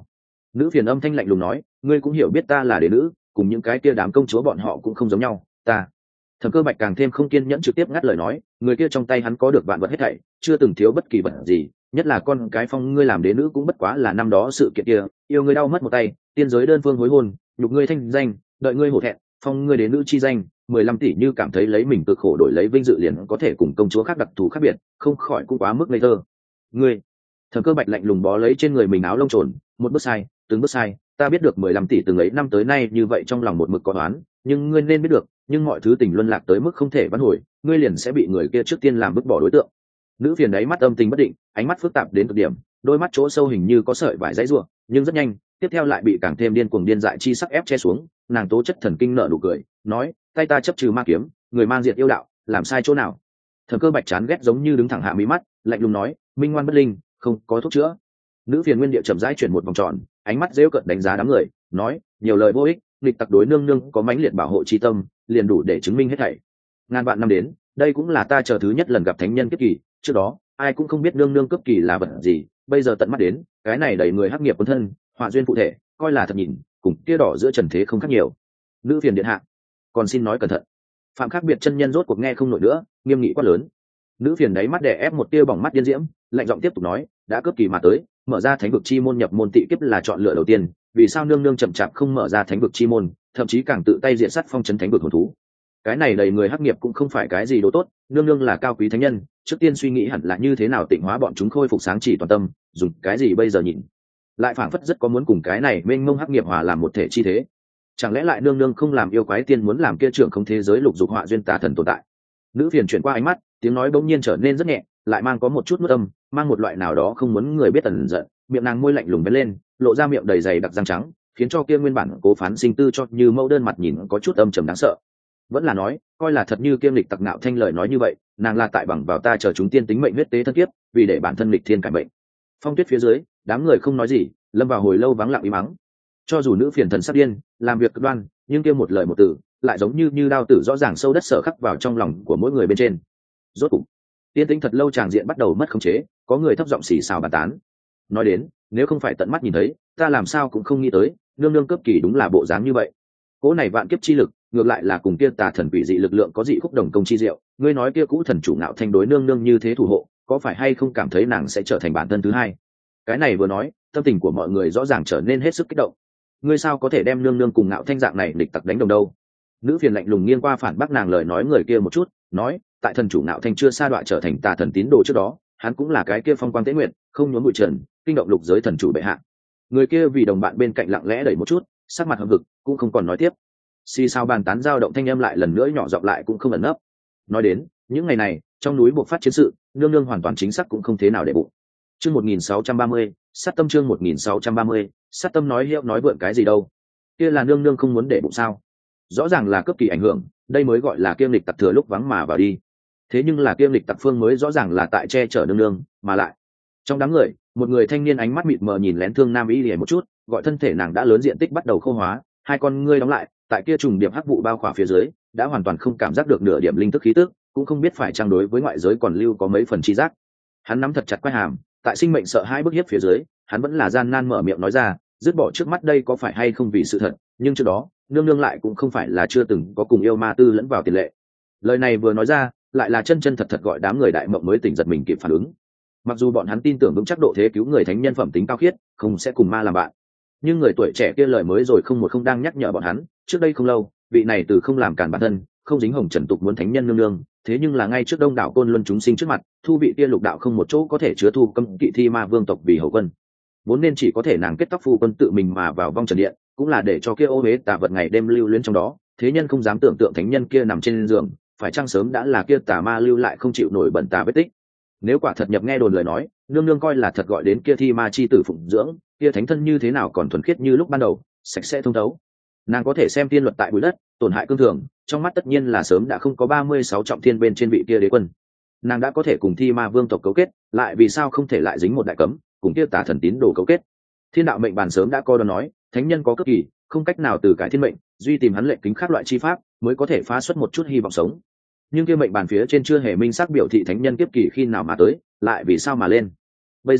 Nữ phiền âm thanh lạnh lùng nói, ngươi cũng hiểu biết ta là đế nữ, cùng những cái kia đám công chúa bọn họ cũng không giống nhau. Ta Thẩm Cơ Bạch càng thêm không kiên nhẫn trực tiếp ngắt lời nói, người kia trong tay hắn có được vạn vật hết thảy, chưa từng thiếu bất kỳ vật gì, nhất là con cái phong ngươi làm đế nữ cũng bất quá là năm đó sự kiện kia, yêu ngươi đau mất một tay, tiên giới đơn phương hối hôn, nhục ngươi thanh danh, đợi ngươi hổ thẹn, phong ngươi đế nữ chi danh, 15 tỷ như cảm thấy lấy mình cực khổ đổi lấy vinh dự liền có thể cùng công chúa khác đặc thù khác biệt, không khỏi cũng quá mức ngây thơ. Ngươi, Thẩm Cơ Bạch lạnh lùng bó lấy trên người mình áo lông trồn, một bước sai, từng bước sai, ta biết được 15 tỷ từng ấy năm tới nay như vậy trong lòng một mực có đoán, nhưng ngươi nên biết được, nhưng mọi thứ tình luân lạc tới mức không thể vãn hồi, ngươi liền sẽ bị người kia trước tiên làm vứt bỏ đối tượng. Nữ phiền đáy mắt âm tình bất định, ánh mắt phức tạp đến cực điểm, đôi mắt chỗ sâu hình như có sợi vải dãy rủa, nhưng rất nhanh, tiếp theo lại bị càng thêm điên cuồng điên dại chi sắc ép che xuống, nàng tố chất thần kinh nở nụ cười, nói, tay ta chấp trừ ma kiếm, người mang diệt yêu đạo, làm sai chỗ nào? Thẩm Cơ Bạch chán ghét giống như đứng thẳng hạ mí mắt, lạnh lùng nói, minh ngoan bất linh, không có thuốc chữa. Nữ phiền nguyên địa chậm rãi chuyển một vòng tròn, ánh mắt giễu cợt đánh giá đám người, nói, nhiều lời vô ích, nghịch tặc đối nương nương có mãnh liệt bảo hộ chi tâm, liền đủ để chứng minh hết thảy. Ngàn vạn năm đến, đây cũng là ta chờ thứ nhất lần gặp thánh nhân kiếp kỳ, trước đó ai cũng không biết nương nương cấp kỳ là vật gì, bây giờ tận mắt đến, cái này đầy người hắc nghiệp quân thân, họa duyên phụ thể, coi là thật nhìn, cùng kia đỏ giữa trần thế không khác nhiều. Nữ phiền điện hạ, còn xin nói cẩn thận. Phạm khác biệt chân nhân rốt cuộc nghe không nổi nữa, nghiêm nghị quát lớn. Nữ phiền đáy mắt đè ép một tia bỏng mắt điên diễm, lạnh giọng tiếp tục nói, đã cấp kỳ mà tới, mở ra thánh vực chi môn nhập môn tị kiếp là chọn lựa đầu tiên, vì sao nương nương chậm chạp không mở ra thánh vực chi môn, thậm chí càng tự tay diện sát phong trấn thánh vực hồn thú? Cái này đầy người hắc nghiệp cũng không phải cái gì đồ tốt, nương nương là cao quý thánh nhân, trước tiên suy nghĩ hẳn là như thế nào tịnh hóa bọn chúng khôi phục sáng chỉ toàn tâm, dùng cái gì bây giờ nhìn lại phảng phất rất có muốn cùng cái này mênh mông hắc nghiệp hòa làm một thể chi thế. Chẳng lẽ lại nương nương không làm yêu quái tiên muốn làm kia trưởng không thế giới lục dục họa duyên tà thần tồn tại? Nữ phiền chuyển qua ánh mắt, tiếng nói bỗng nhiên trở nên rất nhẹ, lại mang có một chút mất âm, mang một loại nào đó không muốn người biết tần giận, miệng nàng môi lạnh lùng vén lên, lộ ra miệng đầy dày đặc răng trắng, khiến cho kia nguyên bản cố phán sinh tư cho như mẫu đơn mặt nhìn có chút âm trầm đáng sợ. Vẫn là nói, coi là thật như kiêm lịch tặc ngạo thanh lời nói như vậy, nàng là tại bằng vào ta chờ chúng tiên tính mệnh huyết tế thân kiếp, vì để bản thân lịch thiên cải mệnh. Phong tuyết phía dưới, đám người không nói gì, lâm vào hồi lâu vắng lặng im mắng. Cho dù nữ phiền thần sắp điên, làm việc cực đoan, nhưng kia một lời một từ, lại giống như đao tử rõ ràng sâu đất sở khắc vào trong lòng của mỗi người bên trên. Rốt cục, tiên tĩnh thật lâu tràng diện bắt đầu mất khống chế, có người thấp giọng xì xào bàn tán. Nói đến, nếu không phải tận mắt nhìn thấy, ta làm sao cũng không nghĩ tới, nương nương cấp kỳ đúng là bộ dáng như vậy. Cỗ này vạn kiếp chi lực, ngược lại là cùng kia tà thần quỷ dị lực lượng có dị khúc đồng công chi diệu. Ngươi nói kia cũ thần chủ ngạo thanh đối nương nương như thế thủ hộ, có phải hay không cảm thấy nàng sẽ trở thành bản thân thứ hai? Cái này vừa nói, tâm tình của mọi người rõ ràng trở nên hết sức kích động. Ngươi sao có thể đem nương nương cùng ngạo thanh dạng này địch tặc đánh đồng đâu? Nữ phiền lạnh lùng nghiêng qua phản bác nàng lời nói người kia một chút, nói, tại thần chủ ngạo thanh chưa sa đọa trở thành tà thần tín đồ trước đó, hắn cũng là cái kia phong quang tế nguyện, không nhốn bụi trần, kinh động lục giới thần chủ bệ hạ. Người kia vì đồng bạn bên cạnh lặng lẽ đẩy một chút, sắc mặt hậm hực, cũng không còn nói tiếp. Xì sao bàn tán dao động thanh âm lại lần nữa nhỏ giọng lại cũng không ẩn nấp. Nói đến, những ngày này, trong núi buộc phát chiến sự, nương nương hoàn toàn chính xác cũng không thế nào để bụng. Chương 1630, sát tâm chương 1630, sát tâm nói hiệu nói vượn cái gì đâu? Kia là nương nương không muốn để bụng sao? Rõ ràng là cấp kỳ ảnh hưởng, đây mới gọi là kiêm lịch tặc thừa lúc vắng mà vào đi. Thế nhưng là kiêm lịch tặc phương mới rõ ràng là tại che chở nương nương, mà lại trong đám người, một người thanh niên ánh mắt mịt mờ nhìn lén Thương Nam Y Lìa một chút, gọi thân thể nàng đã lớn diện tích bắt đầu khô hóa, hai con ngươi đóng lại, tại kia trùng điệp hắc vụ bao khỏa phía dưới, đã hoàn toàn không cảm giác được nửa điểm linh tức khí tức, cũng không biết phải trang đối với ngoại giới còn lưu có mấy phần chi giác. Hắn nắm thật chặt quai hàm, tại sinh mệnh sợ hãi bức hiếp phía dưới, hắn vẫn là gian nan mở miệng nói ra, dứt bỏ trước mắt đây có phải hay không vì sự thật, nhưng trước đó, nương nương lại cũng không phải là chưa từng có cùng yêu ma tư lẫn vào tiền lệ. Lời này vừa nói ra, lại là chân chân thật thật gọi đám người đại mộng mới tỉnh giật mình kịp phản ứng. Mặc dù bọn hắn tin tưởng vững chắc độ thế cứu người thánh nhân phẩm tính cao khiết, không sẽ cùng ma làm bạn, nhưng người tuổi trẻ kia lời mới rồi không đang nhắc nhở bọn hắn, trước đây không lâu, vị này từ không làm cản bản thân, không dính hồng trần tục muốn thánh nhân nương nương, thế nhưng là ngay trước đông đảo côn luân chúng sinh trước mặt, thu vị kia lục đạo không một chỗ có thể chứa thu cấm kỵ thi ma vương tộc vì hậu quân, vốn nên chỉ có thể nàng kết tóc phu quân tự mình mà vào vong trần điện, cũng là để cho kia ô huế tà vật ngày đêm lưu luyến trong đó, thế nhân không dám tưởng tượng thánh nhân kia nằm trên giường, phải chăng sớm đã là kia tà ma lưu lại không chịu nổi bẩn tà vết tích. Nếu quả thật nhập nghe đồn lời nói, nương nương coi là thật gọi đến kia thi ma chi tử phụng dưỡng, kia thánh thân như thế nào còn thuần khiết như lúc ban đầu, sạch sẽ thông thấu. Nàng có thể xem tiên luật tại bụi đất, tổn hại cương thường, trong mắt tất nhiên là sớm đã không có 36 trọng thiên bên trên vị kia đế quân. Nàng đã có thể cùng thi ma vương tộc cấu kết, lại vì sao không thể lại dính một đại cấm, cùng kia tà thần tín đồ cấu kết? Thiên đạo mệnh bản sớm đã coi đó nói, thánh nhân có cấp kỳ, không cách nào từ cải thiên mệnh, duy tìm hắn lệnh kính khác loại chi pháp, mới có thể phá xuất một chút hy vọng sống. Nhưng kia mệnh bản phía trên chưa hề minh xác biểu thị thánh nhân kiếp kỳ khi nào mà tới, lại vì sao mà lên. Bây giờ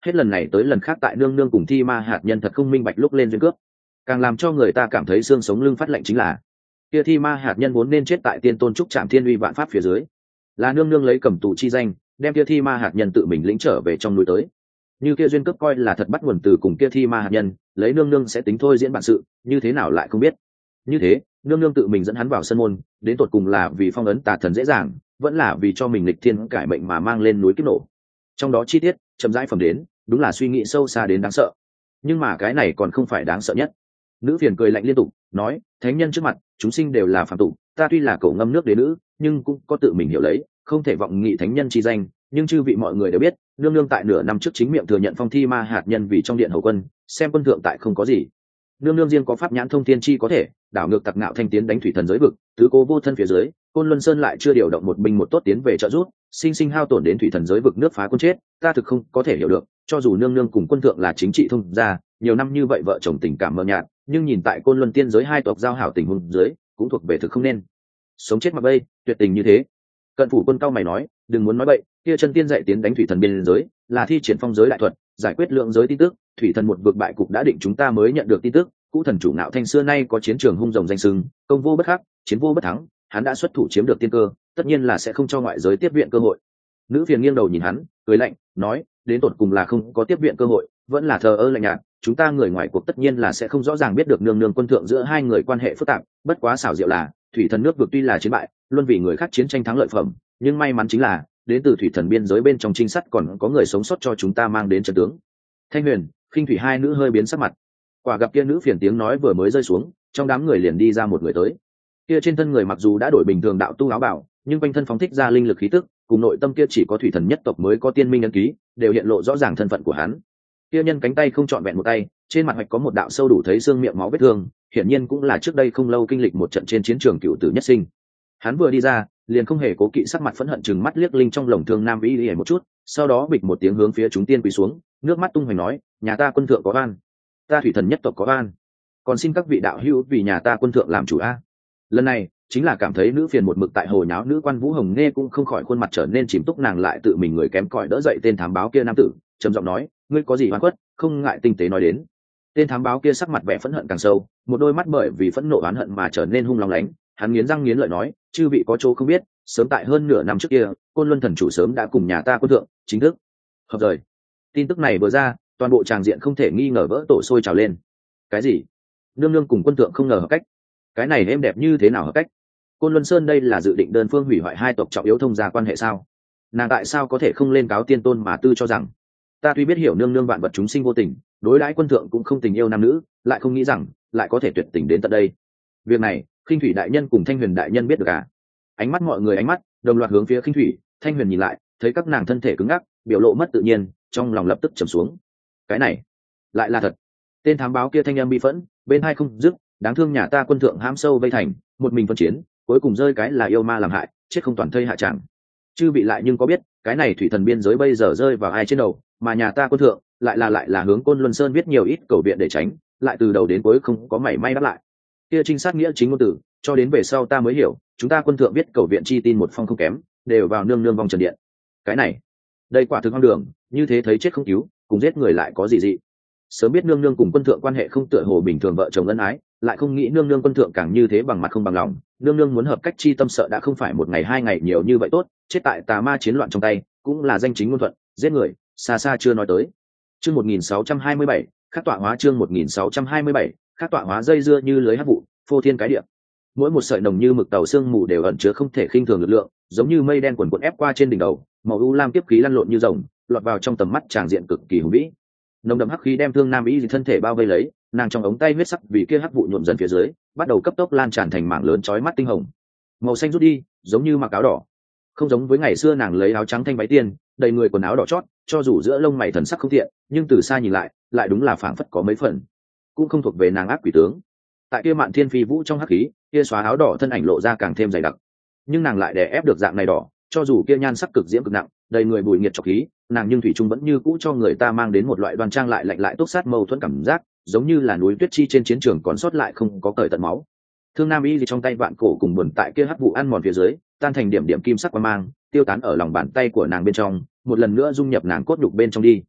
hết lần này tới lần khác tại nương nương cùng thi ma hạt nhân thật không minh bạch lúc lên duyên cướp. Càng làm cho người ta cảm thấy xương sống lưng phát lạnh chính là kia thi ma hạt nhân vốn nên chết tại tiên tôn trúc trạm thiên uy vạn pháp phía dưới, là nương nương lấy cầm tù chi danh đem kia thi ma hạt nhân tự mình lĩnh trở về trong núi tới. Như kia duyên cướp coi là thật bắt nguồn từ cùng kia thi ma hạt nhân, lấy nương nương sẽ tính thôi diễn bản sự, như thế nào lại không biết. Như thế nương nương tự mình dẫn hắn vào sân môn, đến tột cùng là vì phong ấn tà thần dễ dàng, vẫn là vì cho mình lịch thiên cải mệnh mà mang lên núi kiếp nổ. Trong đó chi tiết chậm rãi phẩm đến, đúng là suy nghĩ sâu xa đến đáng sợ. Nhưng mà cái này còn không phải đáng sợ nhất. Nữ phiền cười lạnh liên tục nói, thánh nhân trước mặt chúng sinh đều là phàm tục, ta tuy là cậu ngâm nước đế nữ, nhưng cũng có tự mình hiểu lấy, không thể vọng nghị thánh nhân chi danh. Nhưng chư vị mọi người đều biết, nương nương tại nửa năm trước chính miệng thừa nhận phong thi ma hạt nhân vì trong điện hầu quân, xem quân thượng tại không có gì. Nương nương riêng có pháp nhãn thông thiên chi có thể đảo ngược tặc ngạo thanh tiến đánh thủy thần giới vực, tứ cố vô thân phía dưới, côn luân sơn lại chưa điều động một binh một tốt tiến về trợ giúp, sinh sinh hao tổn đến thủy thần giới vực nước phá quân chết. Ta thực không có thể hiểu được, cho dù nương nương cùng quân thượng là chính trị thông gia, nhiều năm như vậy vợ chồng tình cảm mờ nhạt, nhưng nhìn tại côn luân tiên giới hai tộc giao hảo tình huống dưới, cũng thuộc về thực không nên sống chết mặc bay tuyệt tình như thế. Cận phủ quân cao mày nói, đừng muốn nói bậy, kia chân tiên dạy tiến đánh thủy thần biên giới là thi triển phong giới đại thuật, giải quyết lượng giới tin tức. Thủy thần một vực bại cục đã định, chúng ta mới nhận được tin tức. Cũ thần chủ Nạo Thanh xưa nay có chiến trường hung rồng danh sưng, công vô bất khắc, chiến vô bất thắng. Hắn đã xuất thủ chiếm được tiên cơ, tất nhiên là sẽ không cho ngoại giới tiếp viện cơ hội. Nữ phiền nghiêng đầu nhìn hắn, cười lạnh nói, đến tột cùng là không có tiếp viện cơ hội, vẫn là thờ ơ lạnh nhạt. Chúng ta người ngoài cuộc tất nhiên là sẽ không rõ ràng biết được nương nương quân thượng giữa hai người quan hệ phức tạp. Bất quá xảo diệu là, thủy thần nước vực tuy là chiến bại, luôn vì người khác chiến tranh thắng lợi phẩm, nhưng may mắn chính là đến từ thủy thần biên giới bên trong trinh sát còn có người sống sót cho chúng ta mang đến trận tướng. Thanh Huyền, Khinh Thủy hai nữ hơi biến sắc mặt. Quả gặp kia nữ phiền tiếng nói vừa mới rơi xuống, trong đám người liền đi ra một người tới. Kia trên thân người mặc dù đã đổi bình thường đạo tu áo bào, nhưng quanh thân phóng thích ra linh lực khí tức, cùng nội tâm kia chỉ có thủy thần nhất tộc mới có tiên minh ấn ký, đều hiện lộ rõ ràng thân phận của hắn. Kia nhân cánh tay không trọn vẹn một tay, trên mặt hoạch có một đạo sâu đủ thấy xương miệng máu vết thương, hiển nhiên cũng là trước đây không lâu kinh lịch một trận trên chiến trường cựu tử nhất sinh. Hắn vừa đi ra, liền không hề cố kỵ sắc mặt phẫn hận chừng mắt liếc linh trong lồng thương Nam Vĩ một chút, sau đó bịch một tiếng hướng phía chúng tiên quỳ xuống, nước mắt tung hoành nói, nhà ta quân thượng có oan, ta thủy thần nhất tộc có oan, còn xin các vị đạo hữu vì nhà ta quân thượng làm chủ a. Lần này chính là cảm thấy nữ phiền một mực tại hồi nháo nữ quan Vũ Hồng Nghe cũng không khỏi khuôn mặt trở nên chìm túc, nàng lại tự mình người kém cỏi đỡ dậy tên thám báo kia nam tử, trầm giọng nói, ngươi có gì oan khuất, không ngại tinh tế nói đến. Tên thám báo kia sắc mặt vẻ phẫn hận càng sâu, một đôi mắt bởi vì phẫn nộ oán hận mà trở nên hung lóng lánh, hắn nghiến răng nghiến lợi nói, chư vị có chỗ không biết, sớm tại hơn nửa năm trước kia, côn luân thần chủ sớm đã cùng nhà ta quân thượng chính thức hợp rời. Tin tức này vừa ra, toàn bộ tràng diện không thể nghi ngờ vỡ tổ sôi trào lên. Cái gì? Nương nương cùng quân thượng không ngờ hợp cách? Cái này êm đẹp như thế nào hợp cách? Côn luân sơn đây là dự định đơn phương hủy hoại hai tộc trọng yếu thông gia quan hệ sao? Nàng tại sao có thể không lên cáo tiên tôn mà tư cho rằng ta tuy biết hiểu nương nương vạn vật chúng sinh vô tình, đối đãi quân thượng cũng không tình yêu nam nữ, lại không nghĩ rằng lại có thể tuyệt tình đến tận đây. Việc này Khinh Thủy đại nhân cùng Thanh Huyền đại nhân biết được à? Ánh mắt mọi người ánh mắt đồng loạt hướng phía Khinh Thủy, Thanh Huyền nhìn lại, thấy các nàng thân thể cứng ngắc, biểu lộ mất tự nhiên, trong lòng lập tức trầm xuống. Cái này lại là thật? Tên thám báo kia thanh âm bi phẫn, bên hai không dứt, đáng thương nhà ta quân thượng hãm sâu vây thành, một mình phân chiến, cuối cùng rơi cái là yêu ma làm hại, chết không toàn thây hạ trạng. Chư vị lại nhưng có biết, cái này thủy thần biên giới bây giờ rơi vào ai trên đầu, mà nhà ta quân thượng lại là hướng Côn Luân Sơn viết nhiều ít cầu viện để tránh, lại từ đầu đến cuối không có mảy may đáp lại. Kia trinh sát nghĩa chính ngôn tử, cho đến về sau ta mới hiểu, chúng ta quân thượng viết cầu viện chi tin một phong không kém, đều vào nương nương vòng trần điện. Cái này, đây quả thực hoang đường, như thế thấy chết không cứu, cùng giết người lại có gì dị. Sớm biết nương nương cùng quân thượng quan hệ không tựa hồ bình thường vợ chồng ân ái, lại không nghĩ nương nương quân thượng càng như thế bằng mặt không bằng lòng. Nương nương muốn hợp cách chi tâm sợ đã không phải một ngày hai ngày nhiều như vậy tốt, chết tại tà ma chiến loạn trong tay cũng là danh chính ngôn thuận, giết người xa xa chưa nói tới. Chương 1627, khắc tọa hóa. Chương 1627, khắc tọa hóa. Dây dưa như lưới hắc vụ, phô thiên cái địa, mỗi một sợi nồng như mực tàu sương mù đều ẩn chứa không thể khinh thường lực lượng, giống như mây đen quần quần ép qua trên đỉnh đầu, màu u lam kiếp khí lăn lộn như rồng, lọt vào trong tầm mắt tràng diện cực kỳ hùng vĩ. Nồng đậm hắc khí đem Thương Nam Y thân thể bao vây lấy, nàng trong ống tay huyết sắc vì kia hắc vụ nhuộm dần phía dưới, bắt đầu cấp tốc lan tràn thành mảng lớn chói mắt tinh hồng. Màu xanh rút đi, giống như mặc áo đỏ. Không giống với ngày xưa nàng lấy áo trắng thanh váy tiên, đầy người quần áo đỏ chót, cho dù giữa lông mày thần sắc không thiện, nhưng từ xa nhìn lại đúng là phảng phất có mấy phần, cũng không thuộc về nàng ác quỷ tướng. Tại kia Mạn Thiên Phi Vũ trong hắc khí, kia xóa áo đỏ thân ảnh lộ ra càng thêm dày đặc. Nhưng nàng lại đè ép được dạng này đỏ, cho dù kia nhan sắc cực diễm cực nặng, đầy người bùi nghiệt trọc khí, nàng nhưng thủy chung vẫn như cũ cho người ta mang đến một loại đoan trang lại lạnh lại túc sát mâu thuẫn cảm giác, giống như là núi tuyết chi trên chiến trường còn sót lại không có cởi tận máu. Thương Nam Y trong tay vạn cổ cùng buồn tại kia hắc vụ ăn mòn phía dưới, tan thành điểm điểm kim sắc quang mang, tiêu tán ở lòng bàn tay của nàng bên trong, một lần nữa dung nhập nàng cốt nhục bên trong đi.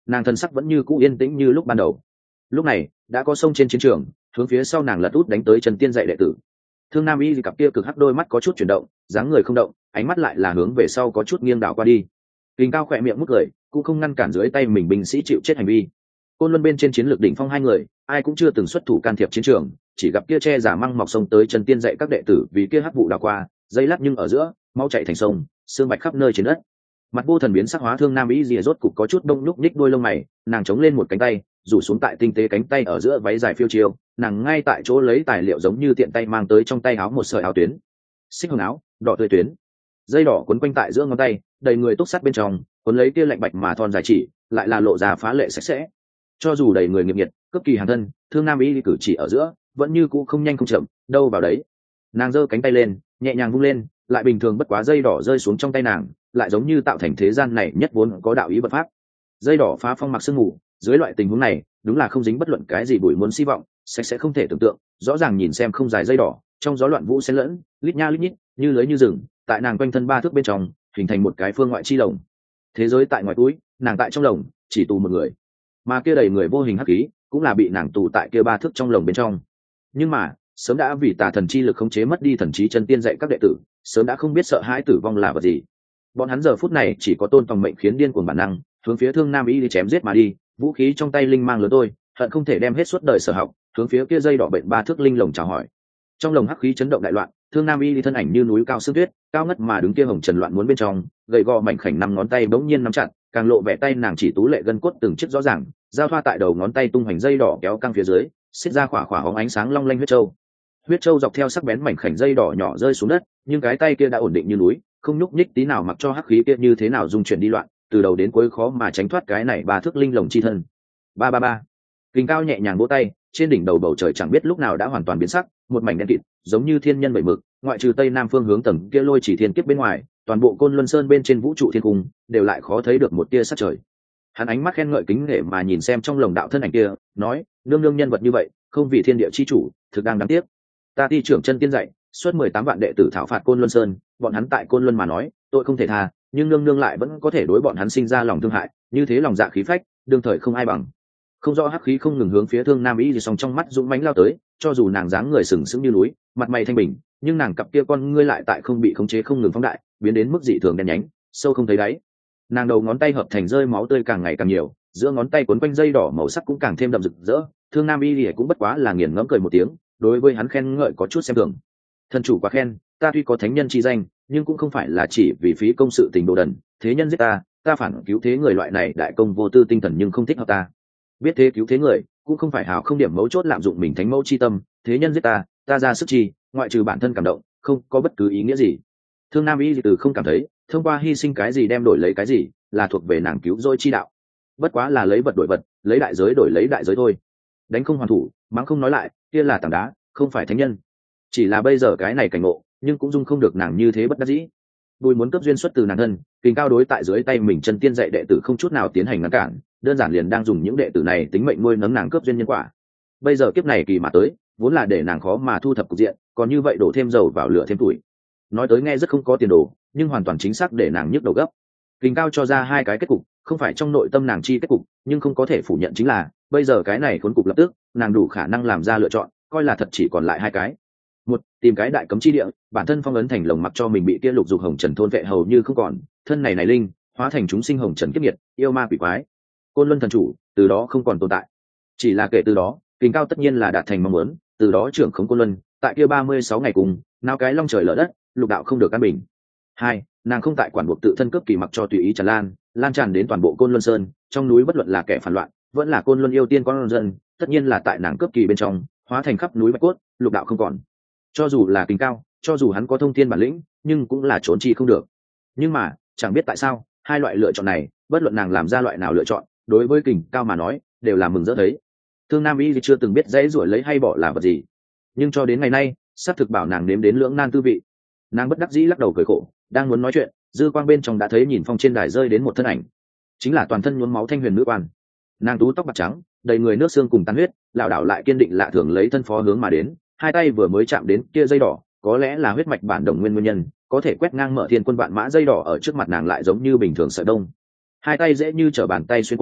nàng thân sắc vẫn như cũ yên tĩnh như lúc ban đầu. Lúc này đã có sông trên chiến trường, hướng phía sau nàng lật út đánh tới Trần Tiên dạy đệ tử. Thương Nam Y cặp kia cực hắc đôi mắt có chút chuyển động, dáng người không động, ánh mắt lại là hướng về sau có chút nghiêng đảo qua đi. Kình Cao khỏe miệng mút cười, cũng không ngăn cản dưới tay mình binh sĩ chịu chết hành vi. Côn Luân bên trên chiến lược đỉnh phong hai người, ai cũng chưa từng xuất thủ can thiệp chiến trường, chỉ gặp kia che giả măng mọc sông tới Trần Tiên dạy các đệ tử vì kia hắc vụ đảo qua, dây lát nhưng ở giữa, máu chảy thành sông, xương bạch khắp nơi trên đất. Mặt vô thần biến sắc hóa Thương Nam Y rìa rốt cục có chút đông nhúc nhích đôi lông mày, nàng chống lên một cánh tay, rủ xuống tại tinh tế cánh tay ở giữa váy dài phiêu chiêu, nàng ngay tại chỗ lấy tài liệu giống như tiện tay mang tới trong tay áo một sợi áo tuyến, xích hồng áo, đỏ tươi tuyến, dây đỏ quấn quanh tại giữa ngón tay, đầy người túc sắt bên trong, quấn lấy kia lạnh bạch mà thon dài chỉ, lại là lộ ra phá lệ sạch sẽ. Cho dù đầy người nghiệp nhiệt, cấp kỳ hàng thân, Thương Nam Y cử chỉ ở giữa, vẫn như cũ không nhanh không chậm, đâu vào đấy. Nàng giơ cánh tay lên, nhẹ nhàng vung lên, lại bình thường bất quá dây đỏ rơi xuống trong tay nàng, lại giống như tạo thành thế gian này nhất vốn có đạo ý bất pháp. Dây đỏ phá phong mặc sương mù, dưới loại tình huống này, đúng là không dính bất luận cái gì bụi muốn hy vọng, sạch sẽ không thể tưởng tượng, rõ ràng nhìn xem không dài dây đỏ, trong gió loạn vũ xen lẫn, lít nha lít nhít, như lưới như rừng, tại nàng quanh thân ba thước bên trong, hình thành một cái phương ngoại chi lồng. Thế giới tại ngoài túi, nàng tại trong lồng, chỉ tù một người. Mà kia đầy người vô hình hắc khí, cũng là bị nàng tù tại kia ba thước trong lồng bên trong. Nhưng mà, sớm đã vì tà thần chi lực khống chế mất đi thần trí chân tiên dạy các đệ tử, sớm đã không biết sợ hãi tử vong là vật gì. Bọn hắn giờ phút này chỉ có tôn tòng mệnh khiến điên cuồng bản năng, hướng phía Thương Nam Y đi chém giết mà đi, vũ khí trong tay linh mang lớn tôi, hận không thể đem hết suốt đời sở học, hướng phía kia dây đỏ bệnh ba thước linh lồng chào hỏi. Trong lồng hắc khí chấn động đại loạn, Thương Nam Y đi thân ảnh như núi cao sương tuyết, cao ngất mà đứng kia hồng trần loạn muốn bên trong, gầy gò mảnh khảnh năm ngón tay bỗng nhiên nắm chặt, càng lộ vẻ tay nàng chỉ tú lệ gân cốt từng chiếc rõ ràng, giao thoa tại đầu ngón tay tung hoành dây đỏ kéo căng phía dưới, xiết ra khỏa khỏa hóng ánh sáng long lanh huyết châu dọc theo sắc bén mảnh khảnh dây đỏ nhỏ rơi xuống đất, nhưng cái tay kia đã ổn định như núi, không nhúc nhích tí nào, mặc cho hắc khí kia như thế nào dung chuyển đi loạn, từ đầu đến cuối khó mà tránh thoát cái này ba thước linh lồng chi thân. Ba ba ba. Kình Cao nhẹ nhàng vỗ tay, trên đỉnh đầu bầu trời chẳng biết lúc nào đã hoàn toàn biến sắc, một mảnh đen kịt, giống như thiên nhân bảy mực, ngoại trừ tây nam phương hướng tầng kia lôi chỉ thiên kiếp bên ngoài, toàn bộ Côn Luân Sơn bên trên vũ trụ thiên cung đều lại khó thấy được một tia sắc trời. Hắn ánh mắt khen ngợi kính nể mà nhìn xem trong lồng đạo thân ảnh kia, nói: nương nương nhân vật như vậy, không vì thiên địa chi chủ, thực đang đáng tiếc. Ta Ti trưởng chân tiên dạy, suốt 18 vạn đệ tử thảo phạt Côn Luân Sơn, bọn hắn tại Côn Luân mà nói, tội không thể tha, nhưng nương nương lại vẫn có thể đối bọn hắn sinh ra lòng thương hại, như thế lòng dạ khí phách, đương thời không ai bằng. Không rõ hắc khí không ngừng hướng phía Thương Nam Y gì song trong mắt dũng mãnh lao tới, cho dù nàng dáng người sừng sững như núi, mặt mày thanh bình, nhưng nàng cặp kia con ngươi lại tại không bị khống chế không ngừng phóng đại, biến đến mức dị thường đen nhánh, sâu không thấy đáy. Nàng đầu ngón tay hợp thành rơi máu tươi càng ngày càng nhiều, giữa ngón tay quấn quanh dây đỏ màu sắc cũng càng thêm đậm rực rỡ. Thương Nam Y gì cũng bất quá là nghiền ngẫm cười một tiếng, đối với hắn khen ngợi có chút xem thường. Thần chủ quá khen, ta tuy có thánh nhân chi danh, nhưng cũng không phải là chỉ vì phí công sự tình đồ đần, thế nhân giết ta, ta phản cứu thế người loại này đại công vô tư tinh thần nhưng không thích hợp ta. Biết thế cứu thế người, cũng không phải hào không điểm mấu chốt lạm dụng mình thánh mẫu chi tâm, thế nhân giết ta, ta ra sức chi, ngoại trừ bản thân cảm động, không có bất cứ ý nghĩa gì. Thương Nam Y từ không cảm thấy, thông qua hy sinh cái gì đem đổi lấy cái gì, là thuộc về nàng cứu rỗi chi đạo. Bất quá là lấy vật đổi vật, lấy đại giới đổi lấy đại giới thôi. Đánh không hoàn thủ, mắng không nói lại, kia là tảng đá, không phải thánh nhân. Chỉ là bây giờ cái này cảnh ngộ, nhưng cũng dung không được nàng như thế bất đắc dĩ. Bùi muốn cấp duyên xuất từ nàng thân, Kình Cao đối tại dưới tay mình chân tiên dạy đệ tử không chút nào tiến hành ngăn cản, đơn giản liền đang dùng những đệ tử này tính mệnh nuôi nấng nàng cướp duyên nhân quả. Bây giờ kiếp này kỳ mà tới, vốn là để nàng khó mà thu thập cục diện, còn như vậy đổ thêm dầu vào lửa thêm tuổi. Nói tới nghe rất không có tiền đồ, nhưng hoàn toàn chính xác để nàng nhức đầu gấp. Kình Cao cho ra hai cái kết cục, không phải trong nội tâm nàng chi kết cục, nhưng không có thể phủ nhận chính là bây giờ cái này khốn cục lập tức, nàng đủ khả năng làm ra lựa chọn, coi là thật chỉ còn lại hai cái. Một, tìm cái đại cấm chi địa, bản thân phong ấn thành lồng mặc cho mình bị kia lục dục hồng trần thôn vệ hầu như không còn, thân này linh hóa thành chúng sinh hồng trần kiếp nghiệt, yêu ma quỷ quái, Côn Luân thần chủ từ đó không còn tồn tại. Chỉ là kể từ đó, Kình Cao tất nhiên là đạt thành mong muốn, từ đó trưởng khống Côn Luân, tại kia 36 ngày cùng, nào cái long trời lở đất, lục đạo không được an bình. Hai, nàng không tại quản buộc tự thân cấp kỳ mặc cho tùy ý tràn lan tràn đến toàn bộ Côn Luân Sơn, trong núi bất luận là kẻ phản loạn, vẫn là Côn Luân yêu tiên con dân, tất nhiên là tại nàng cấp kỳ bên trong, hóa thành khắp núi bạch cốt, lục đạo không còn. Cho dù là Kình Cao, cho dù hắn có thông thiên bản lĩnh, nhưng cũng là trốn chi không được. Nhưng mà, chẳng biết tại sao, hai loại lựa chọn này, bất luận nàng làm ra loại nào lựa chọn, đối với Kình Cao mà nói, đều là mừng rỡ thấy. Thương Nam Y thì chưa từng biết dễ ruổi lấy hay bỏ là vật gì, nhưng cho đến ngày nay, xác thực bảo nàng nếm đến lưỡng nan tư vị. Nàng bất đắc dĩ lắc đầu cười khổ, đang muốn nói chuyện, dư quang bên trong đã thấy nhìn phong trên đài rơi đến một thân ảnh, chính là toàn thân nhuốm máu Thanh Huyền nữ quan. Nàng tú tóc bạc trắng, đầy người nước xương cùng tan huyết, lảo đảo lại kiên định lạ thường lấy thân phó hướng mà đến, hai tay vừa mới chạm đến kia dây đỏ, có lẽ là huyết mạch bản đồng nguyên nhân, có thể quét ngang mở thiên quân vạn mã dây đỏ ở trước mặt nàng lại giống như bình thường sợi đông. Hai tay dễ như trở bàn tay xuyên qua,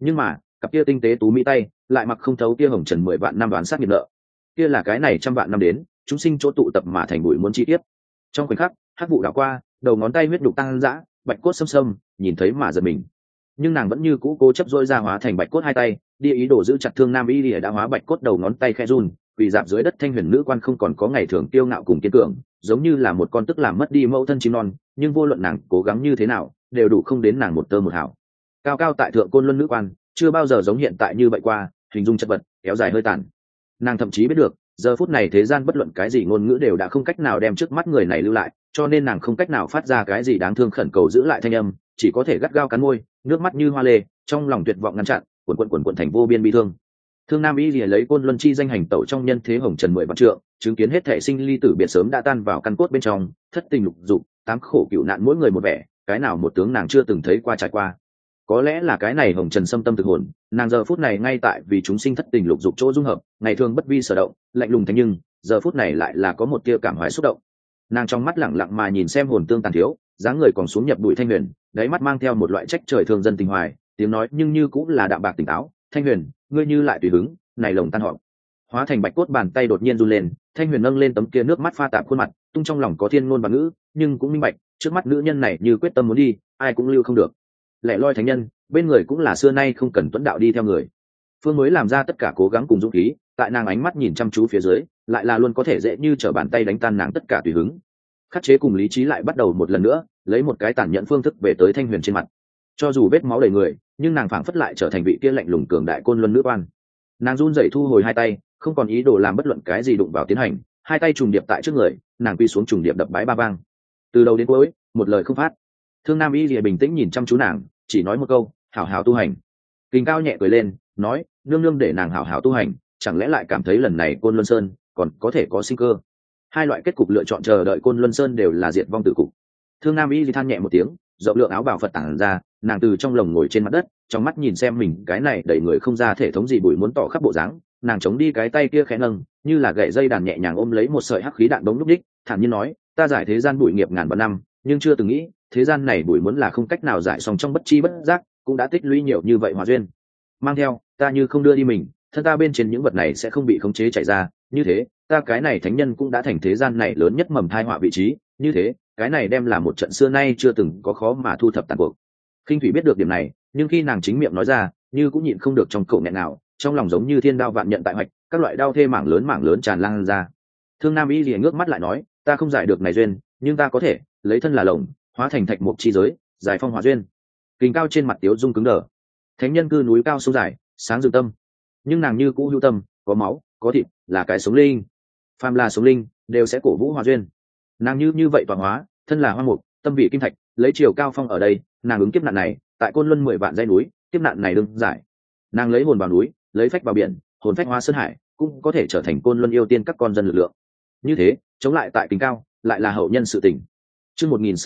nhưng mà cặp kia tinh tế tú mỹ tay lại mặc không thấu kia hồng trần 10 vạn năm đoán sát nghiệp nợ. Kia là cái này trăm vạn năm đến chúng sinh chỗ tụ tập mà thành bụi muốn chi tiết. Trong khoảnh khắc hắc vụ đảo qua, đầu ngón tay huyết đục tăng dã, bạch cốt xâm xâm, nhìn thấy mà giật mình. Nhưng nàng vẫn như cũ cố chấp dỗi ra hóa thành bạch cốt hai tay, đi ý đồ giữ chặt Thương Nam Y Lìa đã hóa bạch cốt đầu ngón tay khẽ run, quỳ dạp dưới đất Thanh Huyền nữ quan không còn có ngày thường kiêu ngạo cùng kiên cường, giống như là một con tức làm mất đi mẫu thân chim non, nhưng vô luận nàng cố gắng như thế nào, đều đủ không đến nàng một tơ một hào. Cao cao tại thượng côn luân nữ quan, chưa bao giờ giống hiện tại như vậy qua, hình dung chật vật, kéo dài hơi tàn. Nàng thậm chí biết được, giờ phút này thế gian bất luận cái gì ngôn ngữ đều đã không cách nào đem trước mắt người này lưu lại, cho nên nàng không cách nào phát ra cái gì đáng thương khẩn cầu giữ lại thanh âm, chỉ có thể gắt gao cắn môi, nước mắt như hoa lê, trong lòng tuyệt vọng ngăn chặn, cuộn thành vô biên bi thương. Thương Nam Y Lìa lấy côn luân chi danh hành tẩu trong nhân thế hồng trần 10 vạn trượng, chứng kiến hết thể sinh ly tử biệt sớm đã tan vào căn cốt bên trong, thất tình lục dục, tám khổ cựu nạn mỗi người một vẻ, cái nào một tướng nàng chưa từng thấy qua trải qua. Có lẽ là cái này hồng trần xâm tâm thực hồn, nàng giờ phút này ngay tại vì chúng sinh thất tình lục dục chỗ dung hợp, ngày thường bất vi sở động, lạnh lùng thế nhưng giờ phút này lại là có một tia cảm hoài xúc động. Nàng trong mắt lẳng lặng mà nhìn xem hồn tương tàn thiếu, dáng người còn xuống nhập bụi Thanh Huyền, đáy mắt mang theo một loại trách trời thương dân tình hoài, tiếng nói nhưng như cũng là đạm bạc tỉnh táo. Thanh Huyền, ngươi như lại tùy hứng, này lồng tan họp. Hóa thành bạch cốt bàn tay đột nhiên run lên, Thanh Huyền nâng lên tấm kia nước mắt pha tạp khuôn mặt, tung trong lòng có thiên ngôn và ngữ, nhưng cũng minh bạch, trước mắt nữ nhân này như quyết tâm muốn đi, ai cũng lưu không được. Lẻ loi thánh nhân, bên người cũng là xưa nay không cần tuấn đạo đi theo người. Phương mới làm ra tất cả cố gắng cùng dũng khí, tại nàng ánh mắt nhìn chăm chú phía dưới, lại là luôn có thể dễ như trở bàn tay đánh tan nàng tất cả tùy hứng. Khắc chế cùng lý trí lại bắt đầu một lần nữa, lấy một cái tàn nhẫn phương thức về tới Thanh Huyền trên mặt. Cho dù vết máu đầy người, nhưng nàng phảng phất lại trở thành vị kia lạnh lùng cường đại côn luân nữ quan. Nàng run rẩy thu hồi hai tay, không còn ý đồ làm bất luận cái gì đụng vào tiến hành, hai tay trùng điệp tại trước người, nàng quy xuống trùng điệp đập bái ba vang. Từ đầu đến cuối, một lời không phát. Thương Nam Y Lìa bình tĩnh nhìn chăm chú nàng, chỉ nói một câu, hảo hảo tu hành. Kình Cao nhẹ cười lên, nói, nương nương để nàng hảo hảo tu hành, chẳng lẽ lại cảm thấy lần này Côn Luân Sơn còn có thể có sinh cơ? Hai loại kết cục lựa chọn chờ đợi Côn Luân Sơn đều là diệt vong tử cục. Thương Nam Y than nhẹ một tiếng, rộng lượng áo bào Phật tản ra, nàng từ trong lồng ngồi trên mặt đất, trong mắt nhìn xem mình cái này đẩy người không ra thể thống gì bụi muốn tỏ khắp bộ dáng, nàng chống đi cái tay kia khẽ nâng, như là gậy dây đàn nhẹ nhàng ôm lấy một sợi hắc khí đạn bóng lúc đích, thản nhiên nói, ta giải thế gian bụi nghiệp ngàn vạn năm, nhưng chưa từng nghĩ, thế gian này bụi muốn là không cách nào giải xong trong bất chi bất giác, cũng đã tích lũy nhiều như vậy hòa duyên. Mang theo, ta như không đưa đi mình, thân ta bên trên những vật này sẽ không bị khống chế chạy ra, như thế, ta cái này thánh nhân cũng đã thành thế gian này lớn nhất mầm thai họa vị trí, như thế, cái này đem là một trận xưa nay chưa từng có khó mà thu thập tàn cuộc. Khinh Thủy biết được điểm này, nhưng khi nàng chính miệng nói ra, như cũng nhịn không được trong cổ nghẹn nào, trong lòng giống như thiên đao vạn nhận tại hoạch, các loại đau thê mảng lớn tràn lan ra. Thương Nam Y liền ngước mắt lại nói, ta không giải được này duyên, nhưng ta có thể lấy thân là lồng, hóa thành thạch mục chi giới, giải phong hỏa duyên. Kình Cao trên mặt tiếu dung cứng đờ. Thánh nhân cư núi cao sông dài, sáng rực tâm, nhưng nàng như cũ hữu tâm, có máu, có thịt, là cái sống linh. Phàm là sống linh, đều sẽ cổ vũ hỏa duyên. Nàng như vậy toàn hóa, thân là hoa mục, tâm vị kim thạch, lấy chiều cao phong ở đây, nàng ứng kiếp nạn này, tại Côn Luân 10 vạn dãy núi, kiếp nạn này đương giải. Nàng lấy hồn vào núi, lấy phách vào biển, hồn phách hóa sơn hải, cũng có thể trở thành Côn Luân yêu tiên các con dân lực lượng. Như thế, chống lại tại Kình Cao, lại là hậu nhân sự tình. Chương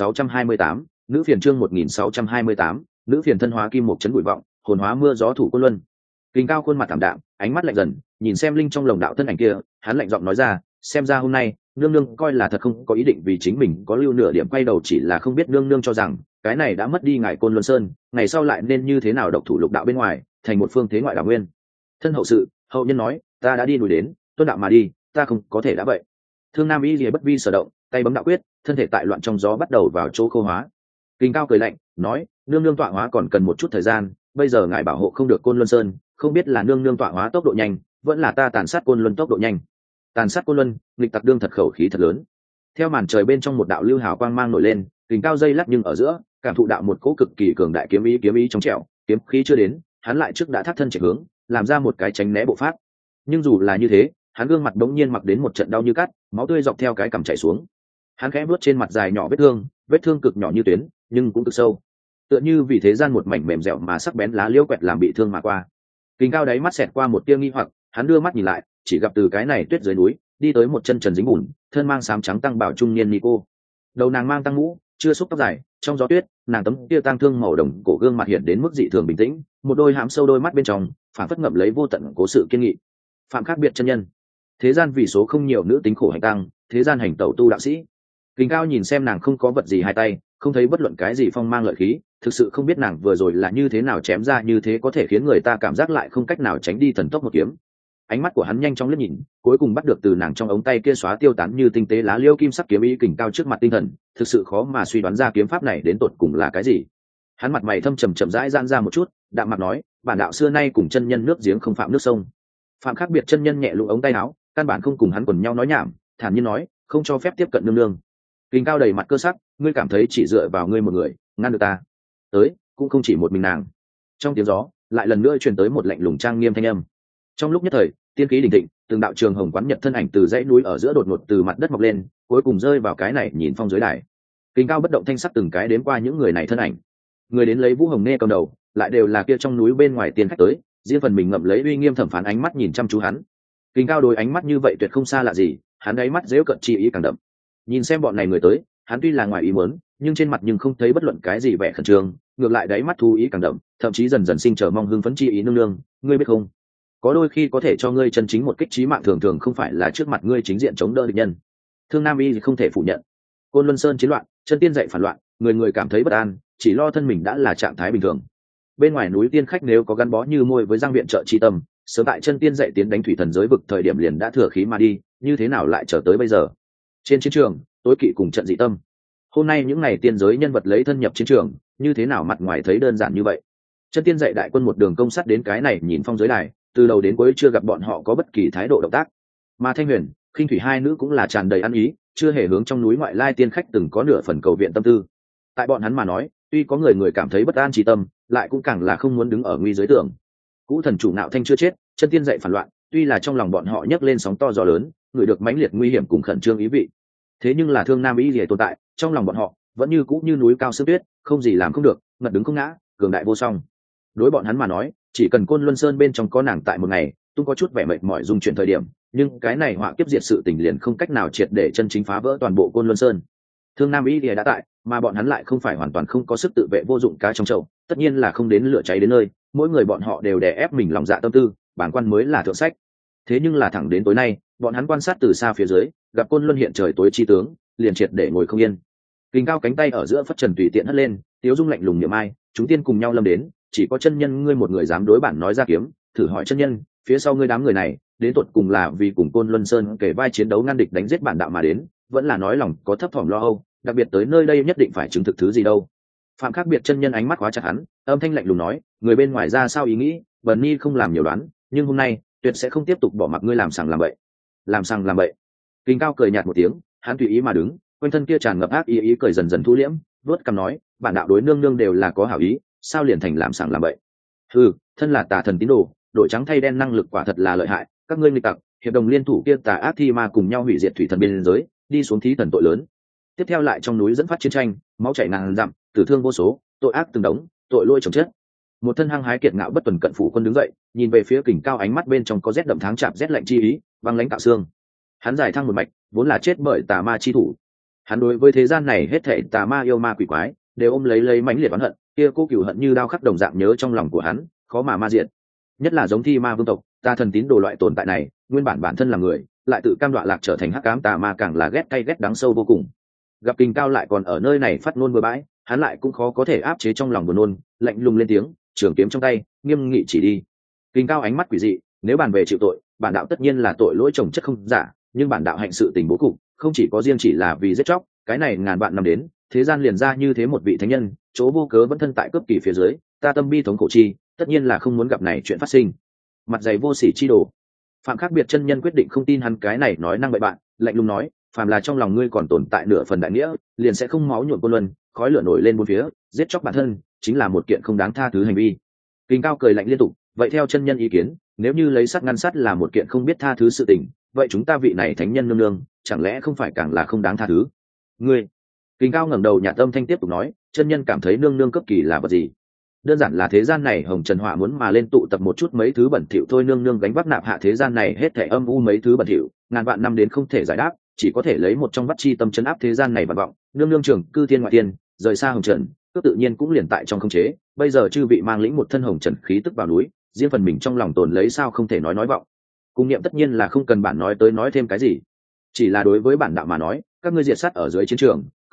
1628, nữ phiền chương 1628, nữ phiền thân hóa kim mục chấn bụi vọng, hồn hóa mưa gió thủ Côn Luân. Kình Cao khuôn mặt thảm đạm, ánh mắt lạnh dần, nhìn xem linh trong lồng đạo thân ảnh kia, hắn lạnh giọng nói ra, xem ra hôm nay, nương nương coi là thật không có ý định vì chính mình có lưu nửa điểm quay đầu, chỉ là không biết nương nương cho rằng cái này đã mất đi ngài Côn Luân Sơn, ngày sau lại nên như thế nào độc thủ lục đạo bên ngoài, thành một phương thế ngoại đảo nguyên. Thân hậu sự, hậu nhân nói, ta đã đi đuổi đến, tuân đạo mà đi, ta không có thể đã vậy. Thương Nam Y lìa bất vi sở động, tay bấm đạo quyết, thân thể tại loạn trong gió bắt đầu vào chỗ khô hóa. Kình Cao cười lạnh, nói, nương nương tọa hóa còn cần một chút thời gian, bây giờ ngài bảo hộ không được Côn Luân Sơn, không biết là nương nương tọa hóa tốc độ nhanh, vẫn là ta tàn sát Côn Luân tốc độ nhanh. Tàn sát Côn Luân, nghịch tặc đương thật khẩu khí thật lớn. Theo màn trời bên trong một đạo lưu hào quang mang nổi lên, Kình Cao dây lắc nhưng ở giữa, cảm thụ đạo một cỗ cực kỳ cường đại kiếm ý trong trẻo, kiếm khí chưa đến, hắn lại trước đã thắt thân chạy hướng, làm ra một cái tránh né bộ pháp. Nhưng dù là như thế, hắn gương mặt bỗng nhiên mặc đến một trận đau như cắt, máu tươi dọc theo cái cằm chảy xuống. Hắn khẽ vuốt trên mặt dài nhỏ vết thương cực nhỏ như tuyến, nhưng cũng cực sâu, tựa như vì thế gian một mảnh mềm dẻo mà sắc bén lá liễu quẹt làm bị thương mà qua. Kình Cao đáy mắt xẹt qua một tia nghi hoặc, hắn đưa mắt nhìn lại, chỉ gặp từ cái này tuyết dưới núi đi tới một chân trần dính bùn, thân mang sám trắng tăng bảo trung niên Nico. Đầu nàng mang tăng mũ, chưa xúc tóc dài, trong gió tuyết, nàng tấm tia tang thương màu đồng cổ gương mặt hiện đến mức dị thường bình tĩnh, một đôi hãm sâu đôi mắt bên trong, phản phất ngậm lấy vô tận cố sự kiên nghị. Phạm khác biệt chân nhân, thế gian vì số không nhiều nữ tính khổ hành tăng, thế gian hành tẩu tu đạo sĩ. Kình Cao nhìn xem nàng không có vật gì hai tay, không thấy bất luận cái gì phong mang lợi khí, thực sự không biết nàng vừa rồi là như thế nào chém ra như thế có thể khiến người ta cảm giác lại không cách nào tránh đi thần tốc một kiếm. Ánh mắt của hắn nhanh chóng liếc nhìn, cuối cùng bắt được từ nàng trong ống tay kia xóa tiêu tán như tinh tế lá liêu kim sắc kiếm ý kình cao trước mặt tinh thần, thực sự khó mà suy đoán ra kiếm pháp này đến tột cùng là cái gì. Hắn mặt mày thâm trầm chậm rãi giãn ra một chút, đạm mặt nói, bản đạo xưa nay cùng chân nhân nước giếng không phạm nước sông. Phạm khác biệt chân nhân nhẹ lụng ống tay áo, căn bản không cùng hắn quần nhau nói nhảm, thản nhiên nói, không cho phép tiếp cận nương nương. Kình cao đầy mặt cơ sắc, ngươi cảm thấy chỉ dựa vào ngươi một người ngăn được ta? Tới, cũng không chỉ một mình nàng. Trong tiếng gió lại lần nữa truyền tới một lạnh lùng trang nghiêm thanh âm. Trong lúc nhất thời tiên khí đình thịnh, từng đạo trường hồng quán nhật thân ảnh từ dãy núi ở giữa đột ngột từ mặt đất mọc lên, cuối cùng rơi vào cái này nhìn phong dưới đài. Kình cao bất động thanh sắc từng cái đếm qua những người này thân ảnh. Người đến lấy Vũ Hồng Nê cầm đầu, lại đều là kia trong núi bên ngoài tiên khách tới, riêng phần mình ngậm lấy uy nghiêm thẩm phán ánh mắt nhìn chăm chú hắn. Kình cao đối ánh mắt như vậy tuyệt không xa lạ gì, hắn đáy mắt dễu cận chi ý càng đậm. Nhìn xem bọn này người tới, hắn tuy là ngoài ý muốn, nhưng trên mặt nhưng không thấy bất luận cái gì vẻ khẩn trương, ngược lại đáy mắt thú ý càng đậm, thậm chí dần dần sinh chờ mong hưng phấn chi ý. Nương nương, ngươi biết không, có đôi khi có thể cho ngươi chân chính một kích chí mạng thường thường không phải là trước mặt ngươi chính diện chống đỡ địch nhân. Thương Nam Y không thể phủ nhận, Côn Luân Sơn chiến loạn, chân tiên dạy phản loạn, người người cảm thấy bất an, chỉ lo thân mình đã là trạng thái bình thường. Bên ngoài núi tiên khách nếu có gắn bó như môi với giang viện trợ chi tâm, sớm tại chân tiên dạy tiến đánh thủy thần giới vực thời điểm liền đã thừa khí mà đi, như thế nào lại trở tới bây giờ? Trên chiến trường, tối kỵ cùng trận dị tâm. Hôm nay những ngày tiên giới nhân vật lấy thân nhập chiến trường, như thế nào mặt ngoài thấy đơn giản như vậy? Chân tiên dạy đại quân một đường công sát đến cái này nhìn phong giới đài, từ đầu đến cuối chưa gặp bọn họ có bất kỳ thái độ động tác. Mà Thanh Huyền, Khinh Thủy hai nữ cũng là tràn đầy ăn ý, chưa hề hướng trong núi ngoại lai tiên khách từng có nửa phần cầu viện tâm tư. Tại bọn hắn mà nói, tuy có người cảm thấy bất an trí tâm, lại cũng càng là không muốn đứng ở nguy giới tưởng. Cũ thần chủ Nạo Thanh chưa chết, chân tiên dạy phản loạn, tuy là trong lòng bọn họ nhấc lên sóng to gió lớn, người được mãnh liệt nguy hiểm cùng khẩn trương ý vị. Thế nhưng là Thương Nam Y Lìa tồn tại, trong lòng bọn họ vẫn như cũ như núi cao sương tuyết, không gì làm không được, ngật đứng không ngã, cường đại vô song. Đối bọn hắn mà nói, chỉ cần Côn Luân Sơn bên trong có nàng tại một ngày, tung có chút vẻ mệt mỏi dung chuyển thời điểm, nhưng cái này họa kiếp diệt sự tình liền không cách nào triệt để chân chính phá vỡ toàn bộ Côn Luân Sơn. Thương Nam Y Lìa đã tại, mà bọn hắn lại không phải hoàn toàn không có sức tự vệ vô dụng cá trong chậu, tất nhiên là không đến lửa cháy đến nơi, mỗi người bọn họ đều đè ép mình lòng dạ tâm tư, bản quan mới là thượng sách. Thế nhưng là thẳng đến tối nay, bọn hắn quan sát từ xa phía dưới, gặp Côn Luân hiện trời tối chi tướng, liền triệt để ngồi không yên. Kình cao cánh tay ở giữa phất trần tùy tiện hất lên, tiếu dung lạnh lùng niệm ai, chúng tiên cùng nhau lâm đến, chỉ có chân nhân ngươi một người dám đối bản nói ra kiếm, thử hỏi chân nhân, phía sau ngươi đám người này, đến tột cùng là vì cùng Côn Luân Sơn kể vai chiến đấu ngăn địch đánh giết bản đạo mà đến, vẫn là nói lòng có thấp thỏm lo âu, đặc biệt tới nơi đây nhất định phải chứng thực thứ gì đâu. Phạm khác biệt chân nhân ánh mắt khóa chặt hắn, âm thanh lạnh lùng nói, người bên ngoài ra sao ý nghĩ, bần ni không làm nhiều đoán, nhưng hôm nay tuyệt sẽ không tiếp tục bỏ mặc ngươi làm sằng làm bậy. Làm sằng làm bậy? Kình cao cười nhạt một tiếng, hắn tùy ý mà đứng, quanh thân kia tràn ngập ác ý cười dần dần thu liễm, vuốt cằm nói, bản đạo đối nương nương đều là có hảo ý, sao liền thành làm sằng làm bậy? Ừ, thân là tà thần tín đồ, đổi trắng thay đen năng lực quả thật là lợi hại, các ngươi nghịch tặc, hiệp đồng liên thủ kia tà ác thi ma cùng nhau hủy diệt thủy thần biên giới, đi xuống thí thần tội lớn. Tiếp theo lại trong núi dẫn phát chiến tranh, máu chảy ngàn dặm, tử thương vô số, tội ác từng đống, tội lỗi chồng chết. Một thân hăng hái kiệt ngạo bất tuần cận phủ quân đứng dậy, nhìn về phía Kình cao ánh mắt bên trong có rét đậm tháng chạm rét lạnh chi ý, băng lãnh tạo xương. Hắn giải thăng một mạch, vốn là chết bởi tà ma chi thủ. Hắn đối với thế gian này hết thảy tà ma yêu ma quỷ quái, đều ôm lấy mãnh liệt oán hận, kia cố cừu hận như đao khắc đồng dạng nhớ trong lòng của hắn, khó mà ma diệt. Nhất là giống thi ma vương tộc, tà thần tín đồ loại tồn tại này, nguyên bản thân là người, lại tự cam đoạ lạc trở thành hắc ám tà ma càng là ghét cay ghét đắng sâu vô cùng. Gặp Kình cao lại còn ở nơi này phát ngôn bừa bãi, hắn lại cũng khó có thể áp chế trong lòng buồn nôn, lạnh lùng lên tiếng, trường kiếm trong tay, nghiêm nghị chỉ đi. Kình cao ánh mắt quỷ dị, nếu bàn về chịu tội, bản đạo tất nhiên là tội lỗi chồng chất không giả, nhưng bản đạo hạnh sự tình bố cục, không chỉ có riêng chỉ là vì giết chóc, cái này ngàn vạn năm đến, thế gian liền ra như thế một vị thánh nhân, chỗ vô cớ vẫn thân tại cướp kỳ phía dưới, ta tâm bi thống khổ chi, tất nhiên là không muốn gặp này chuyện phát sinh. Mặt dày vô sỉ chi đồ. Phạm khác biệt chân nhân quyết định không tin hắn cái này nói năng bậy bạn, lạnh lùng nói, phàm là trong lòng ngươi còn tồn tại nửa phần đại nghĩa, liền sẽ không máu nhuộm Côn Luân, khói lửa nổi lên bốn phía, giết chóc bản thân, chính là một kiện không đáng tha thứ hành vi. Kình cao cười lạnh liên tục, vậy theo chân nhân ý kiến, nếu như lấy sắt ngăn sắt là một kiện không biết tha thứ sự tình, vậy chúng ta vị này thánh nhân nương nương, chẳng lẽ không phải càng là không đáng tha thứ? Ngươi. Kình cao ngẩng đầu nhạt âm thanh tiếp tục nói, chân nhân cảm thấy nương nương cấp kỳ là vật gì? Đơn giản là thế gian này hồng trần hỏa muốn mà lên tụ tập một chút mấy thứ bẩn thỉu thôi, nương nương gánh vác nạp hạ thế gian này hết thảy âm u mấy thứ bẩn thỉu, ngàn vạn năm đến không thể giải đáp, chỉ có thể lấy một trong vắt chi tâm chấn áp thế gian này vạn vọng. Nương nương trường cư thiên ngoại thiên, rời xa hồng trần, cướp tự nhiên cũng liền tại trong không chế. Bây giờ chư vị mang lĩnh một thân hồng trần khí tức vào núi, riêng phần mình trong lòng tồn lấy sao không thể nói vọng. Cung niệm tất nhiên là không cần bản nói tới nói thêm cái gì, chỉ là đối với bản đạo mà nói, các ngươi diệt sát ở dưới chiến trường,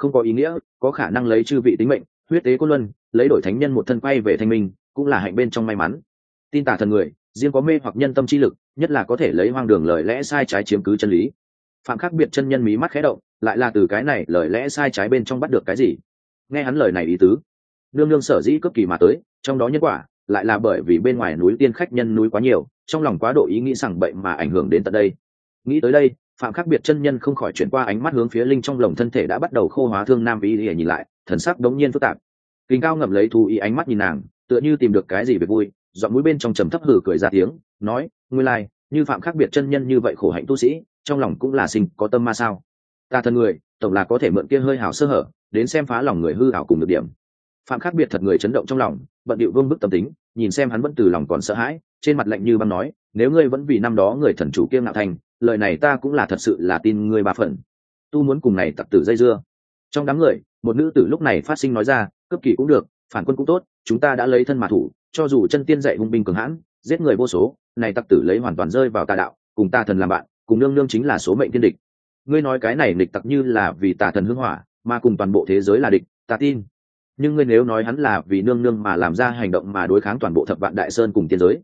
không có ý nghĩa, có khả năng lấy chư vị tính mệnh huyết tế côn luân, lấy đổi thánh nhân một thân quay về thanh minh, cũng là hạnh bên trong may mắn. Tin tà thần người riêng có mê hoặc nhân tâm chi lực, nhất là có thể lấy hoang đường lời lẽ sai trái chiếm cứ chân lý. Phạm Khác Biệt chân nhân mí mắt khẽ động, lại là từ cái này lời lẽ sai trái bên trong bắt được cái gì. Nghe hắn lời này ý tứ, nương nương sở dĩ cấp kỳ mà tới, trong đó nhân quả lại là bởi vì bên ngoài núi tiên khách nhân núi quá nhiều, trong lòng quá độ ý nghĩ rằng bệnh mà ảnh hưởng đến tận đây. Nghĩ tới đây, Phạm Khác Biệt chân nhân không khỏi chuyển qua ánh mắt hướng phía linh trong lồng thân thể đã bắt đầu khô hóa Thương Nam Y để nhìn lại, thần sắc đống nhiên phức tạp. Kinh Cao ngậm lấy thú ý ánh mắt nhìn nàng, tựa như tìm được cái gì về vui, giọng mũi bên trong trầm thấp hừ cười ra tiếng, nói: "Nguyên lai, như Phạm Khác Biệt chân nhân như vậy khổ hạnh tu sĩ, trong lòng cũng là sinh có tâm ma sao? Ta thân người, tổng là có thể mượn kia hơi hào sơ hở, đến xem phá lòng người hư ảo cùng được điểm." Phạm Khác Biệt thật người chấn động trong lòng, bận điệu vương bức tâm tính, nhìn xem hắn vẫn từ lòng còn sợ hãi, trên mặt lạnh như băng nói: "Nếu ngươi vẫn vì năm đó người thần chủ kia ngạo thành, lời này ta cũng là thật sự là tin ngươi ba phần. Tu muốn cùng này tặc tử dây dưa." Trong đám người, một nữ tử lúc này phát sinh nói ra: "Cấp kỳ cũng được, phản quân cũng tốt, chúng ta đã lấy thân mà thủ, cho dù chân tiên dạy hung binh cường hãn, giết người vô số, này tặc tử lấy hoàn toàn rơi vào tà đạo, cùng ta thần làm bạn, cùng nương nương chính là số mệnh thiên địch. Ngươi nói cái này nghịch tặc như là vì tà thần hương hỏa, mà cùng toàn bộ thế giới là địch, ta tin. Nhưng ngươi nếu nói hắn là vì nương nương mà làm ra hành động mà đối kháng toàn bộ thập vạn đại sơn cùng tiên giới,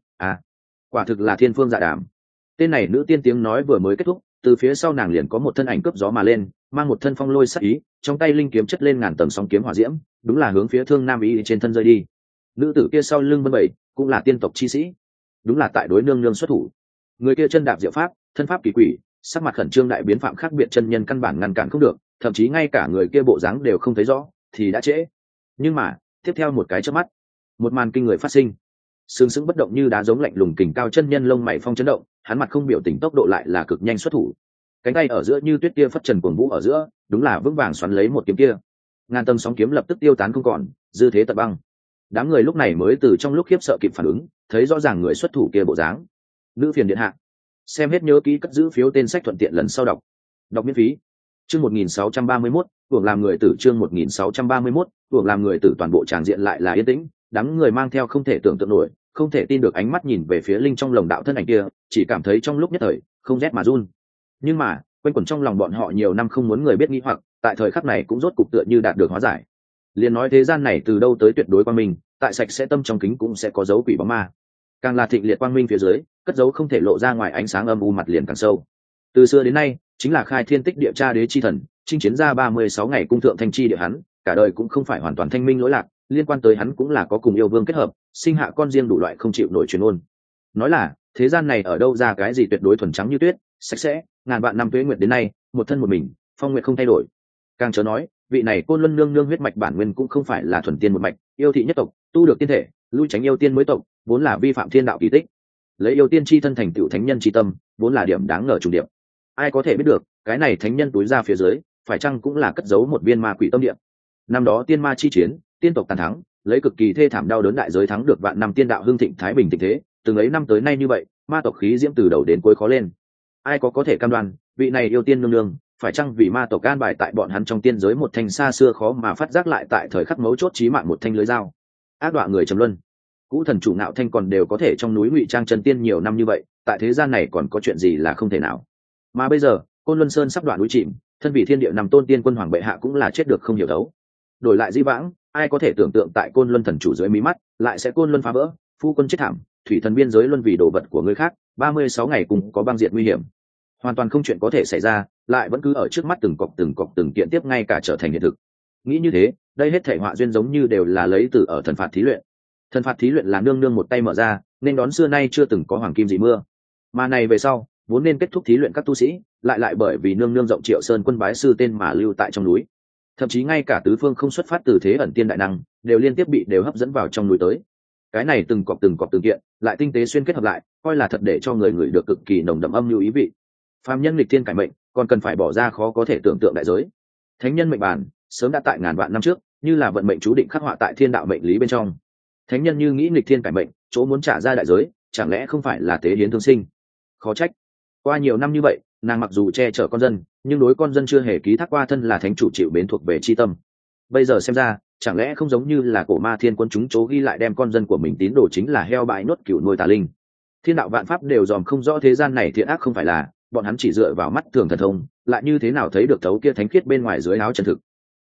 quả thực là thiên phương dạ đàm." Tên này nữ tiên tiếng nói vừa mới kết thúc, từ phía sau nàng liền có một thân ảnh cướp gió mà lên, mang một thân phong lôi sắc ý, trong tay linh kiếm chất lên ngàn tầng sóng kiếm hỏa diễm, đúng là hướng phía Thương Nam Y trên thân rơi đi. Nữ tử kia sau lưng vân bảy, cũng là tiên tộc chi sĩ, đúng là tại đối nương nương xuất thủ. Người kia chân đạp diệu pháp, thân pháp kỳ quỷ, sắc mặt khẩn trương đại biến. Phạm Khác Biệt chân nhân căn bản ngăn cản không được, thậm chí ngay cả người kia bộ dáng đều không thấy rõ, thì đã trễ. Nhưng mà tiếp theo một cái chớp mắt, một màn kinh người phát sinh. Sướng sững bất động như đá giống lạnh lùng Kình Cao chân nhân lông mày phong chấn động, hắn mặt không biểu tình, tốc độ lại là cực nhanh xuất thủ, cánh tay ở giữa như tuyết kia phất trần cuồng vũ ở giữa, đúng là vững vàng xoắn lấy một kiếm kia. Ngàn tầng sóng kiếm lập tức tiêu tán không còn, dư thế tận băng. Đám người lúc này mới từ trong lúc khiếp sợ kịp phản ứng, thấy rõ ràng người xuất thủ kia bộ dáng. Nữ phiền điện hạ, xem hết nhớ kỹ cất giữ phiếu tên sách thuận tiện lần sau đọc miễn phí. Chương 1631, hưởng làm người tử. Chương 1631, hưởng làm người tử. Toàn bộ tràng diện lại là yên tĩnh, đám người mang theo không thể tưởng tượng nổi, không thể tin được ánh mắt nhìn về phía linh trong lồng đạo thân ảnh kia, chỉ cảm thấy trong lúc nhất thời không rét mà run. Nhưng mà quanh quẩn trong lòng bọn họ nhiều năm không muốn người biết nghi hoặc, tại thời khắc này cũng rốt cục tựa như đạt được hóa giải. Liền nói thế gian này từ đâu tới tuyệt đối quang minh, tại sạch sẽ tâm trong kính cũng sẽ có dấu quỷ bóng ma. Càng là thịnh liệt quang minh phía dưới, cất dấu không thể lộ ra ngoài ánh sáng âm u mặt liền càng sâu. Từ xưa đến nay, chính là khai thiên tích địa cha đế chi thần, chinh chiến ra 36 ngày cung thượng thanh chi địa hắn, cả đời cũng không phải hoàn toàn thanh minh lỗi lạc, liên quan tới hắn cũng là có cùng yêu vương kết hợp, sinh hạ con riêng đủ loại không chịu nổi truyền ôn. Nói là thế gian này ở đâu ra cái gì tuyệt đối thuần trắng như tuyết, sạch sẽ, ngàn vạn năm tuế nguyệt đến nay, một thân một mình, phong nguyệt không thay đổi. Càng chớ nói, vị này Côn Luân nương nương huyết mạch bản nguyên cũng không phải là thuần tiên một mạch, yêu thị nhất tộc, tu được tiên thể, lui tránh yêu tiên mới tộc, vốn là vi phạm thiên đạo kỳ tích. Lấy yêu tiên chi thân thành tựu thánh nhân chi tâm, vốn là điểm đáng ngờ trùng điểm. Ai có thể biết được, cái này thánh nhân túi ra phía dưới, phải chăng cũng là cất giấu một viên ma quỷ tâm địa. Năm đó tiên ma chi chiến, tiên tộc tàn thắng, lấy cực kỳ thê thảm đau đớn đại giới thắng được vạn năm tiên đạo hưng thịnh thái bình tình thế, từng ấy năm tới nay như vậy, ma tộc khí diễm từ đầu đến cuối khó lên. Ai có thể cam đoan, vị này yêu tiên nương nương, phải chăng vì ma tộc can bài tại bọn hắn trong tiên giới một thanh xa xưa khó mà phát giác lại tại thời khắc mấu chốt chí mạng một thanh lưới dao. Ác đọa người trầm luân. Cũ thần chủ Nạo Thanh còn đều có thể trong núi ngụy trang chân tiên nhiều năm như vậy, tại thế gian này còn có chuyện gì là không thể nào. Mà bây giờ, Côn Luân Sơn sắp đoạn núi chìm, thân vị thiên địa nằm tôn tiên quân hoàng bệ hạ cũng là chết được không hiểu đấu. Đổi lại di vãng, ai có thể tưởng tượng tại Côn Luân thần chủ dưới mí mắt, lại sẽ Côn Luân phá vỡ, phu quân chết thảm, thủy thần biên giới luân vì đồ vật của người khác, 36 ngày cùng có băng diệt nguy hiểm. Hoàn toàn không chuyện có thể xảy ra, lại vẫn cứ ở trước mắt từng cọc từng kiện tiếp ngay cả trở thành hiện thực. Nghĩ như thế, đây hết thảy họa duyên giống như đều là lấy từ ở thần phạt thí luyện. Thần phạt thí luyện là nương nương một tay mở ra, nên đón xưa nay chưa từng có hoàng kim gì mưa. Mà này về sau, vốn nên kết thúc thí luyện các tu sĩ, lại bởi vì nương nương rộng Triệu Sơn quân bái sư tên mà lưu tại trong núi. Thậm chí ngay cả tứ phương không xuất phát từ thế ẩn tiên đại năng, đều liên tiếp bị hấp dẫn vào trong núi tới. Cái này từng cọc từng kiện, lại tinh tế xuyên kết hợp lại, coi là thật để cho người người được cực kỳ nồng đậm âm lưu ý vị. Phàm nhân nghịch thiên cải mệnh, còn cần phải bỏ ra khó có thể tưởng tượng đại giới. Thánh nhân mệnh bản, sớm đã tại ngàn vạn năm trước, như là vận mệnh chú định khắc họa tại thiên đạo mệnh lý bên trong. Thánh nhân như nghĩ nghịch thiên cải mệnh, chỗ muốn trả ra đại giới, chẳng lẽ không phải là tế hiến thương sinh? Khó trách. Qua nhiều năm như vậy, nàng mặc dù che chở con dân, nhưng đối con dân chưa hề ký thác qua thân là thánh chủ chịu bến thuộc về chi tâm. Bây giờ xem ra, chẳng lẽ không giống như là cổ ma thiên quân chúng chố ghi lại đem con dân của mình tín đồ chính là heo bại nốt cửu nuôi tà linh. Thiên đạo vạn pháp đều dòm không rõ thế gian này thiện ác không phải là, bọn hắn chỉ dựa vào mắt thường thần thông, lại như thế nào thấy được thấu kia thánh khiết bên ngoài dưới áo chân thực.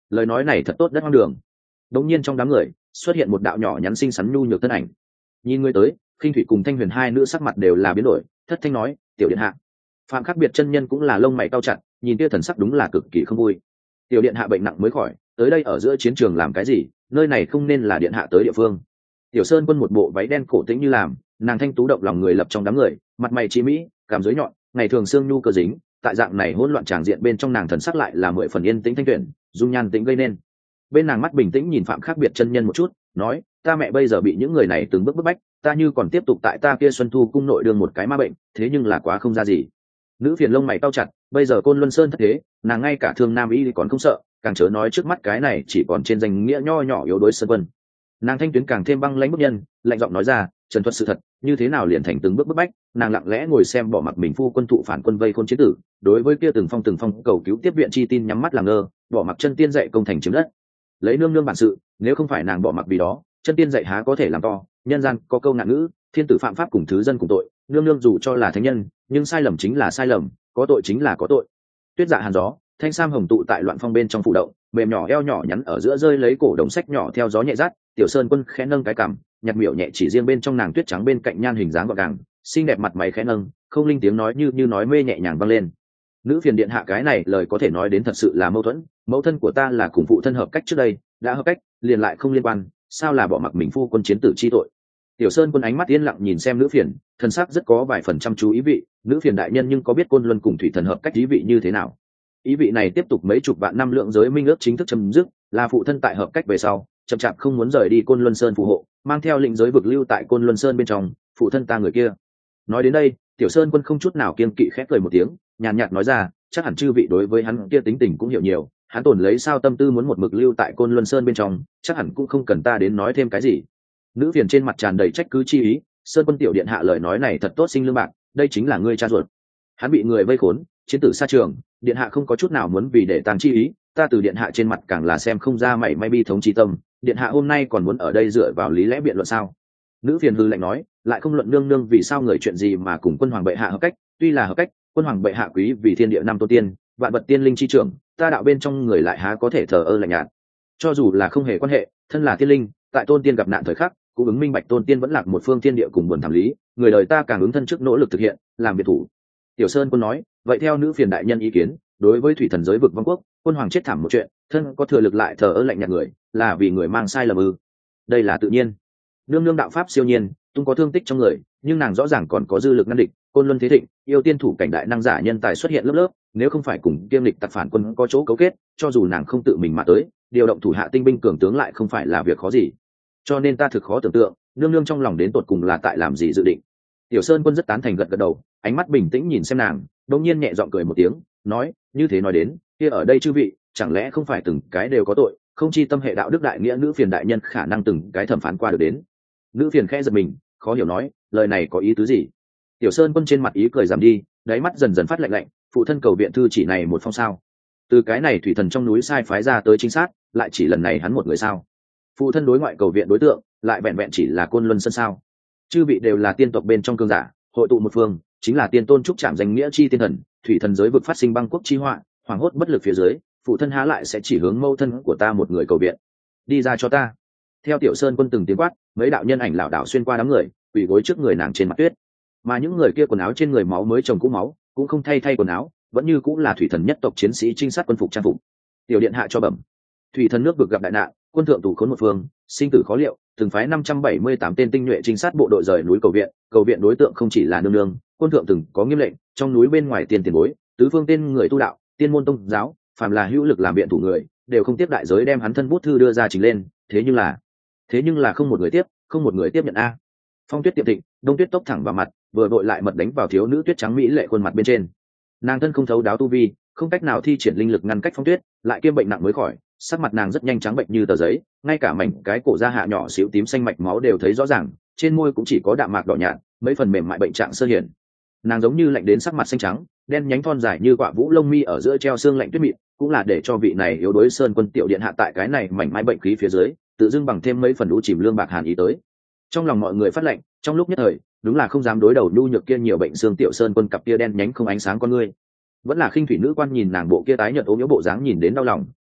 lời nói này thật tốt đất hoang đường. Đống nhiên trong đám người xuất hiện một đạo nhỏ nhắn xinh xắn nhu nhược thân ảnh. Nhìn người tới, Khinh Thủy cùng Thanh Huyền hai nữ sắc mặt đều là biến đổi, thất thanh nói, tiểu điện hạ. Phạm Khác Biệt chân nhân cũng là lông mày cau chặt, nhìn kia thần sắc đúng là cực kỳ không vui. Tiểu điện hạ bệnh nặng mới khỏi, tới đây ở giữa chiến trường làm cái gì, nơi này không nên là điện hạ tới địa phương. Tiểu Sơn Quân một bộ váy đen cổ tĩnh như làm, nàng thanh tú động lòng người lập trong đám người, mặt mày trí mỹ, cảm dưới nhọn, ngày thường xương nhu cơ dính, tại dạng này hỗn loạn tràng diện bên trong nàng thần sắc lại là mười phần yên tĩnh thanh tuyển, dung nhan tĩnh gây nên. Bên nàng mắt bình tĩnh nhìn Phạm Khác Biệt chân nhân một chút, nói, ta mẹ bây giờ bị những người này từng bước bức bách, ta như còn tiếp tục tại ta kia Xuân Thu cung nội đường một cái ma bệnh, thế nhưng là quá không ra gì. Nữ phiền lông mày cau chặt, bây giờ Côn Luân Sơn thất thế, nàng ngay cả thương nam y còn không sợ, càng chớ nói trước mắt cái này chỉ còn trên danh nghĩa nho nhỏ yếu đuối Sơn Quân. Nàng thanh tuyến càng thêm băng lãnh bức nhân, lạnh giọng nói ra, trần thuật sự thật, như thế nào liền thành từng bước bức bách. Nàng lặng lẽ ngồi xem bỏ mặc mình phu quân thụ phản quân vây khôn chiến tử, đối với kia từng phong cầu cứu tiếp viện chi tin nhắm mắt làm ngơ, bỏ mặc chân tiên dạy công thành chiếm đất. Lấy nương nương bản sự, nếu không phải nàng bỏ mặc vì đó, chân tiên dạy há có thể làm to. Nhân gian có câu nạn ngữ, thiên tử phạm pháp cùng thứ dân cùng tội, nương nương dù cho là thánh nhân, nhưng sai lầm chính là sai lầm, có tội chính là có tội. Tuyết dạ hàn gió, thanh sam hồng tụ tại loạn phong bên trong phủ động, mềm nhỏ eo nhỏ nhắn ở giữa rơi lấy cổ đồng sách nhỏ theo gió nhẹ rát. Tiểu Sơn Quân khẽ nâng cái cằm, nhặt miệng nhẹ chỉ riêng bên trong nàng tuyết trắng bên cạnh nhan hình dáng gọn gàng, xinh đẹp mặt mày khẽ nâng, không linh tiếng nói như nói mê nhẹ nhàng vang lên. Nữ phiền điện hạ cái này lời có thể nói đến thật sự là mâu thuẫn, mẫu thân của ta là cùng phụ thân hợp cách trước đây, đã hợp cách liền lại không liên quan, sao là bỏ mặc mình phu quân chiến tử chi tội. Tiểu Sơn Quân ánh mắt yên lặng nhìn xem nữ phiền, thân sắc rất có vài phần chăm chú ý vị. Nữ phiền đại nhân nhưng có biết Côn Luân cùng thủy thần hợp cách ý vị như thế nào? Ý vị này tiếp tục mấy chục vạn năm lượng giới minh ước chính thức chấm dứt, là phụ thân tại hợp cách về sau chậm chạp không muốn rời đi Côn Luân Sơn phù hộ, mang theo lĩnh giới vực lưu tại Côn Luân Sơn bên trong, phụ thân ta người kia. Nói đến đây, Tiểu Sơn Quân không chút nào kiêng kỵ khép cười một tiếng, nhàn nhạt nói ra, chắc hẳn chư vị đối với hắn kia tính tình cũng hiểu nhiều, hắn tổn lấy sao tâm tư muốn một mực lưu tại Côn Luân Sơn bên trong, chắc hẳn cũng không cần ta đến nói thêm cái gì. Nữ phiền trên mặt tràn đầy trách cứ chi ý, Sơn Quân tiểu điện hạ lời nói này thật tốt sinh lương bạc, đây chính là ngươi cha ruột. Hắn bị người vây khốn, chiến tử xa trường, điện hạ không có chút nào muốn vì để tàng chi ý, ta từ điện hạ trên mặt càng là xem không ra mảy may bi thống chi tâm, điện hạ hôm nay còn muốn ở đây dựa vào lý lẽ biện luận sao? Nữ phiền hư lạnh nói, lại không luận nương nương vì sao người chuyện gì mà cùng quân hoàng bệ hạ hợp cách, tuy là hợp cách, quân hoàng bệ hạ quý vì thiên địa năm tôn tiên, vạn vật tiên linh chi trưởng, ta đạo bên trong người lại há có thể thờ ơ lạnh nhạt. Cho dù là không hề quan hệ, thân là tiên linh, tại tôn tiên gặp nạn thời khắc, cũng ứng minh bạch tôn tiên vẫn lạc một phương thiên địa cùng buồn thảm lý, người đời ta càng ứng thân trước nỗ lực thực hiện, làm biệt thủ. Tiểu Sơn Quân nói, vậy theo nữ phiền đại nhân ý kiến, đối với thủy thần giới vực vong quốc, quân hoàng chết thảm một chuyện, thân có thừa lực lại thờ ơ lạnh nhạt người, là vì người mang sai lầm ư? Đây là tự nhiên. Nương nương đạo pháp siêu nhiên, tung có thương tích trong người, nhưng nàng rõ ràng còn có dư lực ngăn địch. Côn Luân thế thịnh, yêu tiên thủ cảnh đại năng giả nhân tài xuất hiện lớp lớp, nếu không phải cùng kiêm lịch tặc phản quân có chỗ cấu kết, cho dù nàng không tự mình mà tới, điều động thủ hạ tinh binh cường tướng lại không phải là việc khó gì. Cho nên ta thực khó tưởng tượng, nương nương trong lòng đến tột cùng là tại làm gì dự định. Tiểu Sơn Quân rất tán thành gật gật đầu, ánh mắt bình tĩnh nhìn xem nàng, đột nhiên nhẹ giọng cười một tiếng, nói, như thế nói đến, kia ở đây chư vị, chẳng lẽ không phải từng cái đều có tội, không chi tâm hệ đạo đức đại nghĩa nữ phiền đại nhân khả năng từng cái thẩm phán qua được đến. Nữ phiền khẽ giật mình, khó hiểu nói, lời này có ý tứ gì? Tiểu Sơn Quân trên mặt ý cười giảm đi, đáy mắt dần dần phát lạnh lạnh, phụ thân cầu viện thư chỉ này một phong sao? Từ cái này thủy thần trong núi sai phái ra tới chính sát, lại chỉ lần này hắn một người sao? Phụ thân đối ngoại cầu viện đối tượng, lại vẹn vẹn chỉ là Côn Luân Sơn sao? Chư vị đều là tiên tộc bên trong cương giả, hội tụ một phương, chính là tiên tôn trúc trạm danh nghĩa chi tiên thần, thủy thần giới vực phát sinh băng quốc chi họa, hoàng hốt bất lực phía dưới, phụ thân há lại sẽ chỉ hướng mâu thân của ta một người cầu viện? Đi ra cho ta. Theo Tiểu Sơn Quân từng tiếng quát, mấy đạo nhân ảnh lảo đảo xuyên qua đám người, quỳ gối trước người nàng trên mặt tuyết. Mà những người kia quần áo trên người máu mới chồng cũ máu, cũng không thay quần áo, vẫn như cũng là thủy thần nhất tộc chiến sĩ trinh sát quân phục trang phục. Tiểu điện hạ cho bẩm, thủy thần nước vực gặp đại nạn, quân thượng tù khốn một phương, sinh tử khó liệu, từng phái 578 tên tinh nhuệ trinh sát bộ đội rời núi cầu viện đối tượng không chỉ là nương nương, quân thượng từng có nghiêm lệnh, trong núi bên ngoài tiền bối, tứ phương tên người tu đạo, tiên môn tông giáo, phàm là hữu lực làm viện thủ người, đều không tiếp đại giới đem hắn thân bút thư đưa ra trình lên, thế nhưng là không một người tiếp nhận a. Phong tuyết tiệm thịnh, đông tuyết tốc thẳng vào mặt, vừa vội lại mật đánh vào thiếu nữ tuyết trắng mỹ lệ khuôn mặt bên trên. Nàng thân không thấu đáo tu vi, không cách nào thi triển linh lực ngăn cách phong tuyết, lại kiêm bệnh nặng mới khỏi, sắc mặt nàng rất nhanh trắng bệnh như tờ giấy, ngay cả mảnh cái cổ da hạ nhỏ xíu tím xanh mạch máu đều thấy rõ ràng, trên môi cũng chỉ có đạm mạc đỏ nhạt, mấy phần mềm mại bệnh trạng sơ hiển. Nàng giống như lạnh đến sắc mặt xanh trắng, đen nhánh thon dài như quả vũ lông mi ở giữa treo xương lạnh tuyết mịn, cũng là để cho vị này yếu đuối Sơn Quân tiểu điện hạ tại cái này mảnh mai bệnh khí phía dưới, tự dưng bằng thêm mấy phần lũ chìm lương bạc hàn ý tới. Trong lòng mọi người phát lạnh, trong lúc nhất thời, đúng là không dám đối đầu nhu nhược kia nhiều bệnh xương tiểu Sơn Quân cặp kia đen nhánh không ánh sáng con ngươi. Vẫn là khinh thủy nữ quan nhìn nàng bộ kia tái nhợt ốm yếu bộ dáng nhìn đến đau lòng,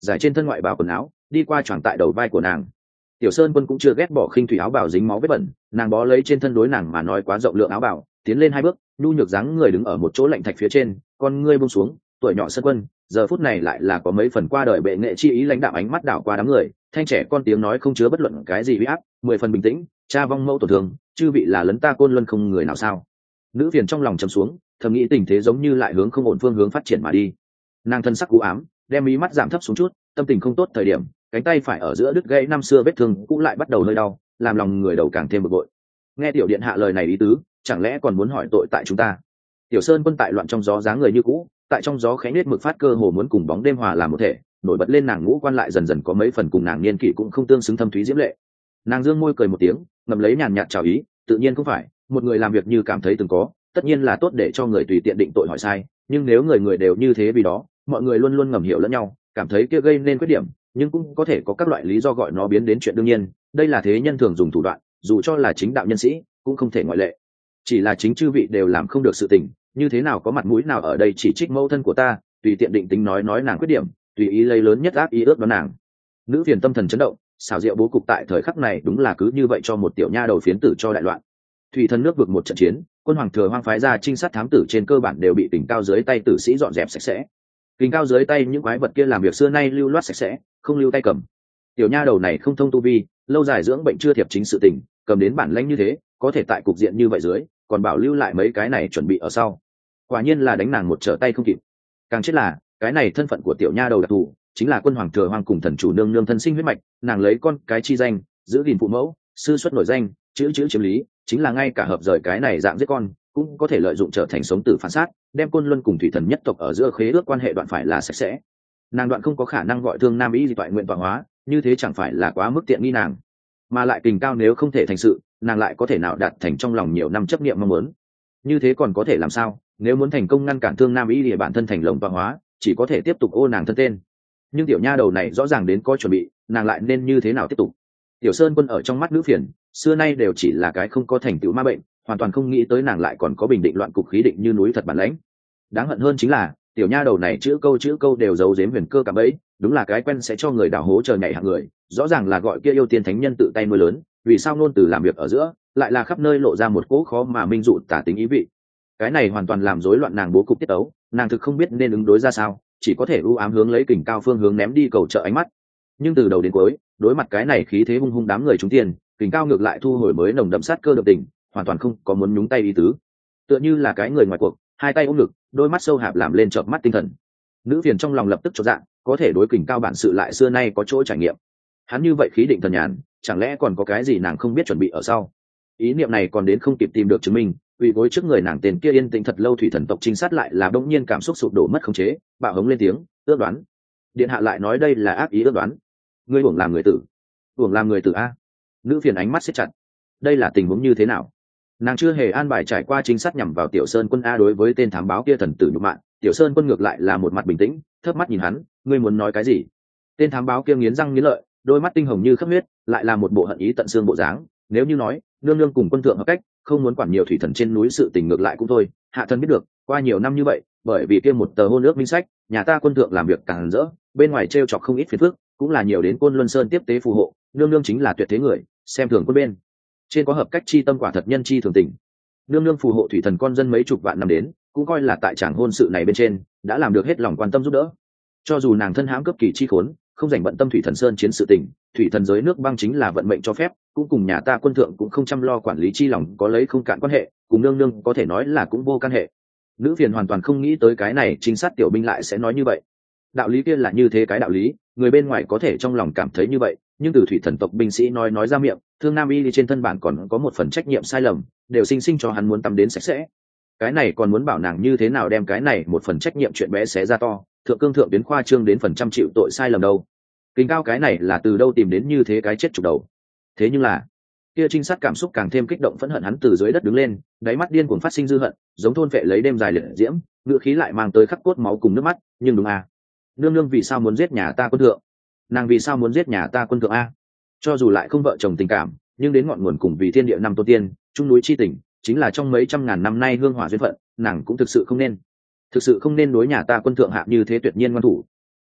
giải trên thân ngoại bào quần áo đi qua choàng tại đầu vai của nàng. Tiểu Sơn Quân cũng chưa ghét bỏ khinh thủy áo bào dính máu vết bẩn, nàng bó lấy trên thân đối nàng mà nói quá rộng lượng áo bào, tiến lên 2 bước, nhu nhược dáng người đứng ở một chỗ lạnh thạch phía trên, con ngươi buông xuống, tuổi nhỏ Sơn Quân, giờ phút này lại là có mấy phần qua đời bệ nghệ chi ý, lãnh đạm ánh mắt đảo qua đám người, thanh trẻ con tiếng nói không chứa bất luận cái gì uy áp, 10 phần bình tĩnh, cha vong mẫu tổn thương, chư vị là lấn ta Côn Luân không người nào sao? Nữ phiền trong lòng trầm xuống, thầm nghĩ tình thế giống như lại hướng không ổn phương hướng phát triển mà đi. Nàng thân sắc u ám, đem mí mắt giảm thấp xuống chút, tâm tình không tốt thời điểm, cánh tay phải ở giữa đứt gãy năm xưa vết thương cũ lại bắt đầu hơi đau, làm lòng người đầu càng thêm bực bội. Nghe tiểu điện hạ lời này ý tứ, chẳng lẽ còn muốn hỏi tội tại chúng ta? Tiểu Sơn Quân tại loạn trong gió dáng người như cũ, tại trong gió khẽ nết mực phát cơ hồ muốn cùng bóng đêm hòa làm một thể, nổi bật lên nàng ngũ quan lại dần dần có mấy phần cùng nàng niên kỷ cũng không tương xứng thâm thúy diễm lệ. Nàng dương môi cười một tiếng, ngậm lấy nhàn nhạt chào ý, tự nhiên không phải, một người làm việc như cảm thấy từng có, tất nhiên là tốt để cho người tùy tiện định tội hỏi sai, nhưng nếu người người đều như thế vì đó, mọi người luôn luôn ngầm hiểu lẫn nhau, cảm thấy kia gây nên khuyết điểm, nhưng cũng có thể có các loại lý do gọi nó biến đến chuyện đương nhiên, đây là thế nhân thường dùng thủ đoạn, dù cho là chính đạo nhân sĩ cũng không thể ngoại lệ. Chỉ là chính chư vị đều làm không được sự tình, như thế nào có mặt mũi nào ở đây chỉ trích mẫu thân của ta, tùy tiện định tính nói nàng khuyết điểm, tùy ý lấy lớn nhất ác ý ước đoán nàng. Nữ phiền tâm thần chấn động, xảo diệu bố cục tại thời khắc này đúng là cứ như vậy cho một tiểu nha đầu phiến tử cho đại loạn. Thủy thân nước vực một trận chiến, quân hoàng thừa hoang phái ra trinh sát thám tử trên cơ bản đều bị kình cao dưới tay tử sĩ dọn dẹp sạch sẽ. Kình cao dưới tay những quái vật kia làm việc xưa nay lưu loát sạch sẽ, không lưu tay cầm. Tiểu nha đầu này không thông tu vi, lâu dài dưỡng bệnh chưa thiệp chính sự tình, cầm đến bản lãnh như thế, có thể tại cục diện như vậy dưới, còn bảo lưu lại mấy cái này chuẩn bị ở sau. Quả nhiên là đánh nàng một trở tay không kịp. Càng chết là, cái này thân phận của tiểu nha đầu đặc thù, chính là quân hoàng thừa hoang cùng thần chủ nương nương thân sinh huyết mạch, nàng lấy con cái chi danh, giữ gìn phụ mẫu, sư xuất nổi danh, chữ chiếm lý, chính là ngay cả hợp rời cái này dạng giết con, cũng có thể lợi dụng trở thành sống tử phản sát, đem Côn Luân cùng thủy thần nhất tộc ở giữa khế ước quan hệ đoạn phải là sạch sẽ. Nàng đoạn không có khả năng gọi thương nam ý gì toại nguyện vọng hóa, như thế chẳng phải là quá mức tiện nghi nàng. Mà lại Kình cao nếu không thể thành sự, nàng lại có thể nào đạt thành trong lòng nhiều năm chấp niệm mong muốn. Như thế còn có thể làm sao? Nếu muốn thành công ngăn cản thương nam ý thì bản thân thành lồng vọng hóa, chỉ có thể tiếp tục ô nàng thân tên. Nhưng tiểu nha đầu này rõ ràng đến có chuẩn bị, nàng lại nên như thế nào tiếp tục? Tiểu Sơn Quân ở trong mắt nữ phiền, xưa nay đều chỉ là cái không có thành tựu ma bệnh, hoàn toàn không nghĩ tới nàng lại còn có bình định loạn cục khí định như núi thật bản lãnh. Đáng hận hơn chính là tiểu nha đầu này chữ câu đều giấu giếm huyền cơ cả bấy, đúng là cái quen sẽ cho người đào hố chờ nhảy hạng người, rõ ràng là gọi kia yêu tiên thánh nhân tự tay mưa lớn, vì sao ngôn từ làm việc ở giữa lại là khắp nơi lộ ra một cỗ khó mà minh dụ tả tính ý vị. Cái này hoàn toàn làm rối loạn nàng bố cục tiết tấu, nàng thực không biết nên ứng đối ra sao, chỉ có thể u ám hướng lấy Kình cao phương hướng ném đi cầu trợ ánh mắt. Nhưng từ đầu đến cuối, đối mặt cái này khí thế hung hung đám người trúng tiền, Kình cao ngược lại thu hồi mới nồng đậm sát cơ độc tình, hoàn toàn không có muốn nhúng tay ý tứ, tựa như là cái người ngoài cuộc, hai tay ôm ngực, đôi mắt sâu hạp làm lên chợp mắt tinh thần. Nữ phiền trong lòng lập tức chột dạ, có thể đối Kình cao bản sự lại xưa nay có chỗ trải nghiệm. Hắn như vậy khí định thần nhàn, chẳng lẽ còn có cái gì nàng không biết chuẩn bị ở sau? Ý niệm này còn đến không kịp tìm được chứng minh, quỳ gối trước người nàng tên kia yên tĩnh thật lâu thủy thần tộc trinh sát lại là bỗng nhiên cảm xúc sụp đổ mất khống chế, bạo hống lên tiếng, ước đoán. Điện hạ lại nói đây là ác ý ước đoán. Ngươi uổng làm người tử, uổng làm người tử a. Nữ phiền ánh mắt siết chặt. Đây là tình huống như thế nào? Nàng chưa hề an bài trải qua trinh sát nhằm vào Tiểu Sơn Quân a. Đối với tên thám báo kia thần tử nhục mạ, Tiểu Sơn Quân ngược lại là một mặt bình tĩnh, thấp mắt nhìn hắn, ngươi muốn nói cái gì? Tên thám báo kia nghiến răng nghiến lợi, đôi mắt tinh hồng như khắp huyết, lại là một bộ hận ý tận xương bộ dáng. Nếu như nói nương nương cùng quân thượng hợp cách, không muốn quản nhiều thủy thần trên núi sự tình ngược lại cũng thôi, hạ thần biết được, qua nhiều năm như vậy, bởi vì kia một tờ hôn ước minh sách, nhà ta quân thượng làm việc càng rỡ, bên ngoài trêu chọc không ít phiền phức, cũng là nhiều đến Côn Luân Sơn tiếp tế phù hộ, nương nương chính là tuyệt thế người, xem thường quân bên trên có hợp cách chi tâm, quả thật nhân chi thường tình. Nương nương phù hộ thủy thần con dân mấy chục vạn năm đến, cũng coi là tại tràng hôn sự này bên trên đã làm được hết lòng quan tâm giúp đỡ. Cho dù nàng thân hãm cấp kỳ chi khốn, không dành bận tâm thủy thần sơn chiến sự tình, thủy thần giới nước băng chính là vận mệnh cho phép, cũng cùng nhà ta quân thượng cũng không chăm lo quản lý chi lòng có lấy không cạn quan hệ, cùng nương nương có thể nói là cũng vô can hệ. Nữ phiền hoàn toàn không nghĩ tới cái này chính sát tiểu binh lại sẽ nói như vậy. Đạo lý kia là như thế cái đạo lý, người bên ngoài có thể trong lòng cảm thấy như vậy, nhưng từ thủy thần tộc binh sĩ nói ra miệng, thương nam y trên thân bản còn có một phần trách nhiệm sai lầm, đều sinh cho hắn muốn tắm đến sạch sẽ. Cái này còn muốn bảo nàng như thế nào đem cái này một phần trách nhiệm chuyện bé xé ra to, thượng cương thượng biến khoa trương đến phần trăm chịu tội sai lầm đâu. Kình cao cái này là từ đâu tìm đến như thế cái chết chục đầu. Thế nhưng là kia trinh sát cảm xúc càng thêm kích động phẫn hận, hắn từ dưới đất đứng lên, đáy mắt điên cuồng phát sinh dư hận, giống thôn vệ lấy đêm dài liệt diễm, ngựa khí lại mang tới khắc cốt máu cùng nước mắt. Nhưng đúng à, nương nương vì sao muốn giết nhà ta quân thượng? Nàng vì sao muốn giết nhà ta quân thượng a? Cho dù lại không vợ chồng tình cảm, nhưng đến ngọn nguồn cùng vì thiên địa năm tôn tiên, trung núi chi tình, chính là trong mấy trăm ngàn năm nay hương hỏa duyên phận, nàng cũng thực sự không nên đối nhà ta quân thượng hạ như thế tuyệt nhiên ngoan thủ.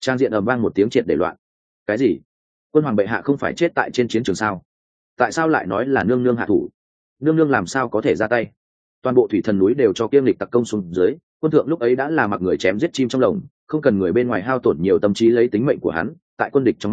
trang diện ầm vang một tiếng triệt để loạn. Cái gì? Quân hoàng bệ hạ không phải chết tại trên chiến trường sao? Tại sao lại nói là nương nương hạ thủ? Nương nương làm sao có thể ra tay? Toàn bộ thủy thần núi đều cho kiêm lịch tặc công xuống dưới, quân thượng lúc ấy đã là mặc người chém giết chim trong lồng, không cần người bên ngoài hao tổn nhiều tâm trí lấy tính mệnh của hắn. Tại quân địch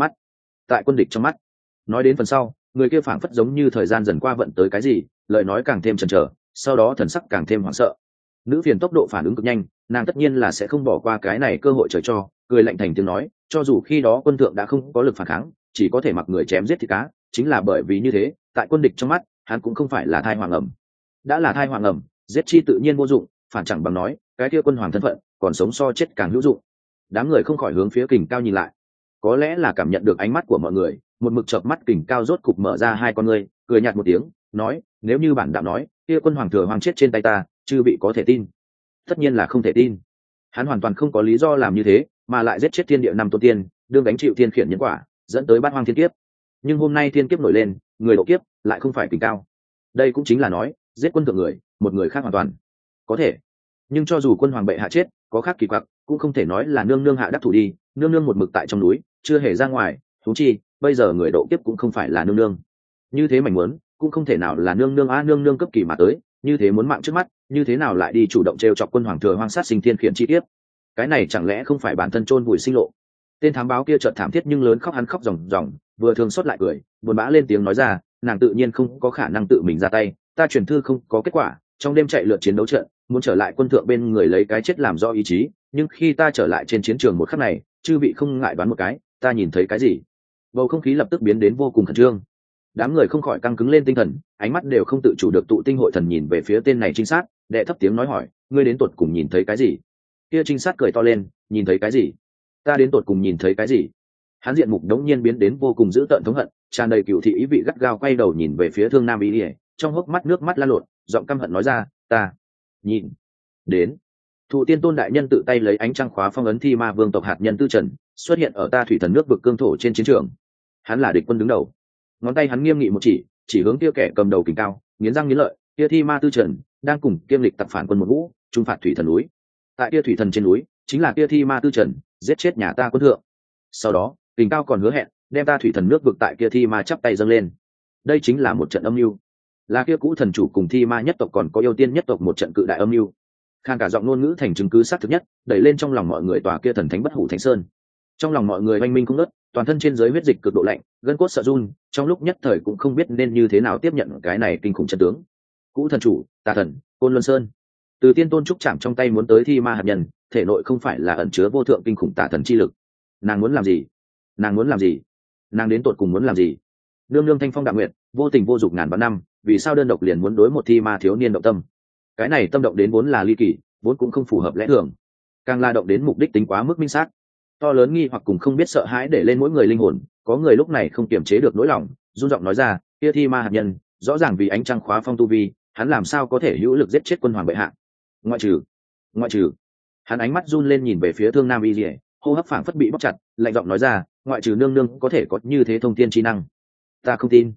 trong mắt, nói đến phần sau, người kia phảng phất giống như thời gian dần qua vận tới cái gì, lời nói càng thêm chần chờ, sau đó thần sắc càng thêm hoảng sợ. Nữ phiền tốc độ phản ứng cực nhanh, nàng tất nhiên là sẽ không bỏ qua cái này cơ hội trời cho, cười lạnh thành tiếng nói, cho dù khi đó quân thượng đã không có lực phản kháng, chỉ có thể mặc người chém giết thịt cá, chính là bởi vì như thế, tại quân địch trong mắt, hắn cũng không phải là thai hoàng ẩm. Đã là thai hoàng ẩm, giết chi tự nhiên vô dụng, phản chẳng bằng nói, cái kia quân hoàng thân phận, còn sống so chết càng hữu dụng. Đám người không khỏi hướng phía Kình Cao nhìn lại, có lẽ là cảm nhận được ánh mắt của mọi người, một mực chợp mắt Kình Cao rốt cục mở ra hai con ngươi, cười nhạt một tiếng, nói, nếu như bản đạo nói, kia quân hoàng thừa hoàng chết trên tay ta, chư vị có thể tin? Tất nhiên là không thể tin. Hắn hoàn toàn không có lý do làm như thế, mà lại giết chết thiên địa năm tôn tiên, đương gánh chịu thiên khiển nhân quả, dẫn tới bát hoang thiên kiếp. Nhưng hôm nay thiên kiếp nổi lên, người độ kiếp lại không phải Kình Cao. Đây cũng chính là nói, giết quân thượng người, một người khác hoàn toàn có thể. Nhưng cho dù quân hoàng bệ hạ chết, có khác kỳ quặc, cũng không thể nói là nương nương hạ đắc thủ đi, nương nương một mực tại trong núi, chưa hề ra ngoài, thú chi, bây giờ người độ kiếp cũng không phải là nương nương. Như thế mảnh muốn, cũng không thể nào là nương nương nương nương cấp kỳ mà tới, như thế muốn mạng trước mắt, như thế nào lại đi chủ động trêu chọc quân hoàng thừa hoang sát sinh thiên khiển chi tiết? Cái này chẳng lẽ không phải bản thân chôn vùi sinh lộ? Tên thám báo kia chợt thảm thiết nhưng lớn khóc, hắn khóc ròng ròng, vừa thương xót lại cười, buồn bã lên tiếng nói ra, nàng tự nhiên không có khả năng tự mình ra tay, ta truyền thư không có kết quả, trong đêm chạy lượt chiến đấu trận, muốn trở lại quân thượng bên người lấy cái chết làm do ý chí, nhưng khi ta trở lại trên chiến trường một khắc này, chư vị không ngại đoán một cái, ta nhìn thấy cái gì? Bầu không khí lập tức biến đến vô cùng khẩn trương. Đám người không khỏi căng cứng lên tinh thần, ánh mắt đều không tự chủ được tụ tinh hội thần nhìn về phía tên này trinh sát, đệ thấp tiếng nói hỏi, ngươi đến tột cùng nhìn thấy cái gì? Kia trinh sát cười to lên, nhìn thấy cái gì? Ta đến tột cùng nhìn thấy cái gì? Hắn diện mục đống nhiên biến đến vô cùng dữ tợn thống hận, tràn đầy cựu thị ý vị, gắt gao quay đầu nhìn về phía Thương Nam Y, trong hốc mắt nước mắt lan lộn, giọng căm hận nói ra, ta nhìn đến Thụ Tiên Tôn đại nhân tự tay lấy ánh trăng khóa phong ấn Thi Ma Vương tộc hạt nhân Tư Trần, xuất hiện ở ta thủy thần nước vực cương thổ trên chiến trường. Hắn là địch quân đứng đầu. Ngón tay hắn nghiêm nghị một chỉ hướng kia kẻ cầm đầu Kình Cao, nghiến răng nghiến lợi, kia Thi Ma Tư Trần đang cùng kiêm lịch tặc phản quân một ngũ, trung phạt thủy thần núi. Tại kia thủy thần trên núi, chính là kia Thi Ma Tư Trần giết chết nhà ta quân thượng. Sau đó, Kình Cao còn hứa hẹn đem ta thủy thần nước vực tại kia Thi Ma chắp tay dâng lên. Đây chính là một trận âm mưu, là kia cũ thần chủ cùng Thi Ma nhất tộc còn có yêu tiên nhất tộc một trận cự đại âm mưu. Khan cả giọng ngôn ngữ thành chứng cứ xác thực nhất, đẩy lên trong lòng mọi người tòa kia thần thánh bất hủ thánh sơn. Trong lòng mọi người oanh minh không ngớt, toàn thân trên dưới huyết dịch cực độ lạnh, gân cốt sợ run, trong lúc nhất thời cũng không biết nên như thế nào tiếp nhận cái này kinh khủng chân tướng. Cũ thần chủ, tà thần, Côn Luân Sơn. Từ Tiên Tôn trúc chạm trong tay muốn tới Thi Ma hạt nhân, thể nội không phải là ẩn chứa vô thượng kinh khủng tà thần chi lực. Nàng muốn làm gì? Nàng muốn làm gì? Nàng đến tột cùng muốn làm gì? Nương nương thanh phong đạm nguyện, vô tình vô dục ngàn vạn năm, vì sao đơn độc liền muốn đối một Thi Ma thiếu niên động tâm? Cái này tâm động đến vốn là ly kỳ, vốn cũng không phù hợp lẽ thường, càng la động đến mục đích tính quá mức minh xác, to lớn nghi hoặc cùng không biết sợ hãi để lên mỗi người linh hồn. Có người lúc này không kiềm chế được nỗi lòng, run giọng nói ra, kia Thi Ma hạt nhân rõ ràng vì ánh trăng khóa phong tu vi, hắn làm sao có thể hữu lực giết chết quân hoàng bệ hạ? Ngoại trừ. Hắn ánh mắt run lên nhìn về phía Thương Nam Y Liễu, hô hấp phảng phất bị bóc chặt, lạnh giọng nói ra, ngoại trừ nương nương có thể có như thế thông thiên trí năng. Ta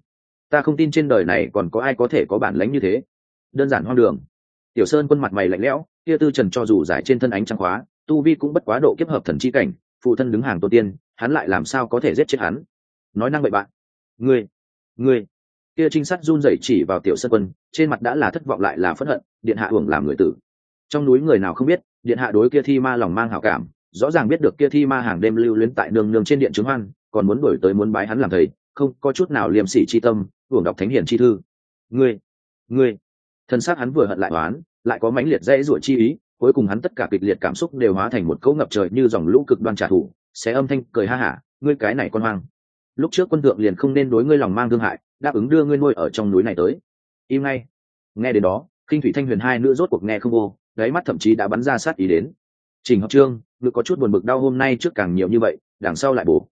không tin trên đời này còn có ai có thể có bản lĩnh như thế. Đơn giản hoang đường. Tiểu Sơn Quân mặt mày lạnh lẽo, kia Tư Trần cho dù giải trên thân ánh trăng khóa, tu vi cũng bất quá độ kiếp hợp thần chi cảnh, phụ thân đứng hàng tổ tiên, hắn lại làm sao có thể giết chết hắn? Nói năng bậy bạn. Ngươi. Kia trinh sát run rẩy chỉ vào Tiểu Sơn Quân, trên mặt đã là thất vọng lại là phẫn hận, điện hạ uổng làm người tử. Trong núi người nào không biết, điện hạ đối kia Thi Ma lòng mang hảo cảm, rõ ràng biết được kia Thi Ma hàng đêm lưu luyến tại nương nương trên điện chứng hoan, còn muốn đuổi tới muốn bái hắn làm thầy, không có chút nào liêm sỉ chi tâm, uổng đọc thánh hiển chi thư. Ngươi. Thân xác hắn vừa hận lại oán, lại có mãnh liệt dễ dụa chi ý, cuối cùng hắn tất cả kịch liệt cảm xúc đều hóa thành một cỗ ngập trời như dòng lũ cực đoan trả thù, xé âm thanh cười ha hả, ngươi cái này con hoang, lúc trước quân thượng liền không nên đối ngươi lòng mang thương hại, đáp ứng đưa ngươi nuôi ở trong núi này tới. Im ngay. Nghe đến đó, Khinh Thủy Thanh Huyền hai nữ rốt cuộc nghe không vô, đáy mắt thậm chí đã bắn ra sát ý đến. Trình Hợp Trương, ngực có chút buồn bực đau, hôm nay trước càng nhiều như vậy, đằng sau lại bổ.